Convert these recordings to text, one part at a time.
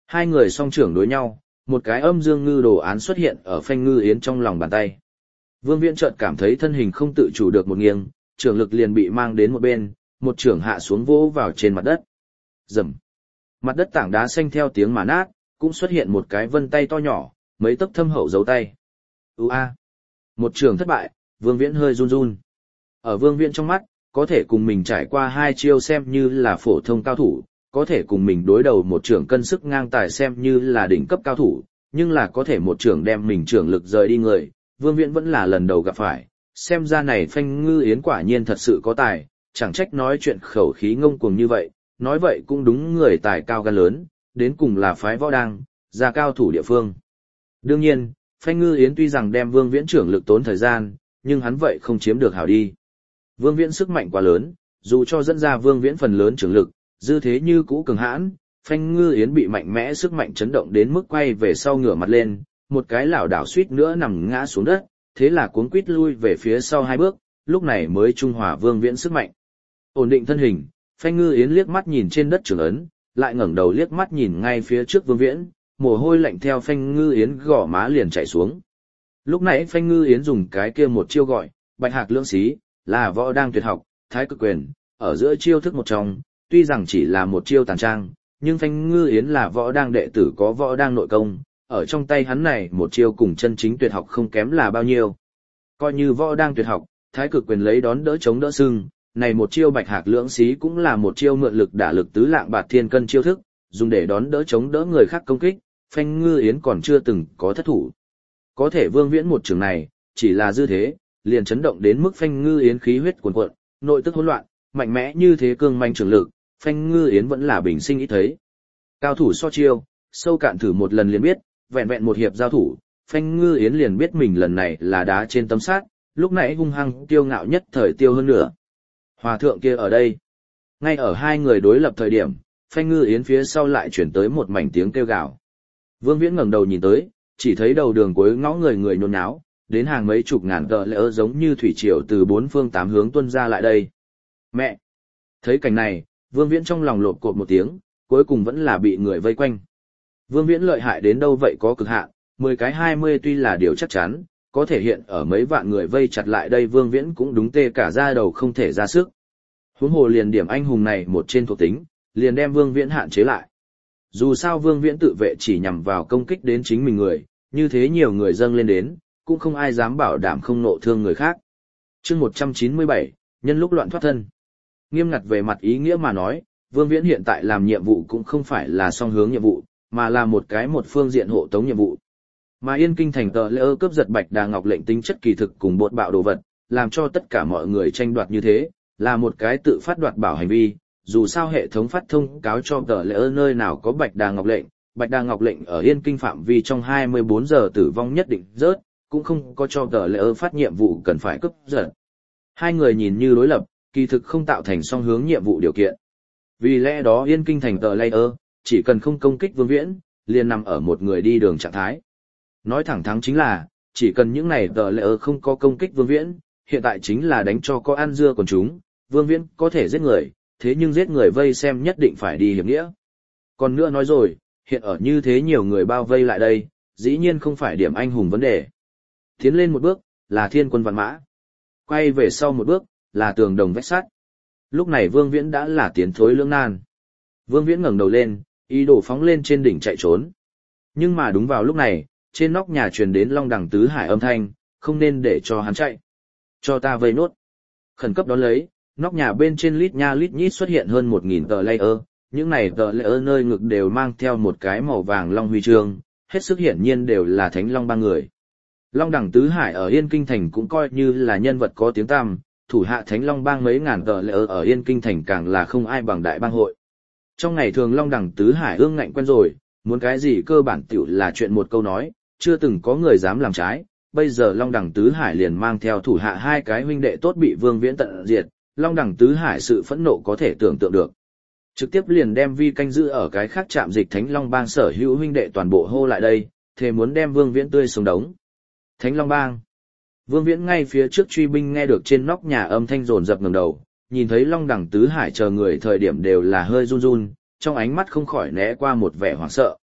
Hai người song trưởng đối nhau, một cái âm dương ngư đồ án xuất hiện ở Phanh Ngư Yến trong lòng bàn tay. Vương Viễn chợt cảm thấy thân hình không tự chủ được một nghiêng, trưởng lực liền bị mang đến một bên, một trưởng hạ xuống vỗ vào trên mặt đất. Rầm. Mặt đất tảng đá xanh theo tiếng mà nát, cũng xuất hiện một cái vân tay to nhỏ, mấy tấc thâm hậu dấu tay. Một trưởng thất bại, Vương Viễn hơi run run. Ở Vương Viễn trong mắt, có thể cùng mình trải qua hai chiêu xem như là phổ thông cao thủ, có thể cùng mình đối đầu một trưởng cân sức ngang tài xem như là đỉnh cấp cao thủ, nhưng là có thể một trưởng đem mình trưởng lực rời đi người, Vương Viễn vẫn là lần đầu gặp phải. Xem ra này Phanh Ngư Yến quả nhiên thật sự có tài, chẳng trách nói chuyện khẩu khí ngông cuồng như vậy, nói vậy cũng đúng người tài cao gan lớn, đến cùng là phái võ đang, ra cao thủ địa phương. Đương nhiên, Phanh Ngư Yến tuy rằng đem Vương Viễn trưởng lực tốn thời gian, nhưng hắn vậy không chiếm được hảo đi. Vương Viễn sức mạnh quá lớn, dù cho dẫn ra Vương Viễn phần lớn trưởng lực, dư thế như cũ cường hãn, Phanh Ngư Yến bị mạnh mẽ sức mạnh chấn động đến mức quay về sau ngửa mặt lên, một cái lảo đảo suýt nữa nằm ngã xuống đất, thế là cuống quít lui về phía sau hai bước, lúc này mới trung hòa Vương Viễn sức mạnh. Ổn định thân hình, Phanh Ngư Yến liếc mắt nhìn trên đất trưởng ấn, lại ngẩng đầu liếc mắt nhìn ngay phía trước Vương Viễn, mồ hôi lạnh theo Phanh Ngư Yến gò má liền chảy xuống. Lúc nãy Phanh Ngư Yến dùng cái kia một chiêu gọi, Bạch Hạc Lưỡng Xí, là võ đang tuyệt học, Thái Cực Quyền, ở giữa chiêu thức một trong, tuy rằng chỉ là một chiêu tàn trang, nhưng Phanh Ngư Yến là võ đang đệ tử có võ đang nội công, ở trong tay hắn này một chiêu cùng chân chính tuyệt học không kém là bao nhiêu. Coi như võ đang tuyệt học, Thái Cực Quyền lấy đón đỡ chống đỡ sưng, này một chiêu Bạch Hạc Lưỡng Xí cũng là một chiêu mượn lực đả lực tứ lạng bạt thiên cân chiêu thức, dùng để đón đỡ chống đỡ người khác công kích, Phanh Ngư Yến còn chưa từng có thất thủ. Có thể Vương Viễn một trường này, chỉ là dư thế, liền chấn động đến mức Phanh Ngư Yến khí huyết cuồn cuộn, nội tức hỗn loạn, mạnh mẽ như thế cương manh trường lực, Phanh Ngư Yến vẫn là bình sinh ít thấy. Cao thủ so chiêu, sâu cạn thử một lần liền biết, vẹn vẹn một hiệp giao thủ, Phanh Ngư Yến liền biết mình lần này là đá trên tấm sắt, lúc nãy hung hăng tiêu ngạo nhất thời tiêu hơn nữa. Hòa thượng kia ở đây. Ngay ở hai người đối lập thời điểm, Phanh Ngư Yến phía sau lại chuyển tới một mảnh tiếng kêu gào. Vương Viễn ngẩng đầu nhìn tới, chỉ thấy đầu đường cuối ngõ người người nhốn nháo, đến hàng mấy chục ngàn tờ lỡ giống như thủy triều từ bốn phương tám hướng tuôn ra lại đây. Mẹ! Thấy cảnh này, Vương Viễn trong lòng lột cột một tiếng, cuối cùng vẫn là bị người vây quanh. Vương Viễn lợi hại đến đâu vậy có cực hạn, 10 cái 20 tuy là điều chắc chắn, có thể hiện ở mấy vạn người vây chặt lại đây Vương Viễn cũng đúng tê cả da đầu không thể ra sức. Huống hồ liền điểm anh hùng này một trên thuộc tính, liền đem Vương Viễn hạn chế lại. Dù sao Vương Viễn tự vệ chỉ nhằm vào công kích đến chính mình người, như thế nhiều người dâng lên đến, cũng không ai dám bảo đảm không nộ thương người khác. Chương 197, nhân lúc loạn thoát thân. Nghiêm ngặt về mặt ý nghĩa mà nói, Vương Viễn hiện tại làm nhiệm vụ cũng không phải là song hướng nhiệm vụ, mà là một phương diện hộ tống nhiệm vụ. Mà Yên Kinh thành tờ lỡ cướp giật Bạch Đà Ngọc lệnh tính chất kỳ thực cùng bột bạo đồ vật, làm cho tất cả mọi người tranh đoạt như thế, là một cái tự phát đoạt bảo hành vi. Dù sao hệ thống phát thông cáo cho tờ lỡ nơi nào có Bạch Đà Ngọc lệnh ở Yên Kinh phạm vi trong 24 giờ tử vong nhất định rớt, cũng không có cho tờ lỡ phát nhiệm vụ cần phải cướp giật. Hai người nhìn như đối lập, kỳ thực không tạo thành song hướng nhiệm vụ điều kiện. Vì lẽ đó Yên Kinh thành tờ lỡ, chỉ cần không công kích Vương Viễn, liền nằm ở một người đi đường trạng thái. Nói thẳng thắn chính là, chỉ cần những này tờ lỡ không có công kích Vương Viễn, hiện tại chính là đánh cho có ăn dưa còn chúng, Vương Viễn có thể giết người, thế nhưng giết người vây xem nhất định phải đi hiệp nghĩa. Còn nữa nói rồi, hiện ở như thế nhiều người bao vây lại đây, dĩ nhiên không phải điểm anh hùng vấn đề. Tiến lên một bước, là thiên quân vạn mã. Quay về sau một bước, là tường đồng vách sắt. Lúc này Vương Viễn đã là tiến thối lưỡng nan. Vương Viễn ngẩng đầu lên, ý đồ phóng lên trên đỉnh chạy trốn. Nhưng mà đúng vào lúc này, trên nóc nhà truyền đến Long Đằng Tứ Hải âm thanh, không nên để cho hắn chạy. Cho ta vây nốt. Khẩn cấp đón lấy, nóc nhà bên trên lít nha lít nhít xuất hiện hơn 1000 tờ layer, những này tờ layer nơi ngực đều mang theo một cái màu vàng long huy chương, hết sức hiển nhiên đều là Thánh Long bang người. Long Đằng Tứ Hải ở Yên Kinh thành cũng coi như là nhân vật có tiếng tăm, thủ hạ Thánh Long bang mấy ngàn tờ layer ở Yên Kinh thành càng là không ai bằng đại bang hội. Trong ngày thường Long Đằng Tứ Hải ương ngạnh quen rồi, muốn cái gì cơ bản tiểu là chuyện một câu nói, chưa từng có người dám làm trái. Bây giờ Long Đằng Tứ Hải liền mang theo thủ hạ hai cái huynh đệ tốt bị Vương Viễn tận diệt, Long Đằng Tứ Hải sự phẫn nộ có thể tưởng tượng được. Trực tiếp liền đem vi canh giữ ở cái khác trạm dịch Thánh Long bang sở hữu huynh đệ toàn bộ hô lại đây, thề muốn đem Vương Viễn tươi sống đống. Thánh Long bang. Vương Viễn ngay phía trước truy binh nghe được trên nóc nhà âm thanh rồn rập ngẩng đầu, nhìn thấy Long Đằng Tứ Hải chờ người thời điểm đều là hơi run run, trong ánh mắt không khỏi né qua một vẻ hoảng sợ.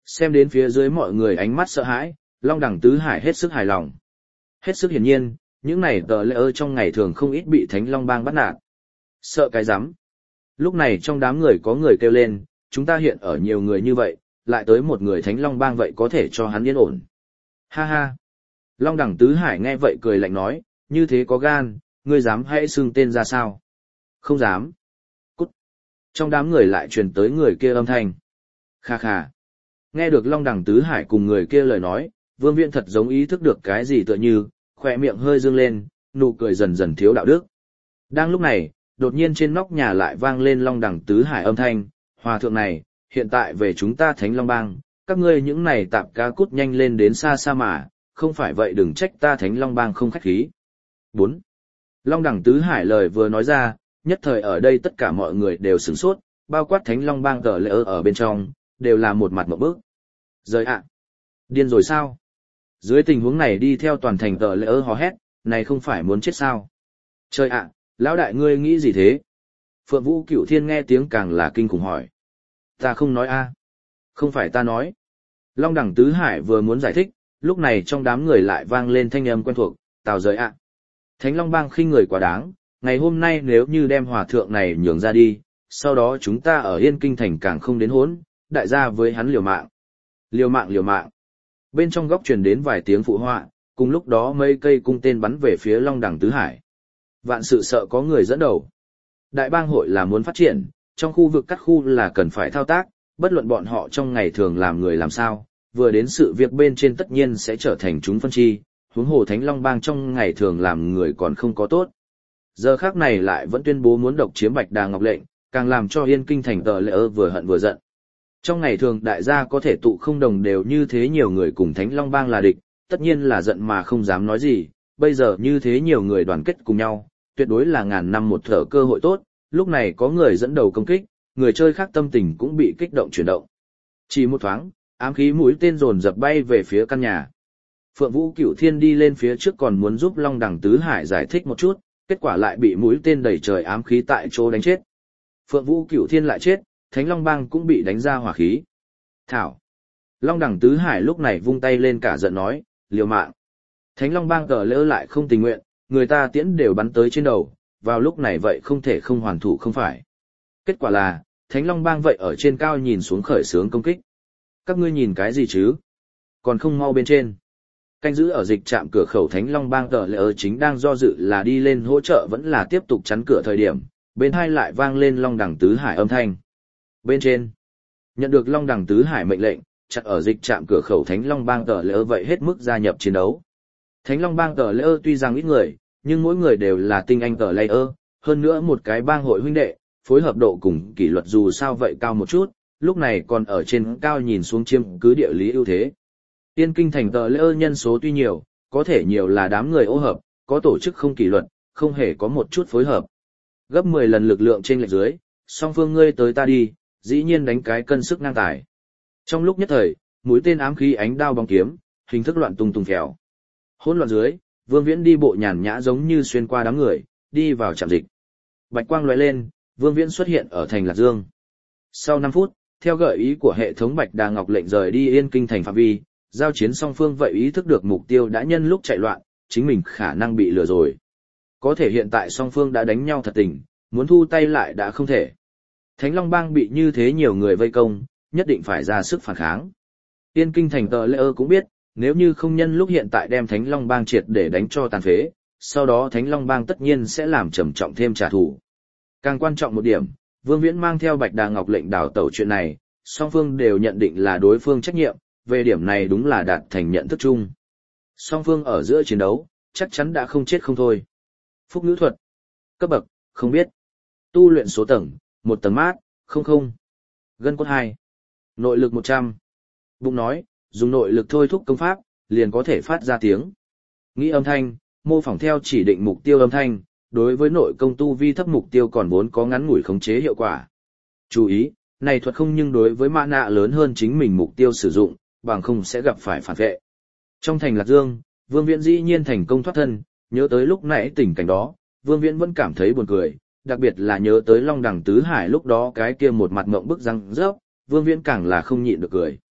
Xem đến phía dưới mọi người ánh mắt sợ hãi, Long Đẳng Tứ Hải hết sức hài lòng. Hết sức hiển nhiên, những này tờ lễ ơ trong ngày thường không ít bị Thánh Long Bang bắt nạt. Sợ cái rắm. Lúc này trong đám người có người kêu lên, chúng ta hiện ở nhiều người như vậy, lại tới một người Thánh Long Bang vậy có thể cho hắn yên ổn. Ha ha. Long Đẳng Tứ Hải nghe vậy cười lạnh nói, như thế có gan, ngươi dám hãy xưng tên ra sao? Không dám. Cút. Trong đám người lại truyền tới người kia âm thanh. Kha kha. Nghe được Long Đẳng Tứ Hải cùng người kia lời nói, Vương Viễn thật giống ý thức được cái gì tựa như, khỏe miệng hơi dương lên, nụ cười dần dần thiếu đạo đức. Đang lúc này, đột nhiên trên nóc nhà lại vang lên Long Đẳng Tứ Hải âm thanh, hòa thượng này, hiện tại về chúng ta Thánh Long Bang, các ngươi những này tạp cá cút nhanh lên đến xa xa mà, không phải vậy đừng trách ta Thánh Long Bang không khách khí. 4. Long Đẳng Tứ Hải lời vừa nói ra, nhất thời ở đây tất cả mọi người đều sửng sốt, bao quát Thánh Long Bang tờ lễ ở bên trong, đều là một mặt ngộp bức. Rời ạ! Điên rồi sao? Dưới tình huống này đi theo toàn thành tờ lễ hò hét, này không phải muốn chết sao? Trời ạ! Lão đại ngươi nghĩ gì thế? Phượng Vũ Cửu Thiên nghe tiếng càng là kinh khủng hỏi. Ta không nói a. Không phải ta nói. Long Đẳng Tứ Hải vừa muốn giải thích, lúc này trong đám người lại vang lên thanh âm quen thuộc, Tào Giới ạ. Thánh Long Bang khinh người quá đáng, ngày hôm nay nếu như đem hòa thượng này nhường ra đi, sau đó chúng ta ở Yên Kinh Thành càng không đến hốn, đại gia với hắn liều mạng. Liều mạng liều mạng. Bên trong góc truyền đến vài tiếng phụ họa, cùng lúc đó mấy cây cung tên bắn về phía Long Đẳng Tứ Hải. Vạn sự sợ có người dẫn đầu. Đại bang hội là muốn phát triển, trong khu vực các khu là cần phải thao tác, bất luận bọn họ trong ngày thường làm người làm sao, vừa đến sự việc bên trên tất nhiên sẽ trở thành chúng phân chi, huống hồ Thánh Long Bang trong ngày thường làm người còn không có tốt. Giờ khác này lại vẫn tuyên bố muốn độc chiếm Bạch Đà Ngọc Lệnh, càng làm cho Yên Kinh Thành tờ lễ vừa hận vừa giận. Trong ngày thường đại gia có thể tụ không đồng đều như thế nhiều người cùng Thánh Long Bang là địch, tất nhiên là giận mà không dám nói gì, bây giờ như thế nhiều người đoàn kết cùng nhau, tuyệt đối là ngàn năm một thở cơ hội tốt, lúc này có người dẫn đầu công kích, người chơi khác tâm tình cũng bị kích động chuyển động. Chỉ một thoáng, ám khí mũi tên dồn dập bay về phía căn nhà. Phượng Vũ Cửu Thiên đi lên phía trước còn muốn giúp Long Đẳng Tứ Hải giải thích một chút, kết quả lại bị mũi tên đẩy trời ám khí tại chỗ đánh chết. Phượng Vũ Cửu Thiên lại chết, Thánh Long Bang cũng bị đánh ra hỏa khí. Thảo. Long Đẳng Tứ Hải lúc này vung tay lên cả giận nói, liều mạng. Thánh Long Bang cờ lỡ lại không tình nguyện, người ta tiễn đều bắn tới trên đầu, vào lúc này vậy không thể không hoàn thủ không phải. Kết quả là, Thánh Long Bang vậy ở trên cao nhìn xuống khởi xướng công kích. Các ngươi nhìn cái gì chứ? Còn không mau bên trên. Canh giữ ở dịch trạm cửa khẩu Thánh Long Bang tờ lỡ chính đang do dự là đi lên hỗ trợ vẫn là tiếp tục chắn cửa thời điểm, bên hai lại vang lên Long Đẳng Tứ Hải âm thanh. Bên trên, nhận được Long Đẳng Tứ Hải mệnh lệnh, chặt ở dịch trạm cửa khẩu Thánh Long Bang tờ lỡ vậy hết mức gia nhập chiến đấu. Thánh Long Bang tờ lỡ tuy rằng ít người, nhưng mỗi người đều là tinh anh tờ lỡ, hơn nữa một cái bang hội huynh đệ, phối hợp độ cùng kỷ luật dù sao vậy cao một chút, lúc này còn ở trên cao nhìn xuống chiếm cứ địa lý ưu thế. Yên Kinh Thành tờ lỡ nhân số tuy nhiều, có thể nhiều là đám người ô hợp, có tổ chức không kỷ luật, không hề có một chút phối hợp. Gấp 10 lần lực lượng trên lệch dưới, song phương ngươi tới ta đi, dĩ nhiên đánh cái cân sức ngang tài. Trong lúc nhất thời, mũi tên ám khí ánh đao bóng kiếm, hình thức loạn tung tung phèo. Hỗn loạn dưới, Vương Viễn đi bộ nhàn nhã giống như xuyên qua đám người, đi vào trạm dịch. Bạch quang lóe lên, Vương Viễn xuất hiện ở thành Lạc Dương. Sau 5 phút, theo gợi ý của hệ thống Bạch Đà Ngọc lệnh rời đi Yên Kinh Thành phạm vi, giao chiến song phương vậy ý thức được mục tiêu đã nhân lúc chạy loạn, chính mình khả năng bị lừa rồi. Có thể hiện tại song phương đã đánh nhau thật tình, muốn thu tay lại đã không thể. Thánh Long Bang bị như thế nhiều người vây công, nhất định phải ra sức phản kháng. Yên Kinh Thành tờ lễ cũng biết, nếu như không nhân lúc hiện tại đem Thánh Long Bang triệt để đánh cho tàn phế, sau đó Thánh Long Bang tất nhiên sẽ làm trầm trọng thêm trả thù. Càng quan trọng một điểm, Vương Viễn mang theo Bạch Đà Ngọc lệnh đào tẩu chuyện này, song phương đều nhận định là đối phương trách nhiệm, về điểm này đúng là đạt thành nhận thức chung. Song phương ở giữa chiến đấu, chắc chắn đã không chết không thôi. Phúc ngữ thuật. Cấp bậc, không biết. Tu luyện số tầng, 1 tầng mát, 00. Gân cốt 2. Nội lực 100. Bụng nói, dùng nội lực thôi thúc công pháp, liền có thể phát ra tiếng. Nghĩ âm thanh, mô phỏng theo chỉ định mục tiêu âm thanh, đối với nội công tu vi thấp mục tiêu còn vốn có ngắn ngủi khống chế hiệu quả. Chú ý, này thuật không nhưng đối với mã nạ lớn hơn chính mình mục tiêu sử dụng, bằng không sẽ gặp phải phản vệ. Trong thành Lạc Dương, Vương Viễn dĩ nhiên thành công thoát thân, nhớ tới lúc nãy tình cảnh đó, Vương Viễn vẫn cảm thấy buồn cười, đặc biệt là nhớ tới Long Đẳng Tứ Hải lúc đó cái kia một mặt ngậm bức răng rớp, Vương Viễn càng là không nhịn được cười.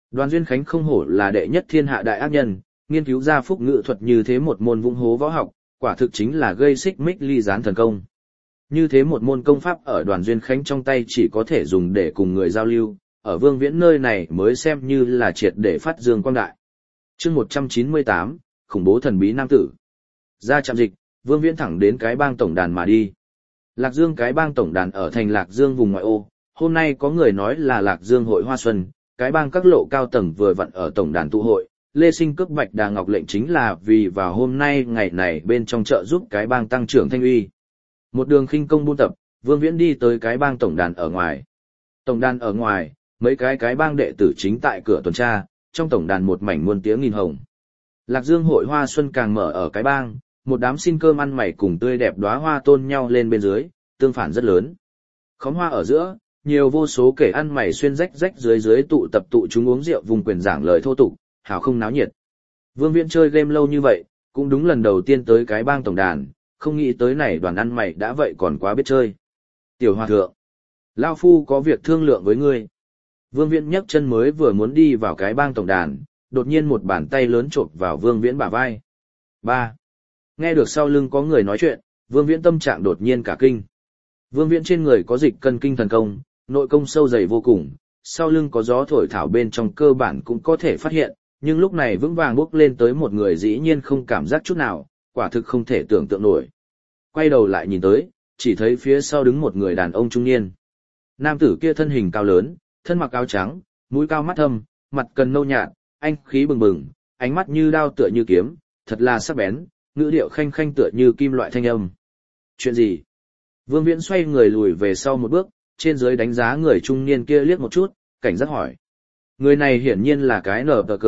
Đoàn Duyên Khánh không hổ là đệ nhất thiên hạ đại ác nhân, nghiên cứu ra phúc ngữ thuật như thế một môn vũng hố võ học, quả thực chính là gây xích mích ly gián thần công. Như thế một môn công pháp ở Đoàn Duyên Khánh trong tay chỉ có thể dùng để cùng người giao lưu, ở Vương Viễn nơi này mới xem như là triệt để phát dương quang đại. Chương 198, khủng bố thần bí nam tử. Ra trạm dịch, Vương Viễn thẳng đến cái bang tổng đàn mà đi. Lạc Dương cái bang tổng đàn ở thành Lạc Dương vùng ngoại ô, hôm nay có người nói là Lạc Dương hội hoa xuân, cái bang các lộ cao tầng vừa vặn ở tổng đàn tụ hội, Lê Sinh cướp Bạch Đà Ngọc lệnh chính là vì vào hôm nay ngày này bên trong chợ giúp cái bang tăng trưởng thanh uy. Một đường khinh công buôn tập, Vương Viễn đi tới cái bang tổng đàn ở ngoài. Tổng đàn ở ngoài, mấy cái bang đệ tử chính tại cửa tuần tra, trong tổng đàn một mảnh muôn tiếng nghìn hồng. Lạc Dương hội hoa xuân càng mở ở cái bang, một đám xin cơm ăn mày cùng tươi đẹp đóa hoa tôn nhau lên bên dưới, tương phản rất lớn. Khóm hoa ở giữa, nhiều vô số kẻ ăn mày xuyên rách rách dưới tụ tập tụ chúng uống rượu vùng quyền giảng lời thô tục, hào không náo nhiệt. Vương Viễn chơi game lâu như vậy, cũng đúng lần đầu tiên tới cái bang tổng đàn, không nghĩ tới này đoàn ăn mày đã vậy còn quá biết chơi. Tiểu hòa thượng, lão phu có việc thương lượng với ngươi. Vương Viễn nhấc chân mới vừa muốn đi vào cái bang tổng đàn, đột nhiên một bàn tay lớn chộp vào Vương Viễn bả vai. Ba. Nghe được sau lưng có người nói chuyện, Vương Viễn tâm trạng đột nhiên cả kinh. Vương Viễn trên người có dịch cân kinh thần công, nội công sâu dày vô cùng, sau lưng có gió thổi thảo bên trong cơ bản cũng có thể phát hiện, nhưng lúc này vững vàng bước lên tới một người dĩ nhiên không cảm giác chút nào, quả thực không thể tưởng tượng nổi. Quay đầu lại nhìn tới, chỉ thấy phía sau đứng một người đàn ông trung niên. Nam tử kia thân hình cao lớn, thân mặc áo trắng, mũi cao mắt thâm, mặt cần nâu nhạt, anh khí bừng bừng, ánh mắt như đao tựa như kiếm, thật là sắc bén, ngữ điệu khanh khanh tựa như kim loại thanh âm. Chuyện gì? Vương Viễn xoay người lùi về sau một bước, trên dưới đánh giá người trung niên kia liếc một chút, cảnh giác hỏi. Người này hiển nhiên là cái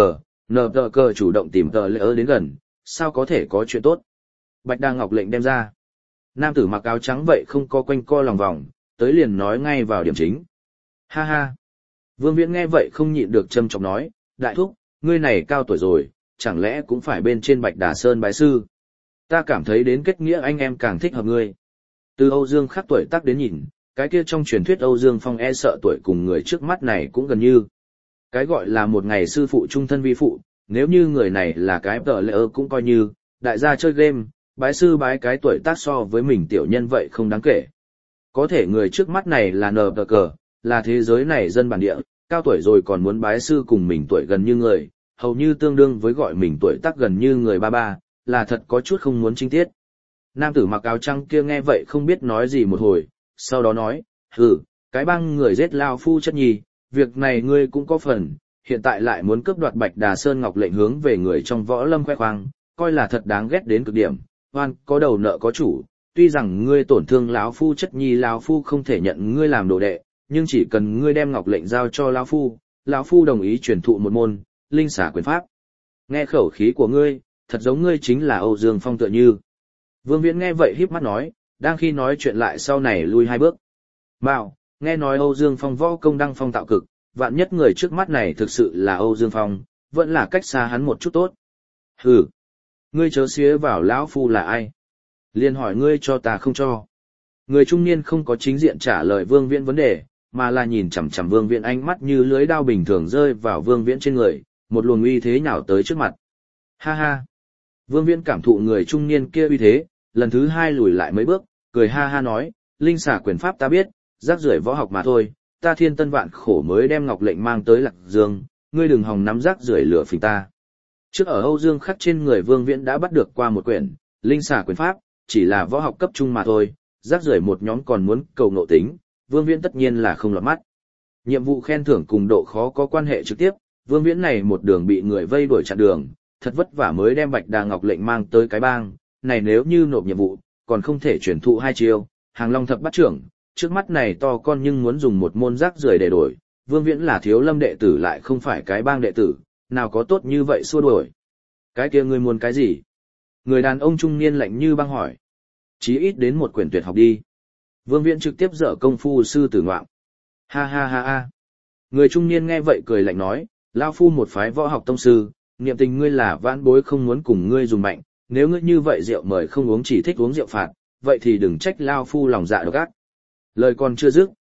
nở tờ cờ chủ động tìm tờ lỡ đến gần, sao có thể có chuyện tốt? Bạch Đà Ngọc lệnh đem ra. Nam tử mặc áo trắng vậy không có quanh co lòng vòng, tới liền nói ngay vào điểm chính. Ha ha. Vương Viễn nghe vậy không nhịn được châm chọc nói, đại thúc, ngươi này cao tuổi rồi, chẳng lẽ cũng phải bên trên Bạch Đà Sơn bái sư? Ta cảm thấy đến kết nghĩa anh em càng thích hợp ngươi. Từ Âu Dương Khắc tuổi tác đến nhìn, cái kia trong truyền thuyết Âu Dương Phong e sợ tuổi cùng người trước mắt này cũng gần như. Cái gọi là một ngày sư phụ trung thân vi phụ, nếu như người này là cái tờ lỡ cũng coi như, đại gia chơi game, bái sư bái cái tuổi tác so với mình tiểu nhân vậy không đáng kể. Có thể người trước mắt này là nờ cờ, là thế giới này dân bản địa, cao tuổi rồi còn muốn bái sư cùng mình tuổi gần như người, hầu như tương đương với gọi mình tuổi tác gần như người ba, là thật có chút không muốn trinh tiết. Nam tử mặc áo trắng kia nghe vậy không biết nói gì một hồi, sau đó nói, cái băng người giết lao phu chất nhi, việc này ngươi cũng có phần, hiện tại lại muốn cướp đoạt Bạch Đà Sơn Ngọc lệnh hướng về người trong võ lâm khoe khoang, coi là thật đáng ghét đến cực điểm, oan có đầu nợ có chủ, tuy rằng ngươi tổn thương lão phu chất nhi, lão phu không thể nhận ngươi làm đồ đệ, nhưng chỉ cần ngươi đem Ngọc lệnh giao cho lão phu đồng ý truyền thụ một môn linh xả quyền pháp. Nghe khẩu khí của ngươi, thật giống ngươi chính là Âu Dương Phong tựa như. Vương Viễn nghe vậy híp mắt nói, đang khi nói chuyện lại sau này lui hai bước. Bảo, nghe nói Âu Dương Phong võ công đăng phong tạo cực, vạn nhất người trước mắt này thực sự là Âu Dương Phong, vẫn là cách xa hắn một chút tốt. Hừ, ngươi chớ xía vào lão phu là ai? Liên hỏi ngươi cho ta không cho. Người trung niên không có chính diện trả lời Vương Viễn vấn đề, mà là nhìn chằm chằm Vương Viễn ánh mắt như lưới đao bình thường rơi vào Vương Viễn trên người, một luồng uy thế nhào tới trước mặt. Ha ha. Vương Viễn cảm thụ người trung niên kia uy thế, lần thứ hai lùi lại mấy bước, cười ha ha nói, linh xả quyền pháp ta biết, rác rưởi võ học mà thôi, ta thiên tân vạn khổ mới đem Ngọc lệnh mang tới Lạc Dương, ngươi đừng hòng nắm rác rưởi lửa phình ta. Trước ở Âu Dương Khắc trên người Vương Viễn đã bắt được qua một quyển, linh xả quyền pháp, chỉ là võ học cấp trung mà thôi, rác rưởi một nhóm còn muốn cầu ngộ tính, Vương Viễn tất nhiên là không lọt mắt. Nhiệm vụ khen thưởng cùng độ khó có quan hệ trực tiếp, Vương Viễn này một đường bị người vây đuổi chặn đường, thật vất vả mới đem Bạch Đà Ngọc lệnh mang tới cái bang, này nếu như nộp nhiệm vụ, còn không thể chuyển thụ hai chiêu, hàng long thập bát trưởng, trước mắt này to con nhưng muốn dùng một môn rác rưởi để đổi, Vương Viễn là thiếu lâm đệ tử lại không phải cái bang đệ tử, nào có tốt như vậy xua đuổi. Cái kia ngươi muốn cái gì? Người đàn ông trung niên lạnh như băng hỏi. Chí ít đến một quyển tuyệt học đi. Vương Viễn trực tiếp dở công phu sư tử ngoạm. Ha ha ha ha. Người trung niên nghe vậy cười lạnh nói, lao phu một phái võ học tông sư, niệm tình ngươi là vãn bối không muốn cùng ngươi dùng mạnh, nếu ngươi như vậy rượu mời không uống chỉ thích uống rượu phạt, vậy thì đừng trách lao phu lòng dạ độc ác. Lời còn chưa dứt,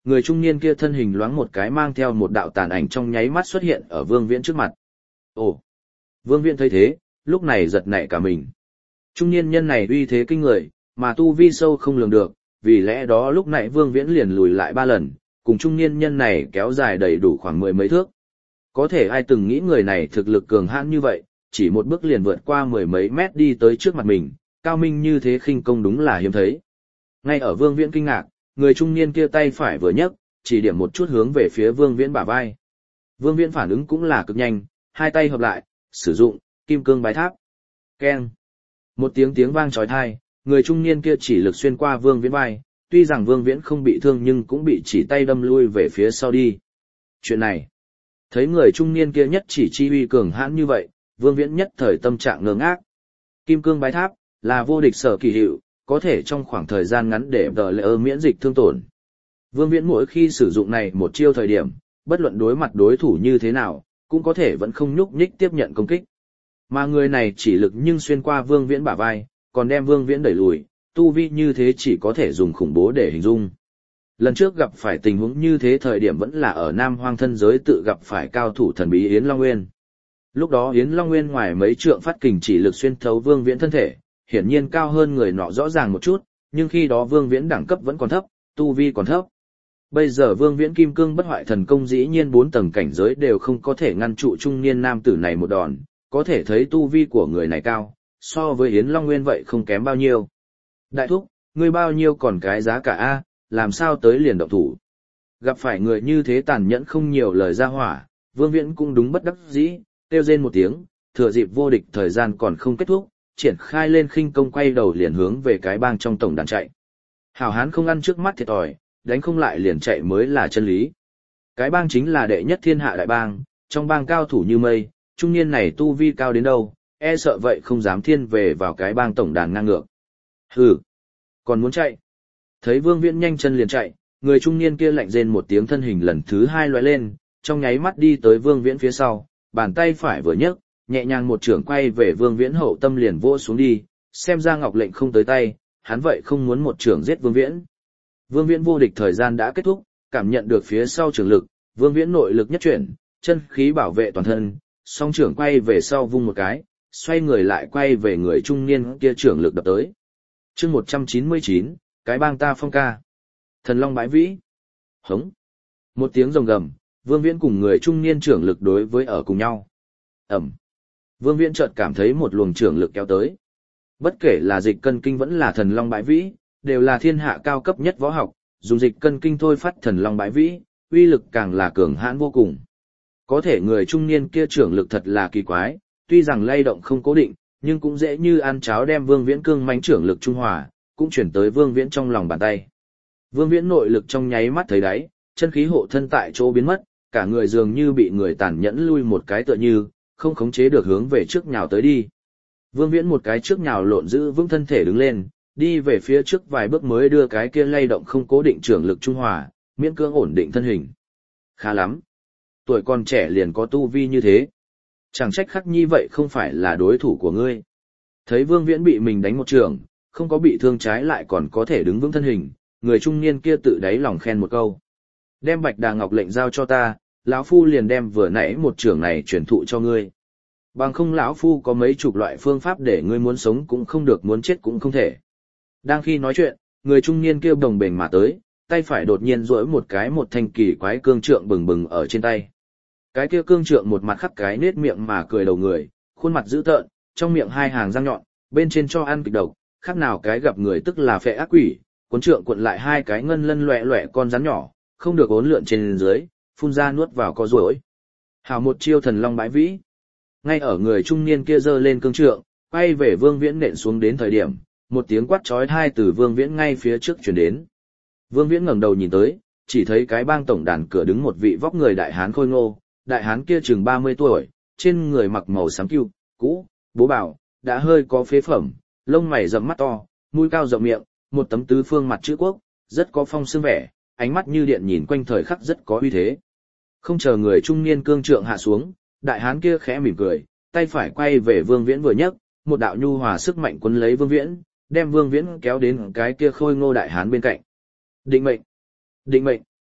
Người trung niên kia thân hình loáng một cái mang theo một đạo tàn ảnh trong nháy mắt xuất hiện ở Vương Viễn trước mặt. Ồ! Vương Viễn thấy thế, lúc này giật nảy cả mình. Trung niên nhân này uy thế kinh người, mà tu vi sâu không lường được, vì lẽ đó lúc nãy Vương Viễn liền lùi lại 3 lần, cùng trung niên nhân này kéo dài đầy đủ khoảng 10 mấy thước. Có thể ai từng nghĩ người này thực lực cường hãn như vậy, chỉ một bước liền vượt qua 10 mấy mét đi tới trước mặt mình, cao minh như thế khinh công đúng là hiếm thấy. Ngay ở Vương Viễn kinh ngạc, người trung niên kia tay phải vừa nhấc, chỉ điểm một chút hướng về phía Vương Viễn bả vai. Vương Viễn phản ứng cũng là cực nhanh, hai tay hợp lại, sử dụng kim cương bái tháp. Keng. Một tiếng vang chói tai, người trung niên kia chỉ lực xuyên qua Vương Viễn vai, tuy rằng Vương Viễn không bị thương nhưng cũng bị chỉ tay đâm lui về phía sau đi. Chuyện này, thấy người trung niên kia nhất chỉ chi uy cường hãn như vậy, Vương Viễn nhất thời tâm trạng ngơ ngác. Kim cương bái tháp là vô địch sở kỳ hiệu, có thể trong khoảng thời gian ngắn để đỡ lỡ miễn dịch thương tổn. Vương Viễn mỗi khi sử dụng này một chiêu thời điểm, bất luận đối mặt đối thủ như thế nào, cũng có thể vẫn không nhúc nhích tiếp nhận công kích. Mà người này chỉ lực nhưng xuyên qua Vương Viễn bả vai, còn đem Vương Viễn đẩy lùi, tu vi như thế chỉ có thể dùng khủng bố để hình dung. Lần trước gặp phải tình huống như thế thời điểm vẫn là ở Nam Hoang thân giới tự gặp phải cao thủ thần bí Yến Long Nguyên. Lúc đó Yến Long Nguyên ngoài mấy trượng phát kình chỉ lực xuyên thấu Vương Viễn thân thể, hiển nhiên cao hơn người nọ rõ ràng một chút, nhưng khi đó Vương Viễn đẳng cấp vẫn còn thấp, tu vi còn thấp. Bây giờ Vương Viễn kim cương bất hoại thần công dĩ nhiên 4 tầng cảnh giới đều không có thể ngăn trụ trung niên nam tử này một đòn, có thể thấy tu vi của người này cao, so với Yến Long Nguyên vậy không kém bao nhiêu. Đại thúc, ngươi bao nhiêu còn cái giá cả a, làm sao tới liền động thủ. Gặp phải người như thế tàn nhẫn không nhiều lời ra hỏa, Vương Viễn cũng đúng bất đắc dĩ, kêu rên một tiếng, thừa dịp vô địch thời gian còn không kết thúc, triển khai lên khinh công quay đầu liền hướng về cái bang trong tổng đàn chạy. Hảo hán không ăn trước mắt thiệt thòi, đánh không lại liền chạy mới là chân lý. Cái bang chính là đệ nhất thiên hạ đại bang, trong bang cao thủ như mây, trung niên này tu vi cao đến đâu, e sợ vậy không dám thiên về vào cái bang tổng đàn ngang ngược. Hừ, còn muốn chạy. Thấy Vương Viễn nhanh chân liền chạy, người trung niên kia lạnh rên một tiếng thân hình lần thứ 2 lóe lên, trong nháy mắt đi tới Vương Viễn phía sau, bàn tay phải vừa nhấc, nhẹ nhàng một chưởng quay về Vương Viễn hậu tâm liền vỗ xuống đi, xem ra Ngọc Lệnh không tới tay, hắn vậy không muốn một chưởng giết Vương Viễn. Vương Viễn vô địch thời gian đã kết thúc, cảm nhận được phía sau trường lực, Vương Viễn nội lực nhất chuyển, chân khí bảo vệ toàn thân, song trưởng quay về sau vung một cái, xoay người lại quay về người trung niên kia trưởng lực đập tới. Chương 199, cái bang ta phong ca. Thần Long bãi vĩ. Hống. Một tiếng rồng gầm, Vương Viễn cùng người trung niên trưởng lực đối với ở cùng nhau. Ẩm. Vương Viễn chợt cảm thấy một luồng trưởng lực kéo tới. Bất kể là dịch cân kinh vẫn là thần long bãi vĩ, đều là thiên hạ cao cấp nhất võ học, dùng dịch cân kinh thôi phát thần long bãi vĩ, uy lực càng là cường hãn vô cùng. Có thể người trung niên kia trưởng lực thật là kỳ quái, tuy rằng lay động không cố định, nhưng cũng dễ như ăn cháo đem Vương Viễn cương mãnh trưởng lực trung hòa, cũng chuyển tới Vương Viễn trong lòng bàn tay. Vương Viễn nội lực trong nháy mắt thấy đáy, chân khí hộ thân tại chỗ biến mất, cả người dường như bị người tàn nhẫn lui một cái tựa như, không khống chế được hướng về trước nhào tới đi. Vương Viễn một cái trước nhào lộn giữ vững thân thể đứng lên, đi về phía trước vài bước mới đưa cái kia lay động không cố định trưởng lực trung hòa, miễn cưỡng ổn định thân hình. Khá lắm. Tuổi còn trẻ liền có tu vi như thế. Chẳng trách Khắc Nhi vậy không phải là đối thủ của ngươi. Thấy Vương Viễn bị mình đánh một trường, không có bị thương trái lại còn có thể đứng vững thân hình, người trung niên kia tự đáy lòng khen một câu. Đem Bạch Đà Ngọc lệnh giao cho ta, lão phu liền đem vừa nãy một trường này truyền thụ cho ngươi. Bằng không lão phu có mấy chục loại phương pháp để ngươi muốn sống cũng không được, muốn chết cũng không thể. Đang khi nói chuyện, người trung niên kia đồng bền mà tới, tay phải đột nhiên duỗi một cái một thanh kỳ quái cương trượng bừng bừng ở trên tay. Cái kia cương trượng một mặt khắc cái nết miệng mà cười đầu người, khuôn mặt dữ tợn, trong miệng hai hàng răng nhọn, bên trên cho ăn kịch độc, khác nào cái gặp người tức là phệ ác quỷ, cuốn trượng cuộn lại hai cái ngân lân loẻ loẻ con rắn nhỏ, không được uốn lượn trên dưới, phun ra nuốt vào co duỗi. Hào một chiêu thần long bãi vĩ. Ngay ở người trung niên kia giơ lên cương trượng, quay về Vương Viễn nện xuống đến thời điểm, một tiếng quát chói tai từ Vương Viễn ngay phía trước truyền đến. Vương Viễn ngẩng đầu nhìn tới, chỉ thấy cái bang tổng đàn cửa đứng một vị vóc người đại hán khôi ngô, đại hán kia chừng 30 tuổi, trên người mặc màu xám cưu, cũ, bố bảo, đã hơi có phế phẩm, lông mày rậm mắt to, mũi cao rộng miệng, một tấm tứ phương mặt chữ quốc, rất có phong sương vẻ, ánh mắt như điện nhìn quanh thời khắc rất có uy thế. Không chờ người trung niên cương trượng hạ xuống, đại hán kia khẽ mỉm cười, tay phải quay về Vương Viễn vừa nhấc, một đạo nhu hòa sức mạnh quấn lấy Vương Viễn, đem Vương Viễn kéo đến cái kia khôi ngô đại hán bên cạnh. Định mệnh! Định mệnh!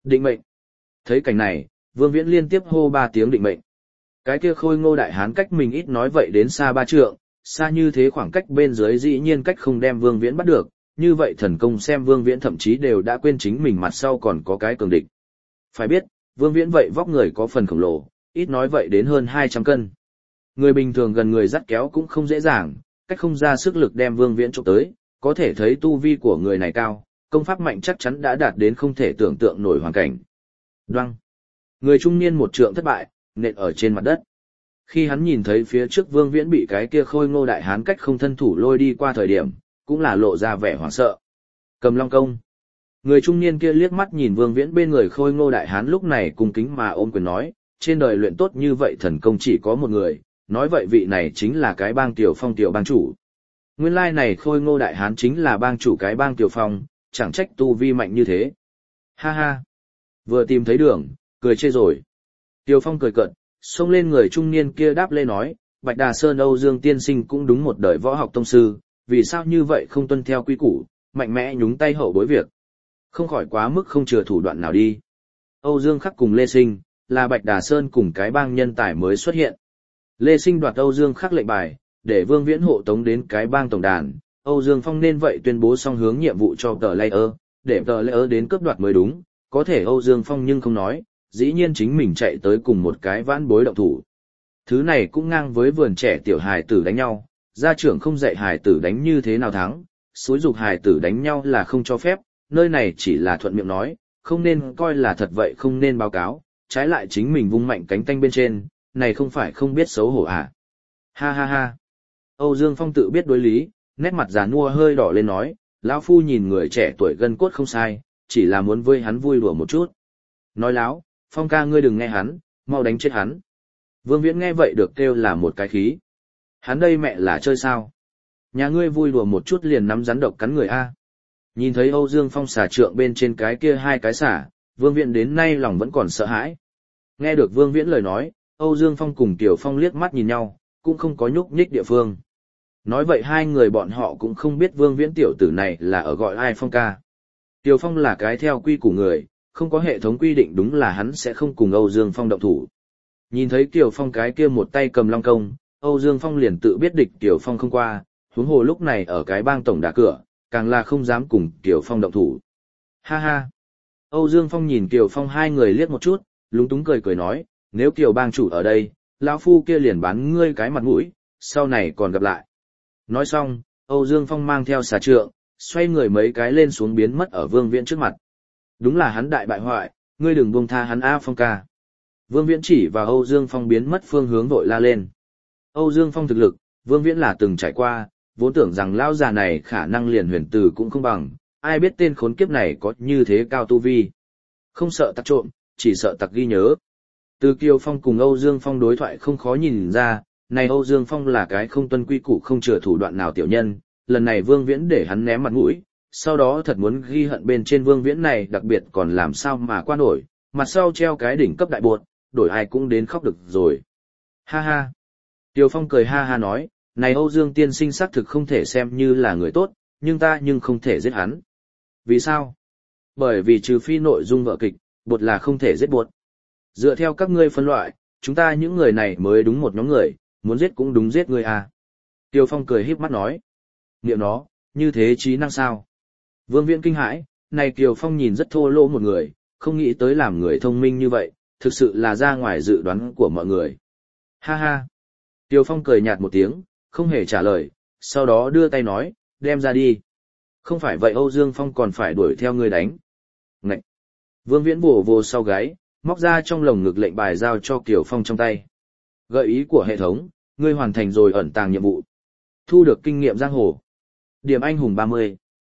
Định mệnh. Thấy cảnh này, Vương Viễn liên tiếp hô 3 tiếng định mệnh. Cái kia khôi ngô đại hán cách mình ít nói vậy đến xa 3 trượng, xa như thế khoảng cách bên dưới dĩ nhiên cách không đem Vương Viễn bắt được, như vậy thần công xem Vương Viễn thậm chí đều đã quên chính mình mặt sau còn có cái cường địch. Phải biết, Vương Viễn vậy vóc người có phần khổng lồ, ít nói vậy đến hơn 200 cân. Người bình thường gần người dắt kéo cũng không dễ dàng, cách không ra sức lực đem Vương Viễn chụp tới, có thể thấy tu vi của người này cao, công pháp mạnh chắc chắn đã đạt đến không thể tưởng tượng nổi hoàn cảnh. Đoăng. Người trung niên một trượng thất bại, nện ở trên mặt đất. Khi hắn nhìn thấy phía trước Vương Viễn bị cái kia khôi ngô đại hán cách không thân thủ lôi đi qua thời điểm, cũng là lộ ra vẻ hoảng sợ. Cầm Long công. Người trung niên kia liếc mắt nhìn Vương Viễn bên người khôi ngô đại hán lúc này cung kính mà ôm quyền nói, trên đời luyện tốt như vậy thần công chỉ có một người, nói vậy vị này chính là cái bang Tiểu Phong tiểu bang chủ. Nguyên lai này khôi ngô đại hán chính là bang chủ cái bang Tiểu Phong, chẳng trách tu vi mạnh như thế. Ha ha. Vừa tìm thấy đường, cười chê rồi. Tiểu Phong cười cợt, xông lên người trung niên kia đáp lê nói, Bạch Đà Sơn Âu Dương tiên sinh cũng đúng một đời võ học tông sư, vì sao như vậy không tuân theo quy củ, mạnh mẽ nhúng tay hậu bối việc. Không khỏi quá mức không chừa thủ đoạn nào đi. Âu Dương Khắc cùng Lê Sinh, là Bạch Đà Sơn cùng cái bang nhân tài mới xuất hiện. Lê Sinh đoạt Âu Dương Khắc lệnh bài, để Vương Viễn hộ tống đến cái bang tổng đàn, Âu Dương Phong nên vậy tuyên bố xong hướng nhiệm vụ cho tờ Layer, để tờ Layer đến cướp đoạt mới đúng, có thể Âu Dương Phong nhưng không nói, dĩ nhiên chính mình chạy tới cùng một cái vãn bối động thủ. Thứ này cũng ngang với vườn trẻ tiểu hài tử đánh nhau, gia trưởng không dạy hài tử đánh như thế nào thắng, xúi dục hài tử đánh nhau là không cho phép, nơi này chỉ là thuận miệng nói, không nên coi là thật vậy không nên báo cáo, trái lại chính mình vung mạnh cánh tanh bên trên, này không phải không biết xấu hổ à. Ha ha ha. Âu Dương Phong tự biết đối lý, nét mặt già nua hơi đỏ lên nói, lão phu nhìn người trẻ tuổi gân cốt không sai, chỉ là muốn với hắn vui đùa một chút. Nói láo, Phong ca ngươi đừng nghe hắn, mau đánh chết hắn. Vương Viễn nghe vậy được kêu là một cái khí. Hắn đây mẹ là chơi sao? Nhà ngươi vui đùa một chút liền nắm rắn độc cắn người a. Nhìn thấy Âu Dương Phong xả trượng bên trên cái kia 2 cái xả, Vương Viễn đến nay lòng vẫn còn sợ hãi. Nghe được Vương Viễn lời nói, Âu Dương Phong cùng Tiểu Phong liếc mắt nhìn nhau, cũng không có nhúc nhích địa phương. Nói vậy hai người bọn họ cũng không biết Vương Viễn tiểu tử này là ở gọi ai Phong ca. Tiểu Phong là cái theo quy của người, không có hệ thống quy định đúng là hắn sẽ không cùng Âu Dương Phong động thủ. Nhìn thấy Tiểu Phong cái kia một tay cầm long công, Âu Dương Phong liền tự biết địch Tiểu Phong không qua, huống hồ lúc này ở cái bang tổng đà cửa, càng là không dám cùng Tiểu Phong động thủ. Ha ha. Âu Dương Phong nhìn Tiểu Phong hai người liếc một chút, lúng túng cười cười nói, nếu Tiểu bang chủ ở đây, lão phu kia liền bán ngươi cái mặt mũi, sau này còn gặp lại. Nói xong, Âu Dương Phong mang theo xà trượng, xoay người mấy cái lên xuống biến mất ở Vương Viễn trước mặt. Đúng là hắn đại bại hoại, ngươi đừng buông tha hắn a Phong ca. Vương Viễn chỉ vào Âu Dương Phong biến mất phương hướng vội la lên. Âu Dương Phong thực lực, Vương Viễn là từng trải qua, vốn tưởng rằng lão già này khả năng liền huyền tử cũng không bằng, ai biết tên khốn kiếp này có như thế cao tu vi. Không sợ tặc trộm, chỉ sợ tặc ghi nhớ. Từ Kiều Phong cùng Âu Dương Phong đối thoại không khó nhìn ra, này Âu Dương Phong là cái không tuân quy củ không chừa thủ đoạn nào tiểu nhân, lần này Vương Viễn để hắn ném mặt mũi, sau đó thật muốn ghi hận bên trên Vương Viễn này đặc biệt còn làm sao mà qua nổi, mặt sau treo cái đỉnh cấp đại bột, đổi ai cũng đến khóc được rồi. Ha ha. Kiều Phong cười ha ha nói, này Âu Dương tiên sinh xác thực không thể xem như là người tốt, nhưng ta nhưng không thể giết hắn. Vì sao? Bởi vì trừ phi nội dung vở kịch, bột là không thể giết bột. Dựa theo các ngươi phân loại, chúng ta những người này mới đúng một nhóm người, muốn giết cũng đúng giết ngươi à. Tiêu Phong cười híp mắt nói. Niệm nó, như thế trí năng sao? Vương Viễn kinh hãi, này Kiều Phong nhìn rất thô lỗ một người, không nghĩ tới làm người thông minh như vậy, thực sự là ra ngoài dự đoán của mọi người. Ha ha. Tiêu Phong cười nhạt một tiếng, không hề trả lời, sau đó đưa tay nói, đem ra đi. Không phải vậy Âu Dương Phong còn phải đuổi theo người đánh. Ngậy. Vương Viễn vồ vồ sau gáy, móc ra trong lồng ngực lệnh bài giao cho Kiều Phong trong tay. Gợi ý của hệ thống, ngươi hoàn thành rồi ẩn tàng nhiệm vụ. Thu được kinh nghiệm giang hồ. Điểm anh hùng 30.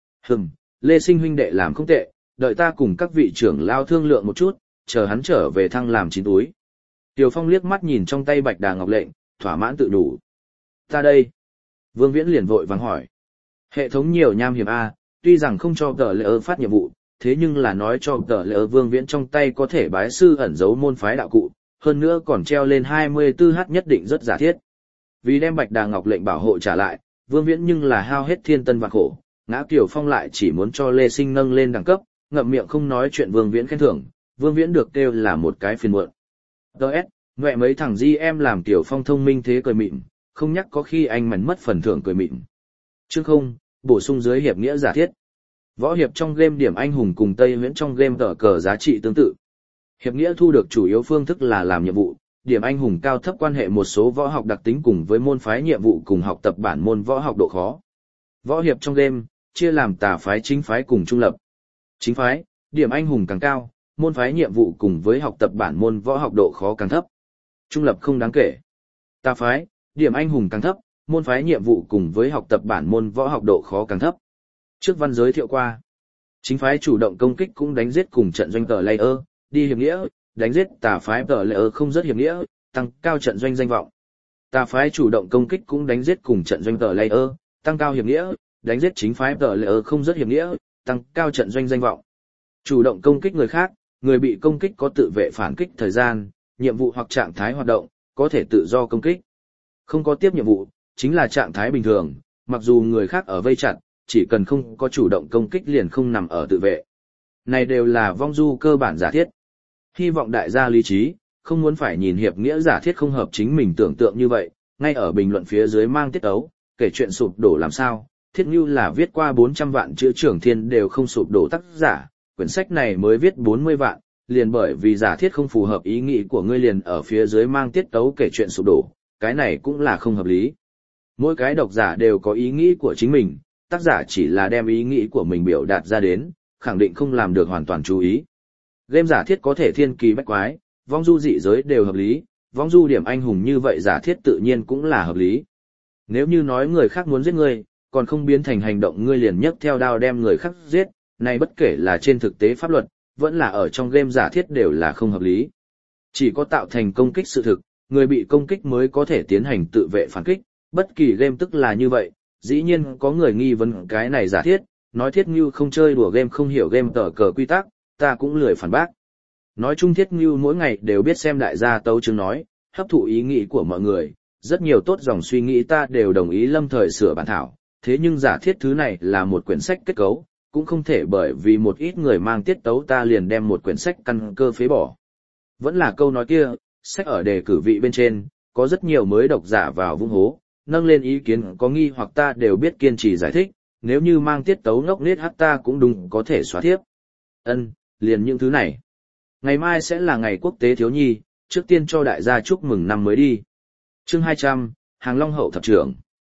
Lê Sinh huynh đệ làm không tệ, đợi ta cùng các vị trưởng lao thương lượng một chút, chờ hắn trở về thăng làm 9 túi. Kiều Phong liếc mắt nhìn trong tay Bạch Đà Ngọc lệnh, thỏa mãn tự đủ. Ta đây. Vương Viễn liền vội vàng hỏi. Hệ thống nhiều nham hiểm A, tuy rằng không cho tờ lệ phát nhiệm vụ, thế nhưng là nói cho tờ lệ Vương Viễn trong tay có thể bái sư ẩn giấu môn phái đạo cụ, hơn nữa còn treo lên 24h nhất định rất giả thiết. Vì đem Bạch Đà Ngọc lệnh bảo hộ trả lại, Vương Viễn nhưng là hao hết thiên tân vạn khổ, ngã Kiều Phong lại chỉ muốn cho Lê Sinh nâng lên đẳng cấp, ngậm miệng không nói chuyện Vương Viễn khen thưởng, Vương Viễn được kêu là một cái phiền muộn. Đợt, mẹ mấy thằng di em làm Tiểu Phong thông minh thế cười mịn, không nhắc có khi anh mẩn mất phần thưởng cười mịn. Chương không, bổ sung dưới hiệp nghĩa giả thiết. Võ hiệp trong game điểm anh hùng cùng Tây Viễn trong game tờ cờ giá trị tương tự. Hiệp nghĩa thu được chủ yếu phương thức là làm nhiệm vụ, điểm anh hùng cao thấp quan hệ một số võ học đặc tính cùng với môn phái nhiệm vụ cùng học tập bản môn võ học độ khó. Võ hiệp trong game chia làm tà phái, chính phái cùng trung lập. Chính phái, điểm anh hùng càng cao, môn phái nhiệm vụ cùng với học tập bản môn võ học độ khó càng thấp. Trung lập không đáng kể. Tà phái, điểm anh hùng càng thấp, môn phái nhiệm vụ cùng với học tập bản môn võ học độ khó càng thấp. Trước văn giới thiệu qua. Chính phái chủ động công kích cũng đánh giết cùng trận doanh tờ layer, đi hiệp nghĩa, đánh giết tà phái tờ layer không rất hiệp nghĩa, tăng cao trận doanh danh vọng. Tà phái chủ động công kích cũng đánh giết cùng trận doanh tờ layer, tăng cao hiệp nghĩa, đánh giết chính phái tờ layer không rất hiệp nghĩa, tăng cao trận doanh danh vọng. Chủ động công kích người khác, người bị công kích có tự vệ phản kích thời gian, nhiệm vụ hoặc trạng thái hoạt động, có thể tự do công kích. Không có tiếp nhiệm vụ, chính là trạng thái bình thường, mặc dù người khác ở vây chặt, chỉ cần không có chủ động công kích liền không nằm ở tự vệ. Này đều là vong du cơ bản giả thiết. Hy vọng đại gia lý trí, không muốn phải nhìn hiệp nghĩa giả thiết không hợp chính mình tưởng tượng như vậy, ngay ở bình luận phía dưới mang tiết ấu, kể chuyện sụp đổ làm sao, thiết như là viết qua 400 vạn chữ trưởng thiên đều không sụp đổ tác giả, quyển sách này mới viết 40 vạn, liền bởi vì giả thiết không phù hợp ý nghĩ của ngươi liền ở phía dưới mang tiết tấu kể chuyện sụp đổ, cái này cũng là không hợp lý. Mỗi cái độc giả đều có ý nghĩ của chính mình, tác giả chỉ là đem ý nghĩ của mình biểu đạt ra đến, khẳng định không làm được hoàn toàn chú ý. Game giả thiết có thể thiên kỳ bách quái, vong du dị giới đều hợp lý, vong du điểm anh hùng như vậy giả thiết tự nhiên cũng là hợp lý. Nếu như nói người khác muốn giết ngươi, còn không biến thành hành động ngươi liền nhấc theo đao đem người khác giết, này bất kể là trên thực tế pháp luật, vẫn là ở trong game giả thiết đều là không hợp lý. Chỉ có tạo thành công kích sự thực, người bị công kích mới có thể tiến hành tự vệ phản kích, bất kỳ game tức là như vậy, dĩ nhiên có người nghi vấn cái này giả thiết, nói Thiết Ngưu không chơi đùa game không hiểu game tờ cờ quy tắc, ta cũng lười phản bác. Nói chung Thiết Ngưu mỗi ngày đều biết xem đại gia tấu chương nói, hấp thụ ý nghĩ của mọi người, rất nhiều tốt dòng suy nghĩ ta đều đồng ý lâm thời sửa bản thảo, thế nhưng giả thiết thứ này là một quyển sách kết cấu, cũng không thể bởi vì một ít người mang tiết tấu ta liền đem một quyển sách căn cơ phế bỏ. Vẫn là câu nói kia, sách ở đề cử vị bên trên, có rất nhiều mới độc giả vào vung hố, nâng lên ý kiến có nghi hoặc ta đều biết kiên trì giải thích, nếu như mang tiết tấu ngốc nết hát ta cũng đúng có thể xóa thiếp. Liền những thứ này. Ngày mai sẽ là ngày quốc tế thiếu nhi, trước tiên cho đại gia chúc mừng năm mới đi. Chương 200, Hàng Long hậu thập trưởng.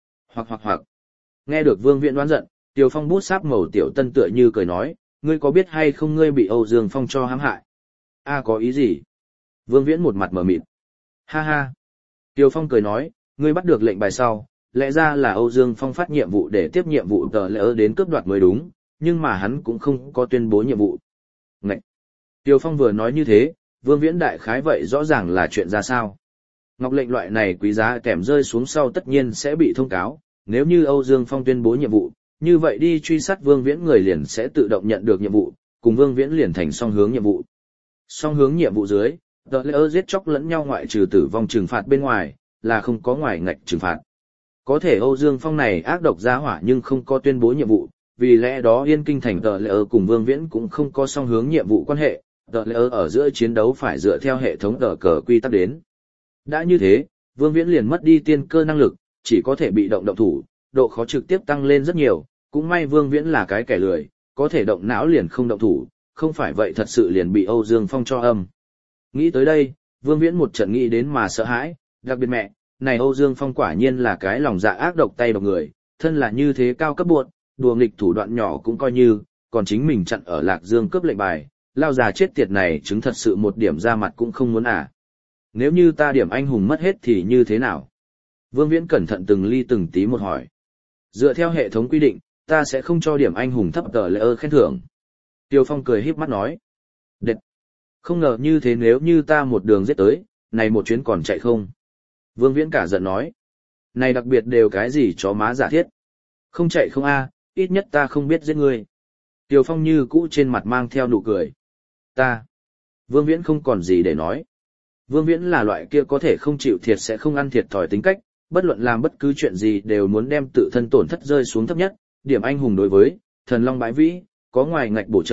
Hoặc. Nghe được Vương Viễn đoán giận, Tiều Phong bút sáp màu tiểu tân tựa như cười nói, ngươi có biết hay không ngươi bị Âu Dương Phong cho hãm hại? Có ý gì? Vương Viễn một mặt mở mịt. Ha ha. Tiều Phong cười nói, ngươi bắt được lệnh bài sau, lẽ ra là Âu Dương Phong phát nhiệm vụ để tiếp nhiệm vụ tờ lỡ đến cướp đoạt mới đúng, nhưng mà hắn cũng không có tuyên bố nhiệm vụ. Ngậy! Tiều Phong vừa nói như thế, Vương Viễn đại khái vậy rõ ràng là chuyện ra sao. Ngọc lệnh loại này quý giá kèm rơi xuống sau tất nhiên sẽ bị thông cáo, nếu như Âu Dương Phong tuyên bố nhiệm vụ, như vậy đi truy sát Vương Viễn người liền sẽ tự động nhận được nhiệm vụ, cùng Vương Viễn liền thành song hướng nhiệm vụ. Song hướng nhiệm vụ dưới, tờ lỡ giết chóc lẫn nhau ngoại trừ tử vong trừng phạt bên ngoài, là không có ngoài ngạch trừng phạt. Có thể Âu Dương Phong này ác độc gia hỏa nhưng không có tuyên bố nhiệm vụ, vì lẽ đó Yên Kinh thành tờ lỡ cùng Vương Viễn cũng không có song hướng nhiệm vụ quan hệ, tờ lỡ ở giữa chiến đấu phải dựa theo hệ thống tờ cờ quy tắc đến. Đã như thế, Vương Viễn liền mất đi tiên cơ năng lực, chỉ có thể bị động thủ, độ khó trực tiếp tăng lên rất nhiều, cũng may Vương Viễn là cái kẻ lười, có thể động não liền không động thủ, không phải vậy thật sự liền bị Âu Dương Phong cho âm. Nghĩ tới đây, Vương Viễn một trận nghĩ đến mà sợ hãi, đặc biệt mẹ, này Âu Dương Phong quả nhiên là cái lòng dạ ác độc tay độc người, thân là như thế cao cấp buộc, đùa nghịch thủ đoạn nhỏ cũng coi như, còn chính mình chặn ở Lạc Dương cướp lệnh bài, lao già chết tiệt này chứng thật sự một điểm ra mặt cũng không muốn à. Nếu như ta điểm anh hùng mất hết thì như thế nào? Vương Viễn cẩn thận từng ly từng tí một hỏi. Dựa theo hệ thống quy định, ta sẽ không cho điểm anh hùng thấp tờ lỡ khen thưởng. Tiêu Phong cười híp mắt nói. Đệt! Không ngờ như thế nếu như ta một đường giết tới, này một chuyến còn chạy không? Vương Viễn cả giận nói. Này đặc biệt đều cái gì chó má giả thiết? Không chạy không a, ít nhất ta không biết giết ngươi. Tiêu Phong như cũ trên mặt mang theo nụ cười. Ta! Vương Viễn không còn gì để nói. Vương Viễn là loại kia có thể không chịu thiệt sẽ không ăn thiệt thòi tính cách, bất luận làm bất cứ chuyện gì đều muốn đem tự thân tổn thất rơi xuống thấp nhất, điểm anh hùng đối với thần long bãi vĩ, có ngoài ngạch bổ trợ,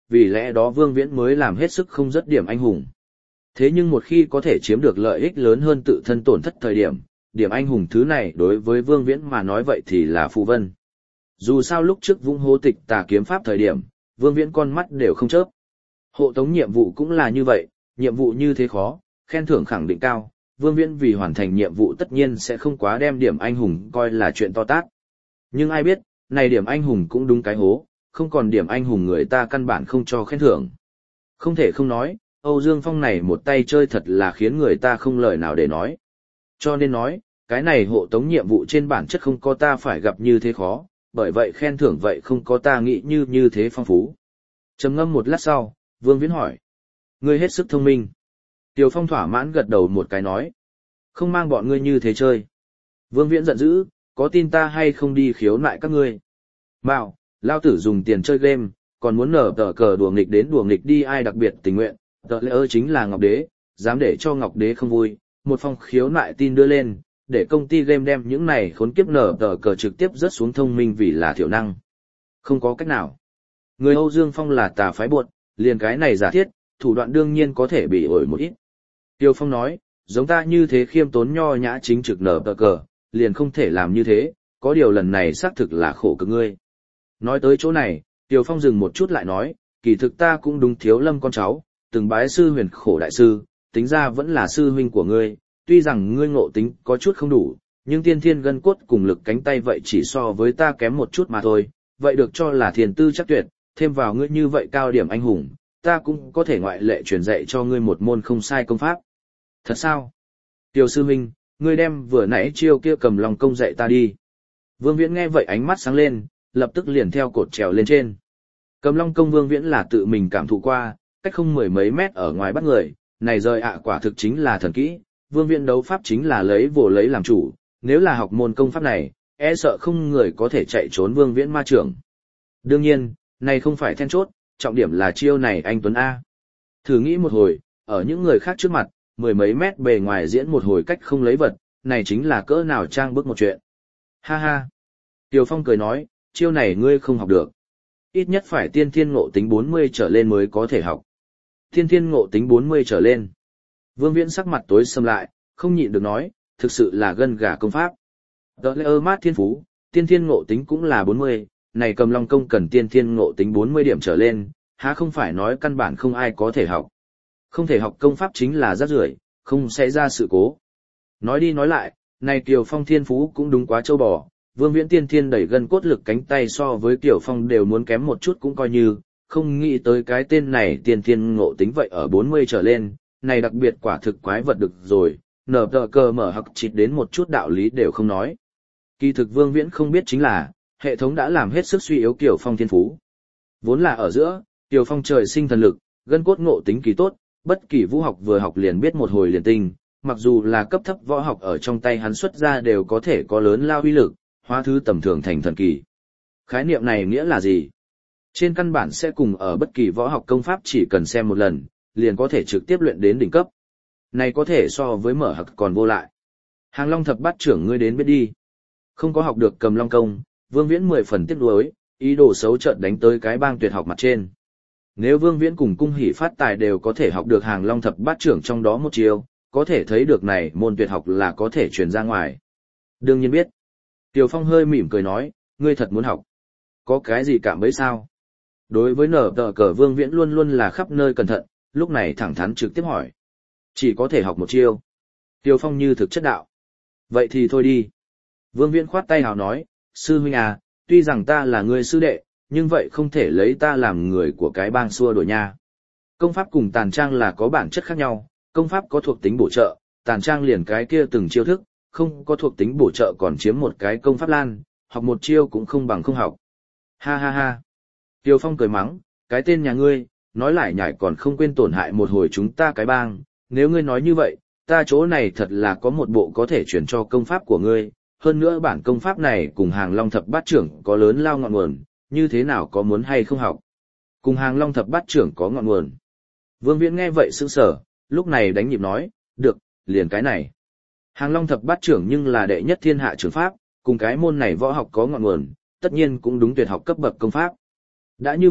vì lẽ đó Vương Viễn mới làm hết sức không dứt điểm anh hùng. Thế nhưng một khi có thể chiếm được lợi ích lớn hơn tự thân tổn thất thời điểm, điểm anh hùng thứ này đối với Vương Viễn mà nói vậy thì là phù vân. Dù sao lúc trước vung hô tịch tà kiếm pháp thời điểm, Vương Viễn con mắt đều không chớp. Hộ tống nhiệm vụ cũng là như vậy, nhiệm vụ như thế khó, khen thưởng khẳng định cao, Vương Viễn vì hoàn thành nhiệm vụ tất nhiên sẽ không quá đem điểm anh hùng coi là chuyện to tát. Nhưng ai biết, này điểm anh hùng cũng đúng cái hố, không còn điểm anh hùng người ta căn bản không cho khen thưởng. Không thể không nói, Âu Dương Phong này một tay chơi thật là khiến người ta không lời nào để nói. Cho nên nói, cái này hộ tống nhiệm vụ trên bản chất không có ta phải gặp như thế khó, bởi vậy khen thưởng vậy không có ta nghĩ như thế phong phú. Trầm ngâm một lát sau, Vương Viễn hỏi. Ngươi hết sức thông minh. Tiêu Phong thỏa mãn gật đầu một cái nói. Không mang bọn ngươi như thế chơi. Vương Viễn giận dữ, có tin ta hay không đi khiếu nại các ngươi. Mạo, lao tử dùng tiền chơi game, còn muốn nở tờ cờ đùa nghịch đến đùa nghịch đi ai đặc biệt tình nguyện. Tờ lễ ơ chính là Ngọc Đế, dám để cho Ngọc Đế không vui. Một phong khiếu nại tin đưa lên, để công ty game đem những này khốn kiếp nở tờ cờ trực tiếp rớt xuống thông minh vì là thiểu năng. Không có cách nào. Người Âu Dương Phong là tà phái buộc, liền cái này giả thiết, thủ đoạn đương nhiên có thể bị ổi một ít. Tiêu Phong nói, giống ta như thế khiêm tốn nho nhã chính trực nở tờ cờ, liền không thể làm như thế, có điều lần này xác thực là khổ cực ngươi. Nói tới chỗ này, Tiêu Phong dừng một chút lại nói, kỳ thực ta cũng đúng thiếu lâm con cháu, từng bái sư huyền khổ đại sư, tính ra vẫn là sư huynh của ngươi, tuy rằng ngươi ngộ tính có chút không đủ, nhưng tiên thiên gân cốt cùng lực cánh tay vậy chỉ so với ta kém một chút mà thôi, vậy được cho là thiền tư chắc tuyệt, thêm vào ngươi như vậy cao điểm anh hùng, ta cũng có thể ngoại lệ truyền dạy cho ngươi một môn không sai công pháp. Thật sao? Tiêu sư huynh, ngươi đem vừa nãy chiêu kia cầm lòng công dạy ta đi. Vương Viễn nghe vậy ánh mắt sáng lên, lập tức liền theo cột trèo lên trên. Cầm long công Vương Viễn là tự mình cảm thụ qua, cách không mười mấy mét ở ngoài bắt người, này rời quả thực chính là thần kỹ, Vương Viễn đấu pháp chính là lấy vồ lấy làm chủ, nếu là học môn công pháp này, e sợ không người có thể chạy trốn Vương Viễn ma trưởng. Đương nhiên, này không phải then chốt, trọng điểm là chiêu này anh Tuấn A. Thử nghĩ một hồi, ở những người khác trước mặt, mười mấy mét bề ngoài diễn một hồi cách không lấy vật, này chính là cỡ nào trang bức một chuyện. Ha ha. Tiêu Phong cười nói, chiêu này ngươi không học được. Ít nhất phải tiên thiên ngộ tính 40 trở lên mới có thể học. Tiên thiên ngộ tính 40 trở lên. Vương Viễn sắc mặt tối sầm lại, không nhịn được nói, thực sự là gân gà công pháp. Đỡ lẽ mát thiên phú, tiên thiên ngộ tính cũng là 40, này cầm long công cần tiên thiên ngộ tính 40 điểm trở lên, há không phải nói căn bản không ai có thể học. Không thể học công pháp chính là rác rưởi, không sẽ ra sự cố. Nói đi nói lại, này Kiều Phong thiên phú cũng đúng quá trâu bò, Vương Viễn tiên thiên đẩy gân cốt lực cánh tay so với Kiều Phong đều muốn kém một chút cũng coi như, không nghĩ tới cái tên này tiên thiên ngộ tính vậy ở 40 trở lên, này đặc biệt quả thực quái vật được rồi, nở tờ cờ mở học chịt đến một chút đạo lý đều không nói. Kỳ thực Vương Viễn không biết chính là, hệ thống đã làm hết sức suy yếu Kiều Phong thiên phú. Vốn là ở giữa, Kiều Phong trời sinh thần lực, gân cốt ngộ tính kỳ tốt, bất kỳ vũ học vừa học liền biết một hồi liền tinh, mặc dù là cấp thấp võ học ở trong tay hắn xuất ra đều có thể có lớn lao uy lực, hóa thứ tầm thường thành thần kỳ. Khái niệm này nghĩa là gì? Trên căn bản sẽ cùng ở bất kỳ võ học công pháp chỉ cần xem một lần, liền có thể trực tiếp luyện đến đỉnh cấp. Này có thể so với mở học còn vô lại. Hàng Long thập bát trưởng ngươi đến biết đi. Không có học được cầm long công, Vương Viễn 10 phần tiếc nuối, ý đồ xấu chợt đánh tới cái bang tuyệt học mặt trên. Nếu Vương Viễn cùng Cung Hỷ Phát Tài đều có thể học được Hàng Long thập bát trưởng trong đó một chiều, có thể thấy được này môn tuyệt học là có thể truyền ra ngoài. Đương nhiên biết. Tiêu Phong hơi mỉm cười nói, ngươi thật muốn học. Có cái gì cảm bấy sao? Đối với nở tờ cờ Vương Viễn luôn luôn là khắp nơi cẩn thận, lúc này thẳng thắn trực tiếp hỏi. Chỉ có thể học một chiêu. Tiêu Phong như thực chất đạo. Vậy thì thôi đi. Vương Viễn khoát tay hào nói, sư huynh à, tuy rằng ta là người sư đệ, nhưng vậy không thể lấy ta làm người của cái bang xua đuổi nha. Công pháp cùng tàn trang là có bản chất khác nhau, công pháp có thuộc tính bổ trợ, tàn trang liền cái kia từng chiêu thức, không có thuộc tính bổ trợ còn chiếm một cái công pháp lan, học một chiêu cũng không bằng không học. Ha ha ha. Tiêu Phong cười mắng, cái tên nhà ngươi, nói lại nhải còn không quên tổn hại một hồi chúng ta cái bang, nếu ngươi nói như vậy, ta chỗ này thật là có một bộ có thể chuyển cho công pháp của ngươi, hơn nữa bản công pháp này cùng Hàng Long thập bát trưởng có lớn lao ngọn nguồn, như thế nào có muốn hay không học. Cùng Hàng Long thập bát trưởng có ngọn nguồn. Vương Viễn nghe vậy sững sờ, lúc này đánh nhịp nói, được, liền cái này. Hàng Long thập bát trưởng nhưng là đệ nhất thiên hạ trưởng pháp, cùng cái môn này võ học có ngọn nguồn, tất nhiên cũng đúng tuyệt học cấp bậc công pháp. Đã như vậy,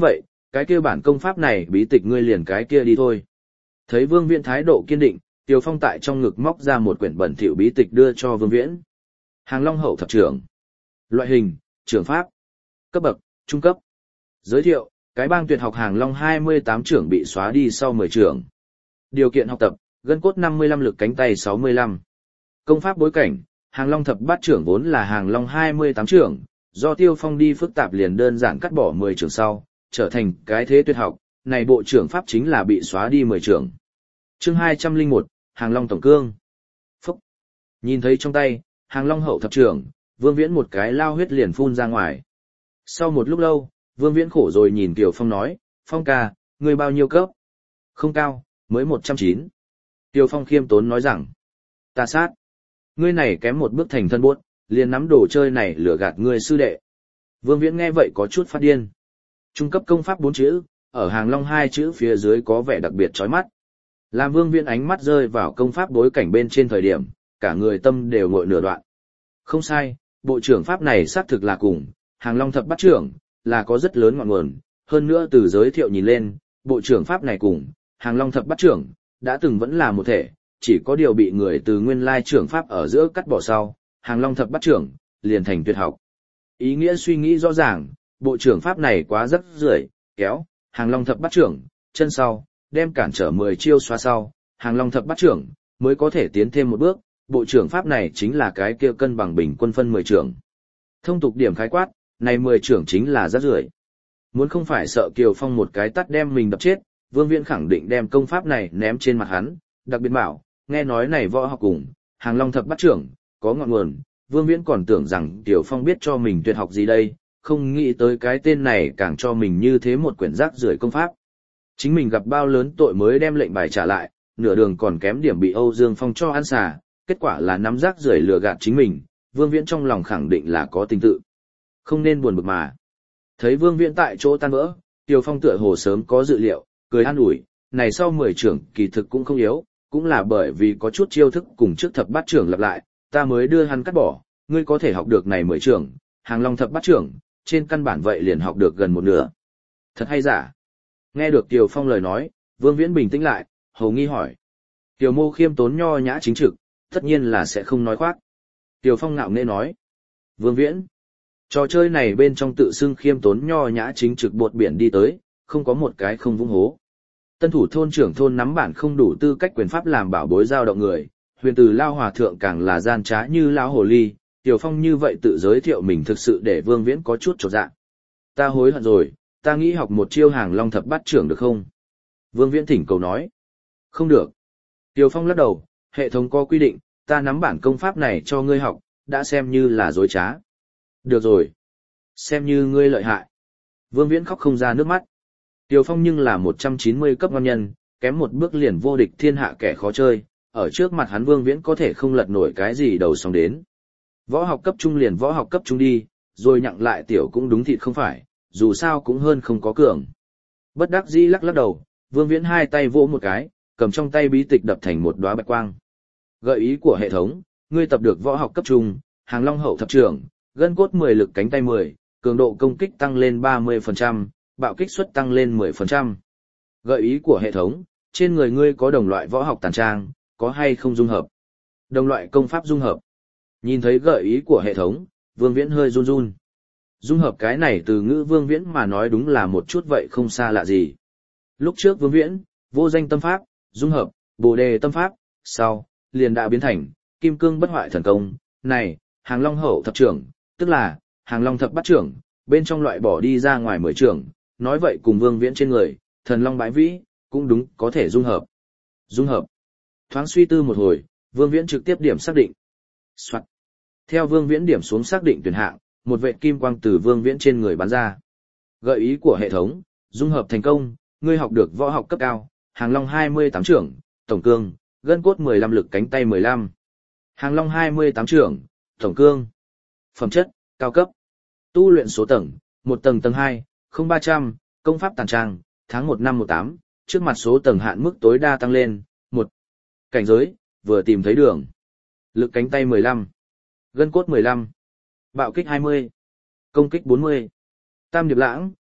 cái kia bản công pháp này bí tịch ngươi liền cái kia đi thôi. Thấy Vương Viễn thái độ kiên định, Tiều Phong tại trong ngực móc ra một quyển bẩn thỉu bí tịch đưa cho Vương Viễn. Hàng Long hậu thập trưởng. Loại hình, trưởng pháp. Cấp bậc, trung cấp. Giới thiệu, cái bang tuyệt học Hàng Long 28 trưởng bị xóa đi sau 10 trưởng. Điều kiện học tập, gân cốt 55 lực cánh tay 65. Công pháp bối cảnh, Hàng Long thập bát trưởng vốn là Hàng Long 28 trưởng, do Tiêu Phong đi phức tạp liền đơn giản cắt bỏ 10 trưởng sau, trở thành cái thế tuyệt học, này bộ trưởng pháp chính là bị xóa đi 10 trưởng. Chương 201, Hàng Long tổng cương. Phúc. Nhìn thấy trong tay, Hàng Long hậu thập trưởng, Vương Viễn một cái lao huyết liền phun ra ngoài. Sau một lúc lâu, Vương Viễn khổ rồi nhìn Kiều Phong nói, Phong ca, ngươi bao nhiêu cấp? Không cao, mới 109. Kiều Phong khiêm tốn nói rằng, ta sát. Ngươi này kém một bước thành thân buốt, liền nắm đồ chơi này lừa gạt ngươi sư đệ. Vương Viễn nghe vậy có chút phát điên. Trung cấp công pháp 4 chữ, ở Hàng Long 2 chữ phía dưới có vẻ đặc biệt chói mắt. Làm Vương Viễn ánh mắt rơi vào công pháp bối cảnh bên trên thời điểm, cả người tâm đều ngội nửa đoạn. Không sai, bộ trưởng pháp này xác thực là cùng, Hàng Long thập bát trưởng, là có rất lớn ngọn nguồn, hơn nữa từ giới thiệu nhìn lên, bộ trưởng pháp này cùng, Hàng Long thập bát trưởng, đã từng vẫn là một thể, chỉ có điều bị người từ nguyên lai trưởng pháp ở giữa cắt bỏ sau, Hàng Long thập bát trưởng, liền thành tuyệt học. Ý nghĩa suy nghĩ rõ ràng, bộ trưởng pháp này quá rất rưởi, kéo, Hàng Long thập bát trưởng, chân sau, đem cản trở 10 chiêu xóa sau, Hàng Long thập bát trưởng, mới có thể tiến thêm một bước, bộ trưởng pháp này chính là cái kia cân bằng bình quân phân 10 trưởng. Thông tục điểm khái quát, này 10 trưởng chính là rất rưởi. Muốn không phải sợ Kiều Phong một cái tắt đem mình đập chết, Vương Viễn khẳng định đem công pháp này ném trên mặt hắn, đặc biệt bảo, nghe nói này võ học cùng, Hàng Long thập bát trưởng, có ngọn nguồn, Vương Viễn còn tưởng rằng Kiều Phong biết cho mình tuyệt học gì đây, không nghĩ tới cái tên này càng cho mình như thế một quyển rác rưởi công pháp. Chính mình gặp bao lớn tội mới đem lệnh bài trả lại, nửa đường còn kém điểm bị Âu Dương Phong cho ăn xà, kết quả là nắm rác rưởi lừa gạt chính mình, Vương Viễn trong lòng khẳng định là có tình tự. Không nên buồn bực mà. Thấy Vương Viễn tại chỗ tan vỡ, Kiều Phong tựa hồ sớm có dự liệu, cười an ủi, này sau 10 trưởng kỳ thực cũng không yếu, cũng là bởi vì có chút chiêu thức cùng trước thập bát trưởng lặp lại, ta mới đưa hắn cắt bỏ, ngươi có thể học được này 10 trưởng, Hàng Long thập bát trưởng, trên căn bản vậy liền học được gần một nửa. Thật hay giả? Nghe được Kiều Phong lời nói, Vương Viễn bình tĩnh lại, hầu nghi hỏi. Kiều Mô khiêm tốn nho nhã chính trực, tất nhiên là sẽ không nói khoác. Kiều Phong ngạo nghễ nói. Vương Viễn, trò chơi này bên trong tự xưng khiêm tốn nho nhã chính trực bột biển đi tới, không có một cái không vung hố. Tân thủ thôn trưởng thôn nắm bản không đủ tư cách quyền pháp làm bảo bối giao động người, huyền từ lao hòa thượng càng là gian trá như lao hồ ly, Kiều Phong như vậy tự giới thiệu mình thực sự để Vương Viễn có chút chột dạ. Ta hối hận rồi, ta nghĩ học một chiêu Hàng Long thập bát trưởng được không? Vương Viễn thỉnh cầu nói. Không được. Kiều Phong lắc đầu, hệ thống có quy định, ta nắm bản công pháp này cho ngươi học, đã xem như là dối trá. Được rồi. Xem như ngươi lợi hại. Vương Viễn khóc không ra nước mắt. Kiều Phong nhưng là 190 cấp ngon nhân, kém một bước liền vô địch thiên hạ kẻ khó chơi, ở trước mặt hắn Vương Viễn có thể không lật nổi cái gì đầu sóng đến. Võ học cấp trung liền võ học cấp trung đi, rồi nhặng lại tiểu cũng đúng thịt không phải, dù sao cũng hơn không có cường. Bất đắc dĩ lắc lắc đầu, Vương Viễn hai tay vỗ một cái, cầm trong tay bí tịch đập thành một đóa bạch quang. Gợi ý của hệ thống, ngươi tập được võ học cấp trung, Hàng Long hậu thập trưởng, gân cốt 10 lực cánh tay 10, cường độ công kích tăng lên 30%, bạo kích suất tăng lên 10%. Gợi ý của hệ thống, trên người ngươi có đồng loại võ học tàn trang, có hay không dung hợp? Đồng loại công pháp dung hợp. Nhìn thấy gợi ý của hệ thống, Vương Viễn hơi run run. Dung hợp cái này từ ngữ Vương Viễn mà nói đúng là một chút vậy không xa lạ gì. Lúc trước Vương Viễn, vô danh tâm pháp, dung hợp, bồ đề tâm pháp, sau, liền đã biến thành, kim cương bất hoại thần công, này, Hàng Long hậu thập trưởng, tức là, Hàng Long thập bát trưởng, bên trong loại bỏ đi ra ngoài 10 trưởng, nói vậy cùng Vương Viễn trên người, thần long bãi vĩ, cũng đúng, có thể dung hợp. Dung hợp. Thoáng suy tư một hồi, Vương Viễn trực tiếp điểm xác định. Soạn. Theo Vương Viễn điểm xuống xác định tuyển hạng, một vệt kim quang từ Vương Viễn trên người bắn ra. Gợi ý của hệ thống, dung hợp thành công, ngươi học được võ học cấp cao, Hàng Long 28 trưởng, tổng cương, gân cốt 15 lực cánh tay 15. Hàng Long 28 trưởng, tổng cương. Phẩm chất, cao cấp. Tu luyện số tầng, 1 tầng tầng 2, 0300, công pháp tàn trang, tháng 1 năm 18, trước mặt số tầng hạn mức tối đa tăng lên, 1. Cảnh giới, vừa tìm thấy đường. Lực cánh tay 15. Gân cốt 15. Bạo kích 20. Công kích 40. Tam điệp lãng,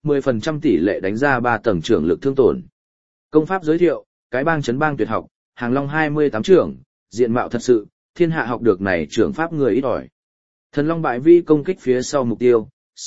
10% tỷ lệ đánh ra 3 tầng trưởng lực thương tổn. Công pháp giới thiệu, cái bang chấn bang tuyệt học, Hàng Long 28 trưởng, diện mạo thật sự, thiên hạ học được này trưởng pháp người ít ỏi. Thần Long bại vi công kích phía sau mục tiêu,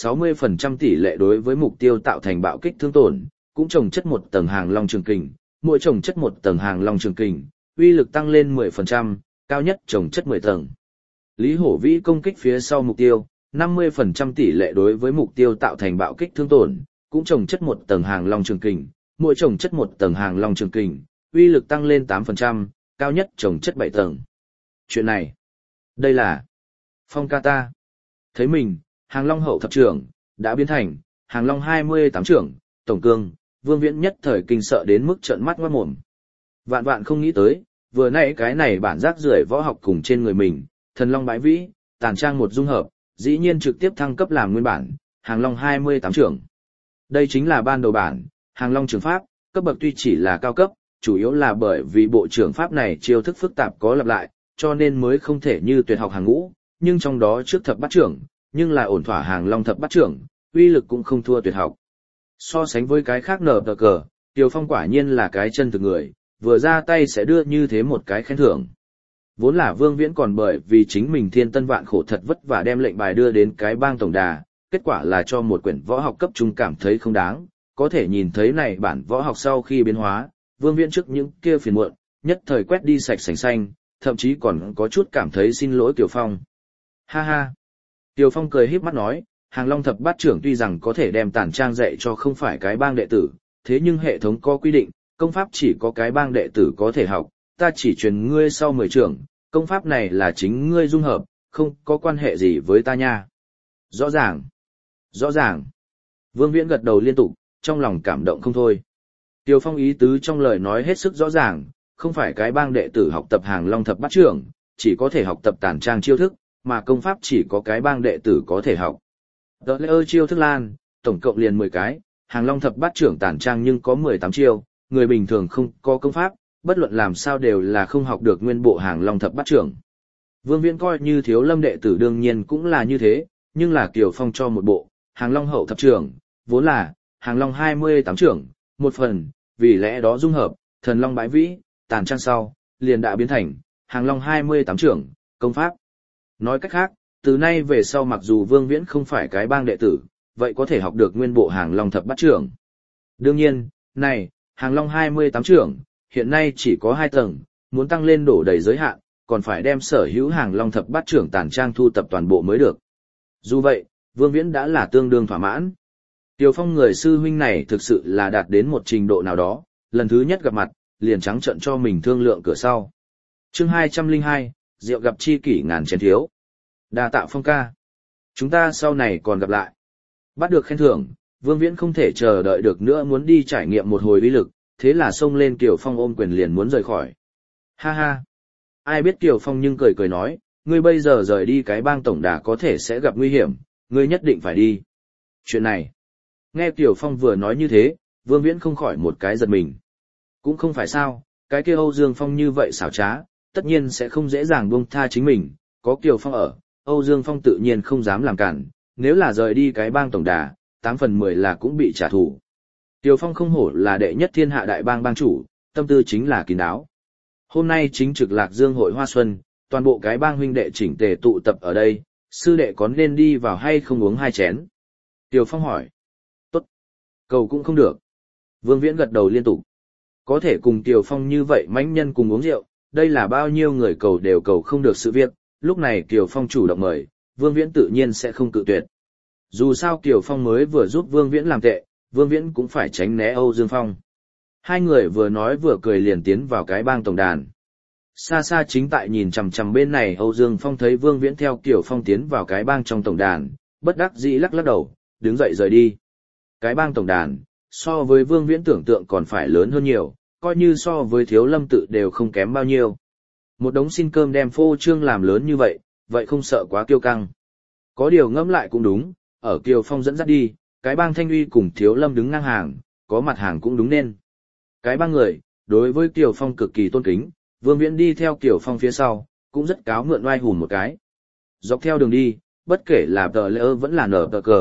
60% tỷ lệ đối với mục tiêu tạo thành bạo kích thương tổn, cũng trồng chất một tầng Hàng Long trường kình, mỗi trồng chất một tầng Hàng Long trường kình, uy lực tăng lên 10%, cao nhất trồng chất 10 tầng. Lý Hổ Vĩ công kích phía sau mục tiêu, 50% tỷ lệ đối với mục tiêu tạo thành bạo kích thương tổn, cũng trồng chất một tầng Hàng Long trường kình, mỗi trồng chất một tầng Hàng Long trường kình, uy lực tăng lên 8%, cao nhất trồng chất 7 tầng. Chuyện này, đây là Phong ca ta. Thấy mình, Hàng Long hậu thập trưởng, đã biến thành Hàng Long 28 trưởng, tổng cương, Vương Viễn nhất thời kinh sợ đến mức trợn mắt ngoát mồm. Vạn vạn không nghĩ tới, vừa nãy cái này bản rác rưởi võ học cùng trên người mình, Thần Long bãi vĩ, tàn trang một dung hợp, dĩ nhiên trực tiếp thăng cấp làm nguyên bản, Hàng Long 28 trưởng. Đây chính là ban đầu bản, Hàng Long trường pháp, cấp bậc tuy chỉ là cao cấp, chủ yếu là bởi vì bộ trưởng pháp này chiêu thức phức tạp có lặp lại, cho nên mới không thể như tuyệt học hàng ngũ, nhưng trong đó trước thập bát trưởng, nhưng là ổn thỏa Hàng Long thập bát trưởng, uy lực cũng không thua tuyệt học. So sánh với cái khác nở tờ cờ, Tiều Phong quả nhiên là cái chân thực người, vừa ra tay sẽ đưa như thế một cái khen thưởng. Vốn là Vương Viễn còn bởi vì chính mình thiên tân vạn khổ thật vất vả đem lệnh bài đưa đến cái bang tổng đà, kết quả là cho một quyển võ học cấp trung cảm thấy không đáng, có thể nhìn thấy này bản võ học sau khi biến hóa, Vương Viễn trước những kia phiền muộn, nhất thời quét đi sạch sành xanh, thậm chí còn có chút cảm thấy xin lỗi Tiều Phong. Ha ha! Tiều Phong cười híp mắt nói, Hàng Long thập bát trưởng tuy rằng có thể đem tản trang dạy cho không phải cái bang đệ tử, thế nhưng hệ thống có quy định, công pháp chỉ có cái bang đệ tử có thể học, ta chỉ truyền ngươi sau 10 trưởng, công pháp này là chính ngươi dung hợp, không có quan hệ gì với ta nha. Rõ ràng. Rõ ràng. Vương Viễn gật đầu liên tục, trong lòng cảm động không thôi. Tiều Phong ý tứ trong lời nói hết sức rõ ràng, không phải cái bang đệ tử học tập Hàng Long thập bát trưởng, chỉ có thể học tập tản trang chiêu thức, mà công pháp chỉ có cái bang đệ tử có thể học. Đợt lễ ơi chiêu thức lan, tổng cộng liền 10 cái, Hàng Long thập bát trưởng tản trang nhưng có 18 chiêu, người bình thường không có công pháp, bất luận làm sao đều là không học được nguyên bộ Hàng Long thập bát trưởng. Vương Viễn coi như Thiếu Lâm đệ tử đương nhiên cũng là như thế, nhưng là Kiều Phong cho một bộ, Hàng Long hậu thập trưởng, vốn là Hàng Long 28 trưởng, một phần, vì lẽ đó dung hợp, Thần Long bãi vĩ, tàn trang sau, liền đã biến thành Hàng Long 28 trưởng, công pháp. Nói cách khác, từ nay về sau mặc dù Vương Viễn không phải cái bang đệ tử, vậy có thể học được nguyên bộ Hàng Long thập bát trưởng. Đương nhiên, này, Hàng Long 28 trưởng, hiện nay chỉ có 2 tầng, muốn tăng lên đổ đầy giới hạn, còn phải đem sở hữu Hàng Long thập bát trưởng tàn trang thu tập toàn bộ mới được. Dù vậy, Vương Viễn đã là tương đương thỏa mãn. Tiều Phong người sư huynh này thực sự là đạt đến một trình độ nào đó, lần thứ nhất gặp mặt, liền trắng trợn cho mình thương lượng cửa sau. Chương 202, rượu gặp chi kỷ ngàn chén thiếu. Đa tạ Phong ca. Chúng ta sau này còn gặp lại. Bắt được khen thưởng, Vương Viễn không thể chờ đợi được nữa muốn đi trải nghiệm một hồi uy lực, thế là xông lên Kiều Phong ôm quyền liền muốn rời khỏi. Ha ha. Ai biết Kiều Phong nhưng cười cười nói, ngươi bây giờ rời đi cái bang tổng đà có thể sẽ gặp nguy hiểm, ngươi nhất định phải đi. Chuyện này. Nghe Kiều Phong vừa nói như thế, Vương Viễn không khỏi một cái giật mình. Cũng không phải sao, cái kia Âu Dương Phong như vậy xảo trá, tất nhiên sẽ không dễ dàng buông tha chính mình, có Kiều Phong ở, Âu Dương Phong tự nhiên không dám làm cản, nếu là rời đi cái bang tổng đà, 8 phần 10 là cũng bị trả thù. Kiều Phong không hổ là đệ nhất thiên hạ đại bang bang chủ, tâm tư chính là kín đáo. Hôm nay chính trực Lạc Dương hội hoa xuân, toàn bộ cái bang huynh đệ chỉnh tề tụ tập ở đây, sư đệ có nên đi vào hay không uống 2 chén? Kiều Phong hỏi. Tốt. Cầu cũng không được. Vương Viễn gật đầu liên tục. Có thể cùng Kiều Phong như vậy mãnh nhân cùng uống rượu, đây là bao nhiêu người cầu đều cầu không được sự việc, lúc này Kiều Phong chủ động mời, Vương Viễn tự nhiên sẽ không cự tuyệt. Dù sao Kiều Phong mới vừa giúp Vương Viễn làm tệ, Vương Viễn cũng phải tránh né Âu Dương Phong. Hai người vừa nói vừa cười liền tiến vào cái bang tổng đàn. Xa xa chính tại nhìn chằm chằm bên này Âu Dương Phong thấy Vương Viễn theo Kiều Phong tiến vào cái bang trong tổng đàn, bất đắc dĩ lắc lắc đầu, đứng dậy rời đi. Cái bang tổng đàn, so với Vương Viễn tưởng tượng còn phải lớn hơn nhiều, coi như so với Thiếu Lâm tự đều không kém bao nhiêu. Một đống xin cơm đem phô trương làm lớn như vậy không sợ quá kiêu căng. Có điều ngẫm lại cũng đúng, ở Kiều Phong dẫn dắt đi, cái bang Thanh Uy cùng Thiếu Lâm đứng ngang hàng, có mặt hàng cũng đúng nên. Cái bang người, đối với Kiều Phong cực kỳ tôn kính, Vương Viễn đi theo Kiều Phong phía sau, cũng rất cáo mượn oai hùn một cái. Dọc theo đường đi, bất kể là tờ lỡ vẫn là nở tờ cờ,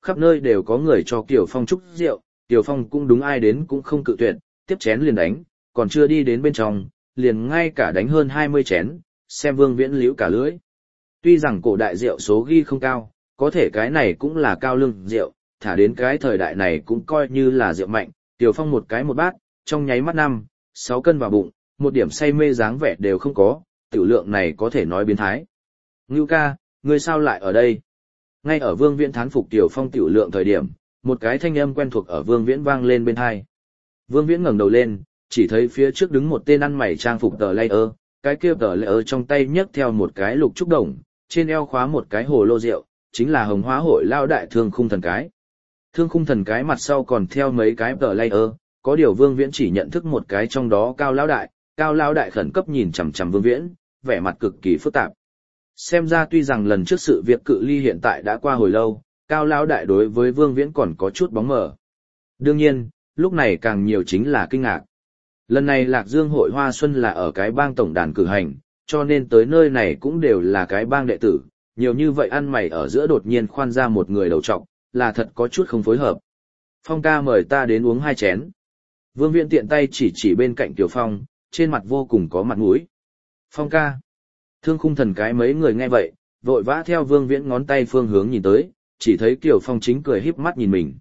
khắp nơi đều có người cho Kiều Phong chúc rượu, Kiều Phong cũng đúng ai đến cũng không cự tuyệt, tiếp chén liền đánh, còn chưa đi đến bên trong, liền ngay cả đánh hơn 20 chén, xem Vương Viễn liễu cả lưỡi. Tuy rằng cổ đại rượu số ghi không cao, có thể cái này cũng là cao lương rượu, thả đến cái thời đại này cũng coi như là rượu mạnh, Kiều Phong một cái một bát, trong nháy mắt 5-6 cân vào bụng, một điểm say mê dáng vẻ đều không có, tiểu lượng này có thể nói biến thái. Ngưu ca, ngươi sao lại ở đây? Ngay ở Vương Viễn thán phục Kiều Phong tiểu lượng thời điểm, một cái thanh âm quen thuộc ở Vương Viễn vang lên bên tai. Vương Viễn ngẩng đầu lên, chỉ thấy phía trước đứng một tên ăn mày trang phục tờ layer, cái kia tờ layer trong tay nhấc theo một cái lục trúc đồng, trên eo khóa một cái hồ lô rượu, chính là Hồng Hóa hội lao đại Thương Khung Thần cái. Thương Khung Thần cái mặt sau còn theo mấy cái tờ layer, có điều Vương Viễn chỉ nhận thức một cái trong đó Cao lão đại khẩn cấp nhìn chằm chằm Vương Viễn, vẻ mặt cực kỳ phức tạp. Xem ra tuy rằng lần trước sự việc cự ly hiện tại đã qua hồi lâu, Cao lão đại đối với Vương Viễn còn có chút bóng mờ. Đương nhiên, lúc này càng nhiều chính là kinh ngạc. Lần này Lạc Dương hội Hoa Xuân là ở cái bang tổng đàn cử hành, cho nên tới nơi này cũng đều là cái bang đệ tử, nhiều như vậy ăn mày ở giữa đột nhiên khoan ra một người đầu trọc, là thật có chút không phối hợp. Phong ca mời ta đến uống 2 chén. Vương Viễn tiện tay chỉ bên cạnh Kiều Phong, trên mặt vô cùng có mặt mũi. Phong ca. Thương Khung Thần cái mấy người nghe vậy, vội vã theo Vương Viễn ngón tay phương hướng nhìn tới, chỉ thấy Kiều Phong chính cười híp mắt nhìn mình.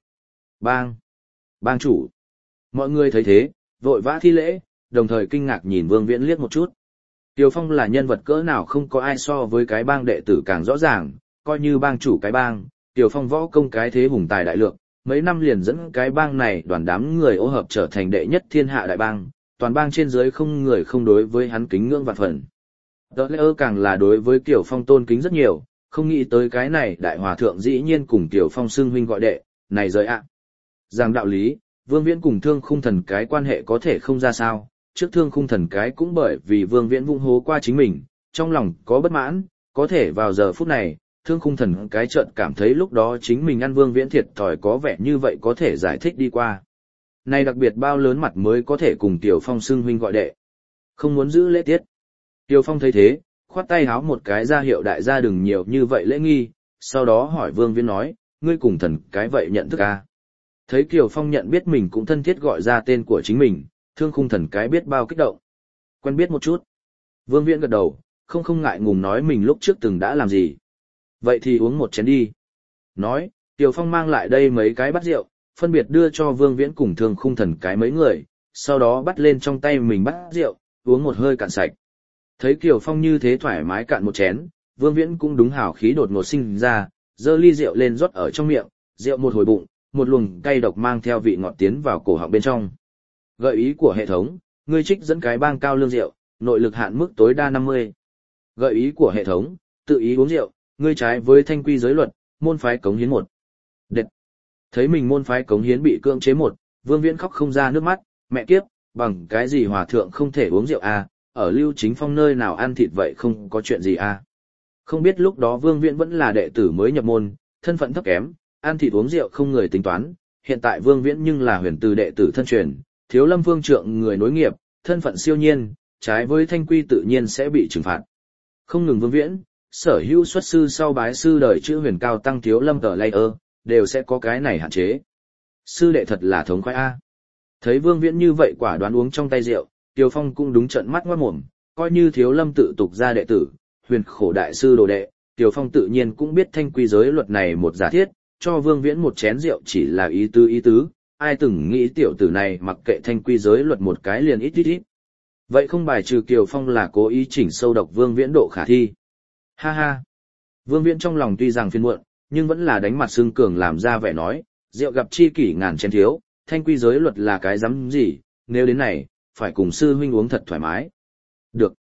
Bang chủ. Mọi người thấy thế, vội vã thi lễ, đồng thời kinh ngạc nhìn Vương Viễn liếc một chút. Kiều Phong là nhân vật cỡ nào không có ai so với cái bang đệ tử càng rõ ràng, coi như bang chủ cái bang, Kiều Phong võ công cái thế hùng tài đại lượng, mấy năm liền dẫn cái bang này đoàn đám người ô hợp trở thành đệ nhất thiên hạ đại bang, toàn bang trên dưới không người không đối với hắn kính ngưỡng vạn phần. Đỡ lẽ càng là đối với Kiều Phong tôn kính rất nhiều, không nghĩ tới cái này đại hòa thượng dĩ nhiên cùng Kiều Phong xưng huynh gọi đệ, này rời ạ. Rằng đạo lý, Vương Viễn cùng Thương Khung Thần cái quan hệ có thể không ra sao, trước Thương Khung Thần cái cũng bởi vì Vương Viễn vung hố qua chính mình, trong lòng có bất mãn, có thể vào giờ phút này, Thương Khung Thần cái chợt cảm thấy lúc đó chính mình ăn Vương Viễn thiệt thòi có vẻ như vậy có thể giải thích đi qua. Này đặc biệt bao lớn mặt mới có thể cùng Tiểu Phong xưng huynh gọi đệ. Không muốn giữ lễ tiết. Tiểu Phong thấy thế, khoát tay háo một cái ra hiệu đại gia đừng nhiều như vậy lễ nghi, sau đó hỏi Vương Viễn nói, ngươi cùng thần cái vậy nhận thức à? Thấy Kiều Phong nhận biết mình cũng thân thiết gọi ra tên của chính mình, Thương Khung Thần cái biết bao kích động. Quen biết một chút. Vương Viễn gật đầu, không ngại ngùng nói mình lúc trước từng đã làm gì. Vậy thì uống một chén đi. Nói, Kiều Phong mang lại đây mấy cái bát rượu, phân biệt đưa cho Vương Viễn cùng Thương Khung Thần cái mấy người, sau đó bắt lên trong tay mình bát rượu, uống một hơi cạn sạch. Thấy Kiều Phong như thế thoải mái cạn một chén, Vương Viễn cũng đúng hào khí đột ngột sinh ra, giơ ly rượu lên rót ở trong miệng, rượu một hồi bụng, một luồng cay độc mang theo vị ngọt tiến vào cổ họng bên trong. Gợi ý của hệ thống, ngươi trích dẫn cái bang cao lương rượu, nội lực hạn mức tối đa 50. Gợi ý của hệ thống, tự ý uống rượu, ngươi trái với thanh quy giới luật, môn phái cống hiến 1. Đệt. Thấy mình môn phái cống hiến bị cưỡng chế 1, Vương Viễn khóc không ra nước mắt, mẹ kiếp, bằng cái gì hòa thượng không thể uống rượu à, ở Lưu Chính Phong nơi nào ăn thịt vậy không có chuyện gì à. Không biết lúc đó Vương Viễn vẫn là đệ tử mới nhập môn, thân phận thấp kém, ăn thịt uống rượu không người tính toán, hiện tại Vương Viễn nhưng là huyền từ đệ tử thân truyền, Thiếu Lâm Vương trượng người nối nghiệp, thân phận siêu nhiên, trái với thanh quy tự nhiên sẽ bị trừng phạt. Không ngừng Vương Viễn, sở hữu xuất sư sau bái sư đời chữ huyền cao tăng Thiếu Lâm tờ layer, đều sẽ có cái này hạn chế. Sư đệ thật là thống khoái a. Thấy Vương Viễn như vậy quả đoán uống trong tay rượu, Tiêu Phong cũng đúng trận mắt ngoát mồm, coi như Thiếu Lâm tự tục ra đệ tử, huyền khổ đại sư đồ đệ, Tiêu Phong tự nhiên cũng biết thanh quy giới luật này một giả thiết, cho Vương Viễn một chén rượu chỉ là ý tứ, ai từng nghĩ tiểu tử này mặc kệ thanh quy giới luật một cái liền ít. Vậy không bài trừ Kiều Phong là cố ý chỉnh sâu độc Vương Viễn độ khả thi. Ha ha. Vương Viễn trong lòng tuy rằng phiền muộn, nhưng vẫn là đánh mặt xương cường làm ra vẻ nói, rượu gặp chi kỷ ngàn chén thiếu, thanh quy giới luật là cái dám gì, nếu đến này, phải cùng sư huynh uống thật thoải mái. Được.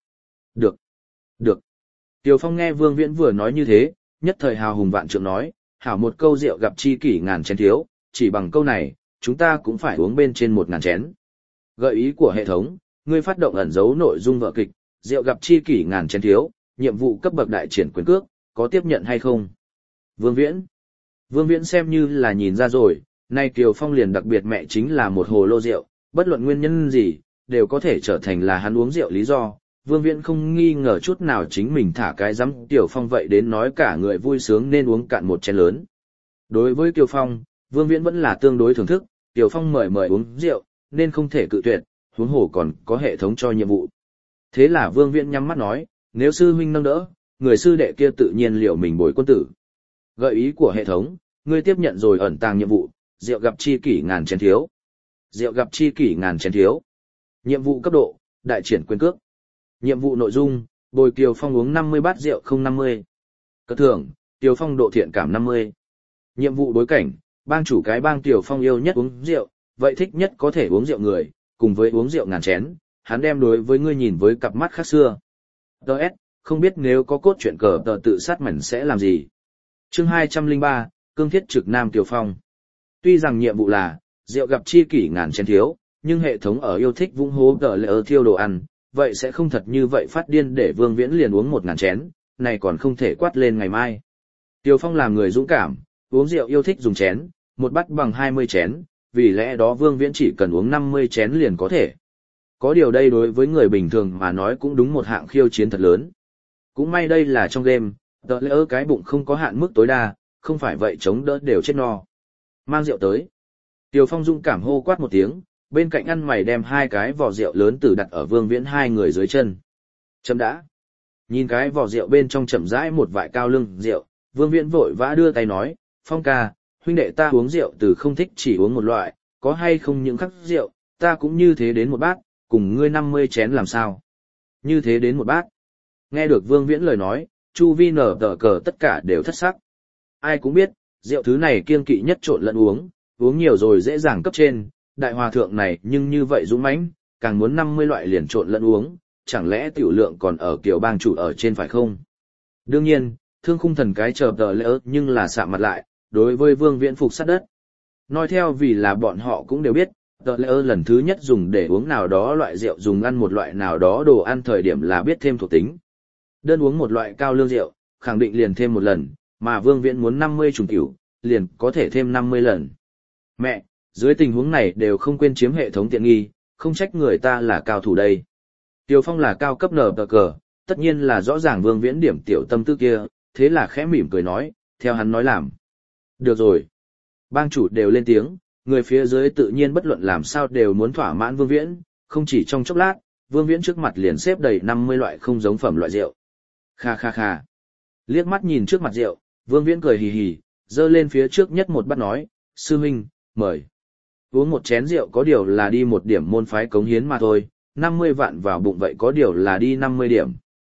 Kiều Phong nghe Vương Viễn vừa nói như thế, nhất thời hào hùng vạn trượng nói, hảo một câu rượu gặp chi kỷ ngàn chén thiếu, chỉ bằng câu này, chúng ta cũng phải uống bên trên 1000 chén. Gợi ý của hệ thống, ngươi phát động ẩn dấu nội dung vở kịch, rượu gặp chi kỷ ngàn chén thiếu, nhiệm vụ cấp bậc đại triển quyền cước, có tiếp nhận hay không? Vương Viễn xem như là nhìn ra rồi, nay Kiều Phong liền đặc biệt mẹ chính là một hồ lô rượu, bất luận nguyên nhân gì, đều có thể trở thành là hắn uống rượu lý do. Vương Viễn không nghi ngờ chút nào chính mình thả cái giấm Kiều Phong vậy đến nói cả người vui sướng nên uống cạn một chén lớn. Đối với Kiều Phong, Vương Viễn vẫn là tương đối thưởng thức, Kiều Phong mời uống rượu, nên không thể cự tuyệt, huống hồ còn có hệ thống cho nhiệm vụ. Thế là Vương Viễn nhắm mắt nói, nếu sư huynh nâng đỡ, người sư đệ kia tự nhiên liệu mình bồi quân tử. Gợi ý của hệ thống, ngươi tiếp nhận rồi ẩn tàng nhiệm vụ, rượu gặp chi kỷ ngàn chén thiếu. Rượu gặp chi kỷ ngàn chén thiếu. Nhiệm vụ cấp độ, đại triển quyền cước. Nhiệm vụ nội dung, bồi Kiều Phong uống 50 bát rượu không 50. Cất thưởng, Kiều Phong độ thiện cảm 50. Nhiệm vụ đối cảnh, bang chủ cái bang Kiều Phong yêu nhất uống rượu, vậy thích nhất có thể uống rượu người, cùng với uống rượu ngàn chén, hắn đem đối với ngươi nhìn với cặp mắt khác xưa. Đợt, không biết nếu có cốt truyện cờ tờ tự sát mảnh sẽ làm gì. Chương 203, Cương Thiết Trực Nam Kiều Phong. Tuy rằng nhiệm vụ là rượu gặp chi kỷ ngàn chén thiếu, nhưng hệ thống ở yêu thích vung hố tờ lỡ thiêu đồ ăn, vậy sẽ không thật như vậy phát điên để Vương Viễn liền uống 1000 chén, này còn không thể quát lên ngày mai. Kiều Phong là người dũng cảm, uống rượu yêu thích dùng chén, một bát bằng 20 chén, vì lẽ đó Vương Viễn chỉ cần uống 50 chén liền có thể. Có điều đây đối với người bình thường mà nói cũng đúng một hạng khiêu chiến thật lớn. Cũng may đây là trong game, tờ lỡ cái bụng không có hạn mức tối đa, không phải vậy chống đỡ đều chết no. Mang rượu tới. Kiều Phong dũng cảm hô quát một tiếng, bên cạnh ăn mày đem 2 cái vò rượu lớn từ đặt ở Vương Viễn 2 người dưới chân. Chấm đã. Nhìn cái vò rượu bên trong chậm rãi một vại cao lương rượu, Vương Viễn vội vã đưa tay nói, Phong ca, huynh đệ ta uống rượu từ không thích chỉ uống một loại, có hay không những khắc rượu, ta cũng như thế đến một bát, cùng ngươi 50 chén làm sao. Như thế đến một bát. Nghe được Vương Viễn lời nói, chu vi nở tờ cờ tất cả đều thất sắc. Ai cũng biết, rượu thứ này kiêng kỵ nhất trộn lẫn uống nhiều rồi dễ dàng cấp trên, đại hòa thượng này nhưng như vậy dũng mãnh, càng muốn 50 loại liền trộn lẫn uống, chẳng lẽ tiểu lượng còn ở kiểu bang chủ ở trên phải không? Đương nhiên, Thương Khung Thần cái chờ tờ lỡ nhưng là sạm mặt lại, đối với Vương Viễn phục sát đất. Nói theo vì là bọn họ cũng đều biết, tờ lỡ lần thứ nhất dùng để uống nào đó loại rượu dùng ăn một loại nào đó đồ ăn thời điểm là biết thêm thuộc tính. Đơn uống một loại cao lương rượu, khẳng định liền thêm một lần, mà Vương Viễn muốn 50 trùng tiểu, liền có thể thêm 50 lần. Mẹ, dưới tình huống này đều không quên chiếm hệ thống tiện nghi, không trách người ta là cao thủ đây. Tiêu Phong là cao cấp nở tờ cờ, tất nhiên là rõ ràng Vương Viễn điểm tiểu tâm tư kia, thế là khẽ mỉm cười nói, theo hắn nói làm. Được rồi. Bang chủ đều lên tiếng, người phía dưới tự nhiên bất luận làm sao đều muốn thỏa mãn Vương Viễn, không chỉ trong chốc lát, Vương Viễn trước mặt liền xếp đầy 50 loại không giống phẩm loại rượu. Kha kha kha. Liếc mắt nhìn trước mặt rượu, Vương Viễn cười hì hì, dơ lên phía trước nhất một bát nói, sư huynh, mời. Uống một chén rượu có điều là đi một điểm môn phái cống hiến mà thôi, 50 vạn vào bụng vậy có điều là đi 50 điểm.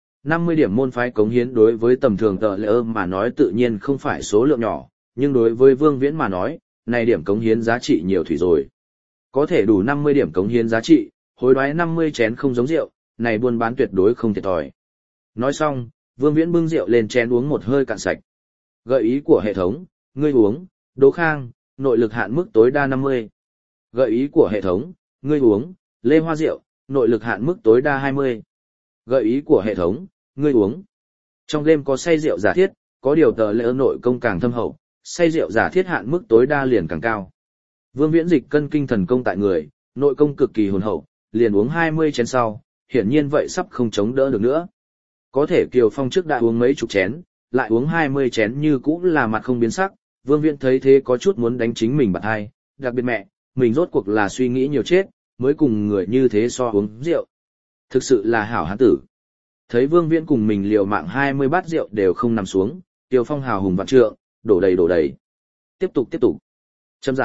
50 điểm môn phái cống hiến đối với tầm thường tờ lỡ mà nói tự nhiên không phải số lượng nhỏ, nhưng đối với Vương Viễn mà nói, này điểm cống hiến giá trị nhiều thủy rồi. Có thể đủ 50 điểm cống hiến giá trị, hối đoái 50 chén không giống rượu, này buôn bán tuyệt đối không thiệt thòi. Nói xong, Vương Viễn bưng rượu lên chén uống một hơi cạn sạch. Gợi ý của hệ thống, ngươi uống, Đỗ Khang, nội lực hạn mức tối đa 50. Gợi ý của hệ thống, ngươi uống, Lê Hoa rượu, nội lực hạn mức tối đa 20. Gợi ý của hệ thống, ngươi uống. Trong game có say rượu giả thiết, có điều tờ lỡ nội công càng thâm hậu, say rượu giả thiết hạn mức tối đa liền càng cao. Vương Viễn dịch cân kinh thần công tại người, nội công cực kỳ hồn hậu, liền uống 20 chén sau, hiển nhiên vậy sắp không chống đỡ được nữa. Có thể Kiều Phong trước đã uống mấy chục chén, lại uống 20 chén như cũ là mặt không biến sắc, Vương Viễn thấy thế có chút muốn đánh chính mình bạn hai, đặc biệt mẹ, mình rốt cuộc là suy nghĩ nhiều chết, mới cùng người như thế so uống rượu. Thực sự là hảo hán tử. Thấy Vương Viễn cùng mình liều mạng 20 bát rượu đều không nằm xuống, Kiều Phong hào hùng vạn trượng, đổ đầy. Tiếp tục. Chấm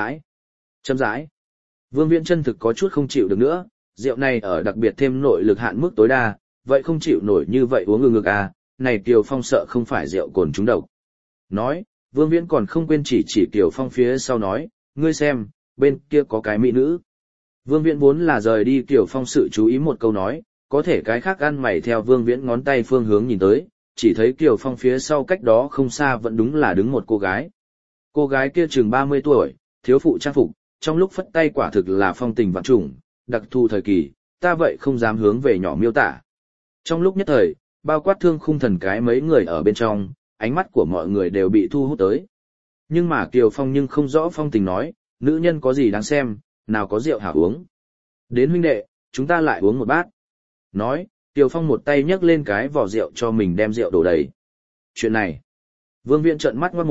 rãi. Vương Viễn chân thực có chút không chịu được nữa, rượu này ở đặc biệt thêm nội lực hạn mức tối đa, vậy không chịu nổi như vậy uống ngược à, này Kiều Phong sợ không phải rượu cồn trúng độc. Nói, Vương Viễn còn không quên chỉ Kiều Phong phía sau nói, ngươi xem, bên kia có cái mỹ nữ. Vương Viễn vốn là rời đi Kiều Phong sự chú ý một câu nói, có thể cái khác ăn mày theo Vương Viễn ngón tay phương hướng nhìn tới, chỉ thấy Kiều Phong phía sau cách đó không xa vẫn đúng là đứng một cô gái. Cô gái kia chừng 30 tuổi, thiếu phụ trang phục, trong lúc phất tay quả thực là phong tình vạn trùng, đặc thù thời kỳ, ta vậy không dám hướng về nhỏ miêu tả. Trong lúc nhất thời, bao quát Thương Khung Thần cái mấy người ở bên trong, ánh mắt của mọi người đều bị thu hút tới. Nhưng mà Kiều Phong nhưng không rõ phong tình nói, nữ nhân có gì đáng xem, nào có rượu hảo uống. Đến huynh đệ, chúng ta lại uống một bát. Nói, Kiều Phong một tay nhấc lên cái vò rượu cho mình đem rượu đổ đầy. Chuyện này, Vương Viễn trợn mắt ngoát mồm,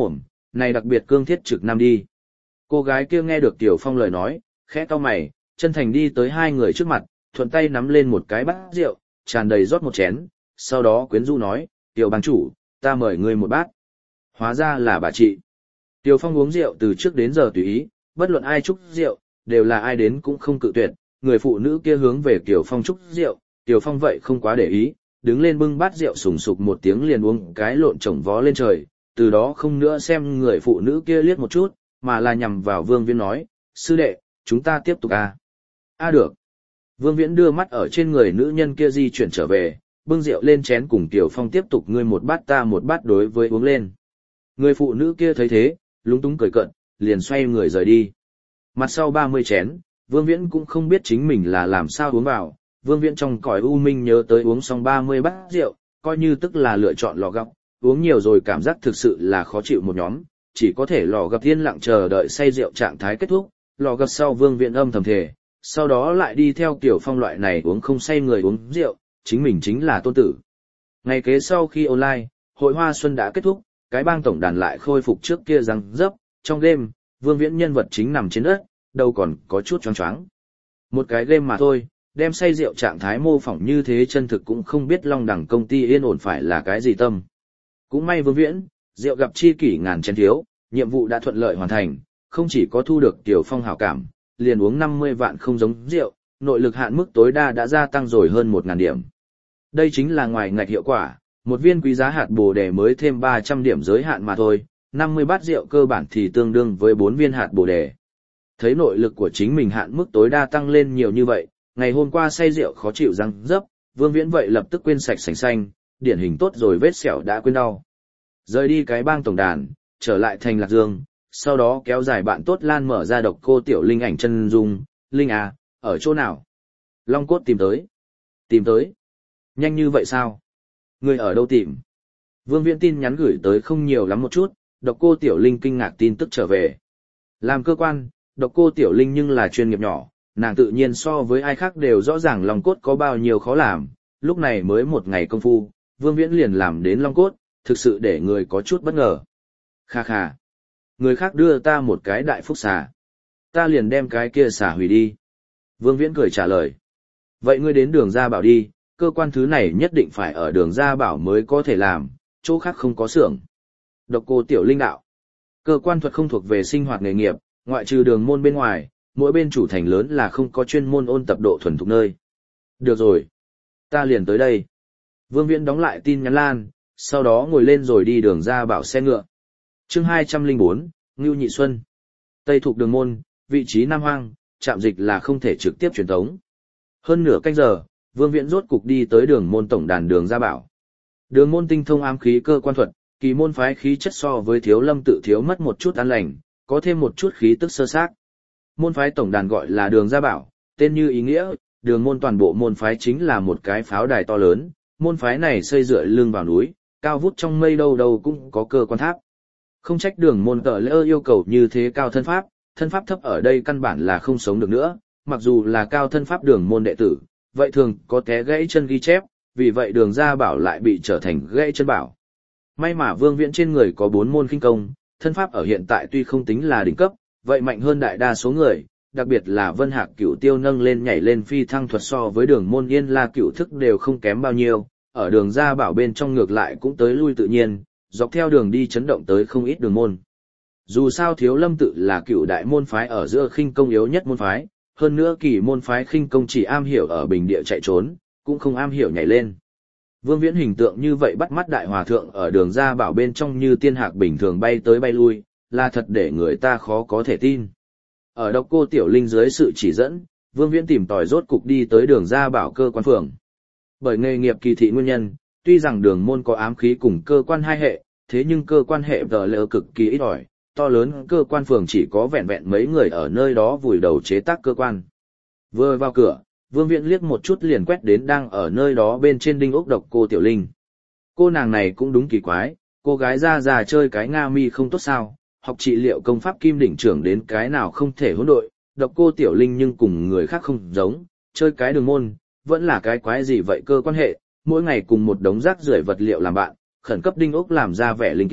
này đặc biệt cương thiết trực nam đi. Cô gái kia nghe được Tiểu Phong lời nói, khẽ cau mày, chân thành đi tới hai người trước mặt, thuận tay nắm lên một cái bát rượu, tràn đầy rót một chén, sau đó quyến rũ nói, Tiểu bang chủ, ta mời ngươi một bát. Hóa ra là bà chị. Tiểu Phong uống rượu từ trước đến giờ tùy ý, bất luận ai chúc rượu, đều là ai đến cũng không cự tuyệt, người phụ nữ kia hướng về Tiểu Phong chúc rượu, Tiểu Phong vậy không quá để ý, đứng lên bưng bát rượu sùng sục một tiếng liền uống cái lộn chồng vó lên trời, từ đó không nữa xem người phụ nữ kia liếc một chút, mà là nhằm vào Vương Viễn nói, sư đệ, chúng ta tiếp tục à? Được. Vương Viễn đưa mắt ở trên người nữ nhân kia di chuyển trở về, bưng rượu lên chén cùng Tiểu Phong tiếp tục ngươi một bát ta một bát đối với uống lên. Người phụ nữ kia thấy thế, lúng túng cười cợt, liền xoay người rời đi. Mặt sau 30 chén, Vương Viễn cũng không biết chính mình là làm sao uống vào, Vương Viễn trong cõi u minh nhớ tới uống xong 30 bát rượu, coi như tức là lựa chọn lò gọc, uống nhiều rồi cảm giác thực sự là khó chịu một nhóm, chỉ có thể lò gập yên lặng chờ đợi say rượu trạng thái kết thúc, lò gập sau Vương Viễn âm thầm thề, sau đó lại đi theo Tiểu Phong loại này uống không say người uống rượu, chính mình chính là tôn tử. Ngày kế sau khi online, hội hoa xuân đã kết thúc, cái bang tổng đàn lại khôi phục trước kia răng dấp, trong game, Vương Viễn nhân vật chính nằm trên đất, đâu còn có chút choáng choáng. Một cái game mà thôi, đem say rượu trạng thái mô phỏng như thế chân thực cũng không biết Long Đẳng công ty yên ổn phải là cái gì tâm. Cũng may Vương Viễn, rượu gặp chi kỷ ngàn chén thiếu, nhiệm vụ đã thuận lợi hoàn thành, không chỉ có thu được Tiểu Phong hảo cảm, liền uống 50 vạn không giống rượu, nội lực hạn mức tối đa đã gia tăng rồi hơn 1.000 điểm. Đây chính là ngoài ngạch hiệu quả, một viên quý giá hạt bồ đề mới thêm 300 điểm giới hạn mà thôi, 50 bát rượu cơ bản thì tương đương với 4 viên hạt bồ đề. Thấy nội lực của chính mình hạn mức tối đa tăng lên nhiều như vậy, ngày hôm qua say rượu khó chịu răng dấp, Vương Viễn vậy lập tức quên sạch sành xanh, điển hình tốt rồi vết sẹo đã quên đau. Rời đi cái bang tổng đàn, trở lại thành Lạc Dương, sau đó kéo dài bạn tốt Lan mở ra Độc Cô Tiểu Linh ảnh chân dung, Linh à, ở chỗ nào? Long Cốt tìm tới. Tìm tới? Nhanh như vậy sao? Người ở đâu tìm? Vương Viễn tin nhắn gửi tới không nhiều lắm một chút, Độc Cô Tiểu Linh kinh ngạc tin tức trở về. Làm cơ quan, Độc Cô Tiểu Linh nhưng là chuyên nghiệp nhỏ, nàng tự nhiên so với ai khác đều rõ ràng Long Cốt có bao nhiêu khó làm, lúc này mới một ngày công phu, Vương Viễn liền làm đến Long Cốt, thực sự để người có chút bất ngờ. Kha kha. Người khác đưa ta một cái đại phúc xà. Ta liền đem cái kia xà hủy đi. Vương Viễn cười trả lời. Vậy ngươi đến Đường Gia Bảo đi, cơ quan thứ này nhất định phải ở Đường Gia Bảo mới có thể làm, chỗ khác không có xưởng. Độc Cô Tiểu Linh đạo. Cơ quan thuật không thuộc về sinh hoạt nghề nghiệp, ngoại trừ đường môn bên ngoài, mỗi bên chủ thành lớn là không có chuyên môn ôn tập độ thuần thục nơi. Được rồi. Ta liền tới đây. Vương Viễn đóng lại tin nhắn lan, sau đó ngồi lên rồi đi Đường Gia Bảo xe ngựa. Chương 204, Ngưu Nhị Xuân. Tây thuộc đường môn, vị trí Nam Hoang, trạm dịch là không thể trực tiếp truyền tống. Hơn nửa canh giờ, Vương Viễn rốt cục đi tới đường môn tổng đàn Đường Gia Bảo. Đường môn tinh thông ám khí cơ quan thuật, kỳ môn phái khí chất so với Thiếu Lâm tự thiếu mất một chút an lành, có thêm một chút khí tức sơ xác. Môn phái tổng đàn gọi là Đường Gia Bảo, tên như ý nghĩa, đường môn toàn bộ môn phái chính là một cái pháo đài to lớn, môn phái này xây dựa lưng vào núi, cao vút trong mây đâu đâu cũng có cơ quan tháp. Không trách đường môn tờ lỡ yêu cầu như thế cao thân pháp thấp ở đây căn bản là không sống được nữa, mặc dù là cao thân pháp đường môn đệ tử, vậy thường có té gãy chân ghi chép, vì vậy Đường Gia Bảo lại bị trở thành gãy chân bảo. May mà Vương Viễn trên người có 4 môn khinh công, thân pháp ở hiện tại tuy không tính là đỉnh cấp, vậy mạnh hơn đại đa số người, đặc biệt là Vân Hạc Cửu Tiêu nâng lên nhảy lên phi thăng thuật so với đường môn Yên La Cửu thức đều không kém bao nhiêu, ở Đường Gia Bảo bên trong ngược lại cũng tới lui tự nhiên, dọc theo đường đi chấn động tới không ít đường môn. Dù sao Thiếu Lâm tự là cựu đại môn phái ở giữa khinh công yếu nhất môn phái, hơn nữa kỳ môn phái khinh công chỉ am hiểu ở bình địa chạy trốn, cũng không am hiểu nhảy lên. Vương Viễn hình tượng như vậy bắt mắt đại hòa thượng ở Đường Gia Bảo bên trong như tiên hạc bình thường bay tới bay lui, là thật để người ta khó có thể tin. Ở Độc Cô Tiểu Linh dưới sự chỉ dẫn, Vương Viễn tìm tòi rốt cục đi tới Đường Gia Bảo cơ quan phường. Bởi nghề nghiệp kỳ thị nguyên nhân, tuy rằng đường môn có ám khí cùng cơ quan hai hệ, thế nhưng cơ quan hệ tờ lỡ cực kỳ ít ỏi, to lớn cơ quan phường chỉ có vẹn vẹn mấy người ở nơi đó vùi đầu chế tác cơ quan. Vừa vào cửa, Vương Viễn liếc một chút liền quét đến đang ở nơi đó bên trên đinh ốc Độc Cô Tiểu Linh. Cô nàng này cũng đúng kỳ quái, cô gái già chơi cái Nga mi không tốt sao, học trị liệu công pháp kim đỉnh trưởng đến cái nào không thể hỗn đội, Độc Cô Tiểu Linh nhưng cùng người khác không giống, chơi cái đường môn, vẫn là cái quái gì vậy cơ quan hệ, mỗi ngày cùng một đống rác rưởi vật liệu làm bạn, khẩn cấp đinh ốc làm ra vẻ linh kiện,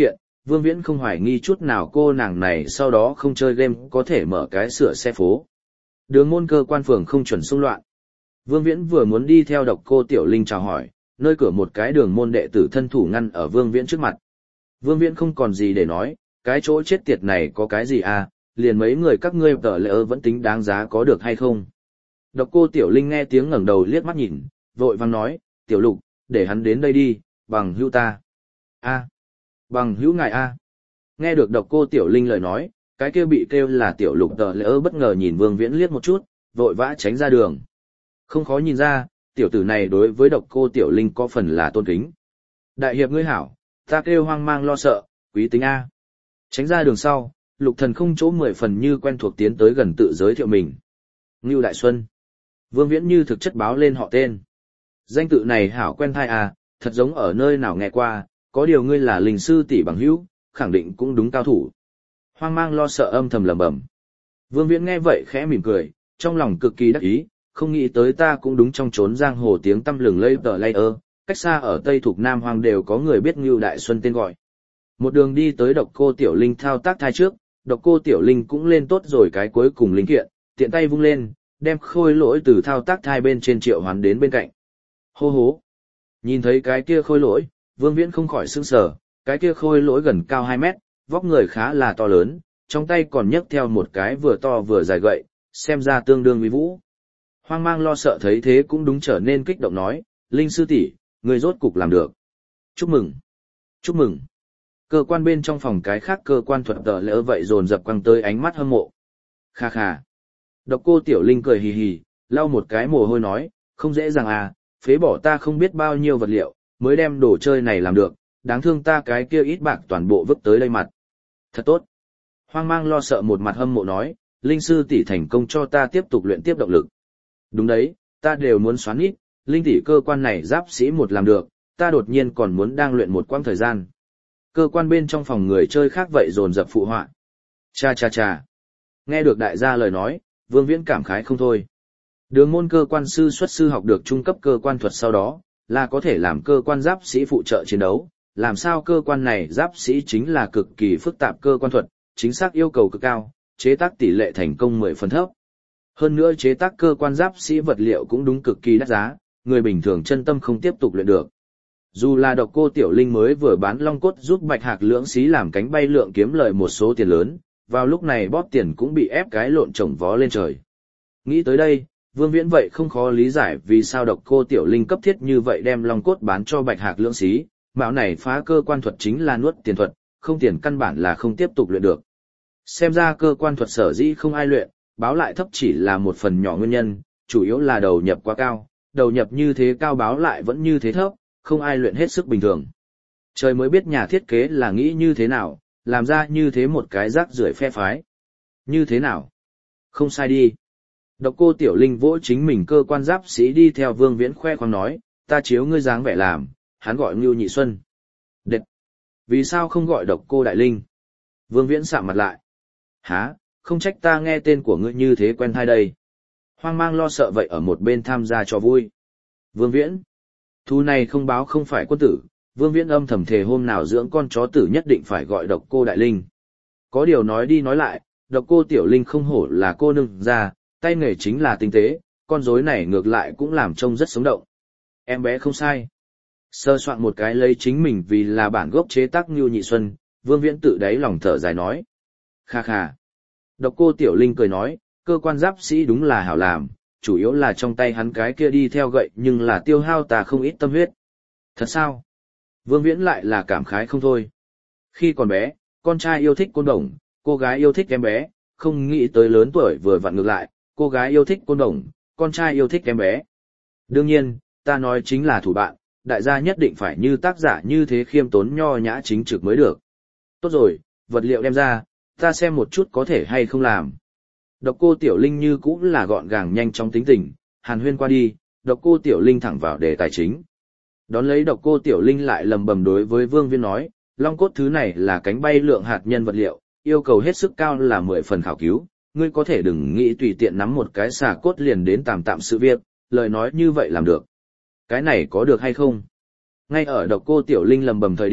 Vương Viễn không hoài nghi chút nào cô nàng này sau đó không chơi game có thể mở cái sửa xe phố. Đường môn cơ quan phường không chuẩn xung loạn. Vương Viễn vừa muốn đi theo Độc Cô Tiểu Linh chào hỏi, nơi cửa một cái đường môn đệ tử thân thủ ngăn ở Vương Viễn trước mặt. Vương Viễn không còn gì để nói, cái chỗ chết tiệt này có cái gì à, liền mấy người các ngươi tờ lỡ vẫn tính đáng giá có được hay không. Độc Cô Tiểu Linh nghe tiếng ngẩng đầu liếc mắt nhìn, vội vang nói, Tiểu Lục, để hắn đến đây đi, bằng hữu ta. A, bằng hữu ngài A. Nghe được Độc Cô Tiểu Linh lời nói, cái kia bị kêu là Tiểu Lục tờ lỡ bất ngờ nhìn Vương Viễn liếc một chút, vội vã tránh ra đường. Không khó nhìn ra, tiểu tử này đối với Độc Cô Tiểu Linh có phần là tôn kính. Đại hiệp ngươi hảo, ta kêu hoang mang lo sợ, quý tính A. Tránh ra đường sau, Lục Thần không chỗ 10 phần như quen thuộc tiến tới gần tự giới thiệu mình. Ngưu Đại Xuân. Vương Viễn như thực chất báo lên họ tên. Danh tự này hảo quen thai à, thật giống ở nơi nào nghe qua, có điều ngươi là linh sư tỷ bằng hữu, khẳng định cũng đúng cao thủ. Hoang mang lo sợ âm thầm lẩm bẩm. Vương Viễn nghe vậy khẽ mỉm cười, trong lòng cực kỳ đắc ý, không nghĩ tới ta cũng đúng trong chốn giang hồ tiếng tăm lừng lây tờ layer, cách xa ở Tây Thục Nam Hoàng đều có người biết Ngưu Đại Xuân tên gọi. Một đường đi tới Độc Cô Tiểu Linh thao tác thai trước, Độc Cô Tiểu Linh cũng lên tốt rồi cái cuối cùng linh kiện, tiện tay vung lên, đem khôi lỗi từ thao tác thai bên trên triệu hoán đến bên cạnh. Hô hố. Nhìn thấy cái kia khôi lỗi, Vương Viễn không khỏi sững sờ, cái kia khôi lỗi gần cao 2 mét, vóc người khá là to lớn, trong tay còn nhấc theo một cái vừa to vừa dài gậy, xem ra tương đương uy vũ. Hoang mang lo sợ thấy thế cũng đúng trở nên kích động nói, Linh sư tỷ, người rốt cục làm được. Chúc mừng. Chúc mừng. Cơ quan bên trong phòng cái khác cơ quan thuật tờ lỡ vậy dồn dập quăng tới ánh mắt hâm mộ. Kha kha. Độc Cô Tiểu Linh cười hì hì, lau một cái mồ hôi nói, không dễ dàng à, phế bỏ ta không biết bao nhiêu vật liệu, mới đem đồ chơi này làm được, đáng thương ta cái kia ít bạc toàn bộ vứt tới đây mặt. Thật tốt. Hoang mang lo sợ một mặt hâm mộ nói, Linh sư tỷ thành công cho ta tiếp tục luyện tiếp động lực. Đúng đấy, ta đều muốn xoắn ít, Linh tỷ cơ quan này giáp sĩ một làm được, ta đột nhiên còn muốn đang luyện một quãng thời gian. Cơ quan bên trong phòng người chơi khác vậy dồn dập phụ họa. Cha cha cha. Nghe được đại gia lời nói, Vương Viễn cảm khái không thôi. Đường môn cơ quan sư xuất sư học được trung cấp cơ quan thuật sau đó, là có thể làm cơ quan giáp sĩ phụ trợ chiến đấu. Làm sao cơ quan này giáp sĩ chính là cực kỳ phức tạp cơ quan thuật, chính xác yêu cầu cực cao, chế tác tỷ lệ thành công 10 phần thấp. Hơn nữa chế tác cơ quan giáp sĩ vật liệu cũng đúng cực kỳ đắt giá, người bình thường chân tâm không tiếp tục luyện được. Dù là Độc Cô Tiểu Linh mới vừa bán long cốt giúp Bạch Hạc lưỡng xí làm cánh bay lượng kiếm lời một số tiền lớn, vào lúc này bóp tiền cũng bị ép cái lộn trồng vó lên trời. Nghĩ tới đây, Vương Viễn vậy không khó lý giải vì sao Độc Cô Tiểu Linh cấp thiết như vậy đem long cốt bán cho Bạch Hạc lưỡng xí, mạo này phá cơ quan thuật chính là nuốt tiền thuật, không tiền căn bản là không tiếp tục luyện được. Xem ra cơ quan thuật sở dĩ không ai luyện, báo lại thấp chỉ là một phần nhỏ nguyên nhân, chủ yếu là đầu nhập quá cao, đầu nhập như thế cao báo lại vẫn như thế thấp, không ai luyện hết sức bình thường. Trời mới biết nhà thiết kế là nghĩ như thế nào, làm ra như thế một cái rác rưởi phe phái. Như thế nào? Không sai đi. Độc Cô Tiểu Linh vỗ chính mình cơ quan giáp sĩ đi theo Vương Viễn khoe khoang nói, ta chiếu ngươi dáng vẻ làm, hắn gọi Ngưu Nhị Xuân. Đệt! Vì sao không gọi Độc Cô Đại Linh? Vương Viễn sạm mặt lại. Hả, không trách ta nghe tên của ngươi như thế quen thai đây. Hoang mang lo sợ vậy ở một bên tham gia cho vui. Vương Viễn! Thu này không báo không phải quân tử, Vương Viễn âm thầm thề hôm nào dưỡng con chó tử nhất định phải gọi Độc Cô Đại Linh. Có điều nói đi nói lại, Độc Cô Tiểu Linh không hổ là cô nương ra, tay nghề chính là tinh tế, con rối này ngược lại cũng làm trông rất sống động. Em bé không sai. Sơ soạn một cái lấy chính mình vì là bản gốc chế tác Ngưu Nhị Xuân, Vương Viễn tự đáy lòng thở dài nói. Kha kha. Độc Cô Tiểu Linh cười nói, cơ quan giáp sĩ đúng là hảo làm, chủ yếu là trong tay hắn cái kia đi theo gậy nhưng là tiêu hao ta không ít tâm huyết. Thật sao? Vương Viễn lại là cảm khái không thôi. Khi còn bé, con trai yêu thích côn đồng, cô gái yêu thích em bé, không nghĩ tới lớn tuổi vừa vặn ngược lại, cô gái yêu thích côn đồng, con trai yêu thích em bé. Đương nhiên, ta nói chính là thủ bạn, đại gia nhất định phải như tác giả như thế khiêm tốn nho nhã chính trực mới được. Tốt rồi, vật liệu đem ra, ta xem một chút có thể hay không làm. Độc Cô Tiểu Linh như cũng là gọn gàng nhanh chóng tính tình, hàn huyên qua đi, Độc Cô Tiểu Linh thẳng vào đề tài chính. Đón lấy Độc Cô Tiểu Linh lại lầm bầm đối với Vương Viễn nói, long cốt thứ này là cánh bay lượng hạt nhân vật liệu, yêu cầu hết sức cao là 10 phần khảo cứu, ngươi có thể đừng nghĩ tùy tiện nắm một cái xà cốt liền đến tạm tạm sự việc, lời nói như vậy làm được. Cái này có được hay không? Ngay ở Độc Cô Tiểu Linh lầm bầm thời điểm,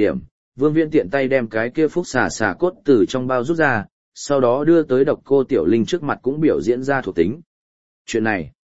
Vương Viễn tiện tay đem cái kia phúc xà cốt từ trong bao rút ra, sau đó đưa tới Độc Cô Tiểu Linh trước mặt cũng biểu diễn ra thuộc tính. Chuyện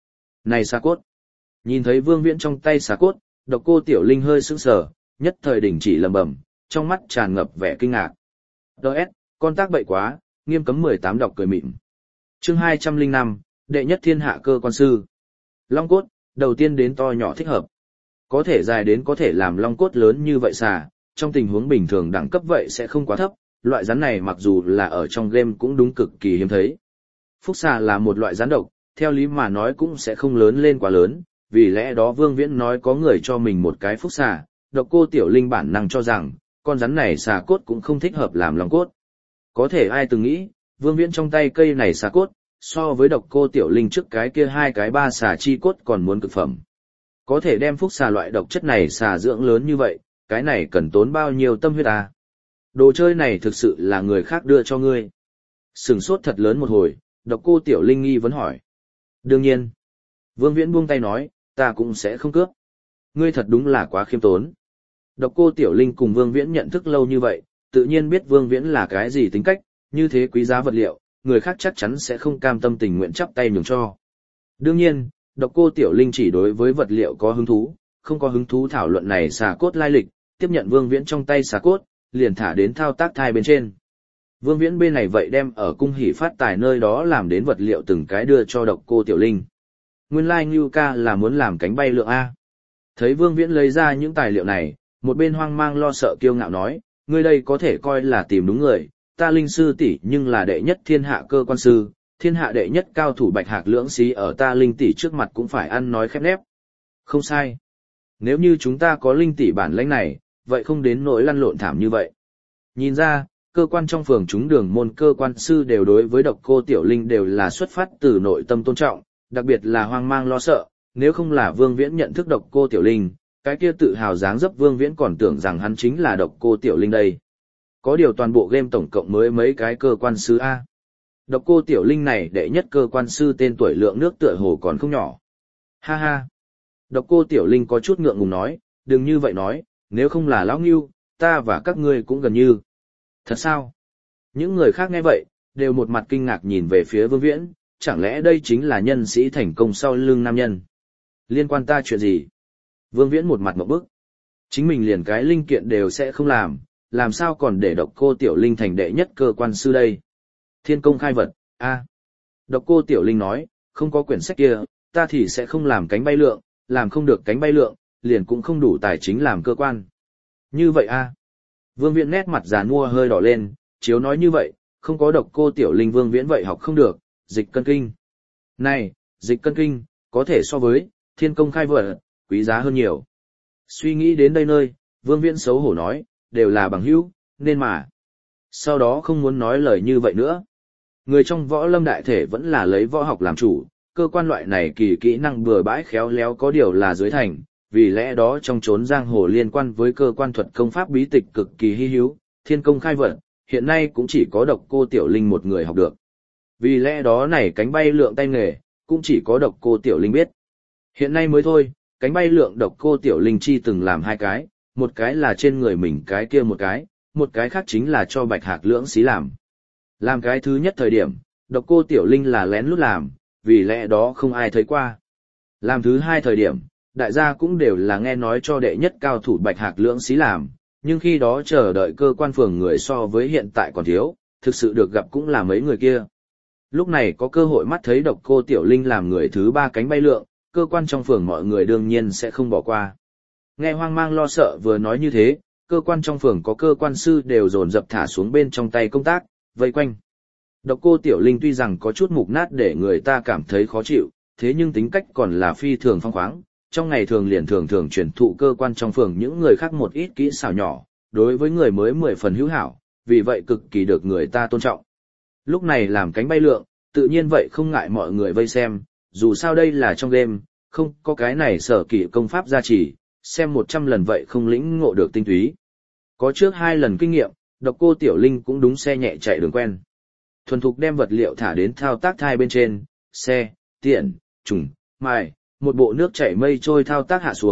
này xà cốt. Nhìn thấy Vương Viễn trong tay xà cốt, Độc Cô Tiểu Linh hơi sững sờ, nhất thời đình chỉ lẩm bẩm, trong mắt tràn ngập vẻ kinh ngạc. DS, con tác bậy quá, nghiêm cấm 18 đọc cười mịn. Chương 205, đệ nhất thiên hạ cơ quan sư. Long cốt, đầu tiên đến to nhỏ thích hợp. Có thể dài đến có thể làm long cốt lớn như vậy xà, trong tình huống bình thường đẳng cấp vậy sẽ không quá thấp, loại rắn này mặc dù là ở trong game cũng đúng cực kỳ hiếm thấy. Phúc xà là một loại rắn độc, theo lý mà nói cũng sẽ không lớn lên quá lớn, vì lẽ đó Vương Viễn nói có người cho mình một cái phúc xà, Độc Cô Tiểu Linh bản năng cho rằng, con rắn này xà cốt cũng không thích hợp làm long cốt. Có thể ai từng nghĩ, Vương Viễn trong tay cây này xà cốt, so với Độc Cô Tiểu Linh trước cái kia hai cái ba xà chi cốt còn muốn cực phẩm. Có thể đem phúc xà loại độc chất này xà dưỡng lớn như vậy, cái này cần tốn bao nhiêu tâm huyết à? Đồ chơi này thực sự là người khác đưa cho ngươi. Sừng sốt thật lớn một hồi, Độc Cô Tiểu Linh nghi vấn hỏi. Đương nhiên. Vương Viễn buông tay nói, ta cũng sẽ không cướp. Ngươi thật đúng là quá khiêm tốn. Độc Cô Tiểu Linh cùng Vương Viễn nhận thức lâu như vậy, tự nhiên biết Vương Viễn là cái gì tính cách, như thế quý giá vật liệu, người khác chắc chắn sẽ không cam tâm tình nguyện chắp tay nhường cho. Đương nhiên, Độc Cô Tiểu Linh chỉ đối với vật liệu có hứng thú, không có hứng thú thảo luận này xà cốt lai lịch, tiếp nhận Vương Viễn trong tay xà cốt, liền thả đến thao tác thai bên trên. Vương Viễn bên này vậy đem ở cung hỉ phát tài nơi đó làm đến vật liệu từng cái đưa cho Độc Cô Tiểu Linh. Nguyên lai Ngưu ca là muốn làm cánh bay lượng A. Thấy Vương Viễn lấy ra những tài liệu này, một bên hoang mang lo sợ kiêu ngạo nói, ngươi đây có thể coi là tìm đúng người, ta Linh sư tỷ nhưng là đệ nhất thiên hạ cơ quan sư, thiên hạ đệ nhất cao thủ bạch hạc lưỡng xí ở ta Linh tỷ trước mặt cũng phải ăn nói khép nép. Không sai. Nếu như chúng ta có Linh tỷ bản lĩnh này, vậy không đến nỗi lăn lộn thảm như vậy. Nhìn ra, cơ quan trong phường chúng đường môn cơ quan sư đều đối với Độc Cô Tiểu Linh đều là xuất phát từ nội tâm tôn trọng, đặc biệt là hoang mang lo sợ, nếu không là Vương Viễn nhận thức Độc Cô Tiểu Linh, cái kia tự hào dáng dấp Vương Viễn còn tưởng rằng hắn chính là Độc Cô Tiểu Linh đây. Có điều toàn bộ game tổng cộng mới mấy cái cơ quan sư A. Độc Cô Tiểu Linh này đệ nhất cơ quan sư tên tuổi lượng nước tựa hồ còn không nhỏ. Ha ha. Độc Cô Tiểu Linh có chút ngượng ngùng nói, đừng như vậy nói, nếu không là lão Ngưu, ta và các ngươi cũng gần như. Thật sao? Những người khác nghe vậy, đều một mặt kinh ngạc nhìn về phía Vương Viễn, chẳng lẽ đây chính là nhân sĩ thành công sau lưng nam nhân? Liên quan ta chuyện gì? Vương Viễn một mặt ngộp bức. Chính mình liền cái linh kiện đều sẽ không làm sao còn để Độc Cô Tiểu Linh thành đệ nhất cơ quan sư đây? Thiên công khai vật, a. Độc Cô Tiểu Linh nói, không có quyển sách kia, ta thì sẽ không làm cánh bay lượng, làm không được cánh bay lượng, liền cũng không đủ tài chính làm cơ quan. Như vậy a. Vương Viễn nét mặt già nua hơi đỏ lên, chiếu nói như vậy, không có Độc Cô Tiểu Linh Vương Viễn vậy học không được, dịch cân kinh. Này, dịch cân kinh, có thể so với thiên công khai vật, quý giá hơn nhiều. Suy nghĩ đến đây nơi, Vương Viễn xấu hổ nói, đều là bằng hữu, nên mà. Sau đó không muốn nói lời như vậy nữa. Người trong võ lâm đại thể vẫn là lấy võ học làm chủ, cơ quan loại này kỳ kỹ năng bừa bãi khéo léo có điều là dưới thành, vì lẽ đó trong chốn giang hồ liên quan với cơ quan thuật công pháp bí tịch cực kỳ hi hữu, thiên công khai vật, hiện nay cũng chỉ có Độc Cô Tiểu Linh một người học được. Vì lẽ đó này cánh bay lượng tay nghề, cũng chỉ có Độc Cô Tiểu Linh biết. Hiện nay mới thôi, cánh bay lượng Độc Cô Tiểu Linh chi từng làm hai cái, một cái là trên người mình cái kia một cái khác chính là cho bạch hạc lưỡng xí làm. Làm cái thứ nhất thời điểm, Độc Cô Tiểu Linh là lén lút làm, vì lẽ đó không ai thấy qua. Làm thứ hai thời điểm, đại gia cũng đều là nghe nói cho đệ nhất cao thủ bạch hạc lưỡng xí làm, nhưng khi đó chờ đợi cơ quan phường người so với hiện tại còn thiếu, thực sự được gặp cũng là mấy người kia. Lúc này có cơ hội mắt thấy Độc Cô Tiểu Linh làm người thứ ba cánh bay lượng, cơ quan trong phường mọi người đương nhiên sẽ không bỏ qua. Nghe hoang mang lo sợ vừa nói như thế, cơ quan trong phường có cơ quan sư đều dồn dập thả xuống bên trong tay công tác, vây quanh. Độc Cô Tiểu Linh tuy rằng có chút mục nát để người ta cảm thấy khó chịu, thế nhưng tính cách còn là phi thường phong khoáng, trong ngày thường liền thường truyền thụ cơ quan trong phường những người khác một ít kỹ xảo nhỏ, đối với người mới 10 phần hữu hảo, vì vậy cực kỳ được người ta tôn trọng. Lúc này làm cánh bay lượng, tự nhiên vậy không ngại mọi người vây xem, dù sao đây là trong game, không có cái này sở kỹ công pháp gia trì, xem 100 lần vậy không lĩnh ngộ được tinh túy. Có trước 2 lần kinh nghiệm, Độc Cô Tiểu Linh cũng đúng xe nhẹ chạy đường quen. Thuần thục đem vật liệu thả đến thao tác thai bên trên, xe, tiện, trùng, mài, một bộ nước chảy mây trôi thao tác hạ xuống,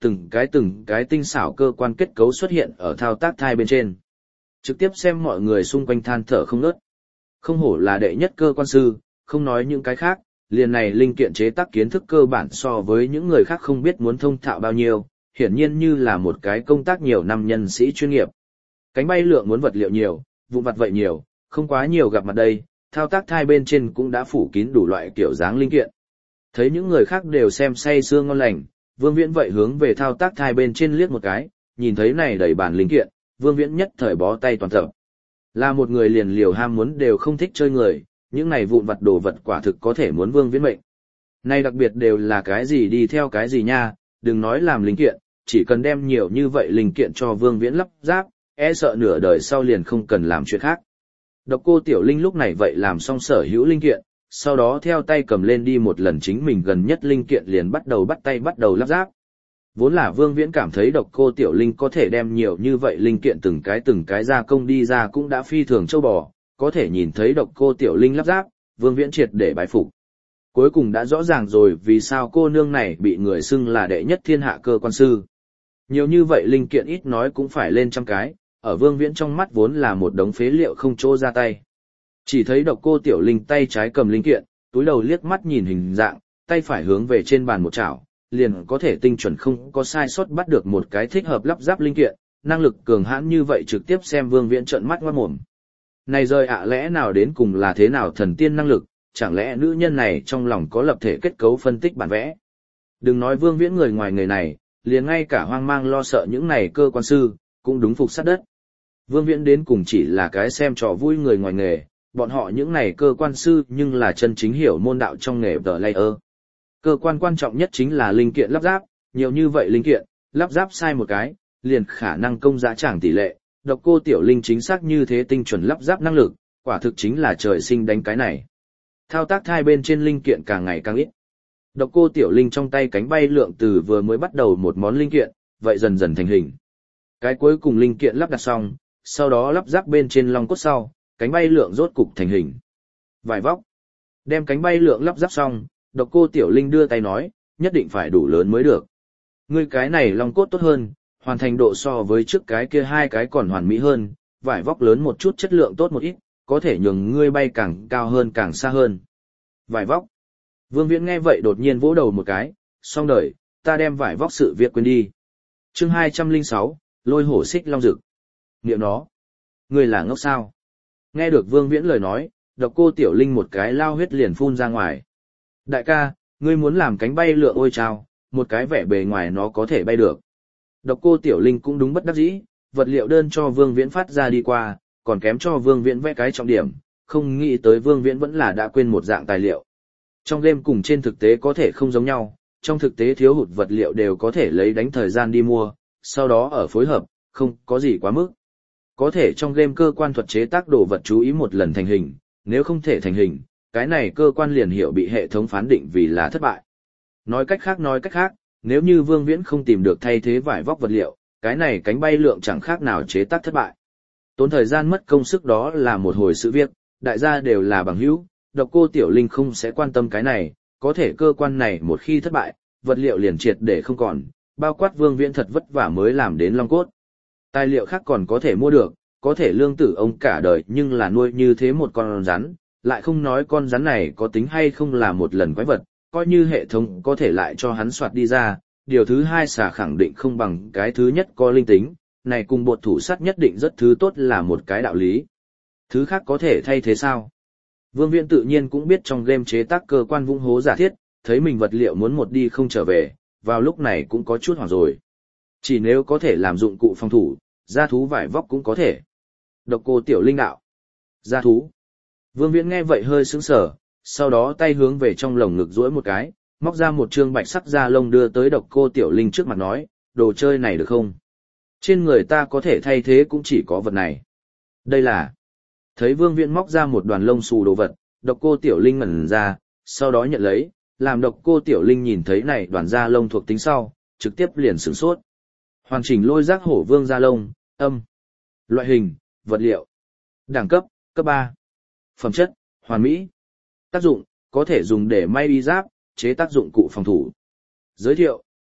từng cái tinh xảo cơ quan kết cấu xuất hiện ở thao tác thai bên trên. Trực tiếp xem mọi người xung quanh than thở không ngớt. Không hổ là đệ nhất cơ quan sư, không nói những cái khác, liền này linh kiện chế tác kiến thức cơ bản so với những người khác không biết muốn thông thạo bao nhiêu, hiển nhiên như là một cái công tác nhiều năm nhân sĩ chuyên nghiệp. Cánh bay lượng muốn vật liệu nhiều, vụn vặt vậy nhiều, không quá nhiều gặp mặt đây, thao tác thai bên trên cũng đã phủ kín đủ loại kiểu dáng linh kiện. Thấy những người khác đều xem say sưa ngon lành, Vương Viễn vậy hướng về thao tác thai bên trên liếc một cái, nhìn thấy này đầy bàn linh kiện, Vương Viễn nhất thời bó tay toàn tập. Là một người liền liều ham muốn đều không thích chơi người, những này vụn vặt đồ vật quả thực có thể muốn Vương Viễn mệnh. Này đặc biệt đều là cái gì đi theo cái gì nha, đừng nói làm linh kiện, chỉ cần đem nhiều như vậy linh kiện cho Vương Viễn lắp ráp, e sợ nửa đời sau liền không cần làm chuyện khác. Độc Cô Tiểu Linh lúc này vậy làm xong sở hữu linh kiện, sau đó theo tay cầm lên đi một lần chính mình gần nhất linh kiện liền bắt đầu lắp ráp. Vốn là Vương Viễn cảm thấy Độc Cô Tiểu Linh có thể đem nhiều như vậy linh kiện từng cái gia công đi ra cũng đã phi thường châu bò, có thể nhìn thấy Độc Cô Tiểu Linh lắp ráp, Vương Viễn triệt để bái phục. Cuối cùng đã rõ ràng rồi vì sao cô nương này bị người xưng là đệ nhất thiên hạ cơ quan sư. Nhiều như vậy linh kiện ít nói cũng phải lên trăm cái, ở Vương Viễn trong mắt vốn là một đống phế liệu không chỗ ra tay. Chỉ thấy Độc Cô Tiểu Linh tay trái cầm linh kiện, túi đầu liếc mắt nhìn hình dạng, tay phải hướng về trên bàn một chảo, liền có thể tinh chuẩn không có sai sót bắt được một cái thích hợp lắp ráp linh kiện, năng lực cường hãn như vậy trực tiếp xem Vương Viễn trợn mắt ngoát mồm. Này rời ạ lẽ nào đến cùng là thế nào thần tiên năng lực, chẳng lẽ nữ nhân này trong lòng có lập thể kết cấu phân tích bản vẽ. Đừng nói Vương Viễn người ngoài người này, liền ngay cả hoang mang lo sợ những này cơ quan sư, cũng đúng phục sát đất. Vương Viễn đến cùng chỉ là cái xem trò vui người ngoài nghề, bọn họ những này cơ quan sư nhưng là chân chính hiểu môn đạo trong nghề tờ layer. Cơ quan quan trọng nhất chính là linh kiện lắp ráp, nhiều như vậy linh kiện, lắp ráp sai một cái, liền khả năng công giá chẳng tỷ lệ, Độc Cô Tiểu Linh chính xác như thế tinh chuẩn lắp ráp năng lực, quả thực chính là trời sinh đánh cái này. Thao tác thai bên trên linh kiện càng ngày càng ít. Độc Cô Tiểu Linh trong tay cánh bay lượng từ vừa mới bắt đầu một món linh kiện, vậy dần dần thành hình. Cái cuối cùng linh kiện lắp đặt xong, sau đó lắp ráp bên trên long cốt sau, cánh bay lượng rốt cục thành hình. Vải vóc. Đem cánh bay lượng lắp ráp xong, Độc Cô Tiểu Linh đưa tay nói, nhất định phải đủ lớn mới được. Ngươi cái này long cốt tốt hơn, hoàn thành độ so với trước cái kia hai cái còn hoàn mỹ hơn, vải vóc lớn một chút chất lượng tốt một ít, có thể nhường ngươi bay càng cao hơn càng xa hơn. Vải vóc. Vương Viễn nghe vậy đột nhiên vỗ đầu một cái, xong đời, ta đem vải vóc sự việc quên đi. Chương 206, Lôi hổ xích long dực. Niệm nó. Ngươi là ngốc sao? Nghe được Vương Viễn lời nói, Độc Cô Tiểu Linh một cái lao huyết liền phun ra ngoài. Đại ca, ngươi muốn làm cánh bay lượn ôi trao, một cái vẻ bề ngoài nó có thể bay được. Độc Cô Tiểu Linh cũng đúng bất đắc dĩ, vật liệu đơn cho Vương Viễn phát ra đi qua, còn kém cho Vương Viễn vẽ cái trọng điểm, không nghĩ tới Vương Viễn vẫn là đã quên một dạng tài liệu. Trong game cùng trên thực tế có thể không giống nhau, trong thực tế thiếu hụt vật liệu đều có thể lấy đánh thời gian đi mua, sau đó ở phối hợp, không có gì quá mức. Có thể trong game cơ quan thuật chế tác đồ vật chú ý một lần thành hình, nếu không thể thành hình, cái này cơ quan liền hiệu bị hệ thống phán định vì là thất bại. Nói cách khác, nếu như Vương Viễn không tìm được thay thế vải vóc vật liệu, cái này cánh bay lượng chẳng khác nào chế tác thất bại. Tốn thời gian mất công sức đó là một hồi sự việc, đại gia đều là bằng hữu, Độc Cô Tiểu Linh không sẽ quan tâm cái này, có thể cơ quan này một khi thất bại, vật liệu liền triệt để không còn, bao quát Vương Viễn thật vất vả mới làm đến long cốt. Tài liệu khác còn có thể mua được, có thể lương tử ông cả đời nhưng là nuôi như thế một con rắn, lại không nói con rắn này có tính hay không là một lần quái vật, coi như hệ thống có thể lại cho hắn soạt đi ra, điều thứ hai xà khẳng định không bằng cái thứ nhất có linh tính, này cùng bột thủ sắt nhất định rất thứ tốt là một cái đạo lý. Thứ khác có thể thay thế sao? Vương Viễn tự nhiên cũng biết trong game chế tác cơ quan vung hố giả thiết, thấy mình vật liệu muốn một đi không trở về, vào lúc này cũng có chút hoảng rồi. Chỉ nếu có thể làm dụng cụ phòng thủ, gia thú vải vóc cũng có thể. Độc Cô Tiểu Linh đạo. Gia thú. Vương Viễn nghe vậy hơi sững sờ, sau đó tay hướng về trong lồng ngực duỗi một cái, móc ra một trương bạch sắc da lông đưa tới Độc Cô Tiểu Linh trước mặt nói, đồ chơi này được không? Trên người ta có thể thay thế cũng chỉ có vật này. Đây là... Thấy Vương Viễn móc ra một đoàn lông xù đồ vật, Độc Cô Tiểu Linh ngẩn ra, sau đó nhận lấy, làm Độc Cô Tiểu Linh nhìn thấy này đoàn da lông thuộc tính sau, trực tiếp liền sửng sốt. Hoàn chỉnh lôi giác hổ vương da lông, âm. Loại hình, vật liệu. Đẳng cấp, cấp 3. Phẩm chất, hoàn mỹ. Tác dụng, có thể dùng để may y giáp, chế tác dụng cụ phòng thủ. Giới thiệu,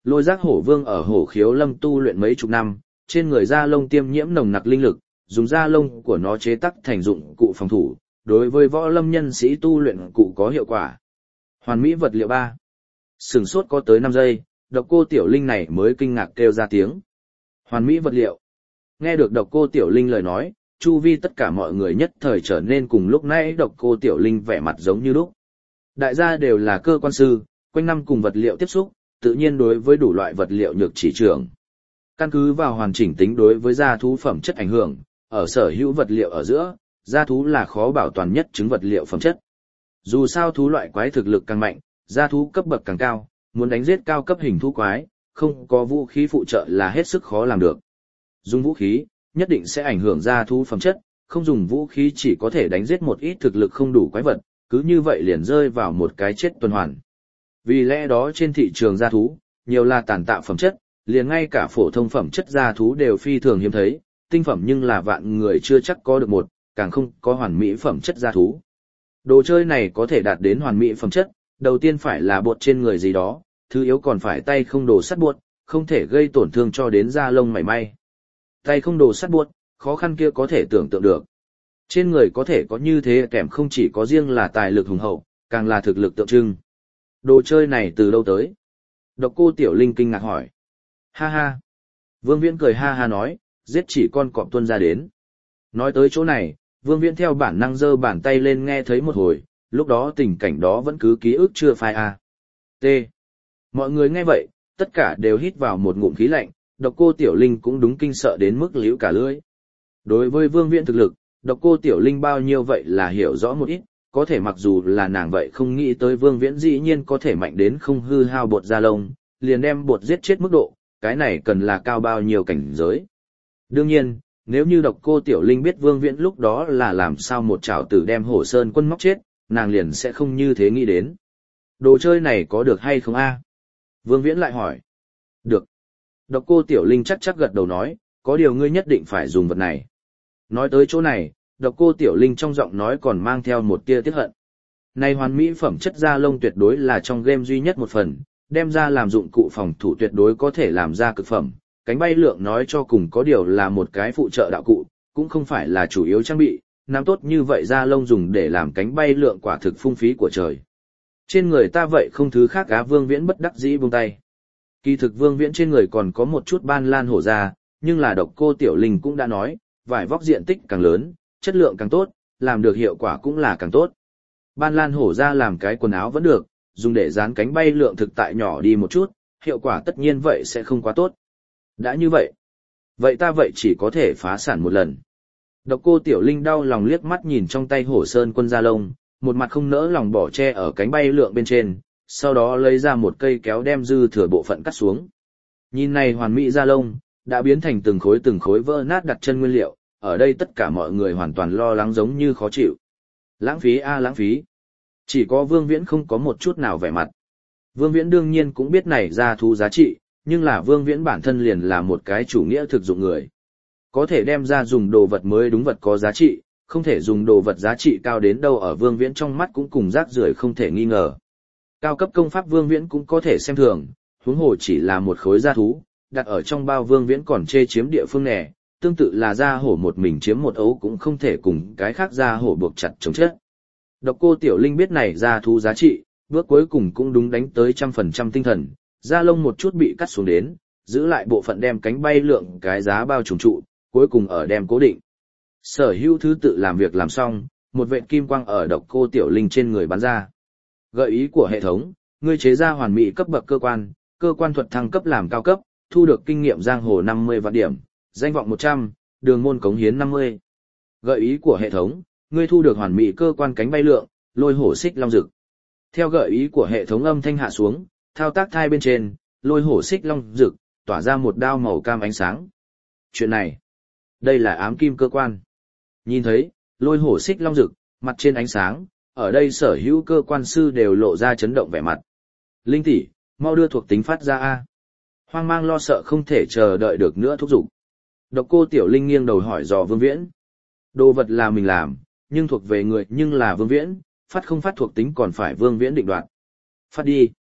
Lôi giác hổ vương ở hổ khiếu lâm tu luyện mấy chục năm, trên người da lông tiêm nhiễm nồng nặc linh lực, dùng da lông của nó chế tác thành dụng cụ phòng thủ, đối với võ lâm nhân sĩ tu luyện cụ có hiệu quả. Hoàn mỹ vật liệu 3. Sửng sốt có tới 5 giây, độc cô tiểu linh này mới kinh ngạc kêu ra tiếng. Hoàn mỹ vật liệu. Nghe được độc cô tiểu linh lời nói, chu vi tất cả mọi người nhất thời trở nên cùng lúc nãy độc cô tiểu linh vẻ mặt giống như lúc. Đại gia đều là cơ quan sư, quanh năm cùng vật liệu tiếp xúc, tự nhiên đối với đủ loại vật liệu nhược chỉ trường. Căn cứ vào hoàn chỉnh tính đối với gia thú phẩm chất ảnh hưởng, ở sở hữu vật liệu ở giữa, gia thú là khó bảo toàn nhất chứng vật liệu phẩm chất. Dù sao thú loại quái thực lực càng mạnh, gia thú cấp bậc càng cao, muốn đánh giết cao cấp hình thú quái, không có vũ khí phụ trợ là hết sức khó làm được. Dùng vũ khí, nhất định sẽ ảnh hưởng gia thú phẩm chất, không dùng vũ khí chỉ có thể đánh giết một ít thực lực không đủ quái vật, cứ như vậy liền rơi vào một cái chết tuần hoàn. Vì lẽ đó trên thị trường gia thú, nhiều là tàn tạo phẩm chất, liền ngay cả phổ thông phẩm chất gia thú đều phi thường hiếm thấy, tinh phẩm nhưng là vạn người chưa chắc có được một, càng không có hoàn mỹ phẩm chất gia thú. Đồ chơi này có thể đạt đến hoàn mỹ phẩm chất, đầu tiên phải là bột trên người gì đó, thứ yếu còn phải tay không đồ sắt buộc, không thể gây tổn thương cho đến da lông mảy may. Tay không đồ sắt buộc, khó khăn kia có thể tưởng tượng được. Trên người có thể có như thế kèm không chỉ có riêng là tài lực hùng hậu, càng là thực lực tượng trưng. Đồ chơi này từ đâu tới? Độc cô tiểu linh kinh ngạc hỏi. Ha ha. Vương Viễn cười ha ha nói, giết chỉ con cọp tuân ra đến. Nói tới chỗ này, Vương Viễn theo bản năng giơ bàn tay lên nghe thấy một hồi, lúc đó tình cảnh đó vẫn cứ ký ức chưa phai à. T. Mọi người nghe vậy, tất cả đều hít vào một ngụm khí lạnh, độc cô tiểu linh cũng đúng kinh sợ đến mức líu cả lưỡi. Đối với Vương Viễn thực lực, độc cô tiểu linh bao nhiêu vậy là hiểu rõ một ít, có thể mặc dù là nàng vậy không nghĩ tới Vương Viễn dĩ nhiên có thể mạnh đến không hư hao bột da lông, liền đem bột giết chết mức độ, cái này cần là cao bao nhiêu cảnh giới. Đương nhiên, nếu như độc cô tiểu linh biết Vương Viễn lúc đó là làm sao một trảo tử đem Hổ Sơn Quân móc chết, nàng liền sẽ không như thế nghĩ đến. Đồ chơi này có được hay không a? Vương Viễn lại hỏi. Được. Độc cô tiểu linh chắc gật đầu nói, có điều ngươi nhất định phải dùng vật này. Nói tới chỗ này, độc cô tiểu linh trong giọng nói còn mang theo một tia tiếc hận. Này hoàn mỹ phẩm chất da lông tuyệt đối là trong game duy nhất một phần, đem ra làm dụng cụ phòng thủ tuyệt đối có thể làm ra cực phẩm. Cánh bay lượng nói cho cùng có điều là một cái phụ trợ đạo cụ, cũng không phải là chủ yếu trang bị, nắm tốt như vậy da lông dùng để làm cánh bay lượng quả thực phung phí của trời. Trên người ta vậy không thứ khác á. Vương Viễn bất đắc dĩ buông tay. Kỳ thực Vương Viễn trên người còn có một chút ban lan hổ da, nhưng là độc cô tiểu linh cũng đã nói, vải vóc diện tích càng lớn, chất lượng càng tốt, làm được hiệu quả cũng là càng tốt. Ban lan hổ da làm cái quần áo vẫn được, dùng để dán cánh bay lượng thực tại nhỏ đi một chút, hiệu quả tất nhiên vậy sẽ không quá tốt. Đã như vậy ta vậy chỉ có thể phá sản một lần. Độc cô tiểu linh đau lòng liếc mắt nhìn trong tay Hổ Sơn Quân da lông, một mặt không nỡ lòng bỏ che ở cánh bay lượng bên trên, sau đó lấy ra một cây kéo đem dư thừa bộ phận cắt xuống. Nhìn này hoàn mỹ da lông, đã biến thành từng khối vỡ nát đặt chân nguyên liệu, ở đây tất cả mọi người hoàn toàn lo lắng giống như khó chịu. Lãng phí a lãng phí. Chỉ có Vương Viễn không có một chút nào vẻ mặt. Vương Viễn đương nhiên cũng biết này ra thú giá trị, nhưng là Vương Viễn bản thân liền là một cái chủ nghĩa thực dụng người. Có thể đem ra dùng đồ vật mới đúng vật có giá trị, không thể dùng đồ vật giá trị cao đến đâu ở Vương Viễn trong mắt cũng cùng rác rưởi không thể nghi ngờ. Cao cấp công pháp Vương Viễn cũng có thể xem thường, huống hồ chỉ là một khối da thú, đặt ở trong bao Vương Viễn còn chê chiếm địa phương nẻ, tương tự là da hổ một mình chiếm một ấu cũng không thể cùng cái khác da hổ buộc chặt chống chết. Độc cô tiểu linh biết này da thú giá trị, bước cuối cùng cũng đúng đánh tới 100% tinh thần, da lông một chút bị cắt xuống đến, giữ lại bộ phận đem cánh bay lượng cái giá bao trùng trụ, cuối cùng ở đem cố định. Sở hữu thứ tự làm việc làm xong, một vệt kim quang ở độc cô tiểu linh trên người bắn ra. Gợi ý của hệ thống, ngươi chế ra hoàn mỹ cấp bậc cơ quan thuật thăng cấp làm cao cấp, thu được kinh nghiệm giang hồ 50 vạn điểm, danh vọng 100, đường môn cống hiến 50. Gợi ý của hệ thống, ngươi thu được hoàn mỹ cơ quan cánh bay lượng, lôi hổ xích long dực. Theo gợi ý của hệ thống âm thanh hạ xuống, thao tác thai bên trên, lôi hổ xích long dực, tỏa ra một đao màu cam ánh sáng. Chuyện này, đây là ám kim cơ quan. Nhìn thấy, lôi hổ xích long dực, mặt trên ánh sáng, ở đây sở hữu cơ quan sư đều lộ ra chấn động vẻ mặt. Linh tỷ, mau đưa thuộc tính phát ra a. Hoang mang lo sợ không thể chờ đợi được nữa thúc giục. Độc cô tiểu linh nghiêng đầu hỏi dò Vương Viễn. Đồ vật là mình làm, nhưng thuộc về người nhưng là Vương Viễn, phát không phát thuộc tính còn phải Vương Viễn định đoạt. Phát đi.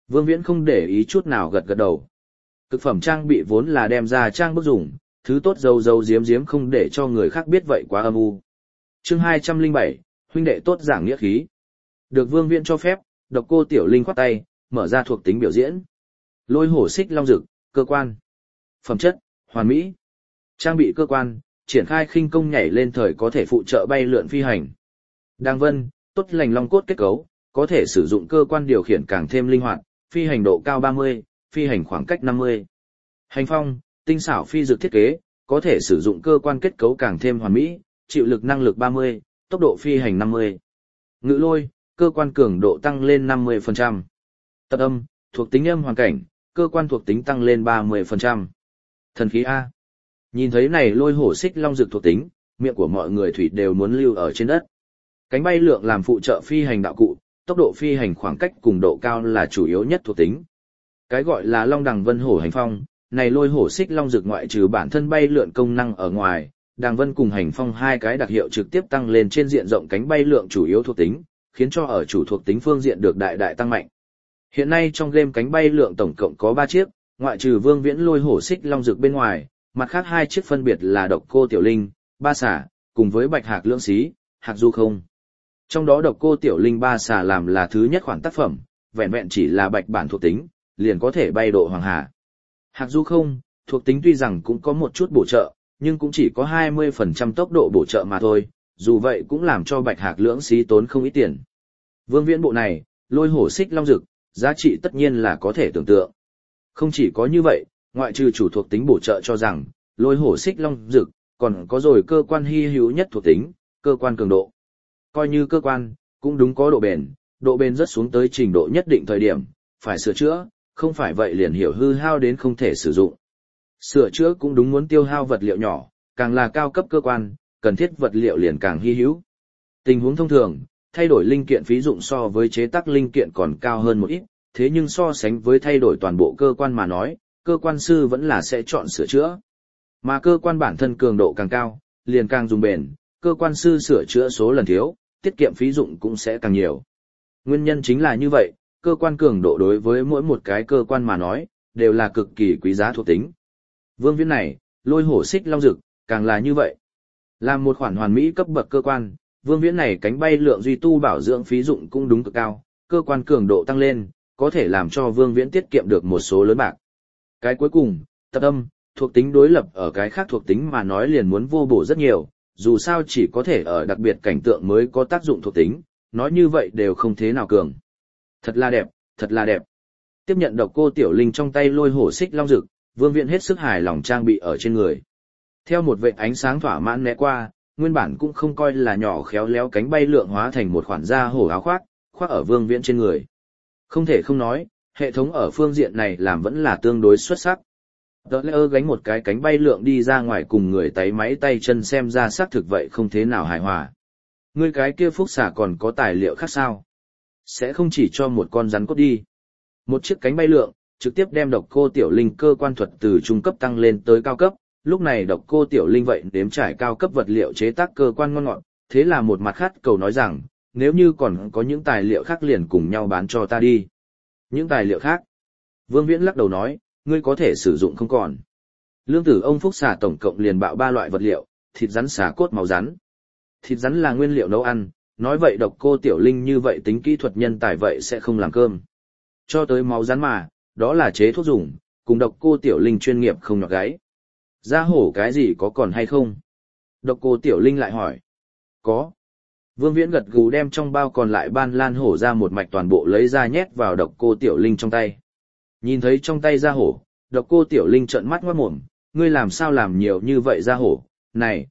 Vương Viễn không để ý chút nào gật gật đầu. Cực phẩm trang bị vốn là đem ra trang bức dùng, thứ tốt dầu dầu diếm diếm không để cho người khác biết vậy quá âm u. Chương 207, huynh đệ tốt giảng nghĩa khí. Được Vương Viễn cho phép, Độc Cô Tiểu Linh khoát tay, mở ra thuộc tính biểu diễn. Lôi hổ xích long dực, cơ quan. Phẩm chất, hoàn mỹ. Trang bị cơ quan, triển khai khinh công nhảy lên thời có thể phụ trợ bay lượn phi hành. Đàng vân, tốt lành long cốt kết cấu, có thể sử dụng cơ quan điều khiển càng thêm linh hoạt, phi hành độ cao 30, phi hành khoảng cách 50. Hành phong, tinh xảo phi dược thiết kế, có thể sử dụng cơ quan kết cấu càng thêm hoàn mỹ, chịu lực năng lực 30, tốc độ phi hành 50. Ngự lôi, cơ quan cường độ tăng lên 50%. Tập âm, thuộc tính âm hoàn cảnh, cơ quan thuộc tính tăng lên 30%. Thần khí A. Nhìn thấy này lôi hổ xích long dược thuộc tính, miệng của mọi người thủy đều muốn lưu ở trên đất. Cánh bay lượng làm phụ trợ phi hành đạo cụ, tốc độ phi hành khoảng cách cùng độ cao là chủ yếu nhất thuộc tính. Cái gọi là long đằng vân hổ hành phong, này lôi hổ xích long dược ngoại trừ bản thân bay lượn công năng ở ngoài, đằng vân cùng hành phong hai cái đặc hiệu trực tiếp tăng lên trên diện rộng cánh bay lượng chủ yếu thuộc tính, khiến cho ở chủ thuộc tính phương diện được đại đại tăng mạnh. Hiện nay trong game cánh bay lượng tổng cộng có 3 chiếc, ngoại trừ Vương Viễn lôi hổ xích long dược bên ngoài, mặt khác 2 chiếc phân biệt là Độc Cô Tiểu Linh, Ba Xà, cùng với Bạch Hạc Lưỡng Xí, Hạc Du Không. Trong đó Độc Cô Tiểu Linh Ba Xà làm là thứ nhất khoản tác phẩm, vẹn vẹn chỉ là bạch bản thuộc tính, liền có thể bay độ hoàng hà. Hạc Du Không, thuộc tính tuy rằng cũng có một chút bổ trợ, nhưng cũng chỉ có 20% tốc độ bổ trợ mà thôi, dù vậy cũng làm cho Bạch Hạc Lưỡng Xí tốn không ít tiền. Vương Viễn bộ này, lôi hổ xích long dực, giá trị tất nhiên là có thể tưởng tượng. Không chỉ có như vậy, ngoại trừ chủ thuộc tính bổ trợ cho rằng, lôi hổ xích long dực, còn có rồi cơ quan hy hữu nhất thuộc tính, cơ quan cường độ. Coi như cơ quan, cũng đúng có độ bền rất xuống tới trình độ nhất định thời điểm, phải sửa chữa, không phải vậy liền hiểu hư hao đến không thể sử dụng. Sửa chữa cũng đúng muốn tiêu hao vật liệu nhỏ, càng là cao cấp cơ quan, cần thiết vật liệu liền càng hy hữu. Tình huống thông thường, thay đổi linh kiện phí dụng so với chế tác linh kiện còn cao hơn một ít, thế nhưng so sánh với thay đổi toàn bộ cơ quan mà nói, cơ quan sư vẫn là sẽ chọn sửa chữa. Mà cơ quan bản thân cường độ càng cao, liền càng dùng bền, cơ quan sư sửa chữa số lần thiếu, tiết kiệm phí dụng cũng sẽ càng nhiều. Nguyên nhân chính là như vậy, cơ quan cường độ đối với mỗi một cái cơ quan mà nói, đều là cực kỳ quý giá thuộc tính. Vương Viễn này, lôi hổ xích long dực, càng là như vậy. Làm một khoản hoàn mỹ cấp bậc cơ quan, Vương Viễn này cánh bay lượng duy tu bảo dưỡng phí dụng cũng đúng cực cao, cơ quan cường độ tăng lên, có thể làm cho Vương Viễn tiết kiệm được một số lớn bạc. Cái cuối cùng, tập âm, thuộc tính đối lập ở cái khác thuộc tính mà nói liền muốn vô bổ rất nhiều, dù sao chỉ có thể ở đặc biệt cảnh tượng mới có tác dụng thuộc tính, nói như vậy đều không thế nào cường. Thật là đẹp, thật là đẹp. Tiếp nhận Độc Cô Tiểu Linh trong tay lôi hổ xích long dực, Vương Viễn hết sức hài lòng trang bị ở trên người. Theo một vệt ánh sáng thỏa mãn né qua, nguyên bản cũng không coi là nhỏ khéo léo cánh bay lượng hóa thành một khoản da hổ áo khoác, khoác ở Vương Viễn trên người. Không thể không nói, hệ thống ở phương diện này làm vẫn là tương đối xuất sắc. Đỡ lỡ gánh một cái cánh bay lượng đi ra ngoài cùng người tay máy tay chân xem ra xác thực vậy không thế nào hài hòa. Ngươi cái kia phúc xả còn có tài liệu khác sao? Sẽ không chỉ cho một con rắn cốt đi. Một chiếc cánh bay lượng, trực tiếp đem Độc Cô Tiểu Linh cơ quan thuật từ trung cấp tăng lên tới cao cấp. Lúc này Độc Cô Tiểu Linh vậy đếm trải cao cấp vật liệu chế tác cơ quan ngon ngọt, thế là một mặt khát cầu nói rằng, nếu như còn có những tài liệu khác liền cùng nhau bán cho ta đi. Những tài liệu khác? Vương Viễn lắc đầu nói, ngươi có thể sử dụng không còn. Lương tử ông phúc xà tổng cộng liền bạo 3 loại vật liệu, thịt rắn xà cốt máu rắn. Thịt rắn là nguyên liệu nấu ăn, nói vậy Độc Cô Tiểu Linh như vậy tính kỹ thuật nhân tài vậy sẽ không làm cơm. Cho tới máu rắn mà, đó là chế thuốc dùng, cùng Độc Cô Tiểu Linh chuyên nghiệp không nhọt gáy. Da hổ cái gì có còn hay không? Độc Cô Tiểu Linh lại hỏi. Có. Vương Viễn gật gù đem trong bao còn lại ban lan hổ ra một mạch toàn bộ lấy ra nhét vào Độc Cô Tiểu Linh trong tay. Nhìn thấy trong tay da hổ, Độc Cô Tiểu Linh trợn mắt ngoát mồm, ngươi làm sao làm nhiều như vậy da hổ, này,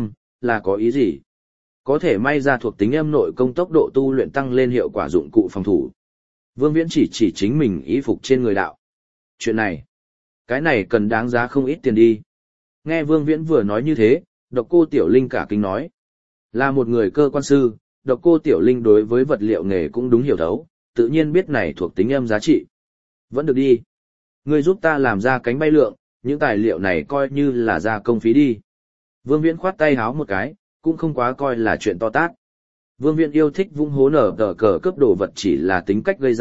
là có ý gì? Có thể may ra thuộc tính âm nội công tốc độ tu luyện tăng lên hiệu quả dụng cụ phòng thủ. Vương Viễn chỉ chính mình y phục trên người đạo. Chuyện này, cái này cần đáng giá không ít tiền đi. Nghe Vương Viễn vừa nói như thế, Độc Cô Tiểu Linh cả kinh nói. Là một người cơ quan sư, Độc Cô Tiểu Linh đối với vật liệu nghề cũng đúng hiểu thấu, tự nhiên biết này thuộc tính âm giá trị. Vẫn được đi. Ngươi giúp ta làm ra cánh bay lượng, những tài liệu này coi như là gia công phí đi. Vương Viễn khoát tay háo một cái, cũng không quá coi là chuyện to tát. Vương Viễn yêu thích vung hố nở tờ cờ cướp đồ vật chỉ là tính cách gây ra,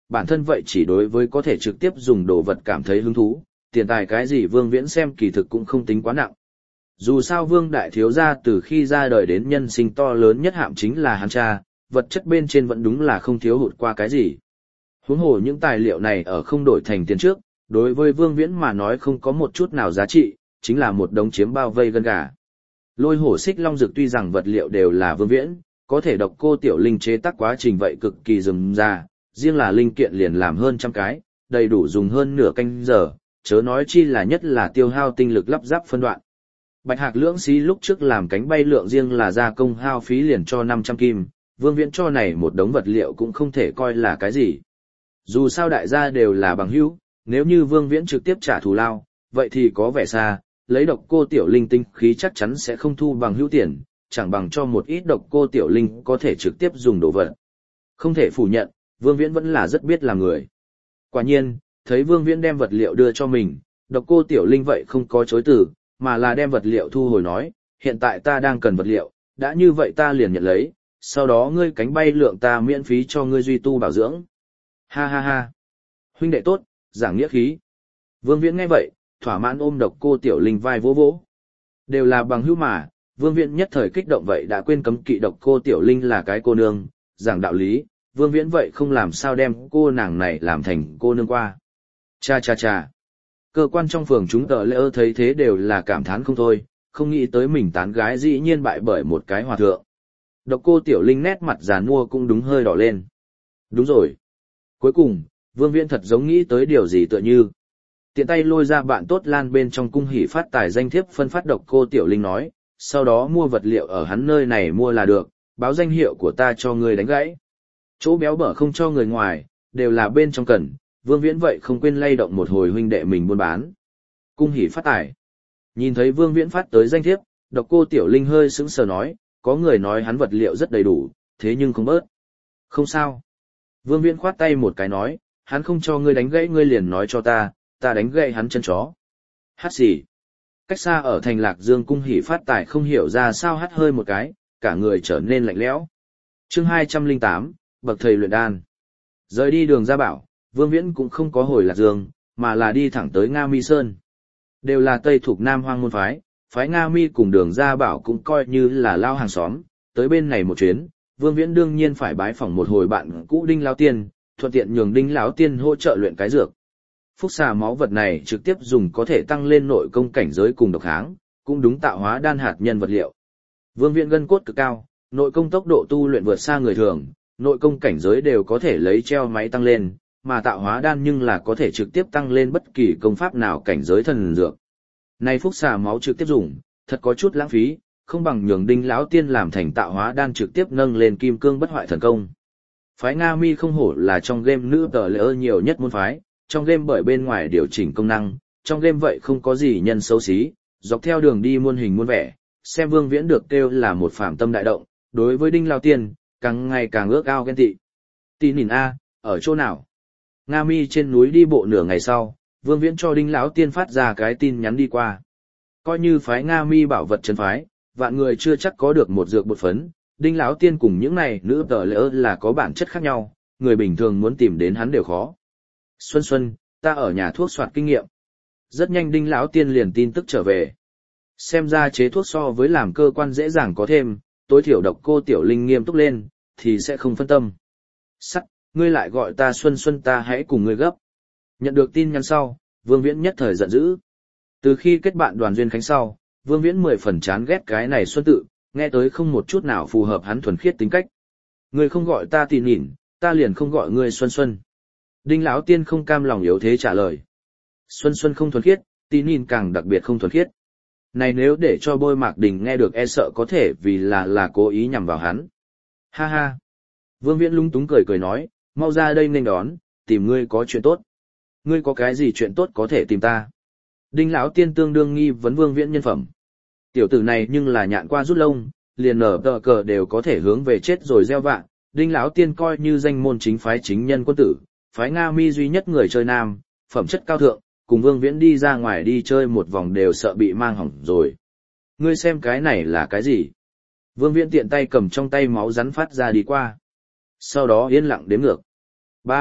bản thân vậy chỉ đối với có thể trực tiếp dùng đồ vật cảm thấy hứng thú, tiền tài cái gì Vương Viễn xem kỳ thực cũng không tính quá nặng. Dù sao Vương Đại Thiếu Gia từ khi ra đời đến nhân sinh to lớn nhất hạm chính là hắn cha, vật chất bên trên vẫn đúng là không thiếu hụt qua cái gì. Huống hồ những tài liệu này ở không đổi thành tiền trước, đối với Vương Viễn mà nói không có một chút nào giá trị, chính là một đống chiếm bao vây gân gà. Lôi hổ xích long dược tuy rằng vật liệu đều là Vương Viễn, có thể độc cô tiểu linh chế tác quá trình vậy cực kỳ rườm rà, riêng là linh kiện liền làm hơn trăm cái, đầy đủ dùng hơn nửa canh giờ, chớ nói chi là nhất là tiêu hao tinh lực lắp ráp phân đoạn. Bạch Hạc Lưỡng Xí lúc trước làm cánh bay lượng riêng là gia công hao phí liền cho 500 kim, Vương Viễn cho này một đống vật liệu cũng không thể coi là cái gì. Dù sao đại gia đều là bằng hữu, nếu như Vương Viễn trực tiếp trả thù lao, vậy thì có vẻ xa, lấy độc cô tiểu linh tinh khí chắc chắn sẽ không thu bằng hữu tiền, chẳng bằng cho một ít độc cô tiểu linh có thể trực tiếp dùng đồ vật. Không thể phủ nhận, Vương Viễn vẫn là rất biết làm người. Quả nhiên, thấy Vương Viễn đem vật liệu đưa cho mình, độc cô tiểu linh vậy không có chối từ, mà là đem vật liệu thu hồi nói, hiện tại ta đang cần vật liệu, đã như vậy ta liền nhận lấy, sau đó ngươi cánh bay lượng ta miễn phí cho ngươi duy tu bảo dưỡng. Ha ha ha. Huynh đệ tốt, giảng nghĩa khí. Vương Viễn nghe vậy, thỏa mãn ôm độc cô tiểu linh vai vỗ vỗ. Đều là bằng hữu mà, Vương Viễn nhất thời kích động vậy đã quên cấm kỵ độc cô tiểu linh là cái cô nương, giảng đạo lý, Vương Viễn vậy không làm sao đem cô nàng này làm thành cô nương qua. Cha cha cha. Cơ quan trong phường chúng tờ lễ thấy thế đều là cảm thán không thôi, không nghĩ tới mình tán gái dĩ nhiên bại bởi một cái hòa thượng. Độc cô tiểu linh nét mặt giàn mua cũng đúng hơi đỏ lên. Đúng rồi. Cuối cùng, Vương Viễn thật giống nghĩ tới điều gì tựa như. Tiện tay lôi ra bạn tốt lan bên trong cung hỉ phát tài danh thiếp phân phát độc cô tiểu linh nói, sau đó mua vật liệu ở hắn nơi này mua là được, báo danh hiệu của ta cho người đánh gãy. Chỗ béo bở không cho người ngoài, đều là bên trong cần, Vương Viễn vậy không quên lay động một hồi huynh đệ mình buôn bán. Cung hỉ phát tài. Nhìn thấy Vương Viễn phát tới danh thiếp, độc cô tiểu linh hơi sững sờ nói, có người nói hắn vật liệu rất đầy đủ, thế nhưng không bớt. Không sao. Vương Viễn khoát tay một cái nói, hắn không cho ngươi đánh gãy ngươi liền nói cho ta đánh gãy hắn chân chó. Hát xì. Cách xa ở thành Lạc Dương cung hỉ phát tài không hiểu ra sao hắt hơi một cái, cả người trở nên lạnh lẽo. Chương 208, bậc thầy luyện đan. Rời đi đường Gia Bảo, Vương Viễn cũng không có hồi Lạc Dương, mà là đi thẳng tới Nga Mi Sơn. Đều là Tây thuộc Nam Hoang môn phái Nga Mi cùng đường Gia Bảo cũng coi như là lao hàng xóm, tới bên này một chuyến, Vương Viễn đương nhiên phải bái phỏng một hồi bạn cũ Đinh Lão Tiên, thuận tiện nhường Đinh Lão Tiên hỗ trợ luyện cái dược. Phúc xà máu vật này trực tiếp dùng có thể tăng lên nội công cảnh giới cùng độc kháng, cũng đúng tạo hóa đan hạt nhân vật liệu. Vương Viễn gân cốt cực cao, nội công tốc độ tu luyện vượt xa người thường, nội công cảnh giới đều có thể lấy treo máy tăng lên, mà tạo hóa đan nhưng là có thể trực tiếp tăng lên bất kỳ công pháp nào cảnh giới thần dược. Này phúc xà máu trực tiếp dùng, thật có chút lãng phí, không bằng nhường Đinh Lão Tiên làm thành tạo hóa đan trực tiếp nâng lên kim cương bất hoại thần công. Phái Nga Mi không hổ là trong game nữ tờ lỡ nhiều nhất môn phái, trong game bởi bên ngoài điều chỉnh công năng, trong game vậy không có gì nhân xấu xí, dọc theo đường đi muôn hình muôn vẻ, xem Vương Viễn được kêu là một phàm tâm đại động, đối với Đinh Lão Tiên, càng ngày càng ước ao ghen tị. Tin nhìn A, ở chỗ nào? Nga Mi trên núi đi bộ nửa ngày sau, Vương Viễn cho Đinh Lão Tiên phát ra cái tin nhắn đi qua. Coi như phái Nga Mi bảo vật chân phái, vạn người chưa chắc có được một dược bột phấn, Đinh Lão Tiên cùng những này nữ tờ lỡ là có bản chất khác nhau, người bình thường muốn tìm đến hắn đều khó. Xuân Xuân, ta ở nhà thuốc soạt kinh nghiệm. Rất nhanh Đinh Lão Tiên liền tin tức trở về. Xem ra chế thuốc so với làm cơ quan dễ dàng có thêm, tối thiểu độc cô tiểu linh nghiêm túc lên, thì sẽ không phân tâm. Sắc, ngươi lại gọi ta Xuân Xuân ta hãy cùng ngươi gấp. Nhận được tin nhắn sau, Vương Viễn nhất thời giận dữ. Từ khi kết bạn Đoàn Duyên Khánh sau, Vương Viễn 10 phần chán ghét cái này Xuân tự, nghe tới không một chút nào phù hợp hắn thuần khiết tính cách. Ngươi không gọi ta Tỉ Nhìn, ta liền không gọi ngươi Xuân Xuân. Đinh Lão Tiên không cam lòng yếu thế trả lời. Xuân Xuân không thuần khiết, Tỉ Nhìn càng đặc biệt không thuần khiết. Này nếu để cho Bôi Mạc Đình nghe được e sợ có thể vì là cố ý nhằm vào hắn. Ha ha. Vương Viễn lung túng cười cười nói, mau ra đây nên đón, tìm ngươi có chuyện tốt. Ngươi có cái gì chuyện tốt có thể tìm ta. Đinh Lão Tiên tương đương nghi vấn Vương Viễn nhân phẩm. Tiểu tử này nhưng là nhạn qua rút lông, liền nở tờ cờ đều có thể hướng về chết rồi gieo vạ. Đinh Lão Tiên coi như danh môn chính phái chính nhân quân tử, phái Nga Mi duy nhất người chơi nam, phẩm chất cao thượng, cùng Vương Viễn đi ra ngoài đi chơi một vòng đều sợ bị mang hỏng rồi. Ngươi xem cái này là cái gì? Vương Viễn tiện tay cầm trong tay máu rắn phát ra đi qua. Sau đó yên lặng đếm ngược. 3,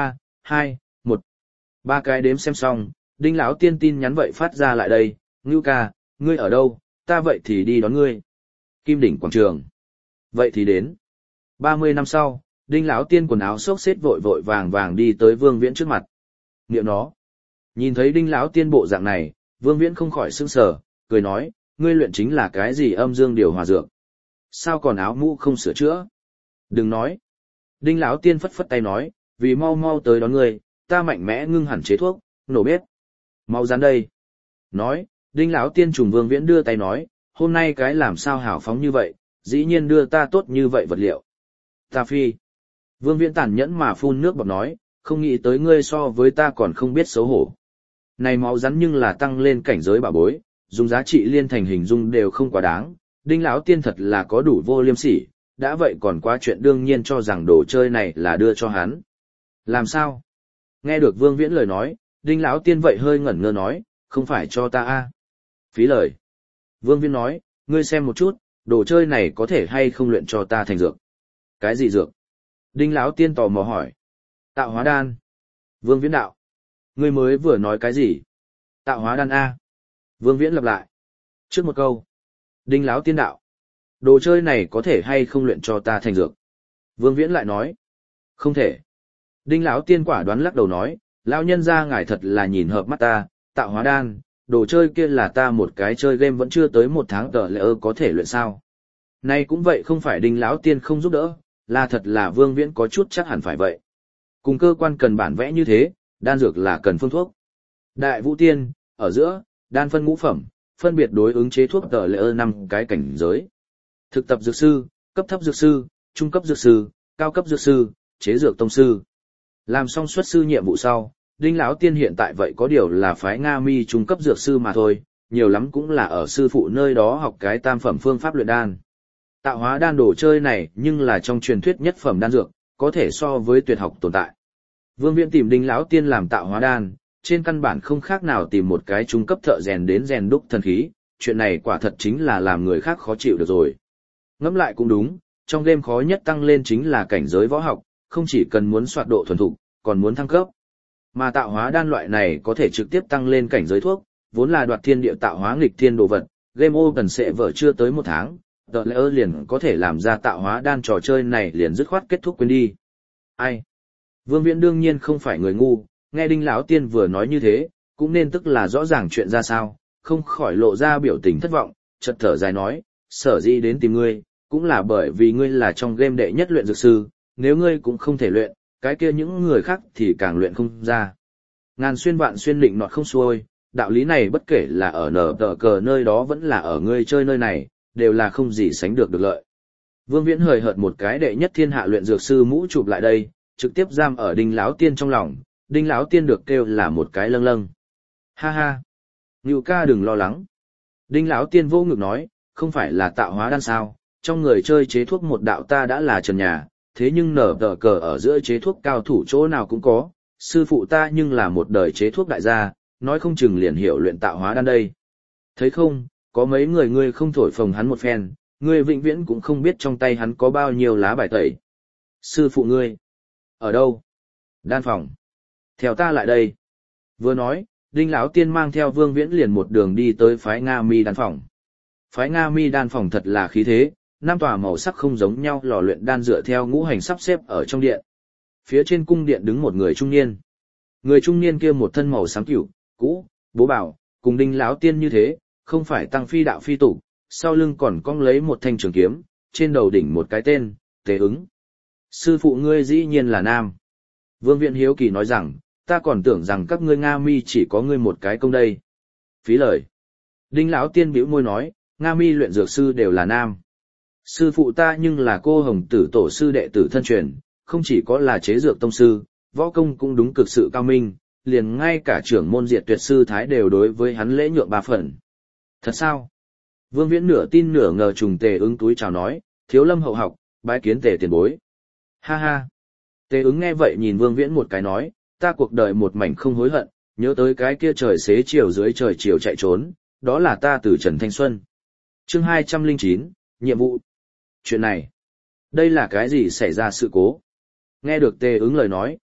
2, 1. Ba cái đếm xem xong, Đinh lão tiên tin nhắn vậy phát ra lại đây, Ngưu ca, ngươi ở đâu, ta vậy thì đi đón ngươi. Kim đỉnh quảng trường. Vậy thì đến. 30 năm sau, Đinh lão tiên quần áo xốc xếp vội vội vàng vàng đi tới Vương Viễn trước mặt. Niệm nó. Nhìn thấy Đinh lão tiên bộ dạng này, Vương Viễn không khỏi sững sờ, cười nói, ngươi luyện chính là cái gì âm dương điều hòa dược? Sao còn áo mũ không sửa chữa? Đừng nói. Đinh lão tiên phất phất tay nói, vì mau mau tới đón ngươi, ta mạnh mẽ ngưng hẳn chế thuốc, nổ bếp. Mau dán đây. Nói, Đinh lão tiên trùng Vương Viễn đưa tay nói, hôm nay cái làm sao hào phóng như vậy, dĩ nhiên đưa ta tốt như vậy vật liệu. Ta phi. Vương Viễn tàn nhẫn mà phun nước bọt nói, không nghĩ tới ngươi so với ta còn không biết xấu hổ. Này máu rắn nhưng là tăng lên cảnh giới bảo bối, dùng giá trị liên thành hình dung đều không quá đáng, Đinh lão tiên thật là có đủ vô liêm sỉ, đã vậy còn quá chuyện đương nhiên cho rằng đồ chơi này là đưa cho hắn. Làm sao? Nghe được Vương Viễn lời nói, Đinh lão tiên vậy hơi ngẩn ngơ nói, không phải cho ta a? Phí lời. Vương Viễn nói, ngươi xem một chút, đồ chơi này có thể hay không luyện cho ta thành dược. Cái gì dược? Đinh lão tiên tò mò hỏi. Tạo hóa đan. Vương Viễn đạo. Ngươi mới vừa nói cái gì? Tạo hóa đan a. Vương Viễn lặp lại. Trước một câu. Đinh lão tiên đạo. Đồ chơi này có thể hay không luyện cho ta thành dược? Vương Viễn lại nói. Không thể. Đinh lão tiên quả đoán lắc đầu nói, lão nhân gia ngài thật là nhìn hợp mắt ta, tạo hóa đan, đồ chơi kia là ta một cái chơi game vẫn chưa tới 1 tháng tờ lỡ có thể luyện sao. Nay cũng vậy không phải Đinh lão tiên không giúp đỡ, là thật là Vương Viễn có chút chắc hẳn phải vậy. Cùng cơ quan cần bản vẽ như thế, đan dược là cần phương thuốc. Đại vũ tiên, ở giữa, đan phân ngũ phẩm, phân biệt đối ứng chế thuốc tờ lỡ 5 cái cảnh giới. Thực tập dược sư, cấp thấp dược sư, trung cấp dược sư, cao cấp dược sư, chế dược tông sư. Làm xong xuất sư nhiệm vụ sau, Đinh lão tiên hiện tại vậy có điều là phái Nga Mi trung cấp dược sư mà thôi, nhiều lắm cũng là ở sư phụ nơi đó học cái tam phẩm phương pháp luyện đan. Tạo hóa đan đồ chơi này nhưng là trong truyền thuyết nhất phẩm đan dược, có thể so với tuyệt học tồn tại. Vương Viễn tìm Đinh lão tiên làm tạo hóa đan, trên căn bản không khác nào tìm một cái trung cấp thợ rèn đến rèn đúc thần khí, chuyện này quả thật chính là làm người khác khó chịu được rồi. Ngẫm lại cũng đúng, trong game khó nhất tăng lên chính là cảnh giới võ học, không chỉ cần muốn soạt độ thuần thục, còn muốn thăng cấp. Mà tạo hóa đan loại này có thể trực tiếp tăng lên cảnh giới thuốc, vốn là đoạt thiên địa tạo hóa nghịch thiên đồ vật, game open sẽ vở chưa tới 1 tháng, tờ lỡ liền có thể làm ra tạo hóa đan trò chơi này liền dứt khoát kết thúc quên đi. Ai? Vương Viễn đương nhiên không phải người ngu, nghe Đinh lão tiên vừa nói như thế, cũng nên tức là rõ ràng chuyện ra sao, không khỏi lộ ra biểu tình thất vọng, chợt thở dài nói, sở dĩ đến tìm ngươi, cũng là bởi vì ngươi là trong game đệ nhất luyện dược sư, nếu ngươi cũng không thể luyện, cái kia những người khác thì càng luyện không ra. Ngàn xuyên vạn xuyên định nọt không xuôi, đạo lý này bất kể là ở nở tờ cờ nơi đó vẫn là ở ngươi chơi nơi này, đều là không gì sánh được lợi. Vương Viễn hời hợt một cái đệ nhất thiên hạ luyện dược sư mũ chụp lại đây, trực tiếp giam ở Đinh lão tiên trong lòng, Đinh lão tiên được kêu là một cái lâng lâng. Ha ha, Ngưu ca đừng lo lắng. Đinh lão tiên vô ngực nói, không phải là tạo hóa đan sao, trong người chơi chế thuốc một đạo ta đã là trần nhà, thế nhưng nở tờ cờ ở giữa chế thuốc cao thủ chỗ nào cũng có, sư phụ ta nhưng là một đời chế thuốc đại gia, nói không chừng liền hiểu luyện tạo hóa đan đây. Thấy không, có mấy người ngươi không thổi phồng hắn một phen, ngươi vĩnh viễn cũng không biết trong tay hắn có bao nhiêu lá bài tẩy. Sư phụ ngươi, ở đâu? Đan phòng. Theo ta lại đây. Vừa nói, Đinh lão tiên mang theo Vương Viễn liền một đường đi tới phái Nga Mi đan phòng. Phái Nga Mi đan phòng thật là khí thế, 5 tòa màu sắc không giống nhau lò luyện đan dựa theo ngũ hành sắp xếp ở trong điện. Phía trên cung điện đứng một người trung niên. Người trung niên kia một thân màu xám cửu, cũ, bố bảo, cùng Đinh lão tiên như thế, không phải tăng phi đạo phi tục, sau lưng còn cong lấy một thanh trường kiếm, trên đầu đỉnh một cái tên, Tề Ứng. Sư phụ ngươi dĩ nhiên là nam. Vương Viễn hiếu kỳ nói rằng, ta còn tưởng rằng các ngươi Nga Mi chỉ có ngươi một cái công đây. Phí lời. Đinh lão tiên bĩu môi nói, Nga Mi luyện dược sư đều là nam. Sư phụ ta nhưng là cô hồng tử tổ sư đệ tử thân truyền, không chỉ có là chế dược tông sư, võ công cũng đúng cực sự cao minh, liền ngay cả trưởng môn diệt tuyệt sư Thái đều đối với hắn lễ nhượng 3 phần. Thật sao? Vương Viễn nửa tin nửa ngờ trùng Tề Ứng túi chào nói, thiếu lâm hậu học, bái kiến Tề tiền bối. Ha ha. Tề Ứng nghe vậy nhìn Vương Viễn một cái nói, ta cuộc đời một mảnh không hối hận, nhớ tới cái kia trời xế chiều dưới trời chiều chạy trốn, đó là ta từ Trần Thanh Xuân. Chương 209, nhiệm vụ. Chuyện này, đây là cái gì xảy ra sự cố? Nghe được Tề Ứng lời nói,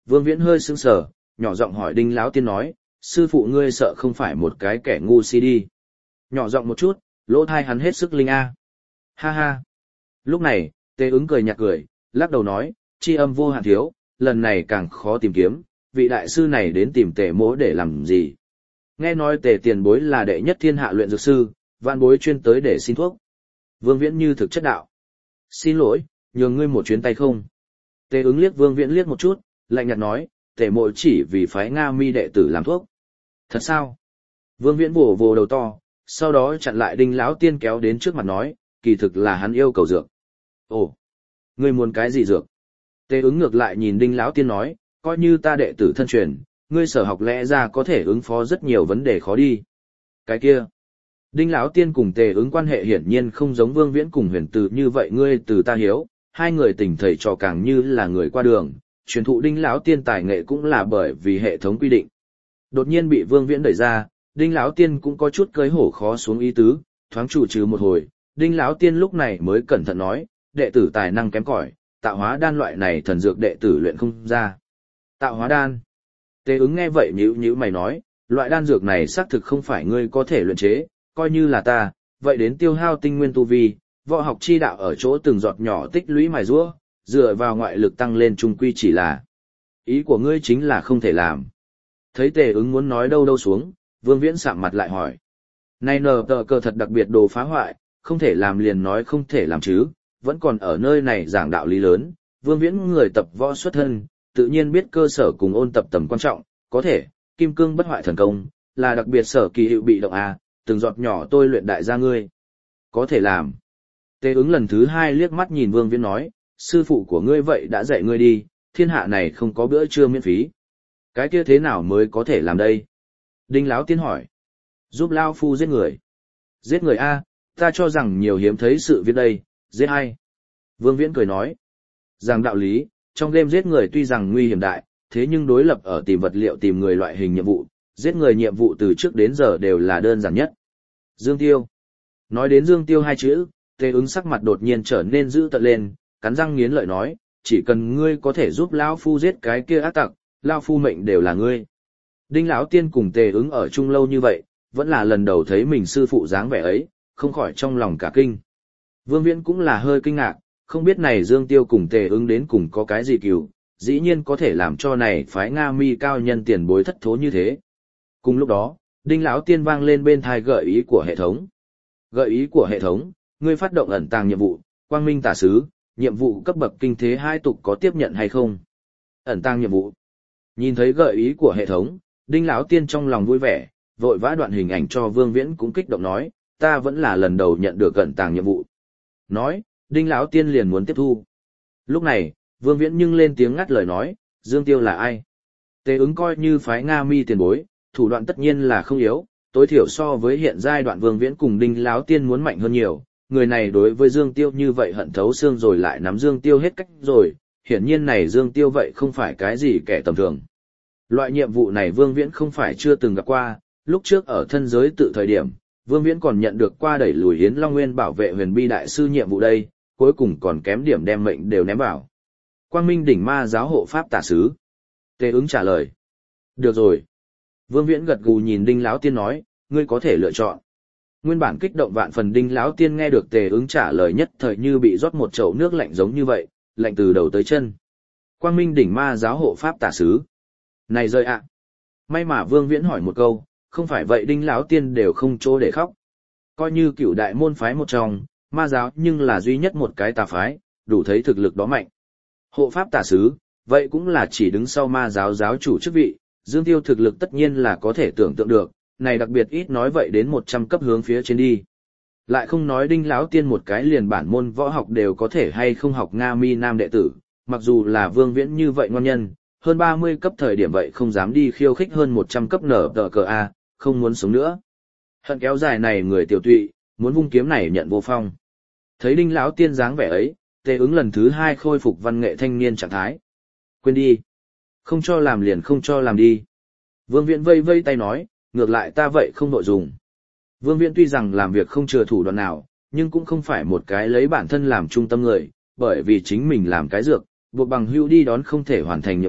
Vương Viễn hơi sững sờ, nhỏ giọng hỏi Đinh Lão Tiên nói, sư phụ ngươi sợ không phải một cái kẻ ngu si đi. Nhỏ giọng một chút, lỗ thai hắn hết sức linh a. Ha ha. Lúc này, Tề Ứng cười nhạt cười, lắc đầu nói, tri âm vô hạn thiếu, lần này càng khó tìm kiếm, vị đại sư này đến tìm Tề Mỗ để làm gì? Nghe nói Tề tiền bối là đệ nhất thiên hạ luyện dược sư, vạn bối chuyên tới để xin thuốc. Vương Viễn như thực chất đạo. Xin lỗi, nhường ngươi một chuyến tay không? Tề Ứng liếc Vương Viễn liếc một chút, lạnh nhạt nói, Tề Mỗ chỉ vì phái Nga Mi đệ tử làm thuốc. Thật sao? Vương Viễn vồ vồ đầu to, sau đó chặn lại Đinh Lão Tiên kéo đến trước mặt nói, kỳ thực là hắn yêu cầu dược. Ồ, ngươi muốn cái gì dược? Tề Ứng ngược lại nhìn Đinh Lão Tiên nói, coi như ta đệ tử thân truyền, ngươi sở học lẽ ra có thể ứng phó rất nhiều vấn đề khó đi. Cái kia, Đinh Lão Tiên cùng Tề Ứng quan hệ hiển nhiên không giống Vương Viễn cùng Huyền Từ như vậy, ngươi từ ta hiếu, hai người tình thầy trò càng như là người qua đường, truyền thụ Đinh Lão Tiên tài nghệ cũng là bởi vì hệ thống quy định. Đột nhiên bị Vương Viễn đẩy ra, Đinh Lão Tiên cũng có chút cơi hổ khó xuống ý tứ, thoáng chủ trừ một hồi, Đinh Lão Tiên lúc này mới cẩn thận nói, đệ tử tài năng kém cỏi, tạo hóa đan loại này thần dược đệ tử luyện không ra. Tạo hóa đan? Tề Ứng nghe vậy nhíu nhíu mày nói, loại đan dược này xác thực không phải ngươi có thể luyện chế, coi như là ta, vậy đến tiêu hao tinh nguyên tu vi, võ học chi đạo ở chỗ từng giọt nhỏ tích lũy mài giũa, dựa vào ngoại lực tăng lên trung quy chỉ là. Ý của ngươi chính là không thể làm. Thấy Tề Ứng muốn nói đâu xuống, Vương Viễn sạm mặt lại hỏi. Này nờ tờ cờ thật đặc biệt đồ phá hoại, không thể làm liền nói không thể làm chứ, vẫn còn ở nơi này giảng đạo lý lớn, Vương Viễn người tập võ xuất thân, tự nhiên biết cơ sở cùng ôn tập tầm quan trọng, có thể, kim cương bất hoại thần công, là đặc biệt sở kỳ hiệu bị động a, từng giọt nhỏ tôi luyện đại gia ngươi. Có thể làm. Tề Ứng lần thứ hai liếc mắt nhìn Vương Viễn nói, sư phụ của ngươi vậy đã dạy ngươi đi, thiên hạ này không có bữa trưa miễn phí. Cái kia thế nào mới có thể làm đây? Đinh Lão Tiên hỏi. Giúp Lao Phu giết người. Giết người a, ta cho rằng nhiều hiếm thấy sự việc đây, giết ai? Vương Viễn cười nói. Rằng đạo lý, trong game giết người tuy rằng nguy hiểm đại, thế nhưng đối lập ở tìm vật liệu tìm người loại hình nhiệm vụ, giết người nhiệm vụ từ trước đến giờ đều là đơn giản nhất. Dương Tiêu. Nói đến Dương Tiêu hai chữ, Tề Ứng sắc mặt đột nhiên trở nên dữ tợn lên, cắn răng nghiến lợi nói, chỉ cần ngươi có thể giúp Lão Phu giết cái kia ác tặc, Lão Phu mệnh đều là ngươi. Đinh Lão Tiên cùng Tề Ứng ở chung lâu như vậy, vẫn là lần đầu thấy mình sư phụ dáng vẻ ấy, không khỏi trong lòng cả kinh. Vương Viễn cũng là hơi kinh ngạc, không biết này Dương Tiêu cùng Tề Ứng đến cùng có cái gì cừu, dĩ nhiên có thể làm cho này phái Nga Mi cao nhân tiền bối thất thố như thế. Cùng lúc đó, Đinh Lão Tiên vang lên bên tai gợi ý của hệ thống. Gợi ý của hệ thống, ngươi phát động ẩn tàng nhiệm vụ, Quang Minh Tả Sứ, nhiệm vụ cấp bậc kinh thế hai tục có tiếp nhận hay không? Ẩn tàng nhiệm vụ. Nhìn thấy gợi ý của hệ thống, Đinh Lão Tiên trong lòng vui vẻ, vội vã đoạn hình ảnh cho Vương Viễn cũng kích động nói, ta vẫn là lần đầu nhận được ẩn tàng nhiệm vụ. Nói, Đinh Lão Tiên liền muốn tiếp thu. Lúc này, Vương Viễn nhưng lên tiếng ngắt lời nói, Dương Tiêu là ai? Tề Ứng coi như phái Nga Mi tiền bối, thủ đoạn tất nhiên là không yếu, tối thiểu so với hiện giai đoạn Vương Viễn cùng Đinh Lão Tiên muốn mạnh hơn nhiều. Người này đối với Dương Tiêu như vậy hận thấu xương rồi lại nắm Dương Tiêu hết cách rồi, hiển nhiên này Dương Tiêu vậy không phải cái gì kẻ tầm thường. Loại nhiệm vụ này Vương Viễn không phải chưa từng gặp qua, lúc trước ở thân giới tự thời điểm, Vương Viễn còn nhận được qua đẩy lùi Hiến Long Nguyên bảo vệ Huyền Bi đại sư nhiệm vụ đây, cuối cùng còn kém điểm đem mệnh đều ném vào. Quang Minh đỉnh ma giáo hộ pháp tả sứ. Tề Ứng trả lời. Được rồi. Vương Viễn gật gù nhìn Đinh Lão Tiên nói, ngươi có thể lựa chọn. Nguyên bản kích động vạn phần Đinh Lão Tiên nghe được Tề Ứng trả lời nhất thời như bị rót một chậu nước lạnh giống như vậy, lạnh từ đầu tới chân. Quang Minh đỉnh ma giáo hộ pháp tả sứ. Này rơi ạ. May mà Vương Viễn hỏi một câu, không phải vậy Đinh Lão Tiên đều không chỗ để khóc. Coi như cựu đại môn phái một trong, ma giáo nhưng là duy nhất một cái tà phái, đủ thấy thực lực đó mạnh. Hộ pháp tả sứ, vậy cũng là chỉ đứng sau ma giáo giáo chủ chức vị, Dương Tiêu thực lực tất nhiên là có thể tưởng tượng được, này đặc biệt ít nói vậy đến 100 cấp hướng phía trên đi. Lại không nói Đinh Lão Tiên một cái liền bản môn võ học đều có thể hay không học Nga Mi nam đệ tử, mặc dù là Vương Viễn như vậy ngon nhân, hơn 30 cấp thời điểm vậy không dám đi khiêu khích hơn 100 cấp nở tờ cờ A, không muốn sống nữa. Hận kéo dài này người tiểu tụy, muốn vung kiếm này nhận vô phong. Thấy Đinh Lão Tiên dáng vẻ ấy, Tề Ứng lần thứ 2 khôi phục văn nghệ thanh niên trạng thái. Quên đi. Không cho làm liền không cho làm đi. Vương Viễn vây vây tay nói, ngược lại ta vậy không nội dùng. Vương Viễn tuy rằng làm việc không chừa thủ đoạn nào, nhưng cũng không phải một cái lấy bản thân làm trung tâm người, bởi vì chính mình làm cái dược, buộc bằng hữu đi đón không thể hoàn thành nhiệm vụ,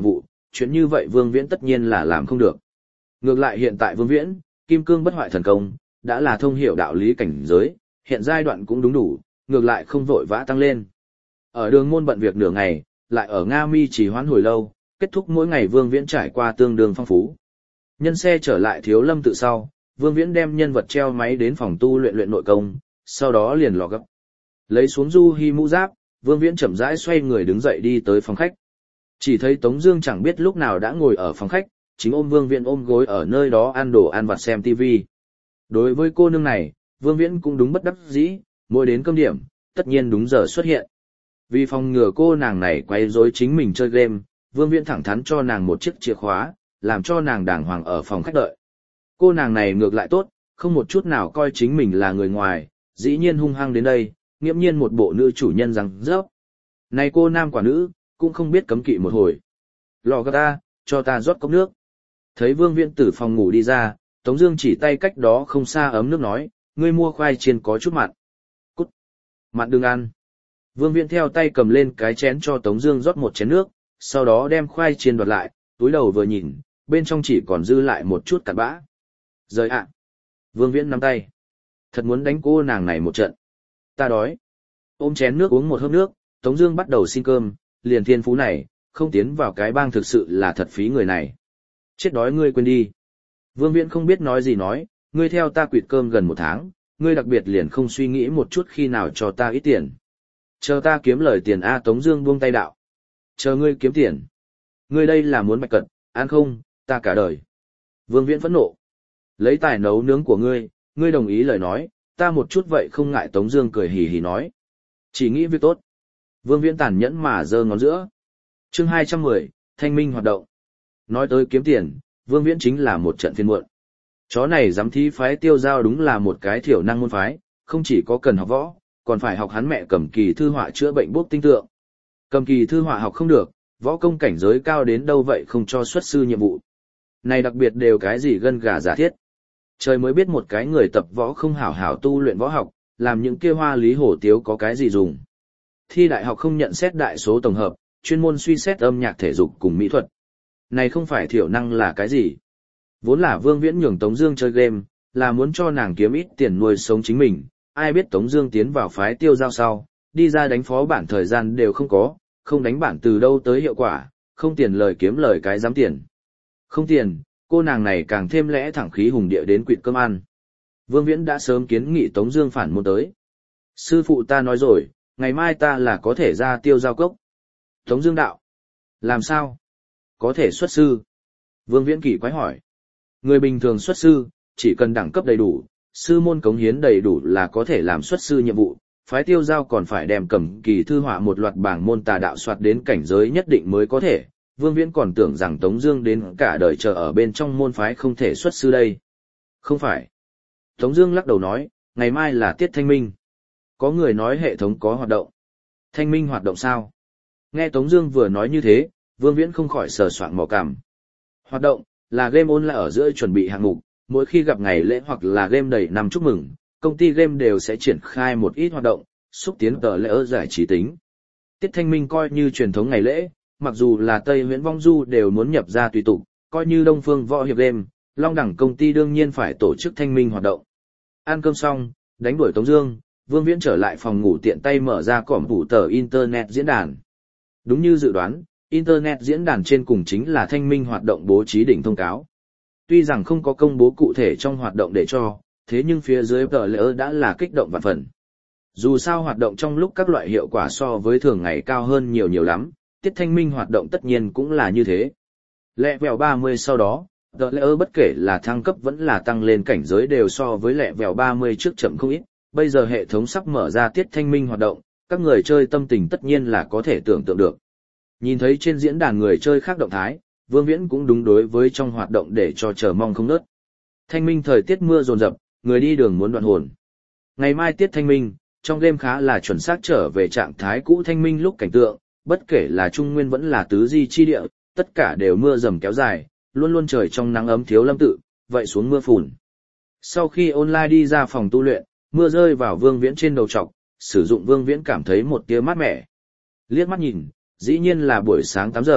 chuyện như vậy Vương Viễn tất nhiên là làm không được. Ngược lại hiện tại Vương Viễn, kim cương bất hoại thần công, đã là thông hiểu đạo lý cảnh giới, hiện giai đoạn cũng đúng đủ, ngược lại không vội vã tăng lên. Ở đường môn bận việc nửa ngày, lại ở Nga Mi chỉ hoãn hồi lâu, kết thúc mỗi ngày Vương Viễn trải qua tương đương phong phú. Nhân xe trở lại Thiếu Lâm tự sau, Vương Viễn đem nhân vật treo máy đến phòng tu luyện nội công, sau đó liền lò gấp. Lấy xuống du hi mũ giáp, Vương Viễn chậm rãi xoay người đứng dậy đi tới phòng khách. Chỉ thấy Tống Dương chẳng biết lúc nào đã ngồi ở phòng khách, chính ôm Vương Viễn ôm gối ở nơi đó ăn đồ ăn vặt xem tivi. Đối với cô nương này, Vương Viễn cũng đúng bất đắc dĩ, mỗi đến cơm điểm, tất nhiên đúng giờ xuất hiện. Vì phòng ngừa cô nàng này quấy rối chính mình chơi game, Vương Viễn thẳng thắn cho nàng một chiếc chìa khóa, làm cho nàng đàng hoàng ở phòng khách đợi. Cô nàng này ngược lại tốt, không một chút nào coi chính mình là người ngoài, dĩ nhiên hung hăng đến đây, nghiễm nhiên một bộ nữ chủ nhân rằng rớp. Này cô nam quả nữ, cũng không biết cấm kỵ một hồi. Lò gà ta, cho ta rót cốc nước. Thấy Vương Viễn từ phòng ngủ đi ra, Tống Dương chỉ tay cách đó không xa ấm nước nói, ngươi mua khoai chiên có chút mặn. Cút, mặn đừng ăn. Vương Viễn theo tay cầm lên cái chén cho Tống Dương rót một chén nước, sau đó đem khoai chiên đoạt lại, túi đầu vừa nhìn, bên trong chỉ còn dư lại một chút cặn bã. Rời ạ. Vương Viễn nắm tay. Thật muốn đánh cô nàng này một trận. Ta đói. Ôm chén nước uống một hớp nước, Tống Dương bắt đầu xin cơm, liền thiên phú này, không tiến vào cái bang thực sự là thật phí người này. Chết đói ngươi quên đi. Vương Viễn không biết nói gì nói, ngươi theo ta quỵt cơm gần 1 tháng, ngươi đặc biệt liền không suy nghĩ một chút khi nào cho ta ít tiền. Chờ ta kiếm lời tiền a. Tống Dương buông tay đạo. Chờ ngươi kiếm tiền. Ngươi đây là muốn bạch cận, ăn không, ta cả đời. Vương Viễn phẫn nộ. Lấy tài nấu nướng của ngươi, ngươi đồng ý lời nói, ta một chút vậy không ngại. Tống Dương cười hì hì nói. Chỉ nghĩ việc tốt. Vương Viễn tàn nhẫn mà giơ ngón giữa. Chương 210, Thanh minh hoạt động. Nói tới kiếm tiền, Vương Viễn chính là một trận phiền muộn. Chó này dám thí phái Tiêu Giao đúng là một cái thiểu năng môn phái, không chỉ có cần học võ, còn phải học hắn mẹ Cầm Kỳ thư họa chữa bệnh bốc tinh tượng. Cầm Kỳ thư họa học không được, võ công cảnh giới cao đến đâu vậy không cho xuất sư nhiệm vụ. Này đặc biệt đều cái gì gân gà giả thiết. Trời mới biết một cái người tập võ không hảo hảo tu luyện võ học, làm những kia hoa lý hổ tiếu có cái gì dùng. Thi đại học không nhận xét đại số tổng hợp, chuyên môn suy xét âm nhạc thể dục cùng mỹ thuật. Này không phải thiểu năng là cái gì. Vốn là Vương Viễn nhường Tống Dương chơi game, là muốn cho nàng kiếm ít tiền nuôi sống chính mình. Ai biết Tống Dương tiến vào phái Tiêu Giao sau, đi ra đánh phó bản thời gian đều không có, không đánh bản từ đâu tới hiệu quả, không tiền lời kiếm lời cái dám tiền. Không tiền, cô nàng này càng thêm lẽ thẳng khí hùng địa đến quỵt cơm ăn. Vương Viễn đã sớm kiến nghị Tống Dương phản môn tới. Sư phụ ta nói rồi, ngày mai ta là có thể ra Tiêu Giao cốc. Tống Dương đạo. Làm sao? Có thể xuất sư. Vương Viễn kỳ quái hỏi. Người bình thường xuất sư, chỉ cần đẳng cấp đầy đủ, sư môn cống hiến đầy đủ là có thể làm xuất sư nhiệm vụ. Phái Tiêu Giao còn phải đem Cầm Kỳ thư họa một loạt bảng môn tà đạo soạt đến cảnh giới nhất định mới có thể. Vương Viễn còn tưởng rằng Tống Dương đến cả đời chờ ở bên trong môn phái không thể xuất sư đây. Không phải. Tống Dương lắc đầu nói, ngày mai là tiết thanh minh. Có người nói hệ thống có hoạt động. Thanh minh hoạt động sao? Nghe Tống Dương vừa nói như thế, Vương Viễn không khỏi sờ soạng mò cằm. Hoạt động là game online ở giữa chuẩn bị hạng mục, mỗi khi gặp ngày lễ hoặc là game đầy năm chúc mừng, công ty game đều sẽ triển khai một ít hoạt động, xúc tiến tờ lễ giải trí tính. Tiết thanh minh coi như truyền thống ngày lễ, mặc dù là Tây Huyễn Vong Du đều muốn nhập ra tùy tục, coi như Đông Phương Võ Hiệp game, Long Đẳng công ty đương nhiên phải tổ chức thanh minh hoạt động. Ăn cơm xong, đánh đuổi Tống Dương, Vương Viễn trở lại phòng ngủ tiện tay mở ra cổng tủ tờ Internet diễn đàn. Đúng như dự đoán, Internet diễn đàn trên cùng chính là thanh minh hoạt động bố trí đỉnh thông cáo. Tuy rằng không có công bố cụ thể trong hoạt động để cho, thế nhưng phía dưới tờ lễ đã là kích động vạn phần. Dù sao hoạt động trong lúc các loại hiệu quả so với thường ngày cao hơn nhiều lắm, tiết thanh minh hoạt động tất nhiên cũng là như thế. Lẹ vèo 30 sau đó, tờ lễ bất kể là thăng cấp vẫn là tăng lên cảnh giới đều so với lẹ vèo 30 trước chậm không ít. Bây giờ hệ thống sắp mở ra tiết thanh minh hoạt động, các người chơi tâm tình tất nhiên là có thể tưởng tượng được. Nhìn thấy trên diễn đàn người chơi khác động thái, Vương Viễn cũng đúng đối với trong hoạt động để cho chờ mong không nớt. Thanh minh thời tiết mưa dồn dập, người đi đường muốn đoạn hồn. Ngày mai tiết thanh minh, trong game khá là chuẩn xác trở về trạng thái cũ thanh minh lúc cảnh tượng, bất kể là Trung Nguyên vẫn là tứ di chi địa, tất cả đều mưa rầm kéo dài, luôn luôn trời trong nắng ấm Thiếu Lâm tự, vậy xuống mưa phùn. Sau khi online đi ra phòng tu luyện, mưa rơi vào Vương Viễn trên đầu trọc, sử dụng Vương Viễn cảm thấy một tia mát mẻ. Liếc mắt nhìn, dĩ nhiên là buổi sáng 8 giờ,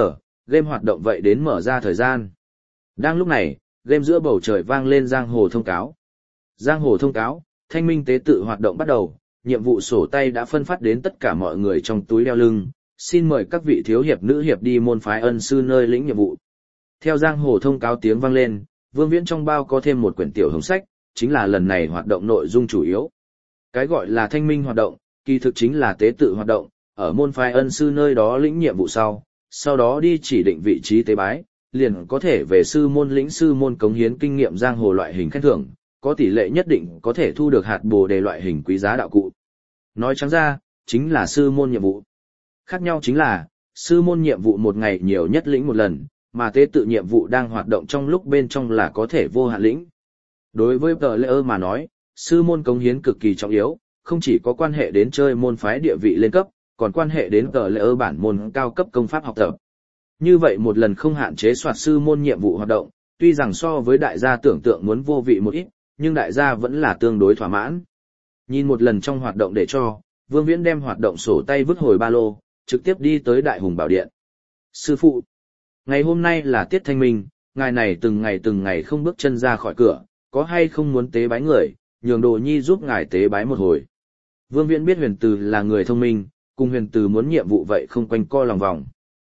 game hoạt động vậy đến mở ra thời gian. Đang lúc này, game giữa bầu trời vang lên giang hồ thông cáo. Giang hồ thông cáo, thanh minh tế tự hoạt động bắt đầu, nhiệm vụ sổ tay đã phân phát đến tất cả mọi người trong túi đeo lưng, xin mời các vị thiếu hiệp nữ hiệp đi môn phái ân sư nơi lĩnh nhiệm vụ. Theo giang hồ thông cáo tiếng vang lên, Vương Viễn trong bao có thêm một quyển tiểu hồng sách, chính là lần này hoạt động nội dung chủ yếu. Cái gọi là thanh minh hoạt động, kỳ thực chính là tế tự hoạt động, ở môn phái ân sư nơi đó lĩnh nhiệm vụ sau đó đi chỉ định vị trí tế bái, liền có thể về sư môn lĩnh sư môn cống hiến kinh nghiệm giang hồ loại hình khen thưởng, có tỷ lệ nhất định có thể thu được hạt bồ đề loại hình quý giá đạo cụ. Nói trắng ra, chính là sư môn nhiệm vụ. Khác nhau chính là, sư môn nhiệm vụ một ngày nhiều nhất lĩnh một lần, mà tế tự nhiệm vụ đang hoạt động trong lúc bên trong là có thể vô hạn lĩnh. Đối với player mà nói, sư môn cống hiến cực kỳ trọng yếu, không chỉ có quan hệ đến chơi môn phái địa vị lên cấp, còn quan hệ đến player bản môn cao cấp công pháp học tập. Như vậy một lần không hạn chế soạt sư môn nhiệm vụ hoạt động, tuy rằng so với đại gia tưởng tượng muốn vô vị một ít, nhưng đại gia vẫn là tương đối thỏa mãn. Nhìn một lần trong hoạt động để cho, Vương Viễn đem hoạt động sổ tay vứt hồi ba lô, trực tiếp đi tới Đại Hùng Bảo Điện. Sư phụ, ngày hôm nay là tiết thanh minh, ngài này từng ngày không bước chân ra khỏi cửa, có hay không muốn tế bái người, nhường Đồ Nhi giúp ngài tế bái một hồi. Vương Viễn biết Huyền Từ là người thông minh, cùng Huyền Từ muốn nhiệm vụ vậy không quanh co lòng vòng.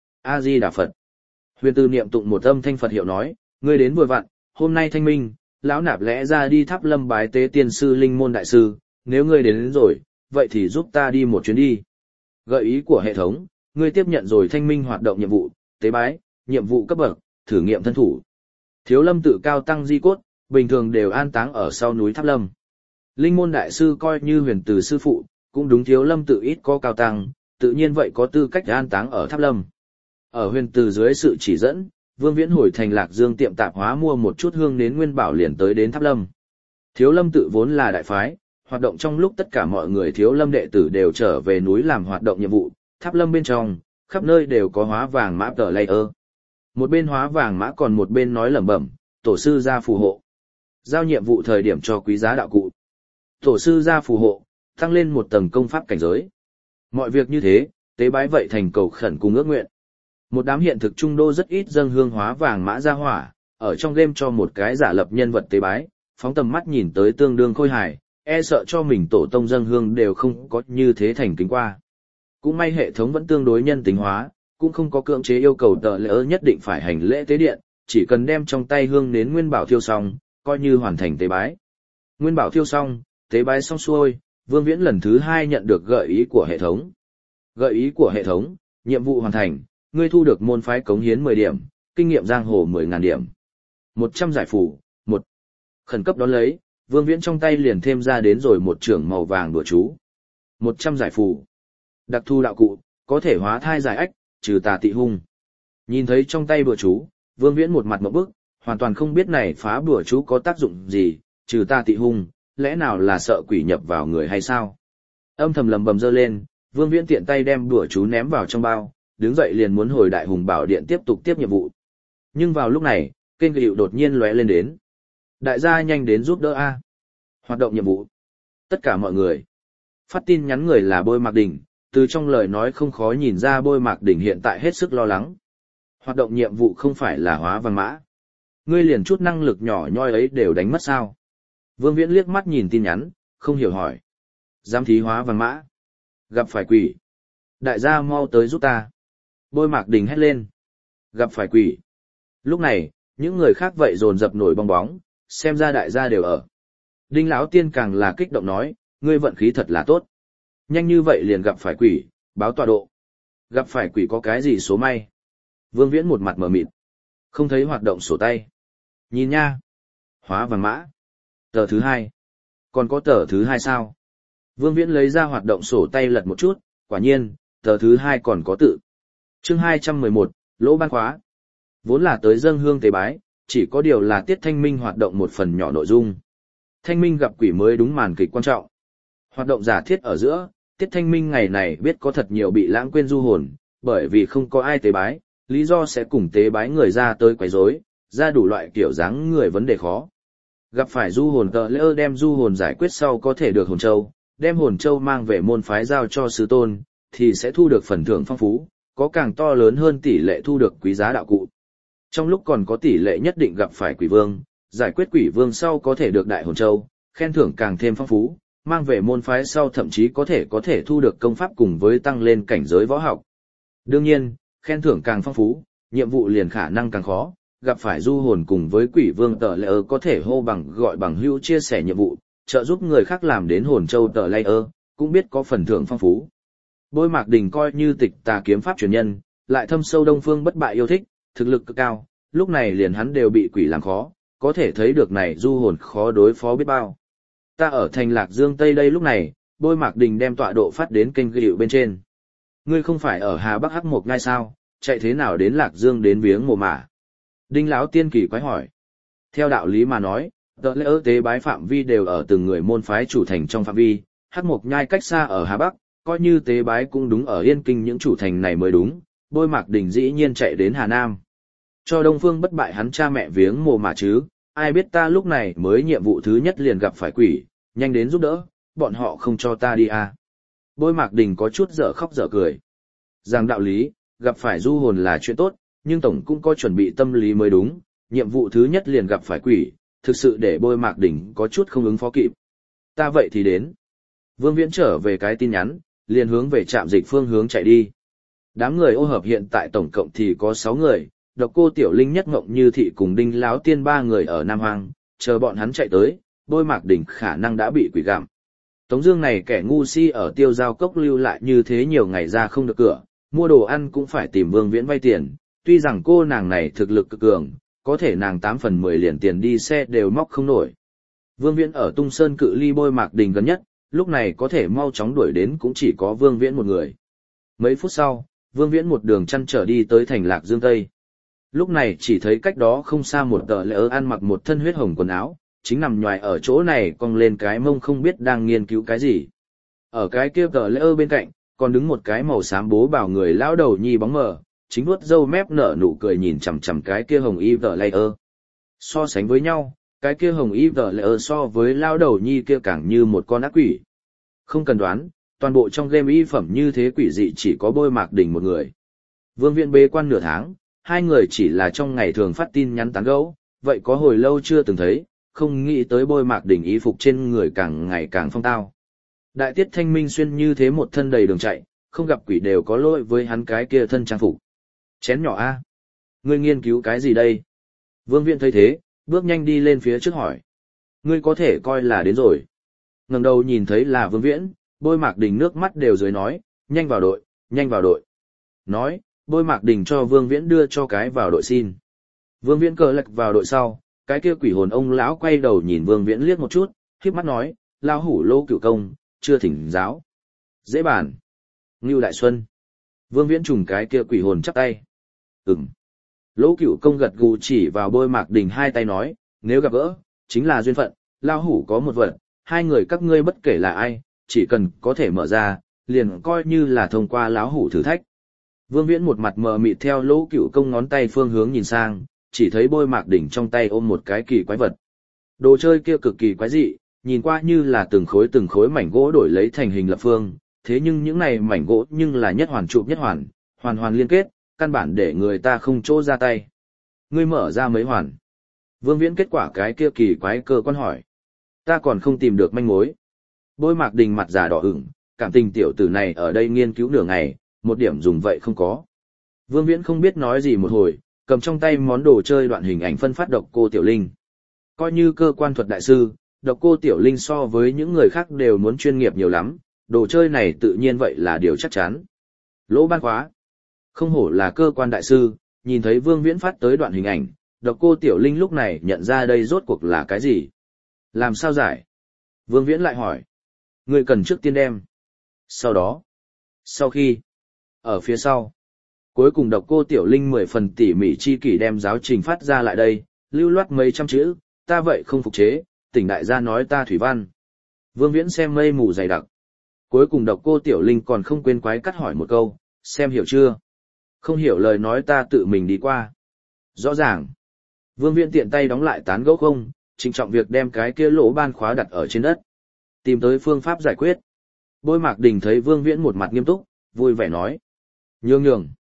A Di Đà Phật. Huyền Từ niệm tụng một âm thanh Phật hiệu nói, ngươi đến vừa vặn, hôm nay thanh minh, lão nạp lẽ ra đi Tháp Lâm bái tế tiên sư linh môn đại sư, nếu ngươi đến rồi, vậy thì giúp ta đi một chuyến đi. Gợi ý của hệ thống, ngươi tiếp nhận rồi thanh minh hoạt động nhiệm vụ, tế bái, nhiệm vụ cấp bậc, thử nghiệm thân thủ. Thiếu Lâm tự cao tăng di cốt, bình thường đều an táng ở sau núi Tháp Lâm. Linh môn đại sư coi như Huyền Từ sư phụ, cũng đúng Thiếu Lâm tự ít có cao tăng, tự nhiên vậy có tư cách an táng ở Tháp Lâm. Ở Huyền Từ dưới sự chỉ dẫn, Vương Viễn hồi thành Lạc Dương tiệm tạp hóa mua một chút hương nến nguyên bảo liền tới đến Tháp Lâm. Thiếu Lâm tự vốn là đại phái, hoạt động trong lúc tất cả mọi người Thiếu Lâm đệ tử đều trở về núi làm hoạt động nhiệm vụ, Tháp Lâm bên trong, khắp nơi đều có hóa vàng mã tờ layer. Một bên hóa vàng mã còn một bên nói lẩm bẩm, tổ sư ra phù hộ. Giao nhiệm vụ thời điểm cho quý giá đạo cụ. Tổ sư ra phù hộ, tăng lên một tầng công pháp cảnh giới. Mọi việc như thế, tế bái vậy thành cầu khẩn cùng ước nguyện. Một đám hiện thực trung đô rất ít dâng hương hóa vàng mã ra hỏa, ở trong game cho một cái giả lập nhân vật tế bái, phóng tầm mắt nhìn tới tương đương khôi hài, e sợ cho mình tổ tông dâng hương đều không có như thế thành kính qua. Cũng may hệ thống vẫn tương đối nhân tính hóa, cũng không có cưỡng chế yêu cầu tờ lỡ nhất định phải hành lễ tế điện, chỉ cần đem trong tay hương nến nguyên bảo thiêu xong, coi như hoàn thành tế bái. Nguyên bảo thiêu xong, tế bái xong xuôi, Vương Viễn lần thứ 2 nhận được gợi ý của hệ thống. Gợi ý của hệ thống, nhiệm vụ hoàn thành, ngươi thu được môn phái cống hiến 10 điểm, kinh nghiệm giang hồ 10.000 điểm. 100 giải phù, 1. Khẩn cấp đón lấy, Vương Viễn trong tay liền thêm ra đến rồi một trưởng màu vàng đùa chú. 100 giải phù. Đặc thu đạo cụ, có thể hóa thai giải ách, trừ tà tị hung. Nhìn thấy trong tay đùa chú, Vương Viễn một mặt ngộp bức, hoàn toàn không biết này phá đùa chú có tác dụng gì, trừ tà tị hung, lẽ nào là sợ quỷ nhập vào người hay sao? Âm thầm lầm bầm dơ lên, Vương Viễn tiện tay đem đùa chú ném vào trong bao, đứng dậy liền muốn hồi Đại Hùng Bảo Điện tiếp tục tiếp nhiệm vụ. Nhưng vào lúc này, kênh hiệu đột nhiên lóe lên đến. Đại gia nhanh đến giúp đỡ A. Hoạt động nhiệm vụ. Tất cả mọi người. Phát tin nhắn người là Bôi Mạc Đỉnh, từ trong lời nói không khó nhìn ra Bôi Mạc Đỉnh hiện tại hết sức lo lắng. Hoạt động nhiệm vụ không phải là hóa vàng mã. Ngươi liền chút năng lực nhỏ nhoi ấy đều đánh mất sao? Vương Viễn liếc mắt nhìn tin nhắn, không hiểu hỏi. Giám thí hóa vàng mã. Gặp phải quỷ. Đại gia mau tới giúp ta. Bôi Mạc Đình hét lên. Gặp phải quỷ. Lúc này, những người khác vậy dồn dập nổi bong bóng, xem ra đại gia đều ở. Đinh Lão Tiên càng là kích động nói, ngươi vận khí thật là tốt. Nhanh như vậy liền gặp phải quỷ, báo tọa độ. Gặp phải quỷ có cái gì số may? Vương Viễn một mặt mờ mịt. Không thấy hoạt động sổ tay. Nhìn nha. Hóa vàng mã. Tờ thứ 2. Còn có tờ thứ 2 sao? Vương Viễn lấy ra hoạt động sổ tay lật một chút, quả nhiên, tờ thứ 2 còn có tự. Chương 211, lỗ ban khóa. Vốn là tới dâng hương tế bái, chỉ có điều là tiết thanh minh hoạt động một phần nhỏ nội dung. Thanh minh gặp quỷ mới đúng màn kịch quan trọng. Hoạt động giả thiết ở giữa, tiết thanh minh ngày này biết có thật nhiều bị lãng quên du hồn, bởi vì không có ai tế bái, lý do sẽ cùng tế bái người ra tới quấy rối, ra đủ loại kiểu dáng người vấn đề khó. Gặp phải du hồn tờ lỡ đem du hồn giải quyết sau có thể được hồn châu, đem hồn châu mang về môn phái giao cho sư tôn, thì sẽ thu được phần thưởng phong phú, có càng to lớn hơn tỷ lệ thu được quý giá đạo cụ. Trong lúc còn có tỷ lệ nhất định gặp phải quỷ vương, giải quyết quỷ vương sau có thể được đại hồn châu, khen thưởng càng thêm phong phú, mang về môn phái sau thậm chí có thể thu được công pháp cùng với tăng lên cảnh giới võ học. Đương nhiên, khen thưởng càng phong phú, nhiệm vụ liền khả năng càng khó, gặp phải du hồn cùng với quỷ vương tờ layer có thể hô bằng gọi bằng hữu chia sẻ nhiệm vụ, trợ giúp người khác làm đến hồn châu tờ layer, cũng biết có phần thưởng phong phú. Bôi Mạc Đình coi như tịch tà kiếm pháp truyền nhân, lại thâm sâu Đông Phương Bất Bại yêu thích, thực lực cực cao, lúc này liền hắn đều bị quỷ làm khó, có thể thấy được này du hồn khó đối phó biết bao. Ta ở thành Lạc Dương Tây đây lúc này, Bôi Mạc Đình đem tọa độ phát đến kênh ghi hiệu bên trên. Ngươi không phải ở Hà Bắc Hắc Mộc ngay sao, chạy thế nào đến Lạc Dương đến viếng mồ mả? Đinh Lão Tiên kỳ quái hỏi. Theo đạo lý mà nói, tờ lễ tế bái phạm vi đều ở từng người môn phái chủ thành trong phạm vi, Hắc Mộc Nhai cách xa ở Hà Bắc, coi như tế bái cũng đúng ở Yên Kinh những chủ thành này mới đúng, Bôi Mạc Đình dĩ nhiên chạy đến Hà Nam. Cho Đông Phương Bất Bại hắn cha mẹ viếng mồ mả chứ, ai biết ta lúc này mới nhiệm vụ thứ nhất liền gặp phải quỷ, nhanh đến giúp đỡ, bọn họ không cho ta đi à. Bôi Mạc Đình có chút dở khóc dở cười. Rằng đạo lý, gặp phải du hồn là chuyện tốt, nhưng tổng cũng có chuẩn bị tâm lý mới đúng, nhiệm vụ thứ nhất liền gặp phải quỷ, thực sự để Bôi Mạc Đình có chút không ứng phó kịp. Ta vậy thì đến. Vương Viễn trở về cái tin nhắn, liền hướng về trạm dịch phương hướng chạy đi. Đám người ô hợp hiện tại tổng cộng thì có 6 người, Độc Cô Tiểu Linh Nhất Ngộng Như Thị cùng Đinh Láo Tiên 3 người ở Nam Hoang, chờ bọn hắn chạy tới, Bôi Mạc Đình khả năng đã bị quỷ gặm. Tống Dương này kẻ ngu si ở Tiêu Giao Cốc lưu lại như thế nhiều ngày ra không được cửa, mua đồ ăn cũng phải tìm Vương Viễn vay tiền. Tuy rằng cô nàng này thực lực cực cường, có thể nàng 8 phần 10 liền tiền đi xe đều móc không nổi. Vương Viễn ở Tung Sơn cự ly Bôi Mạc Đình gần nhất, lúc này có thể mau chóng đuổi đến cũng chỉ có Vương Viễn một người. Mấy phút sau, Vương Viễn một đường chăn trở đi tới thành Lạc Dương Tây. Lúc này chỉ thấy cách đó không xa một tờ lễ ăn mặc một thân huyết hồng quần áo, chính nằm nhoài ở chỗ này cong lên cái mông không biết đang nghiên cứu cái gì. Ở cái kia tờ lễ bên cạnh, còn đứng một cái màu xám bố bảo người lão đầu nhi bóng mờ, chính vuốt râu mép nở nụ cười nhìn chằm chằm cái kia hồng y tờ lễ. So sánh với nhau, cái kia hồng y tờ lễ so với lão đầu nhi kia càng như một con ác quỷ. Không cần đoán, toàn bộ trong game y phẩm như thế quỷ dị chỉ có Bôi Mạc Đình một người. Vương Viễn bế quan nửa tháng, hai người chỉ là trong ngày thường phát tin nhắn tán gẫu, vậy có hồi lâu chưa từng thấy, không nghĩ tới Bôi Mạc Đình y phục trên người càng ngày càng phong tao. Đại tiết thanh minh xuyên như thế một thân đầy đường chạy, không gặp quỷ đều có lỗi với hắn cái kia thân trang phục. Chén nhỏ a, ngươi nghiên cứu cái gì đây? Vương Viễn thấy thế, bước nhanh đi lên phía trước hỏi. Ngươi có thể coi là đến rồi. Ngẩng đầu nhìn thấy là Vương Viễn, Bôi Mạc Đình nước mắt đều dưới nói, nhanh vào đội, nhanh vào đội. Nói, Bôi Mạc Đình cho Vương Viễn đưa cho cái vào đội xin. Vương Viễn cờ lệch vào đội sau, cái kia quỷ hồn ông lão quay đầu nhìn Vương Viễn liếc một chút, khép mắt nói, lão hủ Lô Cửu Công, chưa thỉnh giáo. Dễ bàn. Ngưu Đại Xuân. Vương Viễn trùng cái kia quỷ hồn chắp tay. Lỗ Cửu Công gật gù chỉ vào Bôi Mạc Đình hai tay nói, nếu gặp gỡ, chính là duyên phận, lão hủ có một vật, hai người các ngươi bất kể là ai, chỉ cần có thể mở ra, liền coi như là thông qua lão hủ thử thách. Vương Viễn một mặt mờ mịt theo Lỗ Cửu Công ngón tay phương hướng nhìn sang, chỉ thấy Bôi Mạc Đình trong tay ôm một cái kỳ quái vật. Đồ chơi kia cực kỳ quái dị, nhìn qua như là từng khối mảnh gỗ đổi lấy thành hình lập phương, thế nhưng những này mảnh gỗ nhưng là nhất hoàn trụ nhất hoàn, hoàn hoàn liên kết, căn bản để người ta không chỗ ra tay. Ngươi mở ra mấy hoàn? Vương Viễn kết quả cái kia kỳ quái cơ quan hỏi. Ta còn không tìm được manh mối. Bôi Mạc Đình mặt già đỏ ửng, cảm tình tiểu tử này ở đây nghiên cứu nửa ngày, một điểm dùng vậy không có. Vương Viễn không biết nói gì một hồi, cầm trong tay món đồ chơi đoạn hình ảnh phân phát Độc Cô Tiểu Linh. Coi như cơ quan thuật đại sư, Độc Cô Tiểu Linh so với những người khác đều muốn chuyên nghiệp nhiều lắm, đồ chơi này tự nhiên vậy là điều chắc chắn. Lỗ ban khóa. Không hổ là cơ quan đại sư, nhìn thấy Vương Viễn phát tới đoạn hình ảnh, Độc Cô Tiểu Linh lúc này nhận ra đây rốt cuộc là cái gì. Làm sao giải? Vương Viễn lại hỏi. Ngươi cần trước tiên đem. Sau đó. Sau khi. Ở phía sau. Cuối cùng Độc Cô Tiểu Linh 10 phần tỉ mỉ chi kỷ đem giáo trình phát ra lại đây, lưu loát mấy trăm chữ, ta vậy không phục chế, tỉnh đại gia nói ta thủy văn. Vương Viễn xem mây mù dày đặc. Cuối cùng Độc Cô Tiểu Linh còn không quên quái cắt hỏi một câu, xem hiểu chưa? Không hiểu lời nói ta tự mình đi qua. Rõ ràng. Vương Viễn tiện tay đóng lại tán gẫu không, trịnh trọng việc đem cái kia lỗ ban khóa đặt ở trên đất. Tìm tới phương pháp giải quyết. Bôi Mạc Đình thấy Vương Viễn một mặt nghiêm túc, vui vẻ nói. Nhường.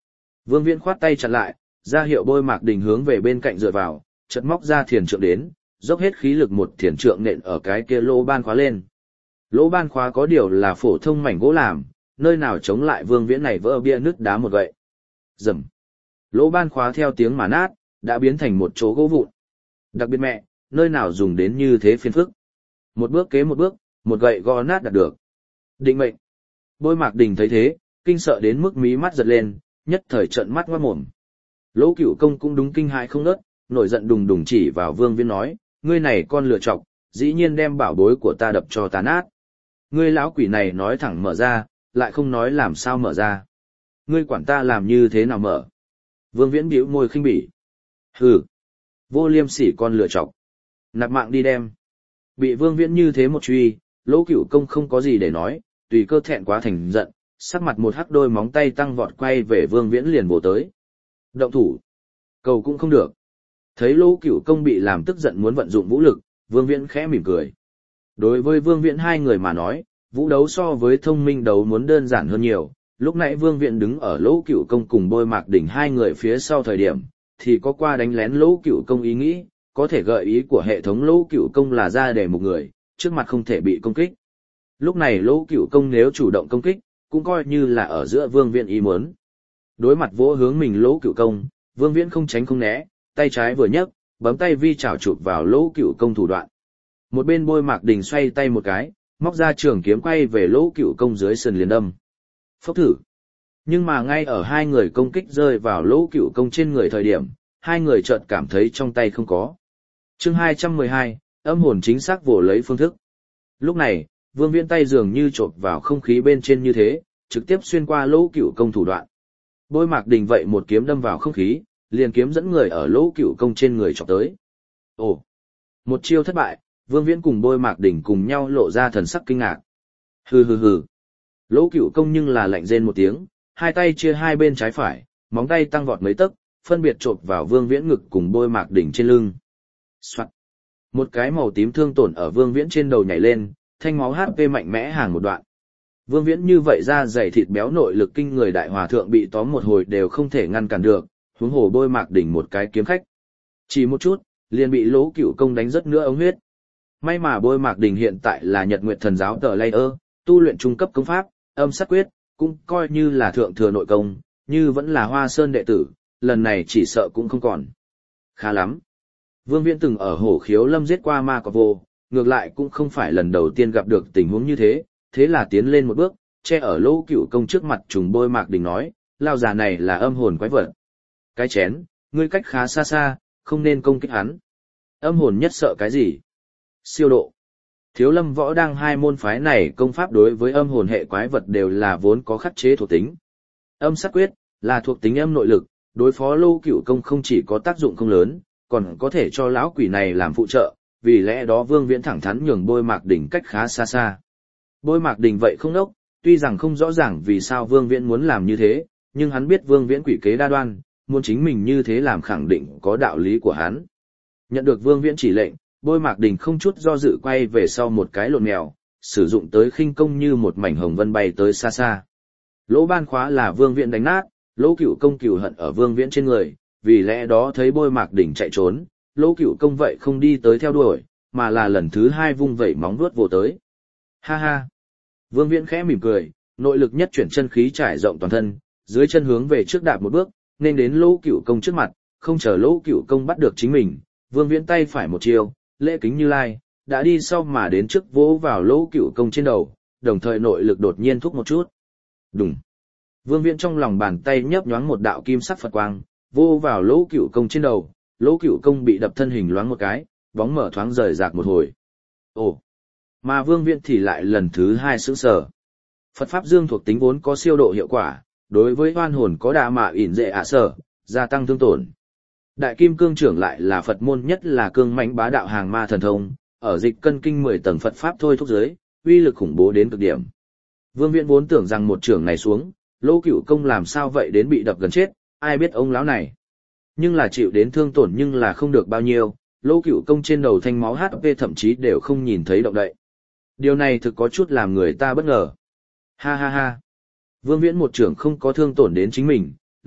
Vương Viễn khoát tay chặn lại, ra hiệu Bôi Mạc Đình hướng về bên cạnh dựa vào, chợt móc ra thiền trượng đến, dốc hết khí lực một thiền trượng nện ở cái kia lỗ ban khóa lên. Lỗ ban khóa có điều là phổ thông mảnh gỗ làm, nơi nào chống lại Vương Viễn này vỡ bia nứt đá một gậy. Rầm. Lỗ ban khóa theo tiếng mà nát, đã biến thành một chỗ gỗ vụn. Đặc biệt mẹ, nơi nào dùng đến như thế phiền phức. Một bước kế một bước, một gậy gõ nát đạt được. Định mệnh. Bôi Mạc Đình thấy thế, kinh sợ đến mức mí mắt giật lên, nhất thời trợn mắt ngoác mồm. Lỗ Cửu Công cũng đúng kinh hãi không ngớt, nổi giận đùng đùng chỉ vào Vương Viễn nói, ngươi này con lừa chọc, dĩ nhiên đem bảo bối của ta đập cho ta nát. Ngươi lão quỷ này nói thẳng mở ra, lại không nói làm sao mở ra. Ngươi quản ta làm như thế nào mở. Vương Viễn bĩu môi khinh bỉ. Hừ, vô liêm sỉ con lừa chọc. Nạp mạng đi đem. Bị Vương Viễn như thế một truy, Lỗ Cửu Công không có gì để nói, tùy cơ thẹn quá thành giận, sắc mặt một hắc đôi móng tay tăng vọt quay về Vương Viễn liền bổ tới. Động thủ. Cầu cũng không được. Thấy Lỗ Cửu Công bị làm tức giận muốn vận dụng vũ lực, Vương Viễn khẽ mỉm cười. Đối với Vương Viễn hai người mà nói, vũ đấu so với thông minh đấu muốn đơn giản hơn nhiều. Lúc nãy Vương Viễn đứng ở Lỗ Cửu Công cùng Bôi Mạc Đình hai người phía sau thời điểm, thì có qua đánh lén Lỗ Cửu Công ý nghĩ, có thể gợi ý của hệ thống Lỗ Cửu Công là ra để một người, trước mặt không thể bị công kích. Lúc này Lỗ Cửu Công nếu chủ động công kích, cũng coi như là ở giữa Vương Viễn ý muốn. Đối mặt vỗ hướng mình Lỗ Cửu Công, Vương Viễn không tránh không né, tay trái vừa nhấc, bấm tay vi chảo chụp vào Lỗ Cửu Công thủ đoạn. Một bên Bôi Mạc Đình xoay tay một cái, móc ra trường kiếm quay về Lỗ Cửu Công dưới sườn liền đâm. Phốc thử. Nhưng mà ngay ở hai người công kích rơi vào Lỗ Cửu Công trên người thời điểm, hai người chợt cảm thấy trong tay không có. Chương 212, âm hồn chính xác vồ lấy phương thức. Lúc này, Vương Viễn tay dường như chộp vào không khí bên trên như thế, trực tiếp xuyên qua Lỗ Cửu Công thủ đoạn. Bôi Mạc Đình vậy một kiếm đâm vào không khí, liền kiếm dẫn người ở Lỗ Cửu Công trên người chọc tới. Ồ! Một chiêu thất bại, Vương Viễn cùng Bôi Mạc Đình cùng nhau lộ ra thần sắc kinh ngạc. Hừ hừ hừ. Lỗ Cửu Công nhưng là lạnh rên một tiếng, hai tay chia hai bên trái phải, móng tay tăng vọt mấy tấc, phân biệt chộp vào Vương Viễn ngực cùng Bôi Mạc Đình trên lưng. Soạt. Một cái màu tím thương tổn ở Vương Viễn trên đầu nhảy lên, thanh máu HP mạnh mẽ hàng một đoạn. Vương Viễn như vậy ra dày thịt béo nội lực kinh người đại hòa thượng bị tóm một hồi đều không thể ngăn cản được, huống hồ Bôi Mạc Đình một cái kiếm khách. Chỉ một chút, liền bị Lỗ Cửu Công đánh rất nữa ống huyết. May mà Bôi Mạc Đình hiện tại là Nhật Nguyệt Thần giáo tờ layer, tu luyện trung cấp công pháp, âm sát quyết, cũng coi như là thượng thừa nội công, như vẫn là Hoa Sơn đệ tử, lần này chỉ sợ cũng không còn. Khá lắm. Vương Viễn từng ở Hổ Khiếu Lâm giết qua ma cọp vô, ngược lại cũng không phải lần đầu tiên gặp được tình huống như thế, thế là tiến lên một bước, che ở Lỗ Cửu Công trước mặt trùng Bôi Mạc Đình nói, lao già này là âm hồn quái vật. Cái chén, ngươi cách khá xa xa, không nên công kích hắn. Âm hồn nhất sợ cái gì? Siêu độ. Thiếu Lâm Võ Đang hai môn phái này công pháp đối với âm hồn hệ quái vật đều là vốn có khắc chế thuộc tính. Âm sát quyết là thuộc tính âm nội lực, đối phó Lỗ Cửu Công không chỉ có tác dụng không lớn, còn có thể cho lão quỷ này làm phụ trợ, vì lẽ đó Vương Viễn thẳng thắn nhường Bôi Mạc Đình cách khá xa xa. Bôi Mạc Đình vậy không đốc, tuy rằng không rõ ràng vì sao Vương Viễn muốn làm như thế, nhưng hắn biết Vương Viễn quỷ kế đa đoan, muốn chính mình như thế làm khẳng định có đạo lý của hắn. Nhận được Vương Viễn chỉ lệnh, Bôi Mạc Đình không chút do dự quay về sau một cái lộn mèo, sử dụng tới khinh công như một mảnh hồng vân bay tới xa xa. Lỗ ban khóa là Vương Viễn đánh nát, Lỗ Cửu Công cừu hận ở Vương Viễn trên người, vì lẽ đó thấy Bôi Mạc Đình chạy trốn, Lỗ Cửu Công vậy không đi tới theo đuổi, mà là lần thứ hai vung vẩy móng vuốt vồ tới. Ha ha! Vương Viễn khẽ mỉm cười, nội lực nhất chuyển chân khí trải rộng toàn thân, dưới chân hướng về trước đạp một bước, nên đến Lỗ Cửu Công trước mặt, không chờ Lỗ Cửu Công bắt được chính mình, Vương Viễn tay phải một chiêu, lễ kính Như Lai, đã đi sau mà đến trước vỗ vào Lỗ Cửu Công trên đầu, đồng thời nội lực đột nhiên thúc một chút. Đùng. Vương Viễn trong lòng bàn tay nhấp nhoáng một đạo kim sắc Phật quang, vô vào Lỗ Cửu Công trên đầu, Lỗ Cửu Công bị đập thân hình loáng một cái, bóng mở thoáng rời rạc một hồi. Ồ. Mà Vương Viễn thì lại lần thứ hai sững sờ. Phật pháp dương thuộc tính vốn có siêu độ hiệu quả, đối với oan hồn có đà mạ ỉn dệ ạ sở, gia tăng thương tổn. Đại Kim Cương trưởng lại là Phật môn nhất là cương mãnh bá đạo hàng ma thần thông, ở dịch cân kinh 10 tầng Phật pháp thôi thúc giới, uy lực khủng bố đến cực điểm. Vương Viễn vốn tưởng rằng một trưởng này xuống, Lỗ Cửu Công làm sao vậy đến bị đập gần chết, ai biết ông lão này. Nhưng là chịu đến thương tổn nhưng là không được bao nhiêu, Lỗ Cửu Công trên đầu thanh máu HP thậm chí đều không nhìn thấy động đậy. Điều này thực có chút làm người ta bất ngờ. Ha ha ha. Vương Viễn một trưởng không có thương tổn đến chính mình,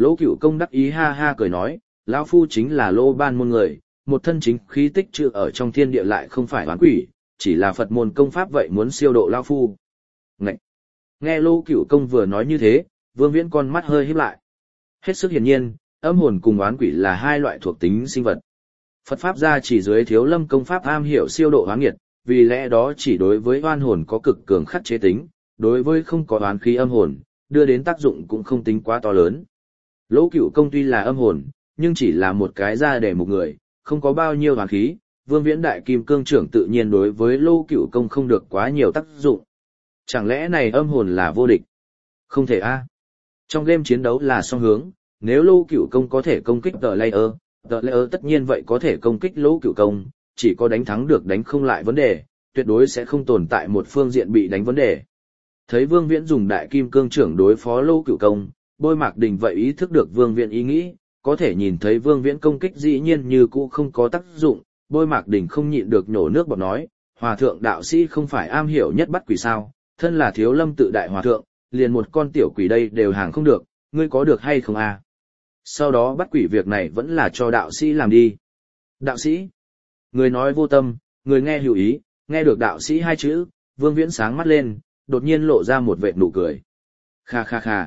Lỗ Cửu Công đắc ý ha ha cười nói, lão phu chính là Lô Ban môn người, một thân chính khí tích trữ ở trong thiên địa lại không phải oán quỷ, chỉ là Phật môn công pháp vậy muốn siêu độ lão phu. Ngậy! Nghe Lô Cửu Công vừa nói như thế, Vương Viễn con mắt hơi híp lại. Hết sức hiển nhiên, âm hồn cùng oán quỷ là hai loại thuộc tính sinh vật. Phật pháp gia chỉ dưới Thiếu Lâm công pháp am hiểu siêu độ oán nghiệt, vì lẽ đó chỉ đối với oan hồn có cực cường khắc chế tính, đối với không có oán khí âm hồn, đưa đến tác dụng cũng không tính quá to lớn. Lỗ Cửu Công tuy là âm hồn, nhưng chỉ là một cái ra để một người, không có bao nhiêu oán khí, Vương Viễn Đại Kim Cương trưởng tự nhiên đối với Lỗ Cửu Công không được quá nhiều tác dụng. Chẳng lẽ này âm hồn là vô địch? Không thể a. Trong game chiến đấu là song hướng, nếu Lỗ Cửu Công có thể công kích The Layer tất nhiên vậy có thể công kích Lỗ Cửu Công, chỉ có đánh thắng được đánh không lại vấn đề, tuyệt đối sẽ không tồn tại một phương diện bị đánh vấn đề. Thấy Vương Viễn dùng Đại Kim Cương trưởng đối phó Lỗ Cửu Công, Bôi Mạc Đình vậy ý thức được Vương Viễn ý nghĩ, có thể nhìn thấy Vương Viễn công kích dĩ nhiên như cũ không có tác dụng, Bôi Mạc Đình không nhịn được nhổ nước bọt nói, Hòa thượng đạo sĩ không phải am hiểu nhất bắt quỷ sao, thân là Thiếu Lâm tự đại hòa thượng, liền một con tiểu quỷ đây đều hàng không được, ngươi có được hay không à? Sau đó bắt quỷ việc này vẫn là cho đạo sĩ làm đi. Đạo sĩ? Người nói vô tâm, người nghe hữu ý, nghe được đạo sĩ hai chữ, Vương Viễn sáng mắt lên, đột nhiên lộ ra một vệt nụ cười. Kha kha kha.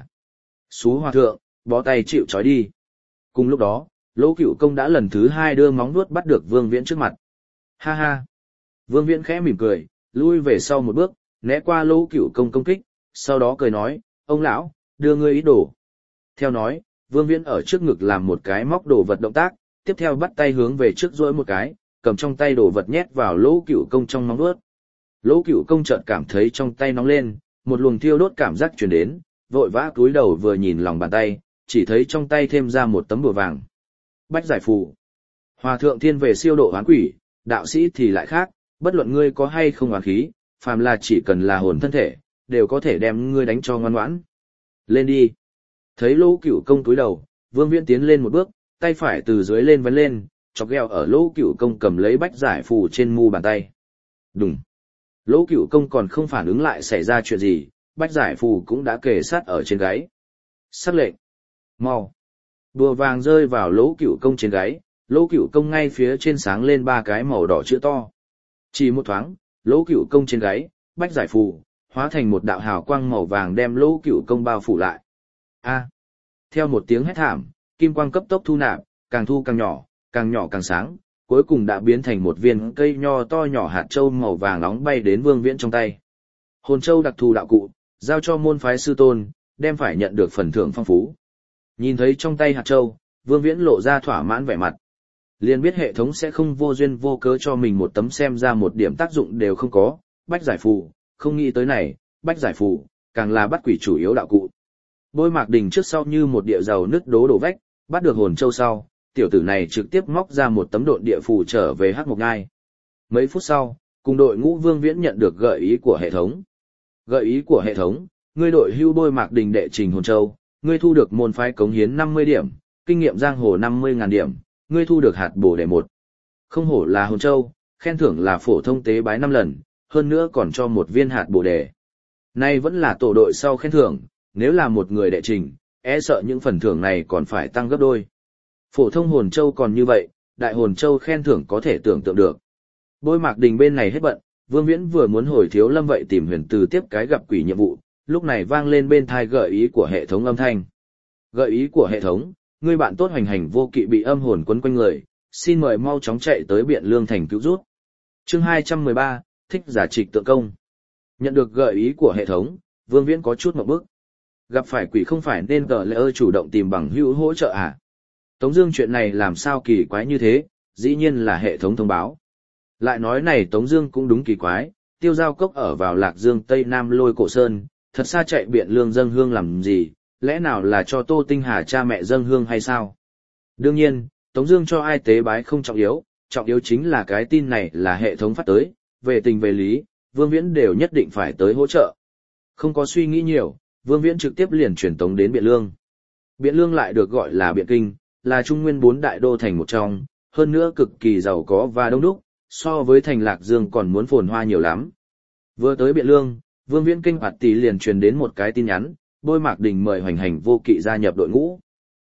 Xú hòa thượng, bó tay chịu trói đi. Cùng lúc đó, Lỗ Cửu Công đã lần thứ hai đưa móng vuốt bắt được Vương Viễn trước mặt. Ha ha. Vương Viễn khẽ mỉm cười, lui về sau một bước, né qua Lỗ Cửu Công công kích, sau đó cười nói, ông lão, đưa ngươi ý đồ. Theo nói, Vương Viễn ở trước ngực làm một cái móc đồ vật động tác, tiếp theo bắt tay hướng về trước duỗi một cái, cầm trong tay đồ vật nhét vào Lỗ Cửu Công trong móng vuốt. Lỗ Cửu Công chợt cảm thấy trong tay nóng lên, một luồng thiêu đốt cảm giác truyền đến, vội vã cúi đầu vừa nhìn lòng bàn tay, chỉ thấy trong tay thêm ra một tấm bùa vàng. Bách giải phù. Hòa thượng thiên về siêu độ oán quỷ, đạo sĩ thì lại khác, bất luận ngươi có hay không oán khí, phàm là chỉ cần là hồn thân thể, đều có thể đem ngươi đánh cho ngoan ngoãn. Lên đi. Thấy Lỗ Cửu Công cúi đầu, Vương Viễn tiến lên một bước, tay phải từ dưới lên vấn lên, chọc ghẹo ở Lỗ Cửu Công cầm lấy bách giải phù trên mu bàn tay. Đùng. Lỗ Cửu Công còn không phản ứng lại xảy ra chuyện gì, bách giải phù cũng đã kề sát ở trên gáy. Sắc lệnh. Mau. Bùa vàng rơi vào Lỗ Cửu Công trên gáy, Lỗ Cửu Công ngay phía trên sáng lên ba cái màu đỏ chữ to. Chỉ một thoáng, Lỗ Cửu Công trên gáy, bách giải phù, hóa thành một đạo hào quang màu vàng đem Lỗ Cửu Công bao phủ lại. A. Theo một tiếng hét thảm, kim quang cấp tốc thu nạp, càng thu càng nhỏ càng sáng, cuối cùng đã biến thành một viên cây nho to nhỏ hạt châu màu vàng nóng bay đến Vương Viễn trong tay. Hồn châu đặc thù đạo cụ, giao cho môn phái sư tôn, đem phải nhận được phần thưởng phong phú. Nhìn thấy trong tay hạt châu, Vương Viễn lộ ra thỏa mãn vẻ mặt. Liền biết hệ thống sẽ không vô duyên vô cớ cho mình một tấm xem ra một điểm tác dụng đều không có, bách giải phù, không nghĩ tới này, bách giải phù, càng là bắt quỷ chủ yếu đạo cụ. Bôi Mạc Đình trước sau như một địa dầu nứt đổ vách, bắt được hồn châu sau, tiểu tử này trực tiếp móc ra một tấm độn địa phù trở về Hắc Mộc Ngai. Mấy phút sau, cùng đội ngũ Vương Viễn nhận được gợi ý của hệ thống. Gợi ý của hệ thống, ngươi đội hưu Bôi Mạc Đình đệ trình hồn châu, ngươi thu được môn phái cống hiến 50 điểm, kinh nghiệm giang hồ 50.000 điểm, ngươi thu được hạt bổ đề 1. Không hổ là hồn châu, khen thưởng là phổ thông tế bái 5 lần, hơn nữa còn cho một viên hạt bổ đề. Nay vẫn là tổ đội sau khen thưởng, nếu là một người đệ trình, e sợ những phần thưởng này còn phải tăng gấp đôi. Phổ thông hồn châu còn như vậy, đại hồn châu khen thưởng có thể tưởng tượng được. Bôi Mạc Đình bên này hết bận, Vương Viễn vừa muốn hồi Thiếu Lâm vậy tìm Huyền Từ tiếp cái gặp quỷ nhiệm vụ, lúc này vang lên bên tai gợi ý của hệ thống âm thanh. Gợi ý của hệ thống, ngươi bạn tốt hoành hành vô kỵ bị âm hồn quấn quanh người, xin mời mau chóng chạy tới Biện Lương thành cứu rút. Chương 213, thích giả trịch tượng công. Nhận được gợi ý của hệ thống, Vương Viễn có chút ngượng bức. Gặp phải quỷ không phải nên tờ lễ chủ động tìm bằng hữu hỗ trợ à? Tống Dương chuyện này làm sao kỳ quái như thế, dĩ nhiên là hệ thống thông báo. Lại nói này Tống Dương cũng đúng kỳ quái, Tiêu Giao Cốc ở vào Lạc Dương Tây Nam Lôi Cổ Sơn, thật xa chạy Biện Lương dâng hương làm gì, lẽ nào là cho Tô Tinh Hà cha mẹ dâng hương hay sao? Đương nhiên, Tống Dương cho ai tế bái không trọng yếu chính là cái tin này là hệ thống phát tới, về tình về lý, Vương Viễn đều nhất định phải tới hỗ trợ. Không có suy nghĩ nhiều, Vương Viễn trực tiếp liền truyền tống đến Biện Lương. Biện Lương lại được gọi là Biện Kinh, là Trung Nguyên 4 đại đô thành một trong, hơn nữa cực kỳ giàu có và đông đúc, so với thành Lạc Dương còn muốn phồn hoa nhiều lắm. Vừa tới Biện Lương, Vương Viễn kinh hoạt tỷ liền truyền đến một cái tin nhắn, Bôi Mạc Đình mời hoành hành vô kỵ gia nhập đội ngũ.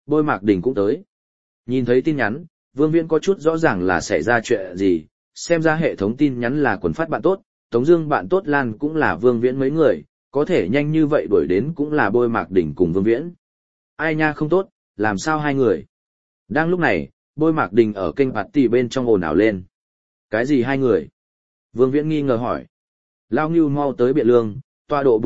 Bôi Mạc Đình cũng tới. Nhìn thấy tin nhắn, Vương Viễn có chút rõ ràng là xảy ra chuyện gì, xem ra hệ thống tin nhắn là quần phát bạn tốt, Tống Dương bạn tốt Lan cũng là Vương Viễn mấy người, có thể nhanh như vậy đuổi đến cũng là Bôi Mạc Đình cùng Vương Viễn. Ai nha không tốt, làm sao hai người? Đang lúc này, Bôi Mạc Đình ở kênh party bên trong ồn ào lên. Cái gì hai người? Vương Viễn nghi ngờ hỏi. Lao Ngưu mau tới Biện Lương, tọa độ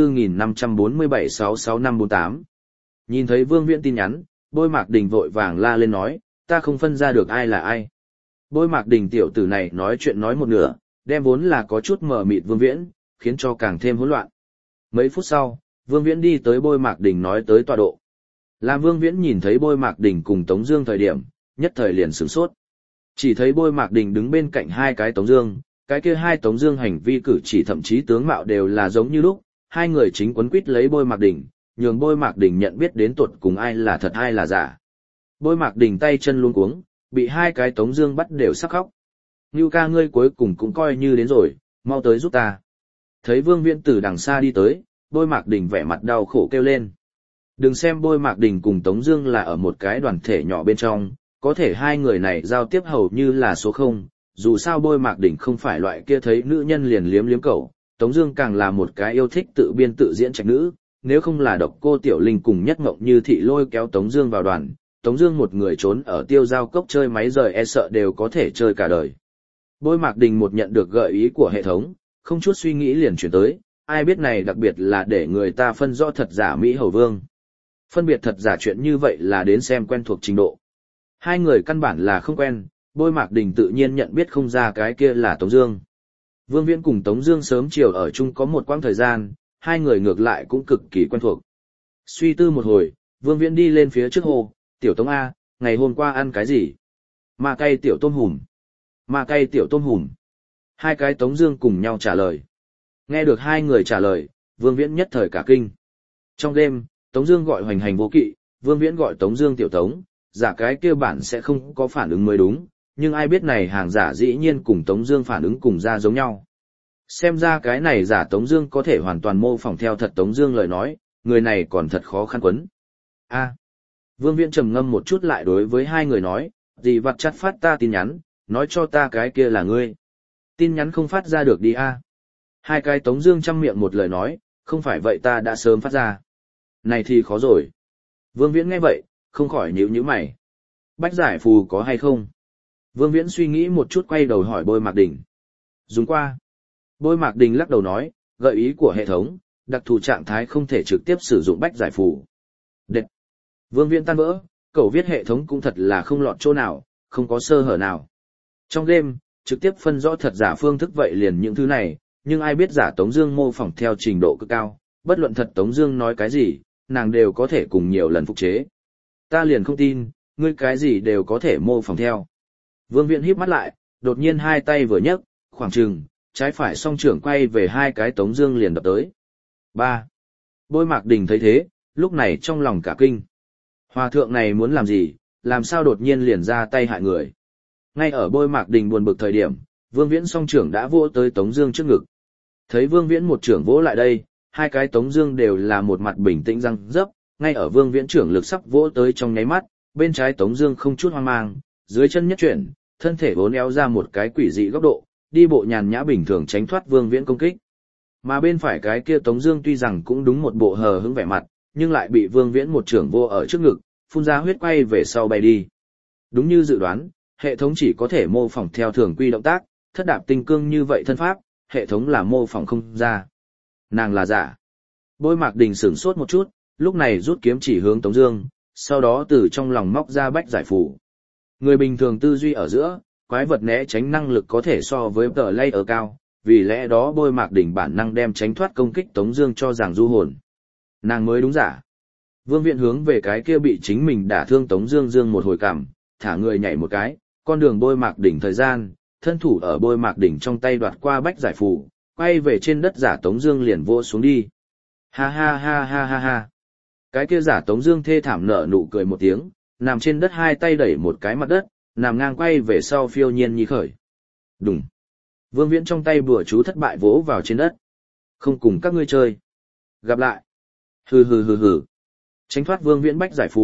44.547-66548. Nhìn thấy Vương Viễn tin nhắn, Bôi Mạc Đình vội vàng la lên nói, ta không phân ra được ai là ai. Bôi Mạc Đình tiểu tử này nói chuyện nói một nửa, đem vốn là có chút mờ mịt Vương Viễn, khiến cho càng thêm hỗn loạn. Mấy phút sau, Vương Viễn đi tới Bôi Mạc Đình nói tới tọa độ. Làm Vương Viễn nhìn thấy Bôi Mạc Đình cùng Tống Dương thời điểm, nhất thời liền sửng sốt. Chỉ thấy Bôi Mạc Đình đứng bên cạnh hai cái Tống Dương, cái kia hai Tống Dương hành vi cử chỉ thậm chí tướng mạo đều là giống như lúc, hai người chính quấn quýt lấy Bôi Mạc Đình, nhường Bôi Mạc Đình nhận biết đến tuột cùng ai là thật ai là giả. Bôi Mạc Đình tay chân luống cuống, bị hai cái Tống Dương bắt đều sắp khóc. Ngưu ca ngươi cuối cùng cũng coi như đến rồi, mau tới giúp ta. Thấy Vương Viễn từ đằng xa đi tới, Bôi Mạc Đình vẻ mặt đau khổ kêu lên. Đừng xem Bôi Mạc Đình cùng Tống Dương là ở một cái đoàn thể nhỏ bên trong, có thể hai người này giao tiếp hầu như là số không. Dù sao Bôi Mạc Đình không phải loại kia thấy nữ nhân liền liếm liếm cẩu, Tống Dương càng là một cái yêu thích tự biên tự diễn trạch nữ. Nếu không là Độc Cô Tiểu Linh cùng Nhất Ngộng Như Thị lôi kéo Tống Dương vào đoàn, Tống Dương một người trốn ở Tiêu Giao Cốc chơi máy rời e sợ đều có thể chơi cả đời. Bôi Mạc Đình một nhận được gợi ý của hệ thống, không chút suy nghĩ liền chuyển tới. Ai biết này đặc biệt là để người ta phân rõ thật giả Mỹ Hầu Vương. Phân biệt thật giả chuyện như vậy là đến xem quen thuộc trình độ. Hai người căn bản là không quen, Bôi Mạc Đình tự nhiên nhận biết không ra cái kia là Tống Dương. Vương Viễn cùng Tống Dương sớm chiều ở chung có một quãng thời gian, hai người ngược lại cũng cực kỳ quen thuộc. Suy tư một hồi, Vương Viễn đi lên phía trước hồ, Tiểu Tống A, ngày hôm qua ăn cái gì? Ma cay tiểu tôm hùm. Ma cay tiểu tôm hùm. Hai cái Tống Dương cùng nhau trả lời. Nghe được hai người trả lời, Vương Viễn nhất thời cả kinh. Trong đêm, Tống Dương gọi Hoành Hành vô kỵ, Vương Viễn gọi Tống Dương Tiểu Tống, giả cái kia bản sẽ không có phản ứng mới đúng, nhưng ai biết này hàng giả dĩ nhiên cùng Tống Dương phản ứng cùng ra giống nhau. Xem ra cái này giả Tống Dương có thể hoàn toàn mô phỏng theo thật Tống Dương lời nói, người này còn thật khó khăn quấn. A, Vương Viễn trầm ngâm một chút lại đối với hai người nói, gì vặt chắt phát ta tin nhắn, nói cho ta cái kia là ngươi. Tin nhắn không phát ra được đi a. Hai cái Tống Dương chăm miệng một lời nói, không phải vậy ta đã sớm phát ra. Này thì khó rồi. Vương Viễn nghe vậy, không khỏi nhíu nhíu mày. Bách giải phù có hay không? Vương Viễn suy nghĩ một chút quay đầu hỏi Bôi Mạc Đình. Dùng qua. Bôi Mạc Đình lắc đầu nói, gợi ý của hệ thống, đặc thù trạng thái không thể trực tiếp sử dụng bách giải phù. Đệt. Vương Viễn tan vỡ, cậu viết hệ thống cũng thật là không lọt chỗ nào, không có sơ hở nào. Trong game, trực tiếp phân rõ thật giả phương thức vậy liền những thứ này, nhưng ai biết giả Tống Dương mô phỏng theo trình độ cực cao, bất luận thật Tống Dương nói cái gì, nàng đều có thể cùng nhiều lần phục chế. Ta liền không tin, ngươi cái gì đều có thể mô phỏng theo. Vương Viễn híp mắt lại, đột nhiên hai tay vừa nhấc, khoảng chừng, trái phải song trưởng quay về hai cái Tống Dương liền đập tới. 3. Bôi Mạc Đình thấy thế, lúc này trong lòng cả kinh. Hòa thượng này muốn làm gì, làm sao đột nhiên liền ra tay hại người. Ngay ở Bôi Mạc Đình buồn bực thời điểm, Vương Viễn song trưởng đã vỗ tới Tống Dương trước ngực. Thấy Vương Viễn một trưởng vỗ lại đây, hai cái Tống Dương đều là một mặt bình tĩnh răng dấp. Ngay ở Vương Viễn trưởng lực sắp vỗ tới trong nháy mắt, bên trái Tống Dương không chút hoang mang, dưới chân nhất chuyển, thân thể uốn éo ra một cái quỷ dị góc độ, đi bộ nhàn nhã bình thường tránh thoát Vương Viễn công kích. Mà bên phải cái kia Tống Dương tuy rằng cũng đúng một bộ hờ hững vẻ mặt, nhưng lại bị Vương Viễn một trưởng vô ở trước ngực, phun ra huyết quay về sau bay đi. Đúng như dự đoán, hệ thống chỉ có thể mô phỏng theo thường quy động tác, thất đạp tinh cương như vậy thân pháp, hệ thống là mô phỏng không ra. Nàng là giả. Bôi Mạc Đình sửng sốt một chút, lúc này rút kiếm chỉ hướng Tống Dương, sau đó từ trong lòng móc ra bách giải phù. Người bình thường tư duy ở giữa, quái vật né tránh năng lực có thể so với tờ lay ở cao, vì lẽ đó Bôi Mạc Đình bản năng đem tránh thoát công kích Tống Dương cho rằng du hồn. Nàng mới đúng giả. Vương Viễn hướng về cái kia bị chính mình đả thương Tống Dương một hồi cảm, thả người nhảy một cái, con đường Bôi Mạc Đỉnh thời gian, thân thủ ở Bôi Mạc Đỉnh trong tay đoạt qua bách giải phù, quay về trên đất giả Tống Dương liền vô xuống đi. Ha ha ha ha ha ha. Cái kia giả Tống Dương thê thảm nở nụ cười một tiếng, nằm trên đất hai tay đẩy một cái mặt đất, nằm ngang quay về sau phiêu nhiên như khởi. Đùng. Vương Viễn trong tay bùa chú thất bại vỗ vào trên đất. Không cùng các ngươi chơi. Gặp lại. Hừ hừ hừ hừ. Tránh thoát Vương Viễn bách giải phù,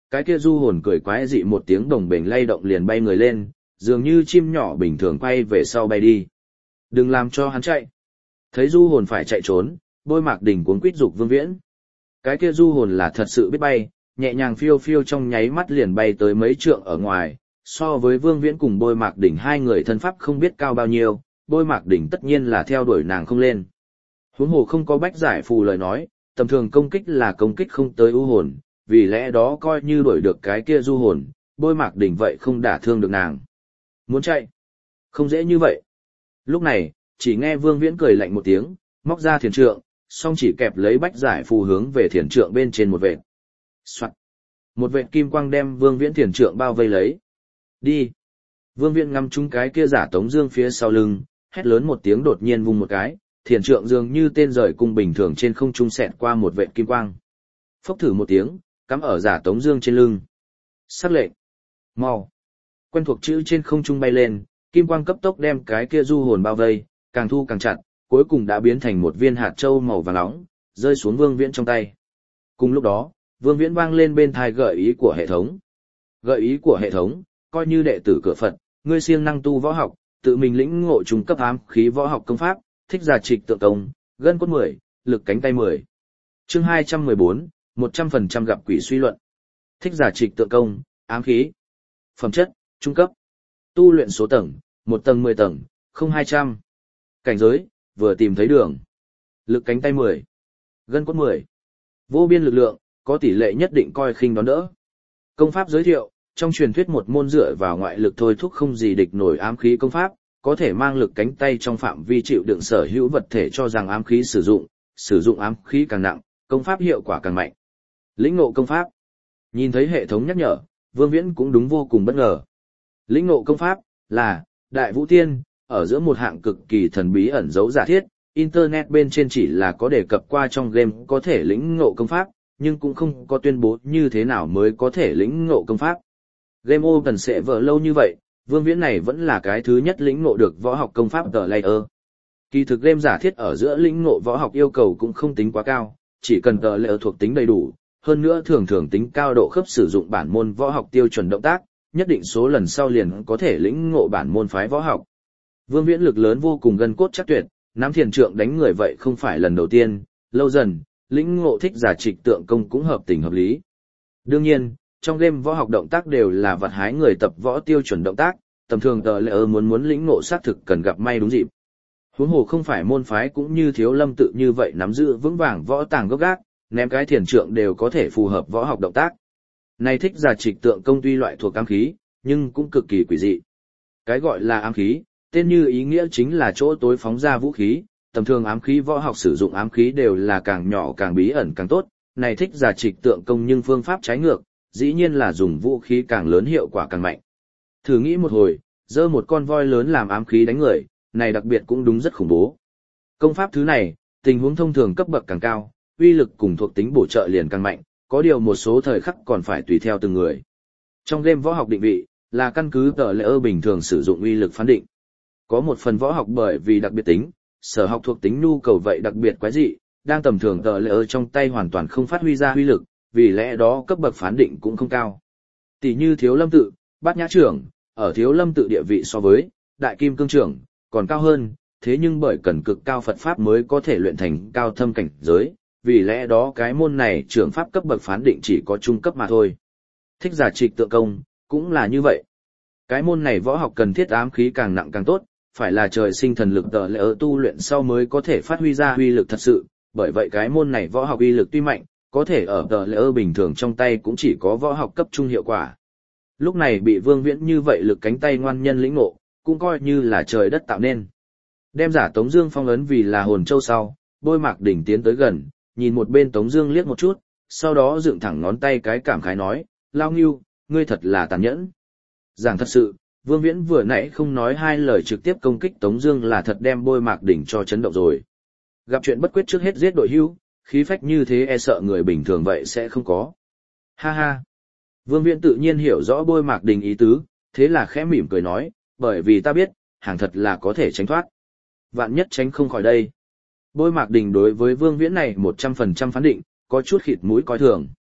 cái kia du hồn cười quái dị một tiếng đồng bềnh lay động liền bay người lên, dường như chim nhỏ bình thường quay về sau bay đi. Đừng làm cho hắn chạy. Thấy du hồn phải chạy trốn, Bôi Mạc Đỉnh cuống quýt giục Vương Viễn. Cái kia du hồn là thật sự biết bay, nhẹ nhàng phiêu phiêu trong nháy mắt liền bay tới mấy trượng ở ngoài, so với Vương Viễn cùng Bôi Mạc Đỉnh hai người thân pháp không biết cao bao nhiêu, Bôi Mạc Đỉnh tất nhiên là theo đuổi nàng không lên. Huống hồ không có bách giải phù lời nói, tầm thường công kích là công kích không tới u hồn, vì lẽ đó coi như đuổi được cái kia du hồn, Bôi Mạc Đỉnh vậy không đả thương được nàng. Muốn chạy? Không dễ như vậy. Lúc này, chỉ nghe Vương Viễn cười lạnh một tiếng, móc ra thiền trượng, song chỉ kẹp lấy bách giải phù hướng về thiền trượng bên trên một vệt. Soạt. Một vệt kim quang đem Vương Viễn thiền trượng bao vây lấy. Đi. Vương Viễn ngắm trúng cái kia giả Tống Dương phía sau lưng, hét lớn một tiếng đột nhiên vung một cái, thiền trượng dường như tên rời cung bình thường trên không trung xẹt qua một vệt kim quang. Phốc thử một tiếng, cắm ở giả Tống Dương trên lưng. Sắc lệnh. Mau. Quen thuộc chữ trên không trung bay lên, kim quang cấp tốc đem cái kia du hồn bao vây, càng thu càng chặt, cuối cùng đã biến thành một viên hạt châu màu vàng nóng, rơi xuống Vương Viễn trong tay. Cùng lúc đó, Vương Viễn vang lên bên tai gợi ý của hệ thống. Gợi ý của hệ thống, coi như đệ tử cửa Phật, ngươi siêng năng tu võ học, tự mình lĩnh ngộ trung cấp ám khí võ học công pháp, thích giả trịch tượng công, gân cốt 10, lực cánh tay 10. Chương 214, 100% gặp quỷ suy luận. Thích giả trịch tượng công, ám khí. Phẩm chất, trung cấp. Tu luyện số tầng, 1 tầng 10 tầng, không 200. Cảnh giới, vừa tìm thấy đường. Lực cánh tay 10. Gân cốt 10. Vô biên lực lượng, có tỷ lệ nhất định coi khinh đón đỡ. Công pháp giới thiệu, trong truyền thuyết một môn dựa vào ngoại lực thôi thúc không gì địch nổi ám khí công pháp, có thể mang lực cánh tay trong phạm vi chịu đựng sở hữu vật thể cho rằng ám khí sử dụng ám khí càng nặng, công pháp hiệu quả càng mạnh. Lĩnh ngộ công pháp. Nhìn thấy hệ thống nhắc nhở, Vương Viễn cũng đúng vô cùng bất ngờ. Lĩnh ngộ công pháp là Đại Vũ Tiên, ở giữa một hạng cực kỳ thần bí ẩn giấu giả thiết, internet bên trên chỉ là có đề cập qua trong game có thể lĩnh ngộ công pháp, nhưng cũng không có tuyên bố như thế nào mới có thể lĩnh ngộ công pháp. Game Open sẽ vỡ lâu như vậy, Vương Viễn này vẫn là cái thứ nhất lĩnh ngộ được võ học công pháp The Layer. Kỳ thực game giả thiết ở giữa lĩnh ngộ võ học yêu cầu cũng không tính quá cao, chỉ cần The Layer thuộc tính đầy đủ, hơn nữa thường thường tính cao độ khớp sử dụng bản môn võ học tiêu chuẩn động tác, nhất định số lần sau liền có thể lĩnh ngộ bản môn phái võ học. Vương Viễn lực lớn vô cùng gân cốt chắc tuyệt, nắm thiền trượng đánh người vậy không phải lần đầu tiên, lâu dần, lĩnh ngộ thích giả trịch tượng công cũng hợp tình hợp lý. Đương nhiên, trong game võ học động tác đều là vật hái người tập võ tiêu chuẩn động tác, tầm thường tờ lệ muốn lĩnh ngộ xác thực cần gặp may đúng dịp. Huống hồ không phải môn phái cũng như Thiếu Lâm tự như vậy nắm giữ vững vàng võ tàng gốc gác, ném cái thiền trượng đều có thể phù hợp võ học động tác. Này thích giả trịch tượng công tuy loại thuộc ám khí, nhưng cũng cực kỳ quỷ dị. Cái gọi là ám khí, tên như ý nghĩa chính là chỗ tối phóng ra vũ khí, tầm thường ám khí võ học sử dụng ám khí đều là càng nhỏ càng bí ẩn càng tốt, này thích giả trịch tượng công nhưng phương pháp trái ngược, dĩ nhiên là dùng vũ khí càng lớn hiệu quả càng mạnh. Thử nghĩ một hồi, giơ một con voi lớn làm ám khí đánh người, này đặc biệt cũng đúng rất khủng bố. Công pháp thứ này, tình huống thông thường cấp bậc càng cao, uy lực cùng thuộc tính bổ trợ liền càng mạnh, có điều một số thời khắc còn phải tùy theo từng người. Trong game võ học định vị, là căn cứ tờ lệ bình thường sử dụng uy lực phán định. Có một phần võ học bởi vì đặc biệt tính, sở học thuộc tính nhu cầu vậy đặc biệt quái dị, đang tầm thường tờ lệ trong tay hoàn toàn không phát huy ra uy lực, vì lẽ đó cấp bậc phán định cũng không cao. Tỷ như Thiếu Lâm tự, Bát Nhã trưởng, ở Thiếu Lâm tự địa vị so với Đại Kim Cương trưởng còn cao hơn, thế nhưng bởi cần cực cao Phật pháp mới có thể luyện thành cao thâm cảnh giới, vì lẽ đó cái môn này trưởng pháp cấp bậc phán định chỉ có trung cấp mà thôi. Thích giả trịch tượng công cũng là như vậy. Cái môn này võ học cần thiết ám khí càng nặng càng tốt, phải là trời sinh thần lực tờ lệ tu luyện sau mới có thể phát huy ra uy lực thật sự, bởi vậy cái môn này võ học uy lực tuy mạnh, có thể ở tờ lệ bình thường trong tay cũng chỉ có võ học cấp trung hiệu quả. Lúc này bị Vương Viễn như vậy lực cánh tay ngoan nhân lĩnh ngộ, cũng coi như là trời đất tạo nên. Đem giả Tống Dương phong ấn vì là hồn châu sau, Bôi Mạc Đỉnh tiến tới gần, nhìn một bên Tống Dương liếc một chút, sau đó dựng thẳng ngón tay cái cảm khái nói: Lao Ngưu, ngươi thật là tàn nhẫn. Giảng thật sự, Vương Viễn vừa nãy không nói hai lời trực tiếp công kích Tống Dương là thật đem Bôi Mạc Đỉnh cho chấn động rồi. Gặp chuyện bất quyết trước hết giết đội hưu, khí phách như thế e sợ người bình thường vậy sẽ không có. Ha ha. Vương Viễn tự nhiên hiểu rõ Bôi Mạc Đỉnh ý tứ, thế là khẽ mỉm cười nói: bởi vì ta biết, hàng thật là có thể tránh thoát. Vạn nhất tránh không khỏi đây. Bôi Mạc Đỉnh đối với Vương Viễn này 100% phán định, có chút khịt mũi coi thường.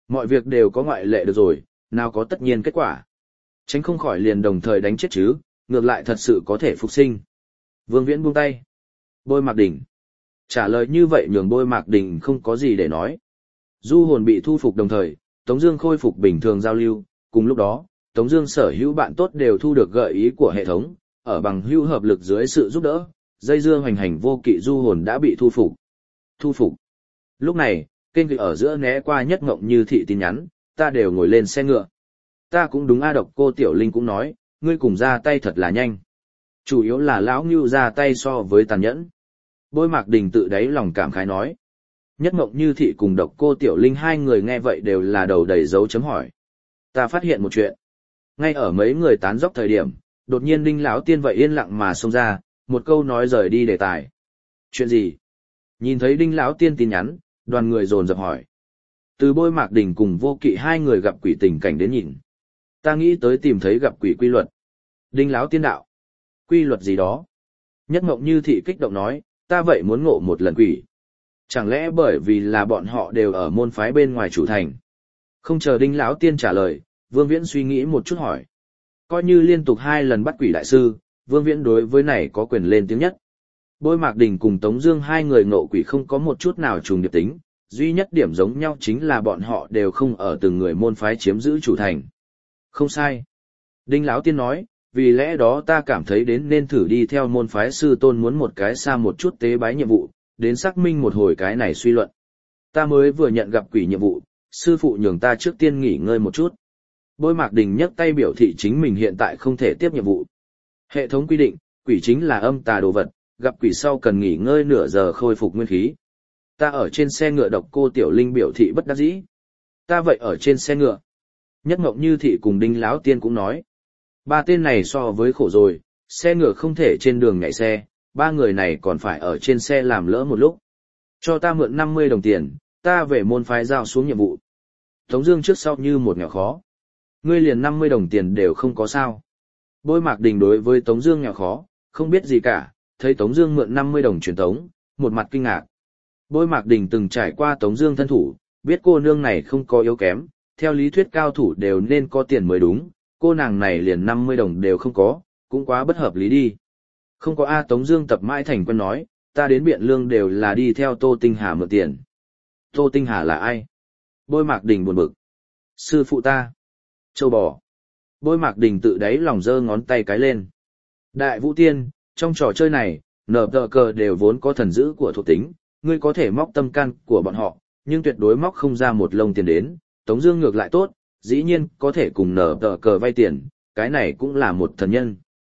Mọi việc đều có ngoại lệ được rồi, nào có tất nhiên kết quả. Tránh không khỏi liền đồng thời đánh chết chứ, ngược lại thật sự có thể phục sinh. Vương Viễn buông tay. Bôi Mạc Đỉnh. Trả lời như vậy nhường Bôi Mạc Đỉnh không có gì để nói. Du hồn bị thu phục đồng thời, Tống Dương khôi phục bình thường giao lưu. Cùng lúc đó, Tống Dương sở hữu bạn tốt đều thu được gợi ý của hệ thống, ở bằng hữu hợp lực dưới sự giúp đỡ, dây dưa hoành hành vô kỵ du hồn đã bị thu phục. Thu phục. Lúc này, kênh vị ở giữa né qua Nhất Ngộng Như Thị tin nhắn, ta đều ngồi lên xe ngựa. Ta cũng đúng a. Độc Cô Tiểu Linh cũng nói, ngươi cùng ra tay thật là nhanh. Chủ yếu là lão Ngưu ra tay so với tàn nhẫn. Bôi Mạc Đình tự đáy lòng cảm khái nói. Nhất Ngộng Như Thị cùng Độc Cô Tiểu Linh hai người nghe vậy đều là đầu đầy dấu chấm hỏi. Ta phát hiện một chuyện. Ngay ở mấy người tán dóc thời điểm, đột nhiên Đinh lão tiên vậy yên lặng mà xông ra, một câu nói rời đi đề tài. Chuyện gì? Nhìn thấy Đinh lão tiên tin nhắn, đoàn người dồn dập hỏi. Từ Bôi Mạc Đình cùng Vô Kỵ hai người gặp quỷ tình cảnh đến nhìn. Ta nghĩ tới tìm thấy gặp quỷ quy luật. Đinh lão tiên đạo. Quy luật gì đó? Nhất Ngộng Như Thị kích động nói, ta vậy muốn ngộ một lần quỷ. Chẳng lẽ bởi vì là bọn họ đều ở môn phái bên ngoài chủ thành? Không chờ Đinh lão tiên trả lời, Vương Viễn suy nghĩ một chút hỏi. Coi như liên tục 2 lần bắt quỷ đại sư, Vương Viễn đối với này có quyền lên tiếng nhất. Bôi Mạc Đình cùng Tống Dương hai người ngộ quỷ không có một chút nào trùng điệp tính, duy nhất điểm giống nhau chính là bọn họ đều không ở từng người môn phái chiếm giữ chủ thành. Không sai. Đinh lão tiên nói, vì lẽ đó ta cảm thấy đến nên thử đi theo môn phái sư tôn muốn một cái xa một chút tế bái nhiệm vụ, đến xác minh một hồi cái này suy luận. Ta mới vừa nhận gặp quỷ nhiệm vụ, sư phụ nhường ta trước tiên nghỉ ngơi một chút. Bôi Mạc Đình nhấc tay biểu thị chính mình hiện tại không thể tiếp nhiệm vụ. Hệ thống quy định, quỷ chính là âm tà đồ vật, gặp quỷ sau cần nghỉ ngơi nửa giờ khôi phục nguyên khí. Ta ở trên xe ngựa. Độc Cô Tiểu Linh biểu thị bất đắc dĩ. Ta vậy ở trên xe ngựa. Nhất Ngộng Như Thị cùng Đinh lão tiên cũng nói. Ba tên này so với khổ rồi, xe ngựa không thể trên đường nhảy xe, ba người này còn phải ở trên xe làm lỡ một lúc. Cho ta mượn 50 đồng tiền, ta về môn phái giao xuống nhiệm vụ. Tống Dương trước sau như một nghèo khó. Ngươi liền 50 đồng tiền đều không có sao? Bôi Mạc Đình đối với Tống Dương nghèo khó, không biết gì cả, thấy Tống Dương mượn 50 đồng truyền tống, một mặt kinh ngạc. Bôi Mạc Đình từng trải qua Tống Dương thân thủ, biết cô nương này không có yếu kém, theo lý thuyết cao thủ đều nên có tiền mới đúng, cô nàng này liền 50 đồng đều không có, cũng quá bất hợp lý đi. Không có a. Tống Dương tập mãi thành quen nói, ta đến Biện Lương đều là đi theo Tô Tinh Hà mượn tiền. Tô Tinh Hà là ai? Bôi Mạc Đình buồn bực. Sư phụ ta. Châu bò. Bôi Mạc Đình tự đáy lòng giơ ngón tay cái lên. Đại Vũ Tiên, trong trò chơi này, nở tờ cờ đều vốn có thần dữ của thuộc tính, ngươi có thể móc tâm can của bọn họ, nhưng tuyệt đối móc không ra một lông tiền đến. Tống Dương ngược lại tốt, dĩ nhiên có thể cùng nở tờ cờ vay tiền, cái này cũng là một thần nhân.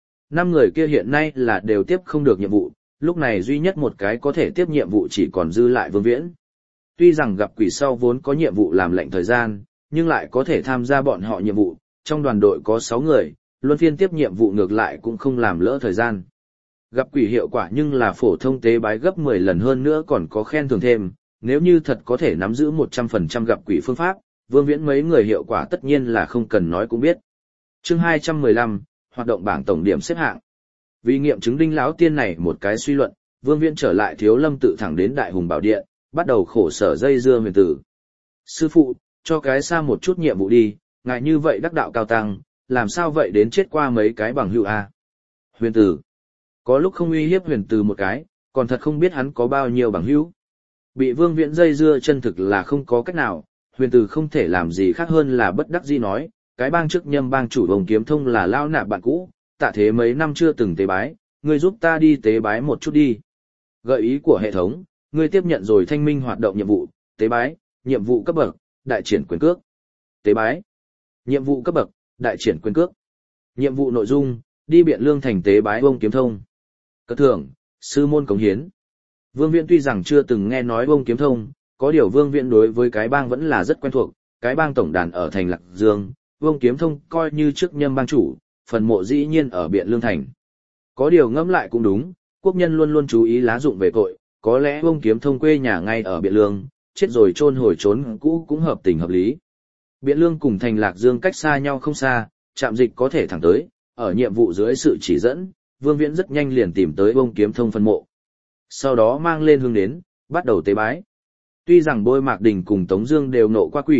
5 người kia hiện nay là đều tiếp không được nhiệm vụ, lúc này duy nhất một cái có thể tiếp nhiệm vụ chỉ còn dư lại Vương Viễn. Tuy rằng gặp quỷ sau vốn có nhiệm vụ làm lệnh thời gian, nhưng lại có thể tham gia bọn họ nhiệm vụ, trong đoàn đội có 6 người, luân phiên tiếp nhiệm vụ ngược lại cũng không làm lỡ thời gian. Gặp quỷ hiệu quả nhưng là phổ thông tế bái gấp 10 lần hơn nữa còn có khen thưởng thêm, nếu như thật có thể nắm giữ 100% gặp quỷ phương pháp, Vương Viễn mấy người hiệu quả tất nhiên là không cần nói cũng biết. Chương 215, hoạt động bảng tổng điểm xếp hạng. Vì nghiệm chứng Đinh lão tiên này một cái suy luận, Vương Viễn trở lại Thiếu Lâm tự thẳng đến Đại Hùng Bảo Điện, bắt đầu khổ sở dây dưa Huyền Tử. Sư phụ, cho cái xa một chút nhiệm vụ đi, ngài như vậy đắc đạo cao tăng, làm sao vậy đến chết qua mấy cái bằng hữu a? Huyền Tử. Có lúc không uy hiếp Huyền Tử một cái, còn thật không biết hắn có bao nhiêu bằng hữu. Bị Vương Viễn dây dưa chân thực là không có cách nào, Huyền Tử không thể làm gì khác hơn là bất đắc dĩ nói, cái bang trước nhâm bang chủ Vòng Kiếm Thông là lao nạp bạn cũ, tạ thế mấy năm chưa từng tế bái, ngươi giúp ta đi tế bái một chút đi. Gợi ý của hệ thống, ngươi tiếp nhận rồi thanh minh hoạt động nhiệm vụ, tế bái, nhiệm vụ cấp bậc, đại triển quyền cước. Tế bái, nhiệm vụ cấp bậc, đại triển quyền cước. Nhiệm vụ nội dung, đi Biện Lương thành tế bái Vong Kiếm Thông. Cất thưởng, sư môn cống hiến. Vương Viễn tuy rằng chưa từng nghe nói Vong Kiếm Thông, có điều Vương Viễn đối với cái bang vẫn là rất quen thuộc, cái bang tổng đàn ở thành Lạc Dương, Vong Kiếm Thông coi như trước nhâm bang chủ, phần mộ dĩ nhiên ở Biện Lương thành. Có điều ngẫm lại cũng đúng, quốc nhân luôn luôn chú ý lá dụng về tội, có lẽ Vong Kiếm Thông quê nhà ngay ở Biện Lương, chết rồi chôn hồi trốn cũ cũng hợp tình hợp lý. Biện Lương cùng thành Lạc Dương cách xa nhau không xa, trạm dịch có thể thẳng tới, ở nhiệm vụ dưới sự chỉ dẫn, Vương Viễn rất nhanh liền tìm tới Vong Kiếm Thông phân mộ. Sau đó mang lên hương đến, bắt đầu tế bái. Tuy rằng Bôi Mạc Đình cùng Tống Dương đều nộ qua quỷ,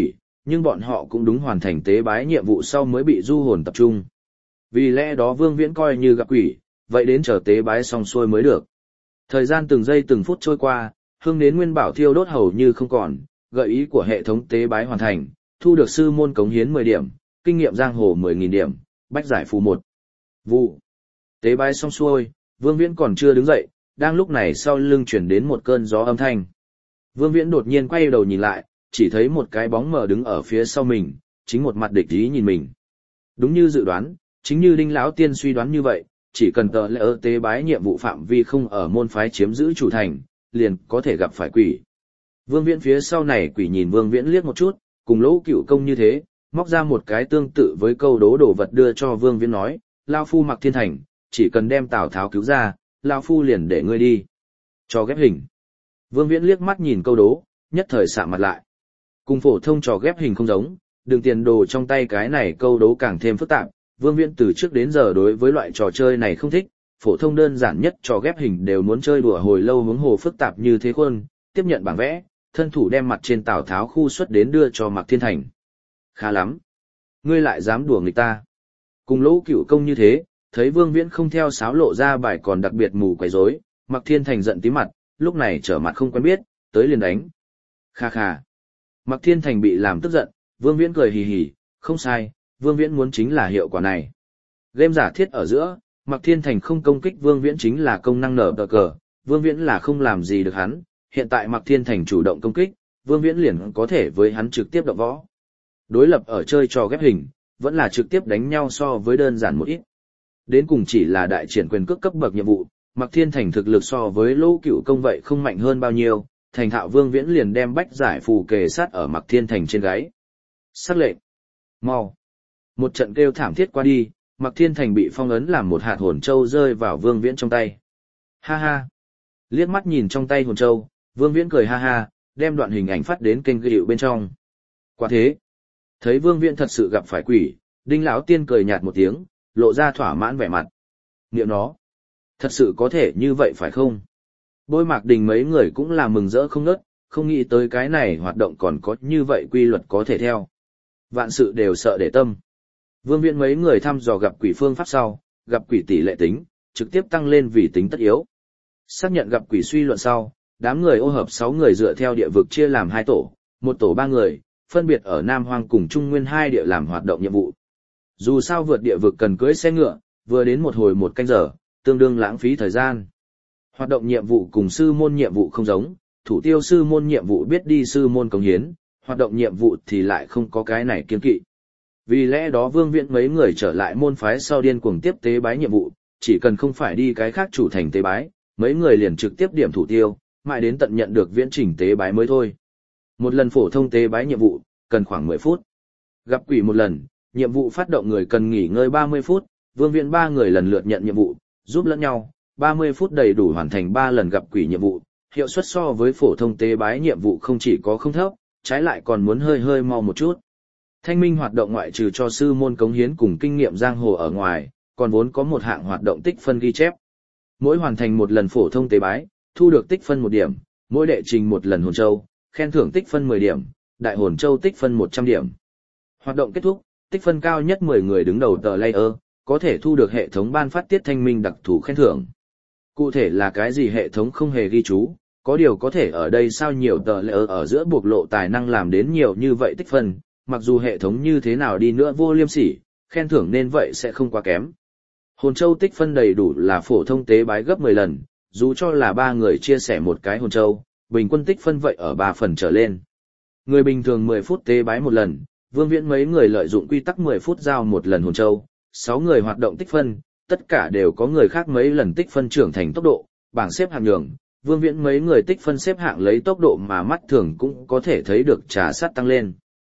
nhưng bọn họ cũng đúng hoàn thành tế bái nhiệm vụ sau mới bị du hồn tập trung. Vì lẽ đó Vương Viễn coi như gặp quỷ, vậy đến chờ tế bái xong xuôi mới được. Thời gian từng giây từng phút trôi qua, hương nến nguyên bảo thiêu đốt hầu như không còn, gợi ý của hệ thống tế bái hoàn thành, thu được sư môn cống hiến 10 điểm, kinh nghiệm giang hồ 10.000 điểm, bách giải phù 1. Vụ. Tế bái xong xuôi, Vương Viễn còn chưa đứng dậy, đang lúc này sau lưng chuyển đến một cơn gió âm thanh. Vương Viễn đột nhiên quay đầu nhìn lại, chỉ thấy một cái bóng mờ đứng ở phía sau mình, chính một mặt địch ý nhìn mình. Đúng như dự đoán, chính như Đinh lão tiên suy đoán như vậy, chỉ cần tờ lễ tế bái nhiệm vụ phạm vi không ở môn phái chiếm giữ chủ thành, liền có thể gặp phải quỷ. Vương Viễn phía sau này quỷ nhìn Vương Viễn liếc một chút, cùng Lỗ Cửu Công như thế, móc ra một cái tương tự với câu đố đồ vật đưa cho Vương Viễn nói, Lao Phu Mặc Thiên Thành, chỉ cần đem Tào Tháo cứu ra, Lao Phu liền để ngươi đi. Cho ghép hình. Vương Viễn liếc mắt nhìn câu đố, nhất thời sạm mặt lại. Cùng phổ thông trò ghép hình không giống, đường tiền đồ trong tay cái này câu đố càng thêm phức tạp. Vương Viễn từ trước đến giờ đối với loại trò chơi này không thích, phổ thông đơn giản nhất trò ghép hình đều muốn chơi đùa hồi lâu huống hồ phức tạp như thế khuôn, tiếp nhận bảng vẽ, thân thủ đem mặt trên Tào Tháo khu xuất đến đưa cho Mạc Thiên Thành. Khá lắm. Ngươi lại dám đùa người ta. Cùng Lỗ Cửu Công như thế, thấy Vương Viễn không theo sáo lộ ra bài còn đặc biệt mù quấy rối, Mạc Thiên Thành giận tím mặt, lúc này trở mặt không quen biết, tới liền đánh. Kha kha. Mạc Thiên Thành bị làm tức giận, Vương Viễn cười hì hì, không sai, Vương Viễn muốn chính là hiệu quả này. Game giả thiết ở giữa, Mạc Thiên Thành không công kích Vương Viễn chính là công năng nở tờ cờ, Vương Viễn là không làm gì được hắn, hiện tại Mạc Thiên Thành chủ động công kích, Vương Viễn liền có thể với hắn trực tiếp động võ. Đối lập ở chơi trò ghép hình, vẫn là trực tiếp đánh nhau so với đơn giản một ít. Đến cùng chỉ là đại triển quyền cước cấp bậc nhiệm vụ, Mạc Thiên Thành thực lực so với Lỗ Cửu Công vậy không mạnh hơn bao nhiêu, thành thạo Vương Viễn liền đem bách giải phù kề sát ở Mạc Thiên Thành trên gáy. Sắc lệnh. Mau. Một trận kêu thảm thiết qua đi, Mạc Thiên Thành bị phong ấn làm một hạt hồn châu rơi vào Vương Viễn trong tay. Ha ha. Liếc mắt nhìn trong tay hồn châu, Vương Viễn cười ha ha, đem đoạn hình ảnh phát đến kênh ghi hiệu bên trong. Quả thế. Thấy Vương Viễn thật sự gặp phải quỷ, Đinh lão tiên cười nhạt một tiếng, lộ ra thỏa mãn vẻ mặt. Niệm nó. Thật sự có thể như vậy phải không? Bôi Mạc Đình mấy người cũng là mừng rỡ không ngớt, không nghĩ tới cái này hoạt động còn có như vậy quy luật có thể theo. Vạn sự đều sợ để tâm. Vương Viễn mấy người thăm dò gặp quỷ phương pháp sau, gặp quỷ tỷ lệ tính, trực tiếp tăng lên vì tính tất yếu. Xác nhận gặp quỷ suy luận sau, đám người ô hợp 6 người dựa theo địa vực chia làm 2 tổ, một tổ 3 người, phân biệt ở Nam Hoang cùng Trung Nguyên 2 địa làm hoạt động nhiệm vụ. Dù sao vượt địa vực cần cưỡi xe ngựa, vừa đến một hồi 1 canh giờ, tương đương lãng phí thời gian. Hoạt động nhiệm vụ cùng sư môn nhiệm vụ không giống, thủ tiêu sư môn nhiệm vụ biết đi sư môn cống hiến, hoạt động nhiệm vụ thì lại không có cái này kiêng kỵ. Vì lẽ đó Vương Viễn mấy người trở lại môn phái sau điên cuồng tiếp tế bái nhiệm vụ, chỉ cần không phải đi cái khác chủ thành tế bái, mấy người liền trực tiếp điểm thủ tiêu, mãi đến tận nhận được viễn trình tế bái mới thôi. Một lần phổ thông tế bái nhiệm vụ, cần khoảng 10 phút. Gặp quỷ một lần, nhiệm vụ phát động người cần nghỉ ngơi 30 phút, Vương Viễn 3 người lần lượt nhận nhiệm vụ, giúp lẫn nhau, 30 phút đầy đủ hoàn thành 3 lần gặp quỷ nhiệm vụ, hiệu suất so với phổ thông tế bái nhiệm vụ không chỉ có không thấp, trái lại còn muốn hơi mau một chút. Thanh minh hoạt động ngoại trừ cho sư môn cống hiến cùng kinh nghiệm giang hồ ở ngoài, còn vốn có một hạng hoạt động tích phân ghi chép. Mỗi hoàn thành một lần phổ thông tế bái, thu được tích phân 1 điểm, mỗi đệ trình một lần hồn châu, khen thưởng tích phân 10 điểm, đại hồn châu tích phân 100 điểm. Hoạt động kết thúc, tích phân cao nhất 10 người đứng đầu tờ layer, có thể thu được hệ thống ban phát tiết thanh minh đặc thù khen thưởng. Cụ thể là cái gì hệ thống không hề ghi chú, có điều có thể ở đây sao nhiều tờ layer ở giữa bộc lộ tài năng làm đến nhiều như vậy tích phân, mặc dù hệ thống như thế nào đi nữa vô liêm sỉ, khen thưởng nên vậy sẽ không quá kém. Hồn châu tích phân đầy đủ là phổ thông tế bái gấp 10 lần, dù cho là 3 người chia sẻ một cái hồn châu, bình quân tích phân vậy ở 3 phần trở lên. Người bình thường 10 phút tế bái một lần, Vương Viễn mấy người lợi dụng quy tắc 10 phút giao một lần hồn châu, 6 người hoạt động tích phân, tất cả đều có người khác mấy lần tích phân trưởng thành tốc độ, bảng xếp hạng nhường, Vương Viễn mấy người tích phân xếp hạng lấy tốc độ mà mắt thường cũng có thể thấy được trà sát tăng lên.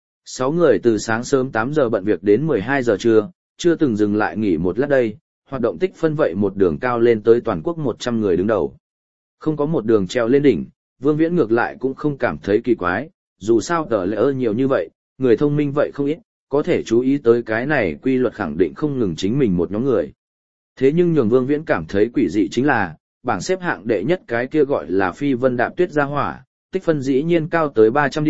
6 người từ sáng sớm 8 giờ bận việc đến 12 giờ trưa, chưa từng dừng lại nghỉ một lát đây, hoạt động tích phân vậy một đường cao lên tới toàn quốc 100 người đứng đầu. Không có một đường treo lên đỉnh, Vương Viễn ngược lại cũng không cảm thấy kỳ quái, dù sao tờ lễ nhiều như vậy, người thông minh vậy không ít, có thể chú ý tới cái này quy luật khẳng định không ngừng chính mình một nhóm người. Thế nhưng nhường Vương Viễn cảm thấy quỷ dị chính là, bảng xếp hạng đệ nhất cái kia gọi là Phi Vân Đạp Tuyết Gia Hỏa, tích phân dĩ nhiên cao tới 300 điểm,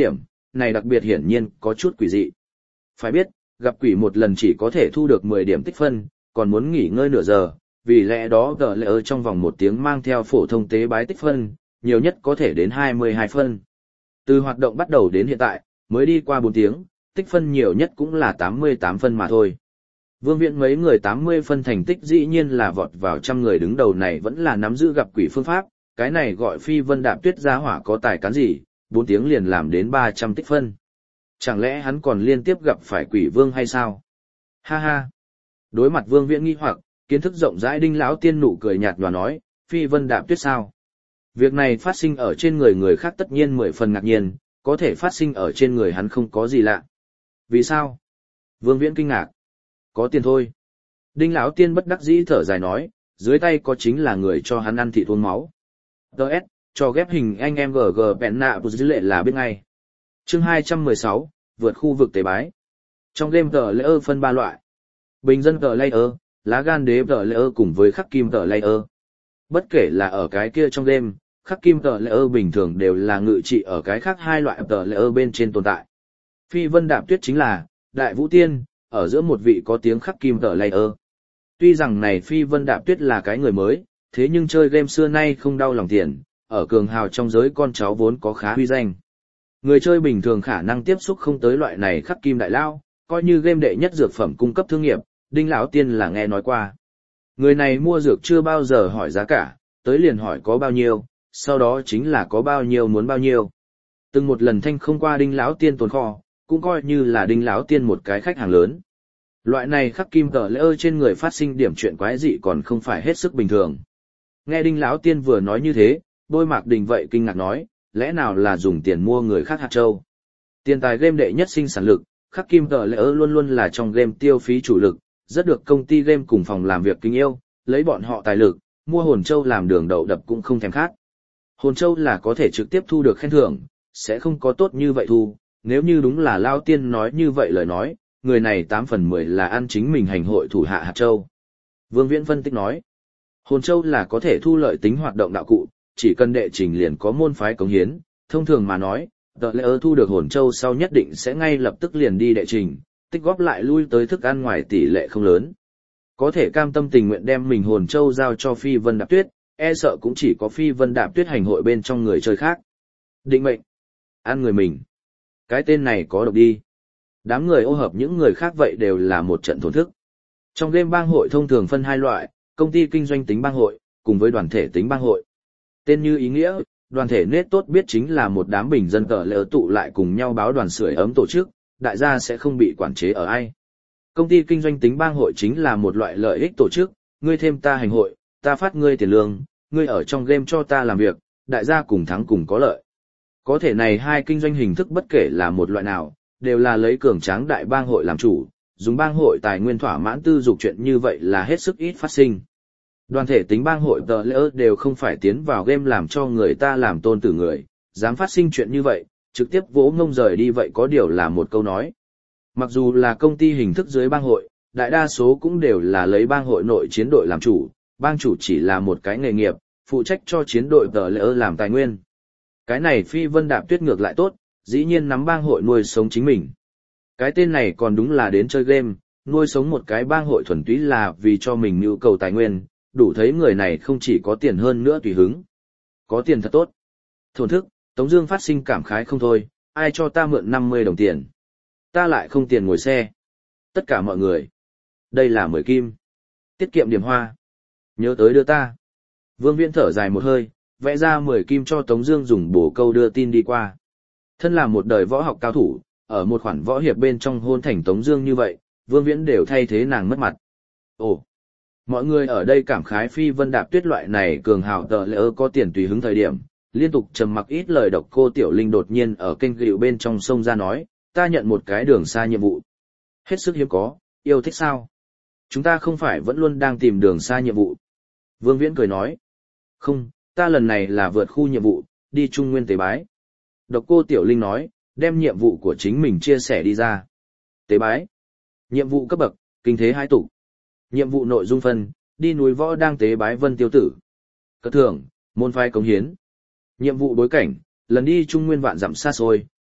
này đặc biệt hiển nhiên có chút quỷ dị. Phải biết, gặp quỷ một lần chỉ có thể thu được 10 điểm tích phân, còn muốn nghỉ ngơi nửa giờ, vì lẽ đó tờ lệ ở trong vòng 1 tiếng mang theo phổ thông tế bái tích phân, nhiều nhất có thể đến 22 phân. Từ hoạt động bắt đầu đến hiện tại, mới đi qua 4 tiếng, tích phân nhiều nhất cũng là 88 phân mà thôi. Vương Viễn mấy người 80 phân thành tích dĩ nhiên là vọt vào trăm người đứng đầu này vẫn là nắm giữ gặp quỷ phương pháp, cái này gọi Phi Vân Đạp Tuyết gia hỏa có tài cán gì, 4 tiếng liền làm đến 300 tích phân. Chẳng lẽ hắn còn liên tiếp gặp phải quỷ vương hay sao? Ha ha. Đối mặt Vương Viễn nghi hoặc, kiến thức rộng rãi Đinh lão tiên nụ cười nhạt và nói, Phi Vân Đạp Tuyết sao? Việc này phát sinh ở trên người người khác tất nhiên 10 phần ngạc nhiên, có thể phát sinh ở trên người hắn không có gì lạ. Vì sao? Vương Viễn kinh ngạc. Có tiền thôi. Đinh lão tiên bất đắc dĩ thở dài nói, dưới tay có chính là người cho hắn ăn thịt uống máu. DS, cho ghép hình anh em GG bẹn nạ của dữ lệ là biết ngay. Chương 216, vượt khu vực tế bái. Trong game tờ layer phân 3 loại. Bình dân tờ layer, lá gan đế tờ layer cùng với khắc kim tờ layer. Bất kể là ở cái kia trong game, khắc kim tờ layer bình thường đều là ngự trị ở cái khác hai loại tờ layer bên trên tồn tại. Phi Vân Đạp Tuyết chính là Đại Vũ Tiên, ở giữa một vị có tiếng khắc kim tờ layer. Tuy rằng này Phi Vân Đạp Tuyết là cái người mới, thế nhưng chơi game xưa nay không đau lòng tiền, ở cường hào trong giới con cháu vốn có khá uy danh. Người chơi bình thường khả năng tiếp xúc không tới loại này khắc kim đại lao, coi như game đệ nhất dược phẩm cung cấp thương nghiệp, Đinh lão tiên là nghe nói qua. Người này mua dược chưa bao giờ hỏi giá cả, tới liền hỏi có bao nhiêu, sau đó chính là có bao nhiêu muốn bao nhiêu. Từng một lần thanh không qua Đinh lão tiên tồn kho, cũng coi như là Đinh lão tiên một cái khách hàng lớn. Loại này khắc kim tờ lễ ơi trên người phát sinh điểm chuyện quái dị còn không phải hết sức bình thường. Nghe Đinh lão tiên vừa nói như thế, Bôi Mạc Đình vậy kinh ngạc nói, lẽ nào là dùng tiền mua người khác hạt châu? Tiền tài game đệ nhất sinh sản lực, khắc kim tờ lễ ơi luôn luôn là trong game tiêu phí chủ lực, rất được công ty game cùng phòng làm việc kính yêu, lấy bọn họ tài lực, mua hồn châu làm đường đậu đập cũng không thèm khát. Hồn châu là có thể trực tiếp thu được khen thưởng, sẽ không có tốt như vậy thu, nếu như đúng là Lao Tiên nói như vậy lời nói, người này 8 phần 10 là ăn chính mình hành hội thủ hạ hạt châu. Vương Viễn phân tích nói, hồn châu là có thể thu lợi tính hoạt động đạo cụ, chỉ cần đệ trình liền có môn phái cống hiến, thông thường mà nói, tờ lễ thu được hồn châu sau nhất định sẽ ngay lập tức liền đi đệ trình, tích góp lại lui tới thức ăn ngoài tỷ lệ không lớn. Có thể cam tâm tình nguyện đem mình hồn châu giao cho Phi Vân Đạp Tuyết, e sợ cũng chỉ có Phi Vân Đạp Tuyết hành hội bên trong người chơi khác. Định mệnh, ăn người mình. Cái tên này có độc đi. Đám người ô hợp những người khác vậy đều là một trận thổn thức. Trong game bang hội thông thường phân hai loại, công ty kinh doanh tính bang hội, cùng với đoàn thể tính bang hội. Tên như ý nghĩa, đoàn thể nết tốt biết chính là một đám bình dân cờ lỡ tụ lại cùng nhau báo đoàn sưởi ấm tổ chức, đại gia sẽ không bị quản chế ở ai. Công ty kinh doanh tính bang hội chính là một loại lợi ích tổ chức, ngươi thêm ta hành hội, ta phát ngươi tiền lương, ngươi ở trong game cho ta làm việc, đại gia cùng thắng cùng có lợi. Có thể này hai kinh doanh hình thức bất kể là một loại nào, đều là lấy cường tráng đại bang hội làm chủ, dùng bang hội tài nguyên thỏa mãn tư dục chuyện như vậy là hết sức ít phát sinh. Đoàn thể tính bang hội tờ lỡ đều không phải tiến vào game làm cho người ta làm tôn tử người, dám phát sinh chuyện như vậy, trực tiếp vỗ ngông rời đi vậy có điều là một câu nói. Mặc dù là công ty hình thức dưới bang hội, đại đa số cũng đều là lấy bang hội nội chiến đội làm chủ, bang chủ chỉ là một cái nghề nghiệp, phụ trách cho chiến đội tờ lỡ làm tài nguyên. Cái này Phi Vân Đạp Tuyết ngược lại tốt, dĩ nhiên nắm bang hội nuôi sống chính mình. Cái tên này còn đúng là đến chơi game, nuôi sống một cái bang hội thuần túy là vì cho mình nhu cầu tài nguyên, đủ thấy người này không chỉ có tiền hơn nữa tùy hứng. Có tiền thật tốt. Thổn thức, Tống Dương phát sinh cảm khái không thôi, ai cho ta mượn 50 đồng tiền. Ta lại không tiền ngồi xe. Tất cả mọi người. Đây là 10 kim. Tiết kiệm điểm hoa. Nhớ tới đưa ta. Vương Viễn thở dài một hơi, vẽ ra 10 kim cho Tống Dương dùng bổ câu đưa tin đi qua. Thân là một đời võ học cao thủ, ở một khoản võ hiệp bên trong hôn thành Tống Dương như vậy, Vương Viễn đều thay thế nàng mất mặt. Ồ, mọi người ở đây cảm khái Phi Vân Đạp Tuyết loại này cường hào tờ lỡ có tiền tùy hứng thời điểm, liên tục trầm mặc ít lời độc cô Tiểu Linh đột nhiên ở kênh gịu bên trong sông ra nói, ta nhận một cái đường xa nhiệm vụ. Hết sức hiếm có, yêu thích sao? Chúng ta không phải vẫn luôn đang tìm đường xa nhiệm vụ. Vương Viễn cười nói, không, ta lần này là vượt khu nhiệm vụ, đi Trung Nguyên tế bái. Độc cô Tiểu Linh nói, đem nhiệm vụ của chính mình chia sẻ đi ra. Tế bái. Nhiệm vụ cấp bậc, kinh thế hai tục. Nhiệm vụ nội dung phân, đi núi võ đang tế bái Vân Tiêu Tử. Cất thưởng, môn phái cống hiến. Nhiệm vụ bối cảnh, lần đi Trung Nguyên vạn dặm xa xôi,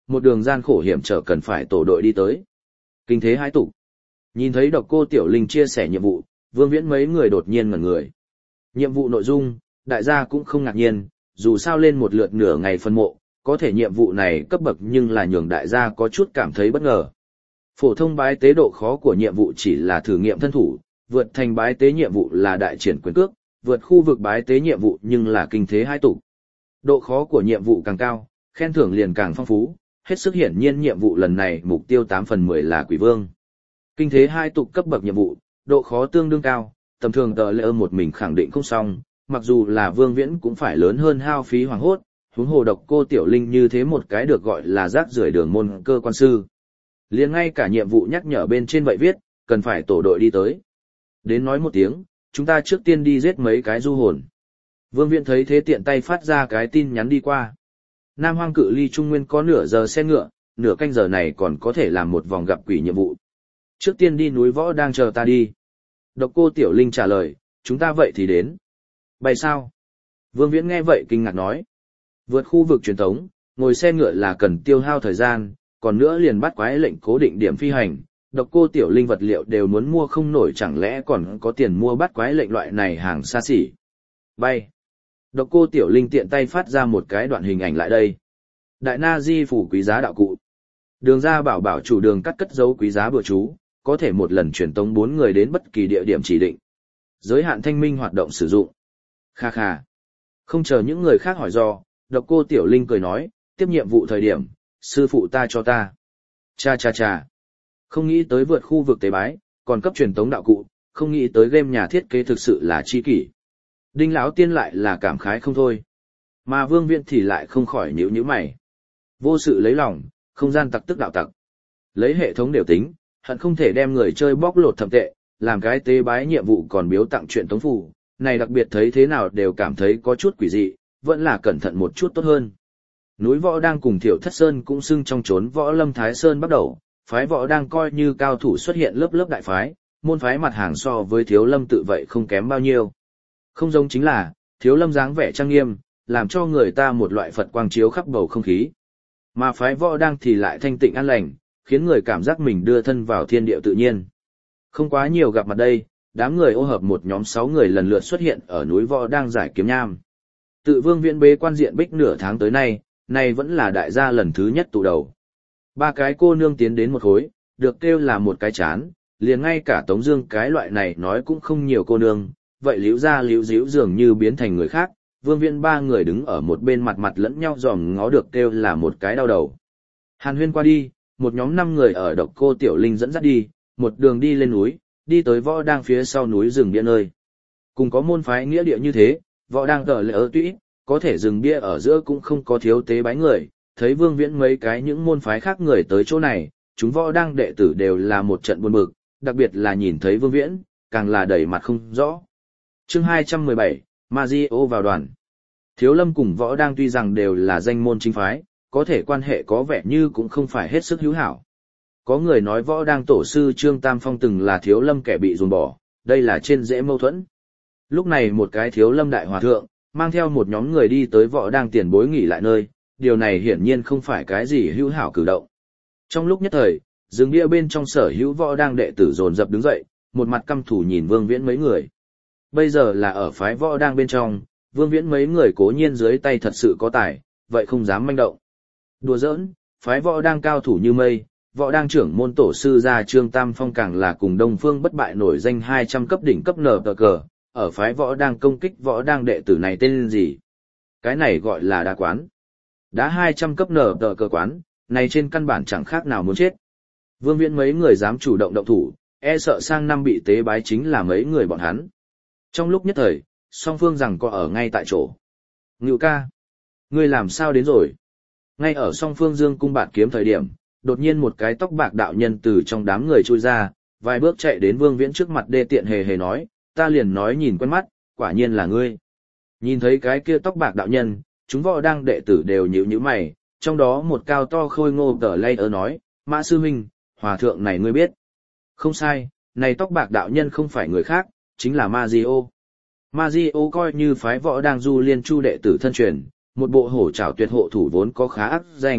một đường gian khổ hiểm trở cần phải tổ đội đi tới. Kinh thế hai tục. Nhìn thấy Độc Cô Tiểu Linh chia sẻ nhiệm vụ, Vương Viễn mấy người đột nhiên ngẩn người. Nhiệm vụ nội dung, đại gia cũng không ngạc nhiên, dù sao lên một lượt nửa ngày phân mộ, có thể nhiệm vụ này cấp bậc nhưng là nhường đại gia có chút cảm thấy bất ngờ. Phổ thông bái tế độ khó của nhiệm vụ chỉ là thử nghiệm thân thủ, vượt thành bái tế nhiệm vụ là đại triển quyền cước, vượt khu vực bái tế nhiệm vụ nhưng là kinh thế hai tục. Độ khó của nhiệm vụ càng cao, khen thưởng liền càng phong phú, hết sức hiển nhiên nhiệm vụ lần này mục tiêu 8 phần 10 là Quỷ Vương. Kinh thế hai tục cấp bậc nhiệm vụ, độ khó tương đương cao, tầm thường tờ lệ một mình khẳng định không xong, mặc dù là Vương Viễn cũng phải lớn hơn hao phí hoàng hốt, huống hồ Độc Cô Tiểu Linh như thế một cái được gọi là rác rưởi đường môn cơ quan sư. Liền ngay cả nhiệm vụ nhắc nhở bên trên vậy viết, cần phải tổ đội đi tới. Đến nói một tiếng, chúng ta trước tiên đi giết mấy cái du hồn. Vương Viễn thấy thế tiện tay phát ra cái tin nhắn đi qua. Nam Hoang cự ly Trung Nguyên có nửa giờ xe ngựa, nửa canh giờ này còn có thể làm một vòng gặp quỷ nhiệm vụ. Trước tiên đi núi Võ đang chờ ta đi. Độc Cô Tiểu Linh trả lời, chúng ta vậy thì đến. Bay sao? Vương Viễn nghe vậy kinh ngạc nói. Vượt khu vực truyền thống, ngồi xe ngựa là cần tiêu hao thời gian, còn nữa liền bắt quái lệnh cố định điểm phi hành. Độc Cô Tiểu Linh vật liệu đều muốn mua không nổi, chẳng lẽ còn có tiền mua bắt quái lệnh loại này hàng xa xỉ. Bay. Độc Cô Tiểu Linh tiện tay phát ra một cái đoạn hình ảnh lại đây. Đại Na Di phủ quý giá đạo cụ. Đường ra bảo bảo chủ đường cắt cất dấu quý giá bừa chú, có thể một lần truyền tống 4 người đến bất kỳ địa điểm chỉ định. Giới hạn thanh minh hoạt động sử dụng. Kha kha. Không chờ những người khác hỏi do, Độc Cô Tiểu Linh cười nói, tiếp nhiệm vụ thời điểm, sư phụ ta cho ta. Cha cha cha. Không nghĩ tới vượt khu vực tế bái, còn cấp truyền tống đạo cụ, không nghĩ tới game nhà thiết kế thực sự là chi kỷ. Đinh lão tiên lại là cảm khái không thôi. Mà Vương Viễn thì lại không khỏi nhíu nhíu mày. Vô sự lấy lòng, không gian tặc tức đạo tặc. Lấy hệ thống đều tính, hận không thể đem người chơi bóc lột thậm tệ, làm cái tế bái nhiệm vụ còn biếu tặng chuyện tống phù, này đặc biệt thấy thế nào đều cảm thấy có chút quỷ dị, vẫn là cẩn thận một chút tốt hơn. Núi Võ đang cùng Thiểu Thất Sơn cũng xưng trong chốn Võ Lâm Thái Sơn bắt đầu, phái Võ đang coi như cao thủ xuất hiện lớp lớp đại phái, môn phái mặt hàng so với Thiếu Lâm tự vậy không kém bao nhiêu. Không giống chính là, Thiếu Lâm dáng vẻ trang nghiêm, làm cho người ta một loại Phật quang chiếu khắp bầu không khí. Mà phái Võ đang thì lại thanh tịnh an lành, khiến người cảm giác mình đưa thân vào thiên địa tự nhiên. Không quá nhiều gặp mặt đây, đám người ô hợp một nhóm 6 người lần lượt xuất hiện ở núi Võ đang giải kiếm nham. Tự Vương Viễn bế quan diện bích nửa tháng tới nay, này vẫn là đại gia lần thứ nhất tụ đầu. 3 cái cô nương tiến đến một khối, được kêu là một cái chán, liền ngay cả Tống Dương cái loại này nói cũng không nhiều cô nương, vậy liễu ra liễu díu dường như biến thành người khác. Vương Viễn 3 người đứng ở một bên mặt mặt lẫn nhau dòm ngó được kêu là một cái đau đầu. Hàn Huyên qua đi, một nhóm 5 người ở Độc Cô Tiểu Linh dẫn dắt đi, một đường đi lên núi, đi tới Võ đang phía sau núi rừng bia nơi. Cùng có môn phái nghĩa địa như thế, Võ đang tờ lệ tuy, có thể rừng bia ở giữa cũng không có thiếu tế bái người. Thấy Vương Viễn mấy cái những môn phái khác người tới chỗ này, chúng Võ đang đệ tử đều là một trận buồn bực, đặc biệt là nhìn thấy Vương Viễn, càng là đầy mặt không rõ. Chương 217, Mazio vào đoàn. Thiếu Lâm cùng Võ đang tuy rằng đều là danh môn chính phái, có thể quan hệ có vẻ như cũng không phải hết sức hữu hảo. Có người nói Võ đang tổ sư Trương Tam Phong từng là Thiếu Lâm kẻ bị dồn bỏ, đây là trên dễ mâu thuẫn. Lúc này một cái Thiếu Lâm đại hòa thượng, mang theo một nhóm người đi tới Võ đang tiền bối nghỉ lại nơi, điều này hiển nhiên không phải cái gì hữu hảo cử động. Trong lúc nhất thời, rừng bia bên trong sở hữu Võ đang đệ tử dồn dập đứng dậy, một mặt căm thù nhìn Vương Viễn mấy người. Bây giờ là ở phái Võ đang bên trong, Vương Viễn mấy người cố nhiên dưới tay thật sự có tài, vậy không dám manh động. Đùa giỡn, phái Võ đang cao thủ như mây, Võ đang trưởng môn tổ sư gia Trương Tam Phong càng là cùng Đông Phương bất bại nổi danh 200 cấp đỉnh cấp nở tờ cờ, ở phái Võ đang công kích Võ đang đệ tử này tên gì? Cái này gọi là đá quán. Đá 200 cấp nở tờ cờ quán, này trên căn bản chẳng khác nào muốn chết. Vương Viễn mấy người dám chủ động động thủ, e sợ sang năm bị tế bái chính là mấy người bọn hắn. Trong lúc nhất thời, song phương rằng có ở ngay tại chỗ. Ngưu ca, ngươi làm sao đến rồi? Ngay ở song phương dương cung bạt kiếm thời điểm, đột nhiên một cái tóc bạc đạo nhân từ trong đám người chui ra, vài bước chạy đến Vương Viễn trước mặt đê tiện hề hề nói, ta liền nói nhìn quen mắt, quả nhiên là ngươi. Nhìn thấy cái kia tóc bạc đạo nhân, chúng Võ đang đệ tử đều nhíu nhíu mày, trong đó một cao to khôi ngô tờ lay ớ nói, Mã sư huynh, hòa thượng này ngươi biết. Không sai, này tóc bạc đạo nhân không phải người khác, chính là Mazio. Mazio coi như phái Võ đang du liên chu đệ tử thân truyền, một bộ hổ trảo tuyệt hộ thủ vốn có khá ác danh,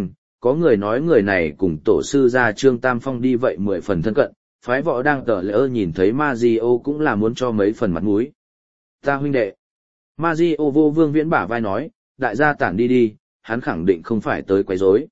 có người nói người này cùng tổ sư gia Trương Tam Phong đi vậy 10 phần thân cận, phái võ đang tở lỡ nhìn thấy Mazio cũng là muốn cho mấy phần mặt mũi. Ta huynh đệ. Mazio vô Vương Viễn bả vai nói, đại gia tản đi đi, hắn khẳng định không phải tới quấy rối.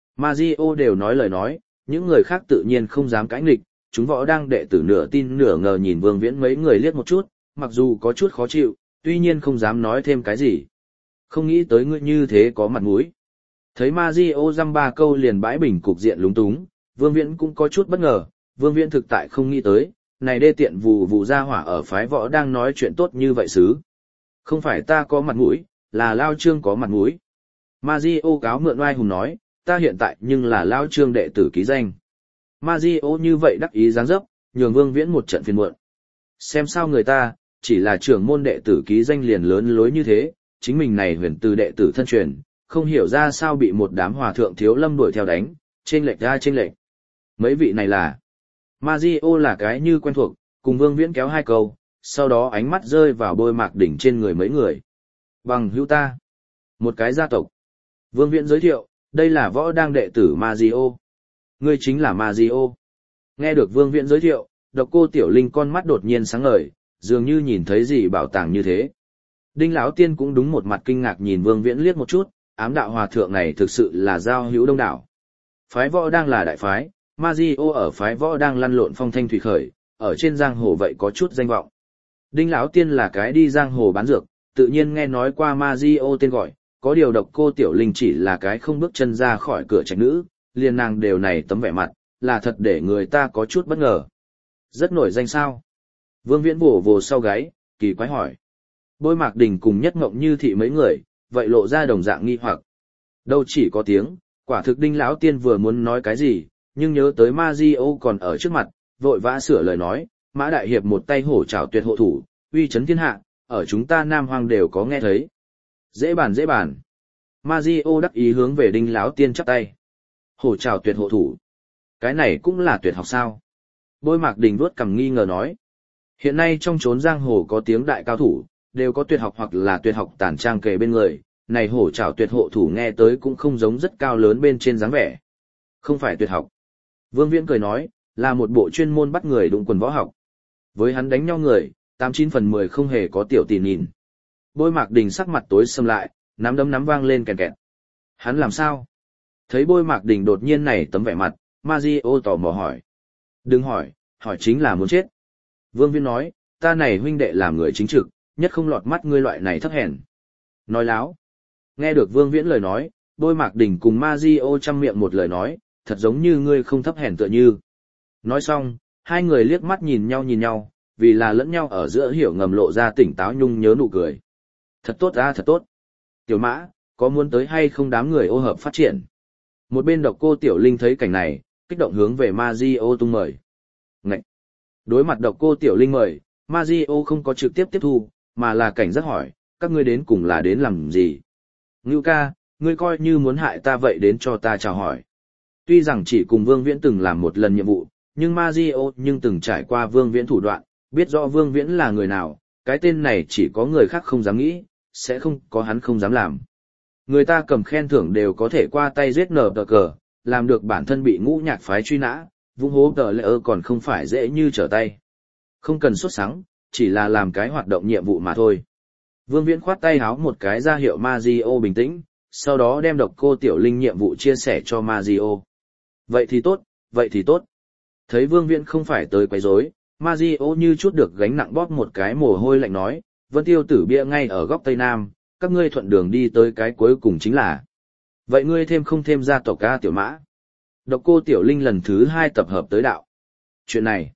Mazio đều nói lời nói, những người khác tự nhiên không dám cãi nghịch, chúng võ đang đệ tử nửa tin nửa ngờ nhìn Vương Viễn mấy người liếc một chút, mặc dù có chút khó chịu, tuy nhiên không dám nói thêm cái gì. Không nghĩ tới ngươi như thế có mặt mũi. Thấy Mazio dăm ba câu liền bãi bình cục diện lúng túng, Vương Viễn cũng có chút bất ngờ, Vương Viễn thực tại không nghĩ tới, này đê tiện vù vù ra hỏa ở phái võ đang nói chuyện tốt như vậy xứ. Không phải ta có mặt mũi, là Lao Trương có mặt mũi. Mazio cáo mượn oai hùng nói, ta hiện tại nhưng là Lao Trương đệ tử ký danh. Mazio như vậy đắc ý dáng dấp, nhường Vương Viễn một trận phiền muộn. Xem sao người ta, chỉ là trưởng môn đệ tử ký danh liền lớn lối như thế, chính mình này huyền từ đệ tử thân truyền, không hiểu ra sao bị một đám hòa thượng thiếu lâm đuổi theo đánh, chênh lệch ra chênh lệch. Mấy vị này là Mazio là cái như quen thuộc, cùng Vương Viễn kéo hai câu, sau đó ánh mắt rơi vào Bôi Mạc Đỉnh trên người mấy người. Bằng hữu ta, một cái gia tộc. Vương Viễn giới thiệu, đây là võ đang đệ tử Mazio. Ngươi chính là Mazio. Nghe được Vương Viễn giới thiệu, Độc Cô Tiểu Linh con mắt đột nhiên sáng ngời, dường như nhìn thấy gì bảo tàng như thế. Đinh Lão Tiên cũng đúng một mặt kinh ngạc nhìn Vương Viễn liếc một chút, ám đạo hòa thượng này thực sự là giao hữu đông đảo. Phái võ đang là đại phái, Mazio ở phái võ đang lăn lộn phong thanh thủy khởi, ở trên giang hồ vậy có chút danh vọng. Đinh Lão Tiên là cái đi giang hồ bán dược, tự nhiên nghe nói qua Mazio tên gọi, có điều Độc Cô Tiểu Linh chỉ là cái không bước chân ra khỏi cửa trạch nữ, liền nàng đều này tấm vẻ mặt, là thật để người ta có chút bất ngờ. Rất nổi danh sao? Vương Viễn vỗ vồ sau gáy, kỳ quái hỏi. Bôi Mạc Đình cùng Nhất Ngộng Như Thị mấy người, vậy lộ ra đồng dạng nghi hoặc. Đâu chỉ có tiếng, quả thực Đinh Lão Tiên vừa muốn nói cái gì, nhưng nhớ tới Mazio còn ở trước mặt, vội vã sửa lời nói, Mã Đại Hiệp một tay hổ trảo tuyệt hộ thủ, uy chấn thiên hạ, ở chúng ta Nam Hoang đều có nghe thấy. Dễ bàn dễ bàn. Mazio đắc ý hướng về Đinh Lão Tiên chắp tay. Hổ trảo tuyệt hộ thủ. Cái này cũng là tuyệt học sao? Bôi Mạc Đình vuốt cằm nghi ngờ nói. Hiện nay trong chốn giang hồ có tiếng đại cao thủ, đều có tuyệt học hoặc là tuyệt học tản trang kề bên người, này hổ trảo tuyệt hộ thủ nghe tới cũng không giống rất cao lớn bên trên dáng vẻ. Không phải tuyệt học. Vương Viễn cười nói, là một bộ chuyên môn bắt người đụng quần võ học. Với hắn đánh nhau người, 89 phần 10 không hề có tiểu tỷ nhìn. Bôi Mạc Đình sắc mặt tối sầm lại, nắm đấm nắm vang lên kèn kẹt. Hắn làm sao? Thấy Bôi Mạc Đình đột nhiên này tấm vẻ mặt, Mazio tò mò hỏi. Đừng hỏi, hỏi chính là muốn chết. Vương Viễn nói, ta này huynh đệ làm người chính trực, nhất không lọt mắt ngươi loại này thấp hèn. Nói láo. Nghe được Vương Viễn lời nói, Bôi Mạc Đình cùng Mazio chăm miệng một lời nói, thật giống như ngươi không thấp hèn tựa như. Nói xong, hai người liếc mắt nhìn nhau, vì là lẫn nhau ở giữa hiểu ngầm lộ ra tỉnh táo nhung nhớ nụ cười. Thật tốt ra thật tốt. Tiểu Mã, có muốn tới hay không đám người ô hợp phát triển? Một bên Độc Cô Tiểu Linh thấy cảnh này, kích động hướng về Mazio tung mời. Ngậy! Đối mặt Độc Cô Tiểu Linh mời, Mazio không có trực tiếp tiếp thu, mà là cảnh giác hỏi, các ngươi đến cùng là đến làm gì? Ngưu ca, ngươi coi như muốn hại ta vậy đến cho ta chào hỏi. Tuy rằng chỉ cùng Vương Viễn từng làm một lần nhiệm vụ, nhưng Mazio nhưng từng trải qua Vương Viễn thủ đoạn, biết rõ Vương Viễn là người nào, cái tên này chỉ có người khác không dám nghĩ, sẽ không có hắn không dám làm. Người ta cầm khen thưởng đều có thể qua tay giết nở tờ cờ, làm được bản thân bị ngũ nhạc phái truy nã, vung hố tờ lệ ơ còn không phải dễ như trở tay. Không cần sốt sắng, chỉ là làm cái hoạt động nhiệm vụ mà thôi. Vương Viễn khoát tay háo một cái ra hiệu Mazio bình tĩnh, sau đó đem Độc Cô Tiểu Linh nhiệm vụ chia sẻ cho Mazio. Vậy thì tốt, vậy thì tốt. Thấy Vương Viễn không phải tới quấy rối, Mazio như chút được gánh nặng bóp một cái mồ hôi lạnh nói, Vân Tiêu Tử bia ngay ở góc Tây Nam, các ngươi thuận đường đi tới cái cuối cùng chính là. Vậy ngươi thêm không thêm gia tộc ca Tiểu Mã? Độc Cô Tiểu Linh lần thứ 2 tập hợp tới đạo. Chuyện này,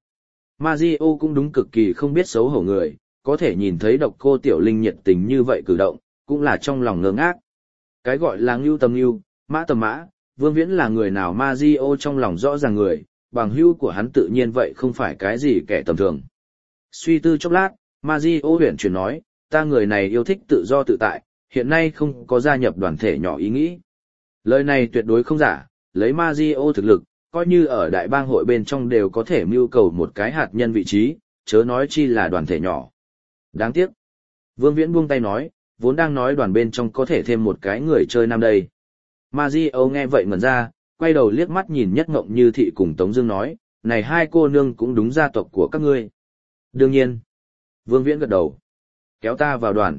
Mazio cũng đúng cực kỳ không biết xấu hổ người, có thể nhìn thấy Độc Cô Tiểu Linh nhiệt tình như vậy cử động, cũng là trong lòng ngơ ngác. Cái gọi là ngưu tầm ngưu, mã tầm mã, Vương Viễn là người nào Mazio trong lòng rõ ràng người, bằng hữu của hắn tự nhiên vậy không phải cái gì kẻ tầm thường. Suy tư chốc lát, Mazio huyền chuyển nói, ta người này yêu thích tự do tự tại, hiện nay không có gia nhập đoàn thể nhỏ ý nghĩ. Lời này tuyệt đối không giả, lấy Mazio thực lực, coi như ở đại bang hội bên trong đều có thể mưu cầu một cái hạt nhân vị trí, chớ nói chi là đoàn thể nhỏ. Đáng tiếc. Vương Viễn buông tay nói, vốn đang nói đoàn bên trong có thể thêm một cái người chơi nam đây. Mario nghe vậy ngẩn ra, quay đầu liếc mắt nhìn Nhất Ngộng Như Thị cùng Tống Dương nói, này hai cô nương cũng đúng gia tộc của các ngươi. Đương nhiên. Vương Viễn gật đầu. Kéo ta vào đoàn.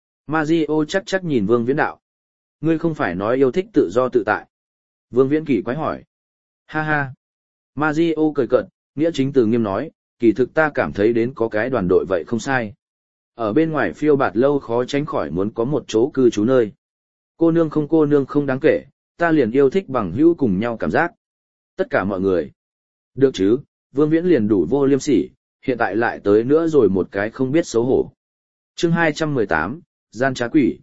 Mario chắc nhìn Vương Viễn đạo. Ngươi không phải nói yêu thích tự do tự tại. Vương Viễn kỳ quái hỏi. Ha ha. Mario cười cợt, nghĩa chính từ nghiêm nói, kỳ thực ta cảm thấy đến có cái đoàn đội vậy không sai. Ở bên ngoài phiêu bạt lâu khó tránh khỏi muốn có một chỗ cư trú nơi. Cô nương không đáng kể, ta liền yêu thích bằng hữu cùng nhau cảm giác. Tất cả mọi người. Được chứ, Vương Viễn liền đủ vô liêm sỉ, hiện tại lại tới nữa rồi một cái không biết xấu hổ. Chương 218, Gian trá quỷ.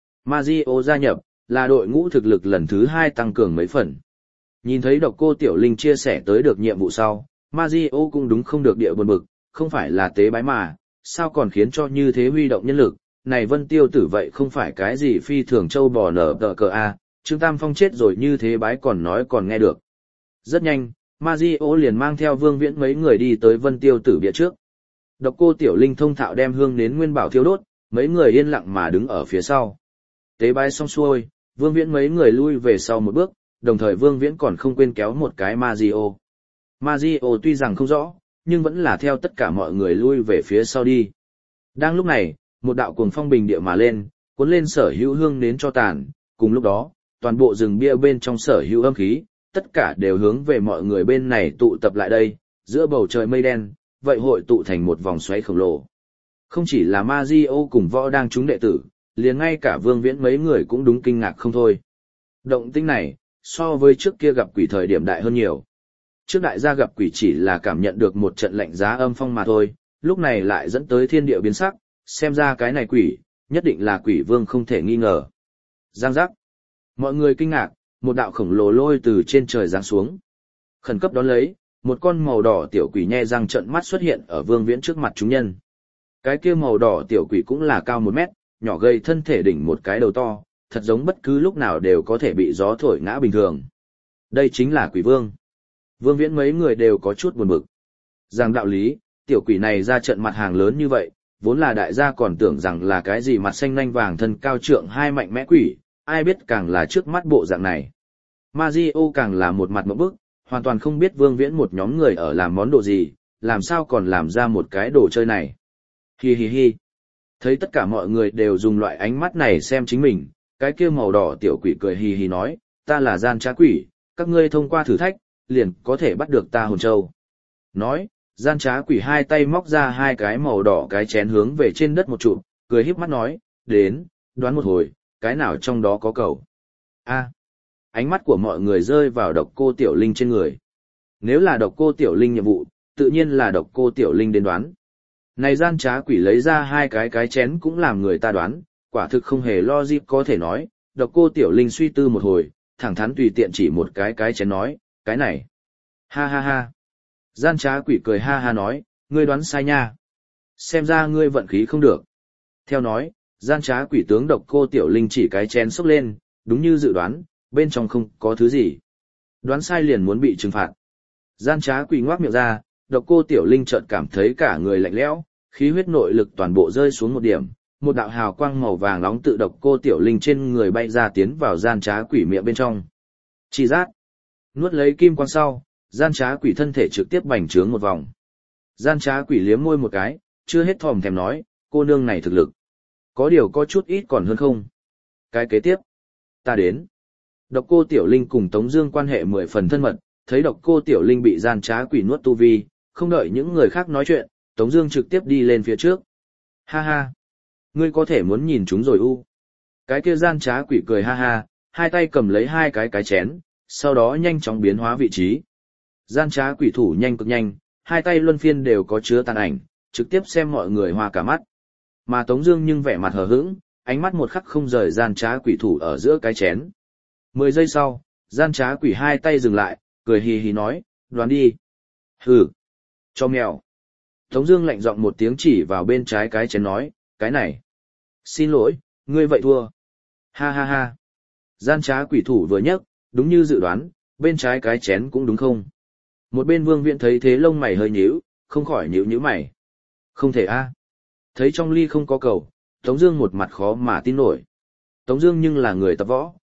Mario gia nhập, là đội ngũ thực lực lần thứ 2 tăng cường mấy phần. Nhìn thấy Độc Cô Tiểu Linh chia sẻ tới được nhiệm vụ sau, Mario cũng đúng không được địa buồn bực, không phải là tế bái mà, sao còn khiến cho như thế huy động nhân lực, này Vân Tiêu Tử vậy không phải cái gì phi thường châu bò nở tờ cờ a, Trương Tam Phong chết rồi như thế bái còn nói còn nghe được. Rất nhanh, Mario liền mang theo Vương Viễn mấy người đi tới Vân Tiêu Tử bia trước. Độc Cô Tiểu Linh thông thạo đem hương đến nguyên bảo thiêu đốt, mấy người yên lặng mà đứng ở phía sau. Tế bái xong xuôi, Vương Viễn mấy người lui về sau một bước, đồng thời Vương Viễn còn không quên kéo một cái Mario. Mario tuy rằng không rõ, nhưng vẫn là theo tất cả mọi người lui về phía sau đi. Đang lúc này, một đạo cuồng phong bình địa mà lên, cuốn lên sở hữu hương nến cho tàn, cùng lúc đó, toàn bộ rừng bia bên trong sở hữu âm khí, tất cả đều hướng về mọi người bên này tụ tập lại đây, giữa bầu trời mây đen, vậy hội tụ thành một vòng xoáy khổng lồ. Không chỉ là Mario cùng võ đang chúng đệ tử, liền ngay cả Vương Viễn mấy người cũng đúng kinh ngạc không thôi. Động tĩnh này, so với trước kia gặp quỷ thời điểm đại hơn nhiều. Trước đại gia gặp quỷ chỉ là cảm nhận được một trận lạnh giá âm phong mà thôi, lúc này lại dẫn tới thiên địa biến sắc, xem ra cái này quỷ, nhất định là quỷ vương không thể nghi ngờ. Giang giác. Mọi người kinh ngạc, một đạo khổng lồ lôi từ trên trời giáng xuống. Khẩn cấp đón lấy, một con màu đỏ tiểu quỷ nhe răng trợn mắt xuất hiện ở Vương Viễn trước mặt chúng nhân. Cái kia màu đỏ tiểu quỷ cũng là cao 1 mét, nhỏ gầy thân thể đỉnh một cái đầu to, thật giống bất cứ lúc nào đều có thể bị gió thổi ngã bình thường. Đây chính là quỷ vương. Vương Viễn mấy người đều có chút buồn bực. Rằng đạo lý, tiểu quỷ này ra trận mặt hàng lớn như vậy, vốn là đại gia còn tưởng rằng là cái gì mặt xanh nanh vàng thân cao trượng hai mạnh mẽ quỷ, ai biết càng là trước mắt bộ dạng này. Mario càng là một mặt ngộp bức, hoàn toàn không biết Vương Viễn một nhóm người ở làm món đồ gì, làm sao còn làm ra một cái đồ chơi này. Hi hi hi. Thấy tất cả mọi người đều dùng loại ánh mắt này xem chính mình, cái kia màu đỏ tiểu quỷ cười hi hi nói, ta là gian trá quỷ, các ngươi thông qua thử thách, liền có thể bắt được ta hồn châu. Nói, gian trá quỷ hai tay móc ra hai cái màu đỏ cái chén hướng về trên đất một trụ, cười híp mắt nói, đến, đoán một hồi, cái nào trong đó có cầu. A. Ánh mắt của mọi người rơi vào Độc Cô Tiểu Linh trên người. Nếu là Độc Cô Tiểu Linh nhiệm vụ, tự nhiên là Độc Cô Tiểu Linh đến đoán. Này gian trá quỷ lấy ra hai cái chén cũng làm người ta đoán, quả thực không hề logic có thể nói, Độc Cô Tiểu Linh suy tư một hồi, thẳng thắn tùy tiện chỉ một cái chén nói, cái này. Ha ha ha. Gian trá quỷ cười ha ha nói, ngươi đoán sai nha. Xem ra ngươi vận khí không được. Theo nói, gian trá quỷ tướng Độc Cô Tiểu Linh chỉ cái chén xốc lên, đúng như dự đoán, bên trong không có thứ gì. Đoán sai liền muốn bị trừng phạt. Gian trá quỷ ngoác miệng ra, Độc Cô Tiểu Linh chợt cảm thấy cả người lạnh lẽo, khí huyết nội lực toàn bộ rơi xuống một điểm, một đạo hào quang màu vàng nóng tự Độc Cô Tiểu Linh trên người bay ra tiến vào gian trá quỷ miệng bên trong. Chỉ rát. Nuốt lấy kim quang sau, gian trá quỷ thân thể trực tiếp bành trướng một vòng. Gian trá quỷ liếm môi một cái, chưa hết thòm thèm nói, cô nương này thực lực. Có điều có chút ít còn hơn không. Cái kế tiếp. Ta đến. Độc Cô Tiểu Linh cùng Tống Dương quan hệ 10 phần thân mật, thấy Độc Cô Tiểu Linh bị gian trá quỷ nuốt tu vi, không đợi những người khác nói chuyện, Tống Dương trực tiếp đi lên phía trước. Ha ha, ngươi có thể muốn nhìn chúng rồi u. Cái kia gian trá quỷ cười ha ha, hai tay cầm lấy hai cái chén, sau đó nhanh chóng biến hóa vị trí. Gian trá quỷ thủ nhanh cực nhanh, hai tay luân phiên đều có chứa tàn ảnh, trực tiếp xem mọi người hoa cả mắt. Mà Tống Dương nhưng vẻ mặt hờ hững, ánh mắt một khắc không rời gian trá quỷ thủ ở giữa cái chén. 10 giây sau, gian trá quỷ hai tay dừng lại, cười hì hì nói, đoán đi. Hừ, cho mèo. Tống Dương lạnh giọng một tiếng chỉ vào bên trái cái chén nói, cái này. Xin lỗi, ngươi vậy thua. Ha ha ha. Gian trá quỷ thủ vừa nhấc, đúng như dự đoán, bên trái cái chén cũng đúng không. Một bên Vương Viễn thấy thế lông mày hơi nhíu, không khỏi nhíu mày. Không thể a. Thấy trong ly không có cầu, Tống Dương một mặt khó mà tin nổi. Tống Dương nhưng là người tập võ,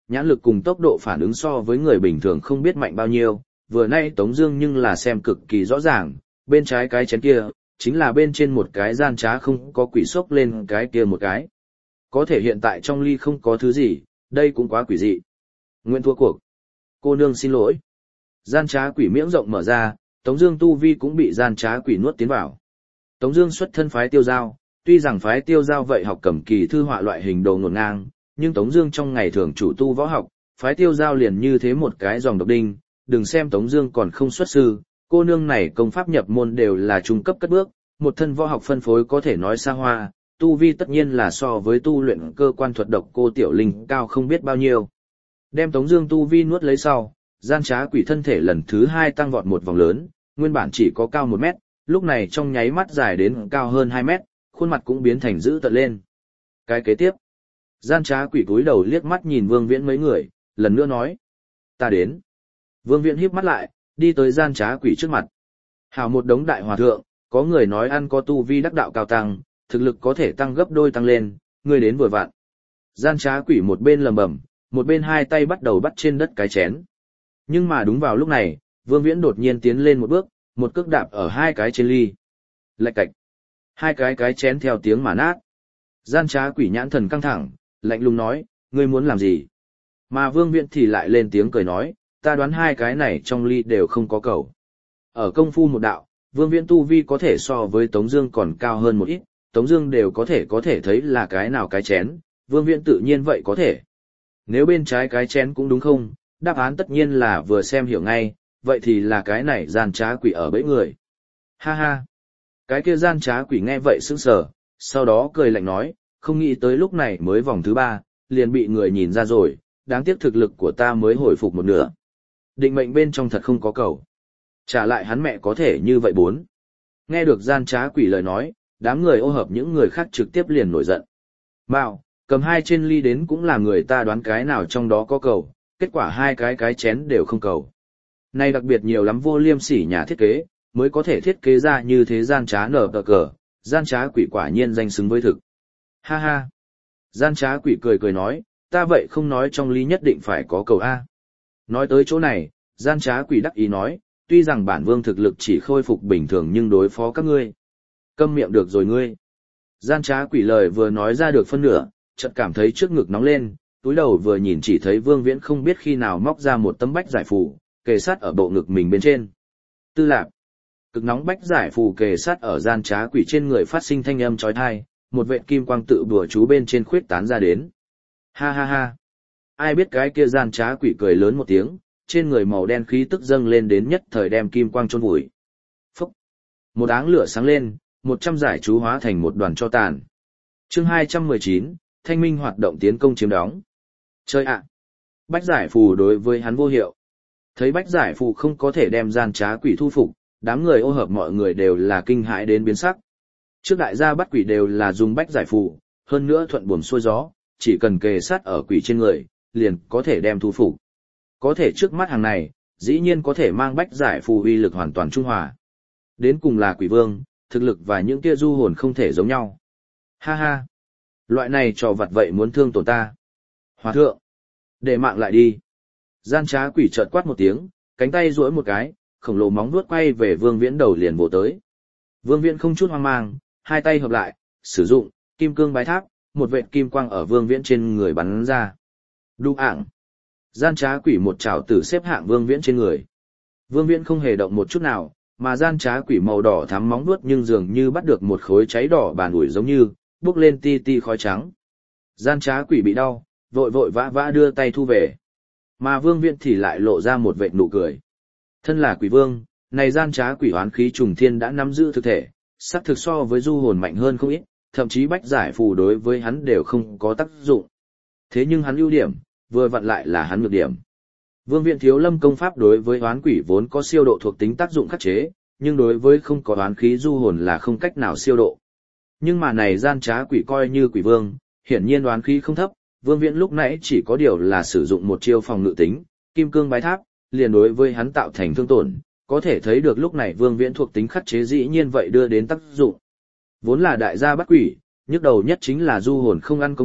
nhãn lực cùng tốc độ phản ứng so với người bình thường không biết mạnh bao nhiêu, vừa nay Tống Dương nhưng là xem cực kỳ rõ ràng, bên trái cái chén kia, chính là bên trên một cái gian trá không có quỷ xốc lên cái kia một cái. Có thể hiện tại trong ly không có thứ gì, đây cũng quá quỷ dị. Nguyện thua cuộc. Cô nương xin lỗi. Gian trá quỷ miệng rộng mở ra, Tống Dương tu vi cũng bị gian trá quỷ nuốt tiến vào. Tống Dương xuất thân phái Tiêu Giao, tuy rằng phái Tiêu Giao vậy học cầm kỳ thư họa loại hình đồ ngổn ngang, nhưng Tống Dương trong ngày thường chủ tu võ học, phái Tiêu Giao liền như thế một cái dòng độc đinh. Đừng xem Tống Dương còn không xuất sư, cô nương này công pháp nhập môn đều là trung cấp cất bước, một thân võ học phân phối có thể nói xa hoa, tu vi tất nhiên là so với tu luyện cơ quan thuật độc cô Tiểu Linh cao không biết bao nhiêu. Đem Tống Dương tu vi nuốt lấy sau, gian trá quỷ thân thể lần thứ 2 tăng vọt một vòng lớn, nguyên bản chỉ có cao 1 mét, lúc này trong nháy mắt dài đến cao hơn 2 mét, khuôn mặt cũng biến thành dữ tợn lên. Cái kế tiếp, gian trá quỷ cúi đầu liếc mắt nhìn Vương Viễn mấy người, lần nữa nói: ta đến. Vương Viễn híp mắt lại, đi tới gian trá quỷ trước mặt. Hảo một đống đại hòa thượng, có người nói ăn có tu vi đắc đạo cao tăng, thực lực có thể tăng gấp đôi tăng lên, ngươi đến vừa vặn. Gian trá quỷ một bên lầm bầm, một bên hai tay bắt đầu bắt trên đất cái chén. Nhưng mà đúng vào lúc này, Vương Viễn đột nhiên tiến lên một bước, một cước đạp ở 2 cái trên ly. Lạch cạch. 2 cái chén theo tiếng mà nát. Gian trá quỷ nhãn thần căng thẳng, lạnh lùng nói: ngươi muốn làm gì? Mà Vương Viễn thì lại lên tiếng cười nói: ta đoán 2 cái này trong ly đều không có cầu. Ở công phu một đạo, Vương Viễn tu vi có thể so với Tống Dương còn cao hơn một ít, Tống Dương đều có thể thấy là cái nào cái chén, Vương Viễn tự nhiên vậy có thể. Nếu bên trái cái chén cũng đúng không, đáp án tất nhiên là vừa xem hiểu ngay, vậy thì là cái này gian trá quỷ ở bẫy người. Ha ha. Cái kia gian trá quỷ nghe vậy sững sờ, sau đó cười lạnh nói: không nghĩ tới lúc này mới vòng thứ 3, liền bị người nhìn ra rồi, đáng tiếc thực lực của ta mới hồi phục một nửa. Định mệnh bên trong thật không có cầu. Trả lại hắn mẹ có thể như vậy 4. Nghe được gian trá quỷ lời nói, đám người ô hợp những người khác trực tiếp liền nổi giận. Mạo, cầm 2 trên ly đến cũng là người ta đoán cái nào trong đó có cầu, kết quả 2 cái chén đều không cầu. Này đặc biệt nhiều lắm vô liêm sỉ nhà thiết kế, mới có thể thiết kế ra như thế gian trá nở tờ cờ, gian trá quỷ quả nhiên danh xứng với thực. Ha ha. Gian trá quỷ cười nói: ta vậy không nói trong ly nhất định phải có cầu A. Nói tới chỗ này, gian trá quỷ đắc ý nói: tuy rằng bản vương thực lực chỉ khôi phục bình thường nhưng đối phó các ngươi. Câm miệng được rồi ngươi. Gian trá quỷ lời vừa nói ra được phân nửa, chợt cảm thấy trước ngực nóng lên, túi đầu vừa nhìn chỉ thấy Vương Viễn không biết khi nào móc ra một tấm bách giải phù, kề sát ở bộ ngực mình bên trên. Tư lạc. Cực nóng bách giải phù kề sát ở gian trá quỷ trên người phát sinh thanh âm chói tai, một vệt kim quang tự đùa chú bên trên khuyết tán ra đến. Ha ha ha. Ai biết cái kia gian trá quỷ cười lớn một tiếng, trên người màu đen khí tức dâng lên đến nhất thời đem kim quang chôn vùi. Phúc. Một áng lửa sáng lên, 100 giải chú hóa thành một đoàn tro tàn. Chương 219, Thanh minh hoạt động tiến công chiếm đóng. Chơi ạ. Bách giải phù đối với hắn vô hiệu. Thấy bách giải phù không có thể đem gian trá quỷ thu phục, đám người ô hợp mọi người đều là kinh hãi đến biến sắc. Trước đại gia bắt quỷ đều là dùng bách giải phù, hơn nữa thuận buồm xuôi gió, chỉ cần kề sát ở quỷ trên người, liền có thể đem thu phục. Có thể trước mắt hàng này, dĩ nhiên có thể mang bách giải phù uy lực hoàn toàn trung hòa. Đến cùng là quỷ vương, thực lực và những kia du hồn không thể giống nhau. Ha ha. Loại này trò vặt vậy muốn thương tổn ta. Hòa thượng. Để mạng lại đi. Gian trá quỷ chợt quát một tiếng, cánh tay duỗi một cái, khổng lồ móng vuốt quay về Vương Viễn đầu liền vồ tới. Vương Viễn không chút hoang mang, 2 tay hợp lại, sử dụng kim cương bái tháp, một vệt kim quang ở Vương Viễn trên người bắn ra. Đu ảng. Gian trá quỷ một chảo tử xếp hạng Vương Viễn trên người. Vương Viễn không hề động một chút nào, mà gian trá quỷ màu đỏ thắm móng vuốt nhưng dường như bắt được một khối cháy đỏ bàn ủi giống như, bốc lên ti ti khói trắng. Gian trá quỷ bị đau, vội vội vã vã đưa tay thu về. Mà Vương Viễn thì lại lộ ra một vệt nụ cười. Thân là quỷ vương, này gian trá quỷ hoán khí trùng thiên đã nắm giữ thực thể, sắc thực so với du hồn mạnh hơn không ít, thậm chí bách giải phù đối với hắn đều không có tác dụng. Thế nhưng hắn ưu điểm, vừa vặn lại là hắn nhược điểm. Vương Viễn thiếu lâm công pháp đối với hoán quỷ vốn có siêu độ thuộc tính tác dụng khắc chế, nhưng đối với không có hoán khí du hồn là không cách nào siêu độ. Nhưng mà này gian trá quỷ coi như quỷ vương, hiển nhiên hoán khí không thấp, Vương Viễn lúc nãy chỉ có điều là sử dụng một chiêu phòng ngự tính, kim cương bái tháp, liền đối với hắn tạo thành thương tổn, có thể thấy được lúc này Vương Viễn thuộc tính khắc chế dĩ nhiên vậy đưa đến tác dụng. Vốn là đại gia bắt quỷ, nhức đầu nhất chính là du hồn không ăn công kích,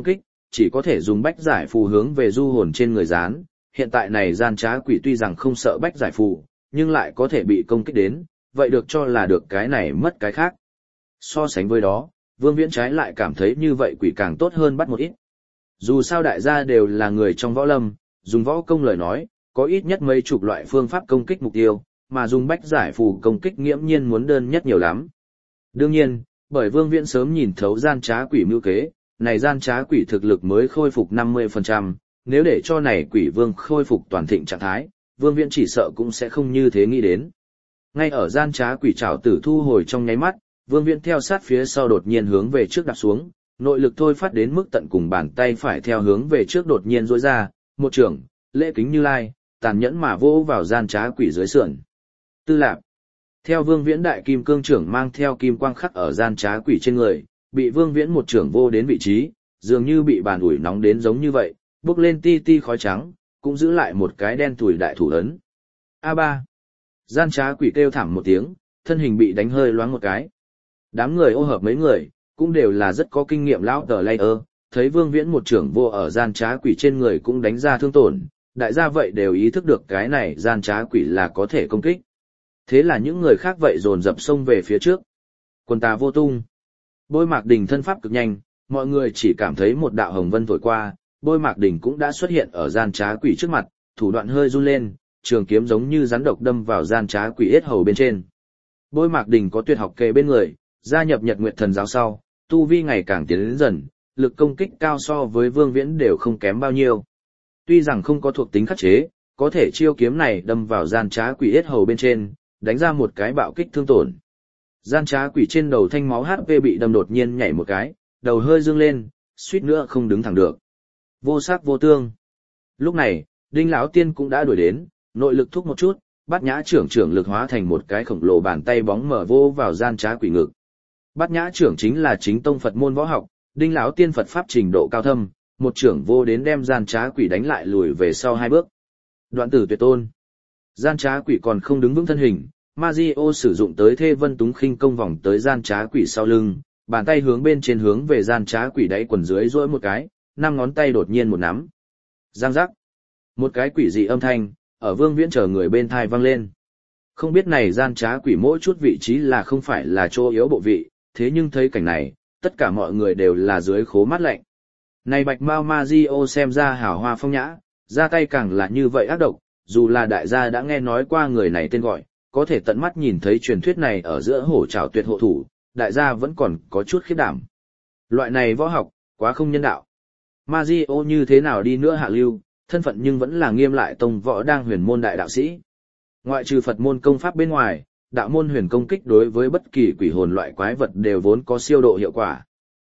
chỉ có thể dùng bách giải phù hướng về du hồn trên người dán. Hiện tại này gian trá quỷ tuy rằng không sợ bách giải phù, nhưng lại có thể bị công kích đến, vậy được cho là được cái này mất cái khác. So sánh với đó, Vương Viễn trái lại cảm thấy như vậy quỷ càng tốt hơn bắt một ít. Dù sao đại gia đều là người trong võ lâm, dùng võ công lời nói, có ít nhất mấy chục loại phương pháp công kích mục tiêu, mà dùng bách giải phù công kích nghiễm nhiên muốn đơn nhất nhiều lắm. Đương nhiên, bởi Vương Viễn sớm nhìn thấu gian trá quỷ mưu kế, này gian trá quỷ thực lực mới khôi phục 50%, nếu để cho này quỷ vương khôi phục toàn thịnh trạng thái, Vương Viễn chỉ sợ cũng sẽ không như thế nghĩ đến. Ngay ở gian trá quỷ trảo tử thu hồi trong nháy mắt, Vương Viễn theo sát phía sau đột nhiên hướng về trước đạp xuống, nội lực thôi phát đến mức tận cùng bàn tay phải theo hướng về trước đột nhiên duỗi ra, một trường, lễ kính Như Lai, tàn nhẫn mà vỗ vào gian trá quỷ dưới sườn. Tư lạp. Theo Vương Viễn đại kim cương trưởng mang theo kim quang khắc ở gian trá quỷ trên người, bị Vương Viễn một trưởng vô đến vị trí, dường như bị bàn ủi nóng đến giống như vậy, bốc lên ti ti khói trắng, cũng giữ lại một cái đen tủi đại thủ ấn. A3. Gian trá quỷ kêu thảm một tiếng, thân hình bị đánh hơi loáng một cái. Đám người ô hợp mấy người, cũng đều là rất có kinh nghiệm lão tờ layer, thấy Vương Viễn một trưởng vô ở gian trá quỷ trên người cũng đánh ra thương tổn, đại gia vậy đều ý thức được cái này gian trá quỷ là có thể công kích. Thế là những người khác vậy dồn dập xông về phía trước. Quần tà vô tung. Bôi Mạc Đình thân pháp cực nhanh, mọi người chỉ cảm thấy một đạo hồng vân thổi qua, Bôi Mạc Đình cũng đã xuất hiện ở gian trá quỷ trước mặt, thủ đoạn hơi run lên, trường kiếm giống như rắn độc đâm vào gian trá quỷ yết hầu bên trên. Bôi Mạc Đình có tuyệt học kề bên người, gia nhập Nhật Nguyệt Thần giáo sau, tu vi ngày càng tiến đến dần, lực công kích cao so với Vương Viễn đều không kém bao nhiêu. Tuy rằng không có thuộc tính khắc chế, có thể chiêu kiếm này đâm vào gian trá quỷ yết hầu bên trên, đánh ra một cái bạo kích thương tổn. Gian trá quỷ trên đầu thanh máu HP bị đâm đột nhiên nhảy một cái, đầu hơi dương lên, suýt nữa không đứng thẳng được. Vô sắc vô tương. Lúc này, Đinh lão tiên cũng đã đuổi đến, nội lực thúc một chút, Bát Nhã trưởng lực hóa thành một cái khổng lồ bàn tay bóng mở vô vào gian trá quỷ ngực. Bát Nhã trưởng chính là chính tông Phật môn võ học, Đinh lão tiên Phật pháp trình độ cao thâm, một trưởng vô đến đem gian trá quỷ đánh lại lùi về sau 2 bước. Đoạn tử tuyệt tôn. Gian trá quỷ còn không đứng vững thân hình, Mazio sử dụng tới Thê Vân Túng khinh công vòng tới gian trá quỷ sau lưng, bàn tay hướng bên trên hướng về gian trá quỷ đáy quần dưới duỗi một cái, 5 ngón tay đột nhiên một nắm. Giang giác. Một cái quỷ dị âm thanh, ở Vương Viễn chờ người bên thai vang lên. Không biết này gian trá quỷ mỗi chút vị trí là không phải là chỗ yếu bộ vị, thế nhưng thấy cảnh này, tất cả mọi người đều là dưới khố mắt lạnh. Này Bạch Mao Mazio xem ra hào hoa phong nhã, ra tay càng là như vậy ác độc, dù là đại gia đã nghe nói qua người này tên gọi, có thể tận mắt nhìn thấy truyền thuyết này ở giữa hổ trảo tuyệt hộ thủ, đại gia vẫn còn có chút khiếp đảm. Loại này võ học, quá không nhân đạo. Mazio như thế nào đi nữa hạ lưu, thân phận nhưng vẫn là Nghiêm Lại Tông võ đang huyền môn đại đạo sĩ. Ngoại trừ Phật môn công pháp bên ngoài, đạo môn huyền công kích đối với bất kỳ quỷ hồn loại quái vật đều vốn có siêu độ hiệu quả.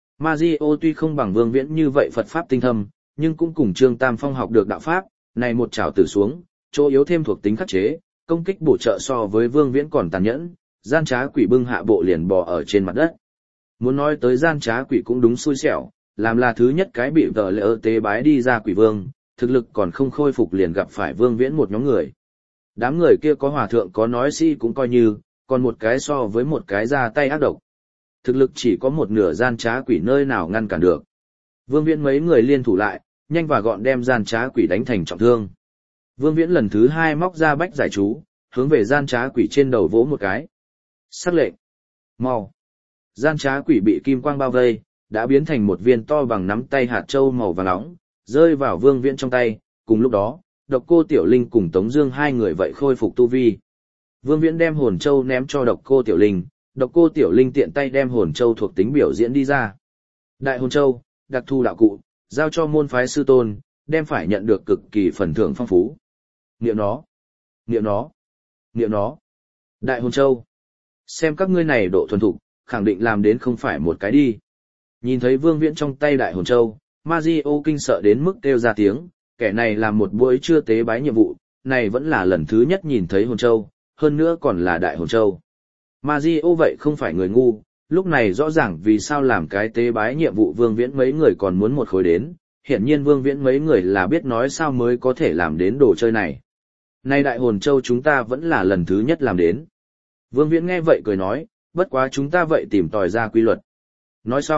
Mazio tuy không bằng Vương Viễn như vậy Phật pháp tinh thâm, nhưng cũng cùng Trương Tam Phong học được đạo pháp, này một trảo tử xuống, chỗ yếu thêm thuộc tính khắc chế, công kích bổ trợ so với Vương Viễn còn tàn nhẫn, gian trá quỷ bưng hạ bộ liền bò ở trên mặt đất. Muốn nói tới gian trá quỷ cũng đúng xui xẻo, làm là thứ nhất cái bị vợ lỡ tế bái đi ra quỷ vương, thực lực còn không khôi phục liền gặp phải Vương Viễn một nhóm người. Đám người kia có hòa thượng có nói sĩ cũng coi như, còn một cái so với một cái ra tay ác độc. Thực lực chỉ có một nửa gian trá quỷ nơi nào ngăn cản được. Vương Viễn mấy người liên thủ lại, nhanh và gọn đem gian trá quỷ đánh thành trọng thương. Vương Viễn lần thứ 2 móc ra bách giải chú, hướng về gian trá quỷ trên đầu vỗ một cái. Sắc lệnh. Mau. Gian trá quỷ bị kim quang bao vây, đã biến thành một viên to bằng nắm tay hạt châu màu vàng nóng, rơi vào Vương Viễn trong tay. Cùng lúc đó, Độc Cô Tiểu Linh cùng Tống Dương hai người vậy khôi phục tu vi. Vương Viễn đem hồn châu ném cho Độc Cô Tiểu Linh, Độc Cô Tiểu Linh tiện tay đem hồn châu thuộc tính biểu diễn đi ra. Đại hồn châu, đặc thù đạo cụ, giao cho môn phái sư tôn, đem phải nhận được cực kỳ phần thưởng phong phú. Niệm nó, niệm nó, niệm nó. Đại hồn châu. Xem các ngươi này độ thuần thục, khẳng định làm đến không phải một cái đi. Nhìn thấy Vương Viễn trong tay đại hồn châu, Mazio kinh sợ đến mức kêu ra tiếng, kẻ này làm một buổi trưa tế bái nhiệm vụ, này vẫn là lần thứ nhất nhìn thấy hồn châu, hơn nữa còn là đại hồn châu. Mazio vậy không phải người ngu, lúc này rõ ràng vì sao làm cái tế bái nhiệm vụ Vương Viễn mấy người còn muốn một khối đến, hiển nhiên Vương Viễn mấy người là biết nói sao mới có thể làm đến đồ chơi này. Nay đại hồn châu chúng ta vẫn là lần thứ nhất làm đến. Vương Viễn nghe vậy cười nói, bất quá chúng ta vậy tìm tòi ra quy luật. Nói xong,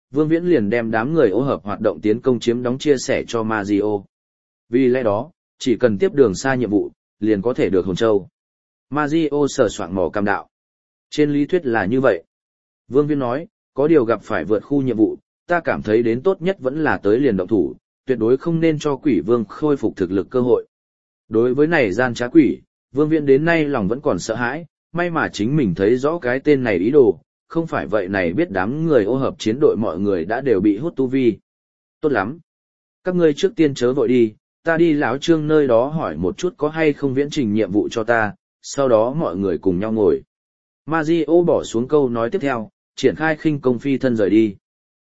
Vương Viễn liền đem đám người ô hợp hoạt động tiến công chiếm đóng chia sẻ cho Mazio. Vì lẽ đó, chỉ cần tiếp đường xa nhiệm vụ, liền có thể được hồn châu. Mazio sờ soạng mỏ cam đạo. Trên lý thuyết là như vậy. Vương Viễn nói, có điều gặp phải vượt khu nhiệm vụ, ta cảm thấy đến tốt nhất vẫn là tới liền động thủ, tuyệt đối không nên cho quỷ vương khôi phục thực lực cơ hội. Đối với này gian trá quỷ, Vương Viễn đến nay lòng vẫn còn sợ hãi, may mà chính mình thấy rõ cái tên này ý đồ, không phải vậy này biết đám người ô hợp chiến đội mọi người đã đều bị hút tu vi. Tốt lắm. Các ngươi trước tiên chớ vội đi, ta đi lão Trương nơi đó hỏi một chút có hay không viễn trình nhiệm vụ cho ta, sau đó mọi người cùng nhau ngồi. Mazio bỏ xuống câu nói tiếp theo, triển khai khinh công phi thân rời đi.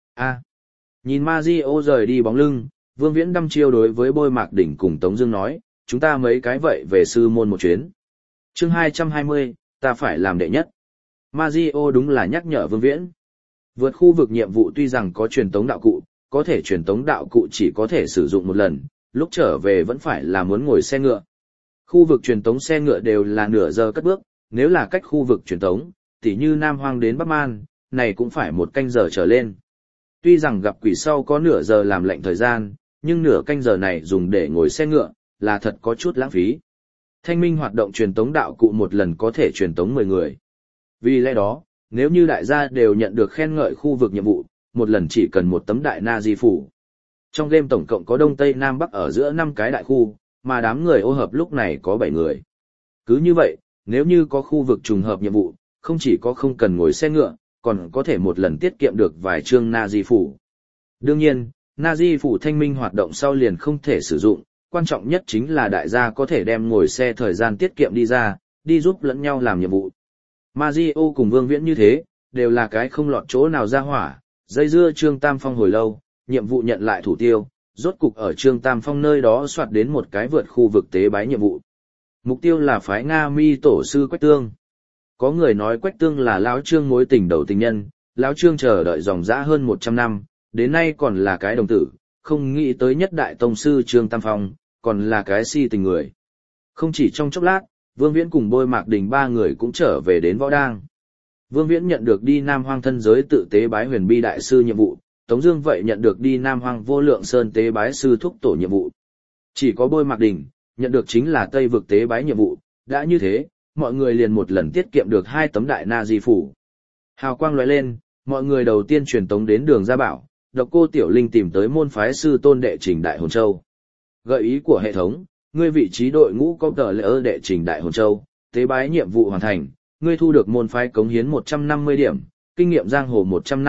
Nhìn Mazio rời đi bóng lưng, Vương Viễn đăm chiêu đối với Bôi Mạc Đỉnh cùng Tống Dương nói, chúng ta mấy cái vậy về sư môn một chuyến. Chương 220, ta phải làm đệ nhất. Mazio đúng là nhắc nhở Vương Viễn. Vượt khu vực nhiệm vụ tuy rằng có truyền tống đạo cụ, có thể truyền tống đạo cụ chỉ có thể sử dụng một lần, lúc trở về vẫn phải là muốn ngồi xe ngựa. Khu vực truyền tống xe ngựa đều là nửa giờ cất bước, nếu là cách khu vực truyền tống, tỉ như Nam Hoang đến Bắc Man, này cũng phải 1 canh giờ trở lên. Tuy rằng gặp quỷ sau có nửa giờ làm lệnh thời gian, nhưng nửa canh giờ này dùng để ngồi xe ngựa, là thật có chút lãng phí. Thanh minh hoạt động truyền tống đạo cụ một lần có thể truyền tống 10 người. Vì lẽ đó, nếu như đại gia đều nhận được khen ngợi khu vực nhiệm vụ, một lần chỉ cần một tấm đại na di phủ. Trong game tổng cộng có Đông Tây Nam Bắc ở giữa 5 cái đại khu, mà đám người ô hợp lúc này có 7 người. Cứ như vậy, nếu như có khu vực trùng hợp nhiệm vụ, không chỉ có không cần ngồi xe ngựa, còn có thể một lần tiết kiệm được vài chương na di phủ. Đương nhiên, na di phủ thanh minh hoạt động sau liền không thể sử dụng, quan trọng nhất chính là đại gia có thể đem ngồi xe thời gian tiết kiệm đi ra, đi giúp lẫn nhau làm nhiệm vụ. Mazio cùng Vương Viễn như thế, đều là cái không lọt chỗ nào ra hỏa, dây dưa Trương Tam Phong hồi lâu, nhiệm vụ nhận lại thủ tiêu, rốt cục ở Trương Tam Phong nơi đó soạt đến một cái vượt khu vực tế bái nhiệm vụ. Mục tiêu là phái Nga Mi tổ sư Quách Tương. Có người nói Quách Tương là lão Trương mối tình đầu tình nhân, lão Trương chờ đợi dòng dã hơn 100 năm, đến nay còn là cái đồng tử, không nghĩ tới nhất đại tông sư Trương Tam Phong, còn là cái si tình người. Không chỉ trong chốc lát, Vương Viễn cùng Bôi Mạc Đình 3 người cũng trở về đến Võ Đang. Vương Viễn nhận được đi Nam Hoang thân giới tự tế bái huyền bi đại sư nhiệm vụ, Tống Dương vậy nhận được đi Nam Hoang vô lượng sơn tế bái sư thúc tổ nhiệm vụ. Chỉ có Bôi Mạc Đình nhận được chính là Tây vực tế bái nhiệm vụ, đã như thế, mọi người liền một lần tiết kiệm được 2 tấm đại na di phủ. Hào quang lóe lên, mọi người đầu tiên truyền tống đến Đường Gia Bảo, Độc Cô Tiểu Linh tìm tới môn phái sư tôn đệ trình Đại Hồn Châu. Gợi ý của hệ thống, ngươi vị trí đội ngũ có tờ lỡ đệ trình Đại Hồn Châu, tế bái nhiệm vụ hoàn thành, ngươi thu được môn phái cống hiến 150 điểm, kinh nghiệm giang hồ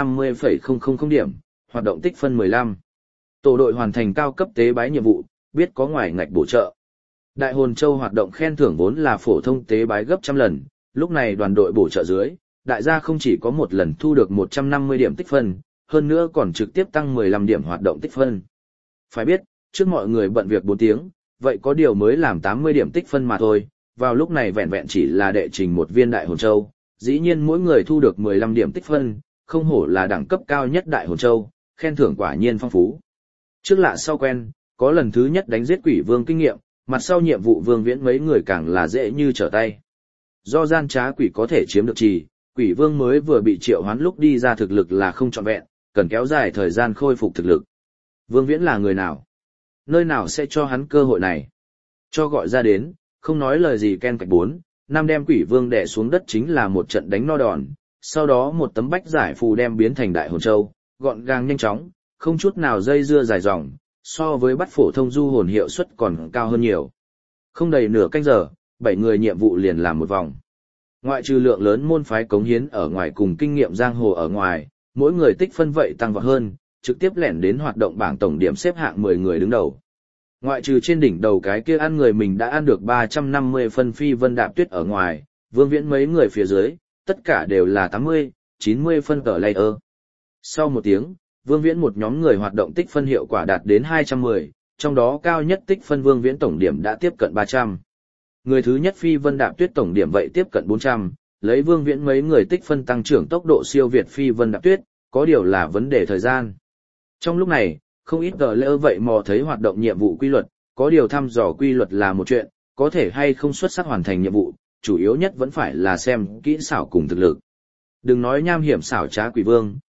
150,000 điểm, hoạt động tích phân 15. Tổ đội hoàn thành cao cấp tế bái nhiệm vụ, biết có ngoài ngạch bổ trợ. Đại Hồn Châu hoạt động khen thưởng vốn là phổ thông tế bái gấp trăm lần, lúc này đoàn đội bổ trợ dưới, đại gia không chỉ có một lần thu được 150 điểm tích phân, hơn nữa còn trực tiếp tăng 15 điểm hoạt động tích phân. Phải biết, trước mọi người bận việc 4 tiếng, vậy có điều mới làm 80 điểm tích phân mà thôi, vào lúc này vẹn vẹn chỉ là đệ trình một viên Đại Hồn Châu, dĩ nhiên mỗi người thu được 15 điểm tích phân, không hổ là đẳng cấp cao nhất Đại Hồn Châu, khen thưởng quả nhiên phong phú. Trước lạ sau quen, có lần thứ nhất đánh giết quỷ vương kinh nghiệm, mặt sau nhiệm vụ Vương Viễn mấy người càng là dễ như trở tay. Do gian trá quỷ có thể chiếm được trì, quỷ vương mới vừa bị triệu hoán lúc đi ra thực lực là không trọn vẹn, cần kéo dài thời gian khôi phục thực lực. Vương Viễn là người nào? Nơi nào sẽ cho hắn cơ hội này? Cho gọi ra đến, không nói lời gì ken cạch 4, năm đem quỷ vương đè xuống đất chính là một trận đánh no đòn, sau đó một tấm bách giải phù đem biến thành Đại Hồn Châu, gọn gàng nhanh chóng, không chút nào dây dưa dài dòng, so với bắt phổ thông du hồn hiệu suất còn cao hơn nhiều. Không đầy nửa canh giờ, 7 người nhiệm vụ liền làm một vòng. Ngoại trừ lượng lớn môn phái cống hiến ở ngoài cùng kinh nghiệm giang hồ ở ngoài, mỗi người tích phân vậy tăng vọt hơn, trực tiếp lẻn đến hoạt động bảng tổng điểm xếp hạng 10 người đứng đầu. Ngoại trừ trên đỉnh đầu cái kia ăn người mình đã ăn được 350 phân phi vân đạp tuyết ở ngoài, Vương Viễn mấy người phía dưới, tất cả đều là 80, 90 phân tờ layer. Sau một tiếng, Vương Viễn một nhóm người hoạt động tích phân hiệu quả đạt đến 210, trong đó cao nhất tích phân Vương Viễn tổng điểm đã tiếp cận 300. Người thứ nhất phi vân đạp tuyết tổng điểm vậy tiếp cận 400, lấy Vương Viễn mấy người tích phân tăng trưởng tốc độ siêu việt phi vân đạp tuyết, có điều là vấn đề thời gian. Trong lúc này, không ít tờ lỡ vậy mò thấy hoạt động nhiệm vụ quy luật, có điều thăm dò quy luật là một chuyện, có thể hay không xuất sắc hoàn thành nhiệm vụ, chủ yếu nhất vẫn phải là xem kỹ xảo cùng thực lực. Đừng nói nham hiểm xảo trá quỷ vương,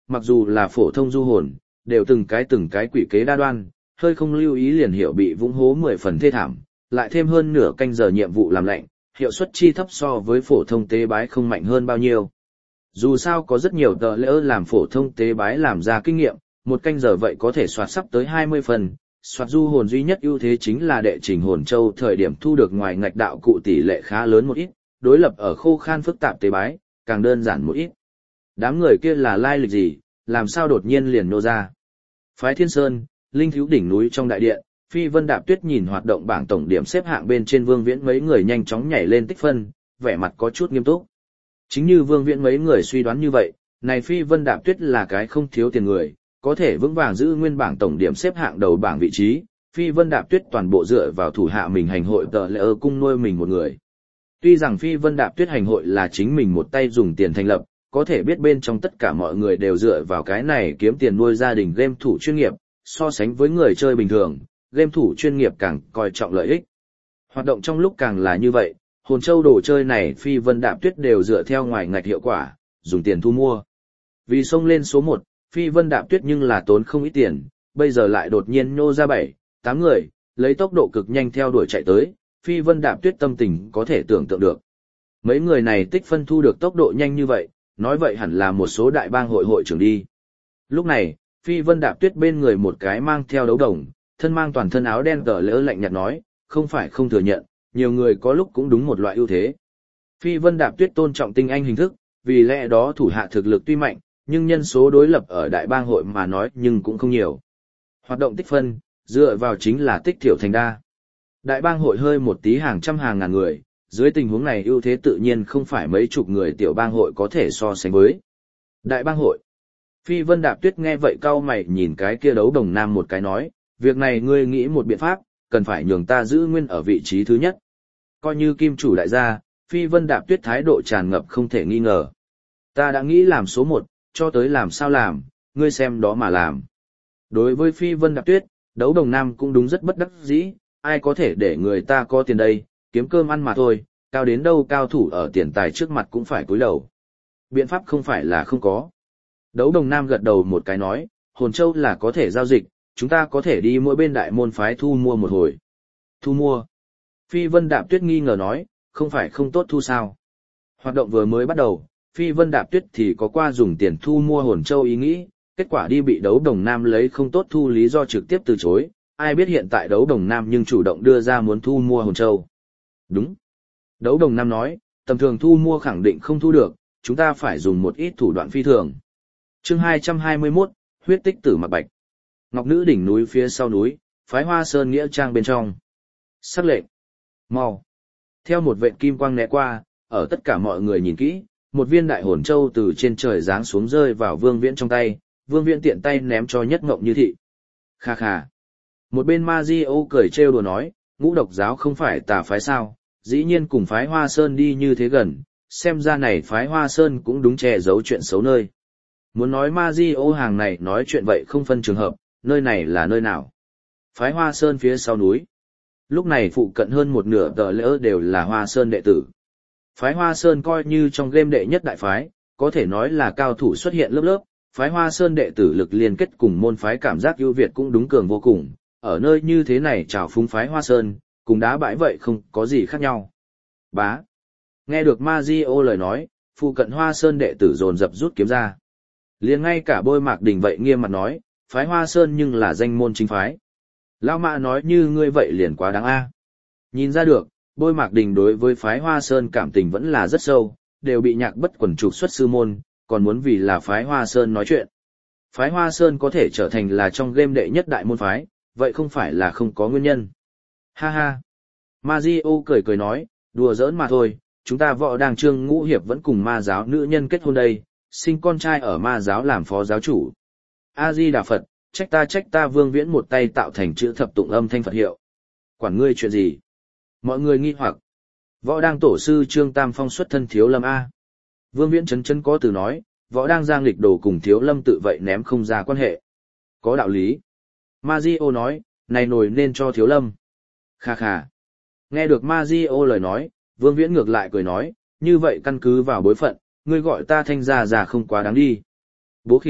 mặc dù là phổ thông du hồn, đều từng cái quỷ kế đa đoan, hơi không lưu ý liền hiểu bị vũng hố 10 phần thê thảm, lại thêm hơn nửa canh giờ nhiệm vụ làm lệnh, hiệu suất chi thấp so với phổ thông tế bái không mạnh hơn bao nhiêu. Dù sao có rất nhiều tờ lỡ làm phổ thông tế bái làm ra kinh nghiệm, một canh giờ vậy có thể soạt sắp tới 20 phần. Soạt du hồn duy nhất ưu thế chính là đệ trình hồn châu thời điểm thu được ngoài ngạch đạo cụ tỷ lệ khá lớn một ít, đối lập ở khô khan phức tạp tế bái, càng đơn giản một ít. Đám người kia là lai lịch gì, làm sao đột nhiên liền nô ra. Phái Thiên Sơn, linh thiếu đỉnh núi trong đại điện, Phi Vân Đạp Tuyết nhìn hoạt động bảng tổng điểm xếp hạng bên trên Vương Viễn mấy người nhanh chóng nhảy lên tích phân, vẻ mặt có chút nghiêm túc. Chính như Vương Viễn mấy người suy đoán như vậy, này Phi Vân Đạp Tuyết là cái không thiếu tiền người, có thể vững vàng giữ nguyên bảng tổng điểm xếp hạng đầu bảng vị trí. Phi Vân Đạp Tuyết toàn bộ dựa vào thủ hạ mình hành hội tờ lệ cung nuôi mình một người. Tuy rằng Phi Vân Đạp Tuyết hành hội là chính mình một tay dùng tiền thành lập, có thể biết bên trong tất cả mọi người đều dựa vào cái này kiếm tiền nuôi gia đình game thủ chuyên nghiệp, so sánh với người chơi bình thường, game thủ chuyên nghiệp càng coi trọng lợi ích. Hoạt động trong lúc càng là như vậy, hồn châu đồ chơi này Phi Vân Đạp Tuyết đều dựa theo ngoài ngạch hiệu quả, dùng tiền thu mua. Vì xông lên số 1, Phi Vân Đạp Tuyết nhưng là tốn không ít tiền, bây giờ lại đột nhiên nhô ra 7-8 người, lấy tốc độ cực nhanh theo đuổi chạy tới, Phi Vân Đạp Tuyết tâm tình có thể tưởng tượng được. Mấy người này tích phân thu được tốc độ nhanh như vậy, nói vậy hẳn là một số đại bang hội hội trưởng đi. Lúc này, Phi Vân Đạp Tuyết bên người một cái mang theo đấu đồng, thân mang toàn thân áo đen tờ lỡ lạnh nhạt nói, không phải không thừa nhận, nhiều người có lúc cũng đúng một loại ưu thế. Phi Vân Đạp Tuyết tôn trọng tinh anh hình thức, vì lẽ đó thủ hạ thực lực tuy mạnh, nhưng nhân số đối lập ở đại bang hội mà nói nhưng cũng không nhiều. Hoạt động tích phân, dựa vào chính là tích thiểu thành đa. Đại bang hội hơi một tí hàng trăm hàng ngàn người, dưới tình huống này ưu thế tự nhiên không phải mấy chục người tiểu bang hội có thể so sánh với. Đại bang hội. Phi Vân Đạp Tuyết nghe vậy cau mày nhìn cái kia đấu đồng nam một cái nói, việc này ngươi nghĩ một biện pháp, cần phải nhường ta giữ nguyên ở vị trí thứ nhất. Coi như kim chủ đại gia, Phi Vân Đạp Tuyết thái độ tràn ngập không thể nghi ngờ. Ta đã nghĩ làm số 1, cho tới làm sao làm, ngươi xem đó mà làm. Đối với Phi Vân Đạp Tuyết, đấu đồng nam cũng đúng rất bất đắc dĩ, ai có thể để người ta có tiền đây, kiếm cơm ăn mà thôi, cao đến đâu cao thủ ở tiền tài trước mặt cũng phải cúi đầu. Biện pháp không phải là không có. Đấu đồng nam gật đầu một cái nói, hồn châu là có thể giao dịch, chúng ta có thể đi mỗi bên đại môn phái thu mua một hồi. Thu mua. Phi Vân Đạp Tuyết nghi ngờ nói, không phải không tốt thu sao. Hoạt động vừa mới bắt đầu, Phi Vân Đạp Tuyết thì có qua dùng tiền thu mua hồn châu ý nghĩ, kết quả đi bị đấu đồng nam lấy không tốt thu lý do trực tiếp từ chối, ai biết hiện tại đấu đồng nam nhưng chủ động đưa ra muốn thu mua hồn châu. Đúng. Đấu đồng nam nói, tầm thường thu mua khẳng định không thu được, chúng ta phải dùng một ít thủ đoạn phi thường. Chương 221, huyết tích tử mặc bạch. Ngọc Nữ đỉnh núi phía sau núi, phái Hoa Sơn nghĩa trang bên trong. Sắc lệnh. Mau. Theo một vệt kim quang né qua, ở tất cả mọi người nhìn kỹ, một viên đại hồn châu từ trên trời giáng xuống rơi vào Vương Viễn trong tay, Vương Viễn tiện tay ném cho Nhất Ngộng Như Thị. Kha kha. Một bên Ma-di-ô cười trêu đùa nói, Ngũ Độc giáo không phải tà phái sao, dĩ nhiên cùng phái Hoa Sơn đi như thế gần, xem ra này phái Hoa Sơn cũng đúng che giấu chuyện xấu nơi. Muốn nói Ma-di-ô hàng này nói chuyện vậy không phân trường hợp, nơi này là nơi nào? Phái Hoa Sơn phía sau núi. Lúc này phụ cận hơn một nửa tờ lỡ đều là Hoa Sơn đệ tử. Phái Hoa Sơn coi như trong game đệ nhất đại phái, có thể nói là cao thủ xuất hiện lớp lớp, phái Hoa Sơn đệ tử lực liên kết cùng môn phái cảm giác ưu việt cũng đúng cường vô cùng, ở nơi như thế này trào phúng phái Hoa Sơn, cùng đá bãi vậy không có gì khác nhau. Bá. Nghe được Ma-di-ô lời nói, phụ cận Hoa Sơn đệ tử dồn dập rút kiếm ra. Liền ngay cả Bôi Mạc Đình vậy nghiêm mặt nói, phái Hoa Sơn nhưng là danh môn chính phái. Lão Mã nói như ngươi vậy liền quá đáng a. Nhìn ra được, Bôi Mạc Đình đối với phái Hoa Sơn cảm tình vẫn là rất sâu, đều bị Nhạc Bất Quần trục xuất sư môn, còn muốn vì là phái Hoa Sơn nói chuyện. Phái Hoa Sơn có thể trở thành là trong game đệ nhất đại môn phái, vậy không phải là không có nguyên nhân. Ha ha. Ma-di-ô cười cười nói, đùa giỡn mà thôi, chúng ta Võ Đàng Trương Ngũ Hiệp vẫn cùng ma giáo nữ nhân kết hôn đây, sinh con trai ở ma giáo làm phó giáo chủ. A-di-đà Phật, trách ta Vương Viễn một tay tạo thành chữ thập tụng âm thanh Phật hiệu. Quản ngươi chuyện gì? Mọi người nghi hoặc. Võ Đàng tổ sư Trương Tam Phong xuất thân Thiếu Lâm A. Vương Viễn chấn chấn có từ nói, Võ Đàng giang lịch đồ cùng Thiếu Lâm tự vậy ném không ra quan hệ. Có đạo lý. Ma-di-ô nói, này nổi nên cho Thiếu Lâm. Kha kha. Nghe được Ma-di-ô lời nói, Vương Viễn ngược lại cười nói, như vậy căn cứ vào bối phận, ngươi gọi ta thanh gia già không quá đáng đi. Bố khỉ,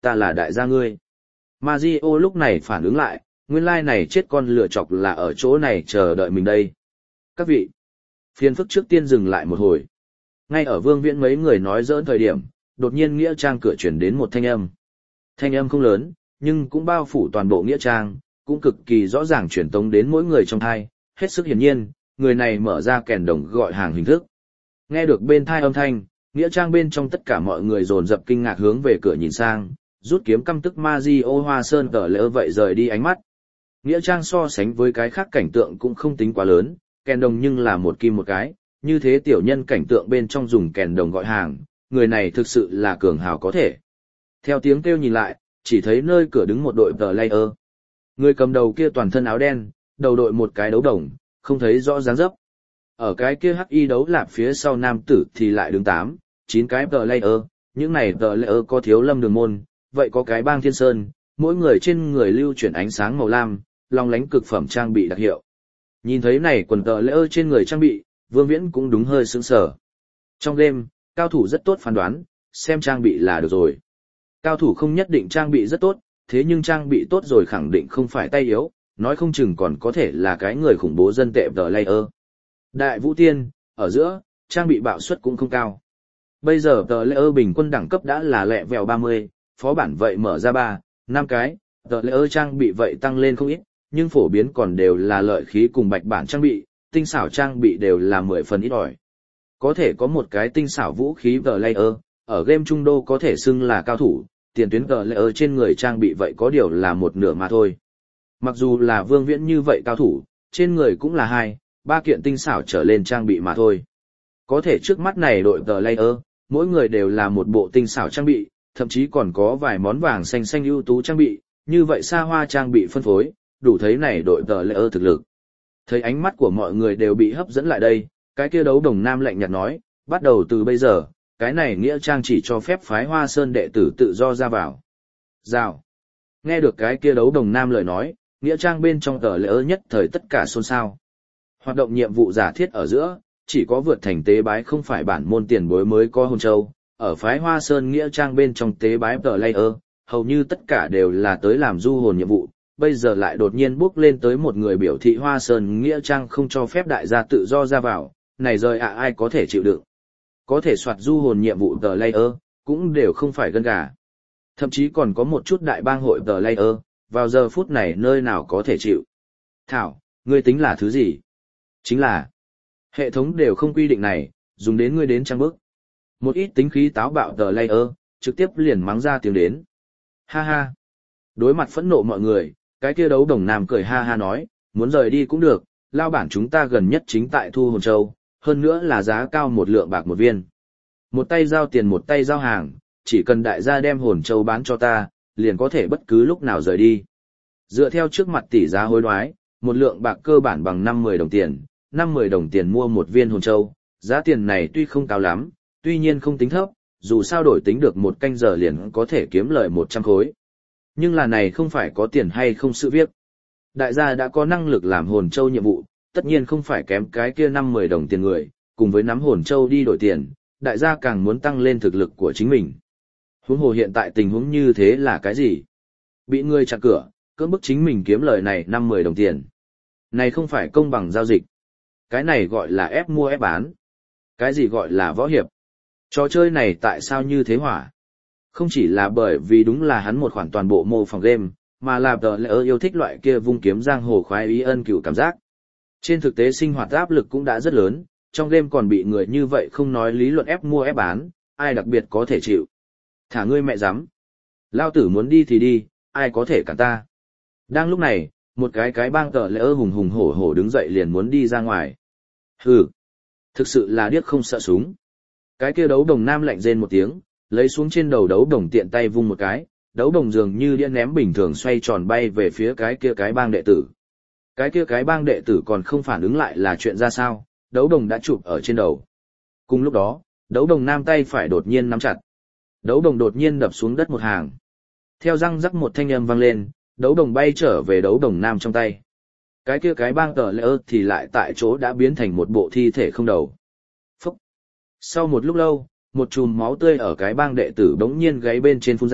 ta là đại gia ngươi. Mario lúc này phản ứng lại, nguyên lai này chết con lựa chọc là ở chỗ này chờ đợi mình đây. Các vị, phiền phức trước tiên dừng lại một hồi. Ngay ở Vương Viễn mấy người nói giỡn thời điểm, đột nhiên nghĩa trang cửa chuyển đến một thanh âm. Thanh âm không lớn, nhưng cũng bao phủ toàn bộ nghĩa trang, cũng cực kỳ rõ ràng truyền tống đến mỗi người trong thai, hết sức hiển nhiên, người này mở ra kèn đồng gọi hàng hình thức. Nghe được bên thai âm thanh, nghĩa trang bên trong tất cả mọi người dồn dập kinh ngạc hướng về cửa nhìn sang, rút kiếm căm tức Mario Hoa Sơn tờ lỡ vậy rời đi ánh mắt. Nghĩa trang so sánh với cái khác cảnh tượng cũng không tính quá lớn, kèn đồng nhưng là một kim một cái, như thế tiểu nhân cảnh tượng bên trong dùng kèn đồng gọi hàng, người này thực sự là cường hào có thể. Theo tiếng kêu nhìn lại, chỉ thấy nơi cửa đứng một đội player. Người cầm đầu kia toàn thân áo đen, đầu đội một cái đấu đồng, không thấy rõ dáng dấp. Ở cái kia hắc y đấu lạp phía sau nam tử thì lại đứng 8, 9 cái player, những này player có thiếu lâm đường môn, vậy có cái bang thiên sơn, mỗi người trên người lưu chuyển ánh sáng màu lam, long lánh cực phẩm trang bị đặc hiệu. Nhìn thấy này quần player trên người trang bị, Vương Viễn cũng đúng hơi sững sờ. Trong game, cao thủ rất tốt phán đoán, xem trang bị là được rồi. Cao thủ không nhất định trang bị rất tốt, thế nhưng trang bị tốt rồi khẳng định không phải tay yếu, nói không chừng còn có thể là cái người khủng bố dân tệ player. Đại Vũ Tiên, ở giữa, trang bị bạo suất cũng không cao. Bây giờ player bình quân đẳng cấp đã là lẹ vèo 30, phó bản vậy mở ra 3, 5 cái, player trang bị vậy tăng lên không ít, nhưng phổ biến còn đều là lợi khí cùng bạch bản trang bị, tinh xảo trang bị đều là 10 phần ít ỏi. Có thể có một cái tinh xảo vũ khí player, ở game trung đô có thể xưng là cao thủ, tiền tuyến player trên người trang bị vậy có điều là một nửa mà thôi. Mặc dù là Vương Viễn như vậy cao thủ, trên người cũng là 2, 3 kiện tinh xảo trở lên trang bị mà thôi. Có thể trước mắt này đội player, mỗi người đều là một bộ tinh xảo trang bị, thậm chí còn có vài món vàng xanh xanh ưu tú trang bị, như vậy xa hoa trang bị phân phối, đủ thấy này đội player thực lực. Thấy ánh mắt của mọi người đều bị hấp dẫn lại đây, cái kia đấu đồng nam lạnh nhạt nói, bắt đầu từ bây giờ, cái này nghĩa trang chỉ cho phép phái Hoa Sơn đệ tử tự do ra vào. Rào. Nghe được cái kia đấu đồng nam lời nói, nghĩa trang bên trong player nhất thời tất cả xôn xao. Hoạt động nhiệm vụ giả thiết ở giữa, chỉ có vượt thành tế bái không phải bản môn tiền bối mới có hồn châu, ở phái Hoa Sơn nghĩa trang bên trong tế bái player, hầu như tất cả đều là tới làm du hồn nhiệm vụ, bây giờ lại đột nhiên bước lên tới một người biểu thị Hoa Sơn nghĩa trang không cho phép đại gia tự do ra vào, này rời ai có thể chịu đựng. Có thể soạt du hồn nhiệm vụ player, cũng đều không phải gân gà. Thậm chí còn có một chút đại bang hội player, vào giờ phút này nơi nào có thể chịu. Thảo, ngươi tính là thứ gì? Chính là, hệ thống đều không quy định này, dùng đến ngươi đến trang bức. Một ít tính khí táo bạo player, trực tiếp liền mắng ra tiếng đến. Ha ha. Đối mặt phẫn nộ mọi người, cái kia đấu đồng nam cười ha ha nói, muốn rời đi cũng được, lao bản chúng ta gần nhất chính tại thu hồn châu, hơn nữa là giá cao 1 lượng bạc một viên. Một tay giao tiền một tay giao hàng, chỉ cần đại gia đem hồn châu bán cho ta, liền có thể bất cứ lúc nào rời đi. Dựa theo trước mặt tỷ giá hối đoái, 1 lượng bạc cơ bản bằng 5-10 đồng tiền, 5-10 đồng tiền mua một viên hồn châu, giá tiền này tuy không cao lắm, tuy nhiên không tính thấp, dù sao đổi tính được 1 canh giờ liền có thể kiếm lời 100 khối. Nhưng là này không phải có tiền hay không sự việc. Đại gia đã có năng lực làm hồn châu nhiệm vụ, tất nhiên không phải kém cái kia 5-10 đồng tiền người, cùng với nắm hồn châu đi đổi tiền, đại gia càng muốn tăng lên thực lực của chính mình. Huống hồ hiện tại tình huống như thế là cái gì? Bị người chặn cửa, cưỡng bức chính mình kiếm lời này 5-10 đồng tiền. Này không phải công bằng giao dịch. Cái này gọi là ép mua ép bán. Cái gì gọi là võ hiệp? Trò chơi này tại sao như thế hỏa? Không chỉ là bởi vì đúng là hắn một khoản toàn bộ mô phỏng game, mà là player yêu thích loại kia vung kiếm giang hồ khoái ý ân cửu cảm giác. Trên thực tế sinh hoạt áp lực cũng đã rất lớn, trong game còn bị người như vậy không nói lý luận ép mua ép bán, ai đặc biệt có thể chịu. Thả ngươi mẹ dám. Lao tử muốn đi thì đi, ai có thể cản ta. Đang lúc này, một cái bang player hùng hùng hổ hổ đứng dậy liền muốn đi ra ngoài. Hừ, thực sự là điếc không sợ súng. Cái kia đấu đồng nam lạnh rên một tiếng, lấy xuống trên đầu đấu đồng tiện tay vung một cái, đấu đồng dường như đĩa ném bình thường xoay tròn bay về phía cái kia cái bang đệ tử. Cái kia cái bang đệ tử còn không phản ứng lại là chuyện ra sao, đấu đồng đã chụp ở trên đầu. Cùng lúc đó, đấu đồng nam tay phải đột nhiên nắm chặt. Đấu đồng đột nhiên đập xuống đất một hàng. Theo răng rắc một thanh âm vang lên, đấu đồng bay trở về đấu đồng nam trong tay. Cái kia cái bang tờ lỡ thì lại tại chỗ đã biến thành một bộ thi thể không đầu. Phúc! Sau một lúc lâu, một chùm máu tươi ở cái bang đệ tử bỗng nhiên gáy bên trên phun ra,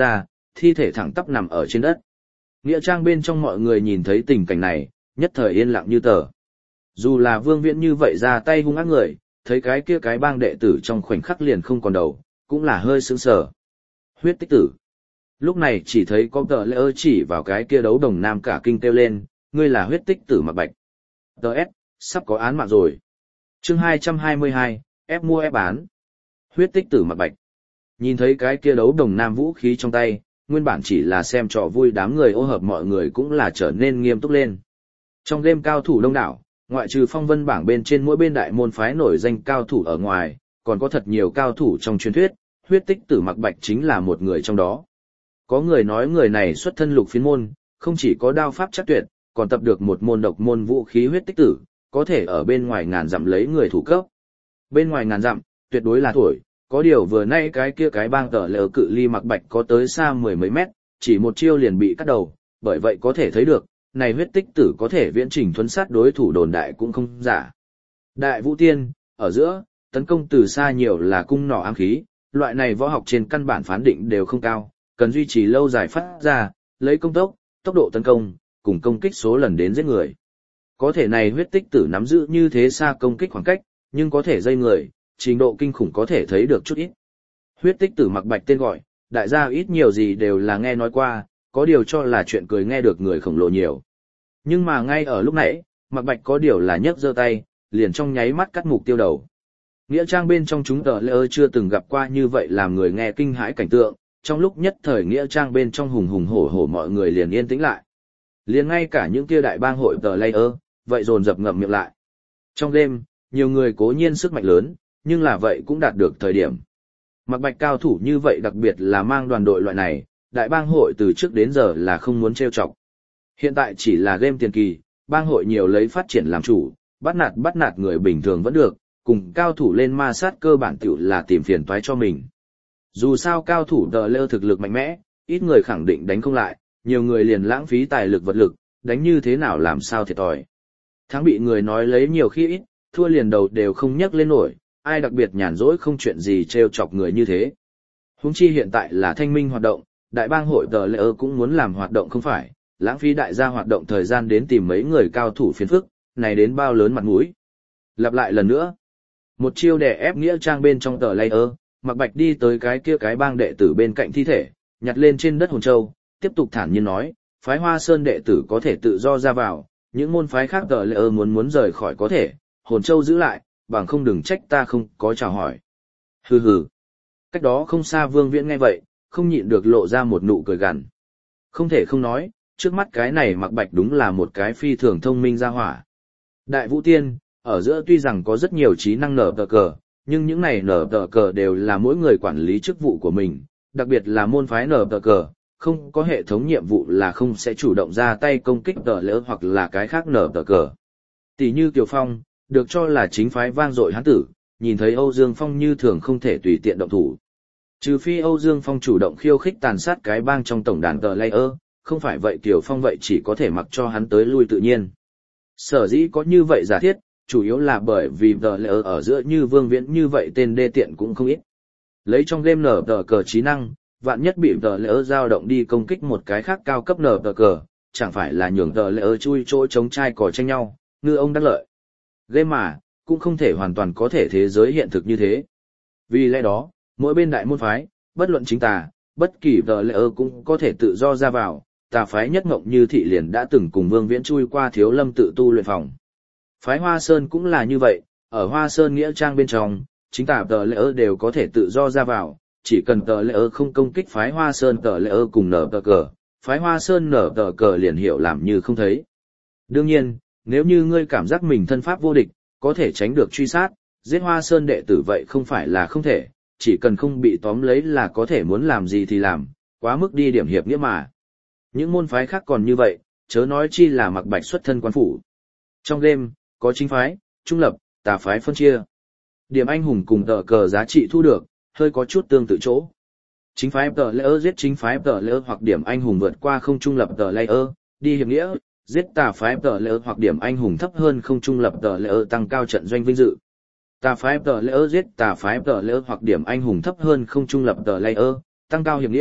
thi thể thẳng tắp nằm ở trên đất. Nghĩa trang bên trong mọi người nhìn thấy tình cảnh này, nhất thời yên lặng như tờ. Dù là Vương Viễn như vậy ra tay hung ác người, thấy cái kia cái bang đệ tử trong khoảnh khắc liền không còn đầu, cũng là hơi sững sờ. Huyết tích tử. Lúc này chỉ thấy có tờ lễ ơ chỉ vào cái kia đấu đồng nam cả kinh kêu lên, ngươi là huyết tích tử Mạc Bạch. Tờ S, sắp có án mạng rồi. Chương 222, ép mua ép bán. Huyết tích tử Mạc Bạch. Nhìn thấy cái kia đấu đồng nam vũ khí trong tay, nguyên bản chỉ là xem trò vui đám người ô hợp mọi người cũng là trở nên nghiêm túc lên. Trong game cao thủ đông đảo, ngoại trừ phong vân bảng bên trên mỗi bên đại môn phái nổi danh cao thủ ở ngoài, còn có thật nhiều cao thủ trong truyền thuyết, huyết tích tử Mạc Bạch chính là một người trong đó. Có người nói người này xuất thân lục phiến môn, không chỉ có đao pháp chắc tuyệt, còn tập được một môn độc môn vũ khí huyết tích tử, có thể ở bên ngoài ngàn dặm lấy người thủ cấp. Bên ngoài ngàn dặm, tuyệt đối là thổi, có điều vừa nay cái kia cái bang tờ lờ cự ly Mạc Bạch có tới xa mười mấy mét, chỉ một chiêu liền bị cắt đầu, bởi vậy có thể thấy được, này huyết tích tử có thể viễn trình thuấn sát đối thủ đồn đại cũng không giả. Đại Vũ Tiên, ở giữa, tấn công từ xa nhiều là cung nỏ ám khí, loại này võ học trên căn bản phán định đều không cao, cần duy trì lâu dài phát ra, lấy công tốc, tốc độ tấn công, cùng công kích số lần đến giết người. Có thể này huyết tích tử nắm giữ như thế xa công kích khoảng cách, nhưng có thể dây người, trình độ kinh khủng có thể thấy được chút ít. Huyết tích tử Mạc Bạch tên gọi, đại gia ít nhiều gì đều là nghe nói qua, có điều cho là chuyện cười nghe được người khổng lồ nhiều. Nhưng mà ngay ở lúc nãy, Mạc Bạch có điều là nhấc giơ tay, liền trong nháy mắt cắt mục tiêu đầu. Nghĩa trang bên trong chúng tờ lễ chưa từng gặp qua như vậy làm người nghe kinh hãi cảnh tượng, trong lúc nhất thời nghĩa trang bên trong hùng hùng hổ hổ mọi người liền yên tĩnh lại. Liền ngay cả những kia đại bang hội tờ lễ vậy dồn dập ngậm miệng lại. Trong đêm, nhiều người cố nhiên sức mạnh lớn, nhưng là vậy cũng đạt được thời điểm. Mạc Bạch cao thủ như vậy đặc biệt là mang đoàn đội loại này, đại bang hội từ trước đến giờ là không muốn trêu chọc. Hiện tại chỉ là game tiền kỳ, bang hội nhiều lấy phát triển làm chủ, bắt nạt người bình thường vẫn được, cùng cao thủ lên ma sát cơ bản tiểu là tìm phiền toái cho mình. Dù sao cao thủ đờ lơ thực lực mạnh mẽ, ít người khẳng định đánh không lại, nhiều người liền lãng phí tài lực vật lực, đánh như thế nào làm sao thiệt thòi. Thắng bị người nói lấy nhiều khi ít, thua liền đầu đều không nhắc lên nổi, ai đặc biệt nhàn rỗi không chuyện gì trêu chọc người như thế. Huống chi hiện tại là thanh minh hoạt động, đại bang hội đờ lơ cũng muốn làm hoạt động không phải, lãng phí đại gia hoạt động thời gian đến tìm mấy người cao thủ phiền phức, này đến bao lớn mặt mũi. Lặp lại lần nữa, một chiêu đè ép nghĩa trang bên trong tờ layer, Mạc Bạch đi tới cái kia cái bang đệ tử bên cạnh thi thể, nhặt lên trên đất hồn châu, tiếp tục thản nhiên nói, phái Hoa Sơn đệ tử có thể tự do ra vào, những môn phái khác tờ layer muốn rời khỏi có thể, hồn châu giữ lại, bằng không đừng trách ta không có chào hỏi. Hừ hừ. Cách đó không xa Vương Viễn nghe vậy, không nhịn được lộ ra một nụ cười gằn. Không thể không nói, trước mắt cái này Mạc Bạch đúng là một cái phi thường thông minh ra hỏa. Đại Vũ Tiên, ở giữa tuy rằng có rất nhiều trí năng nở tờ cờ, nhưng những này nở tờ cờ đều là mỗi người quản lý chức vụ của mình, đặc biệt là môn phái nở tờ cờ, không có hệ thống nhiệm vụ là không sẽ chủ động ra tay công kích tờ lỡ hoặc là cái khác nở tờ cờ. Tỷ như Kiều Phong, được cho là chính phái vang dội hán tử, nhìn thấy Âu Dương Phong như thường không thể tùy tiện động thủ. Trừ phi Âu Dương Phong chủ động khiêu khích tàn sát cái bang trong tổng đàn tờ layer, không phải vậy Kiều Phong vậy chỉ có thể mặc cho hắn tới lui tự nhiên. Sở dĩ có như vậy giả thiết, chủ yếu là bởi vì tờ layer ở giữa như Vương Viễn như vậy tên đê tiện cũng không ít. Lấy trong game nở tờ cờ trí năng, vạn nhất bị tờ layer dao động đi công kích một cái khác cao cấp nở tờ cờ, chẳng phải là nhường tờ layer chui chỗ chống trai cỏ tranh nhau, ngư ông đắc lợi. Game mà, cũng không thể hoàn toàn có thể thế giới hiện thực như thế. Vì lẽ đó, mỗi bên đại môn phái, bất luận chính tà, bất kỳ tờ layer cũng có thể tự do ra vào, tà phái nhất ngộng như thị liền đã từng cùng Vương Viễn chui qua Thiếu Lâm tự tu luyện phòng. Phái Hoa Sơn cũng là như vậy, ở Hoa Sơn nghĩa trang bên trong, chính tà tờ layer đều có thể tự do ra vào, chỉ cần tờ layer không công kích phái Hoa Sơn tờ layer cùng nở tờ cờ, phái Hoa Sơn nở tờ cờ liền hiểu làm như không thấy. Đương nhiên, nếu như ngươi cảm giác mình thân pháp vô địch, có thể tránh được truy sát, giết Hoa Sơn đệ tử vậy không phải là không thể, chỉ cần không bị tóm lấy là có thể muốn làm gì thì làm, quá mức đi điểm hiệp nghĩa mà. Những môn phái khác còn như vậy, chớ nói chi là Mạc Bạch xuất thân quan phủ. Trong game, có chính phái, trung lập, tà phái phân chia. Điểm anh hùng cùng tờ cờ giá trị thu được, hơi có chút tương tự chỗ. Chính phái tờ layer giết chính phái tờ layer hoặc điểm anh hùng vượt qua không trung lập tờ layer, đi hiệp nghĩa, giết tà phái tờ layer hoặc điểm anh hùng thấp hơn không trung lập tờ layer tăng cao trận doanh vinh dự. Tà phái tờ layer giết tà phái tờ layer hoặc điểm anh hùng thấp hơn không trung lập tờ layer, tăng cao hiệp nghĩa,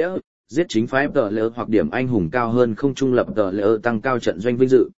giết chính phái tờ lỡ hoặc điểm anh hùng cao hơn không trung lập tờ lỡ tăng cao trận doanh vinh dự.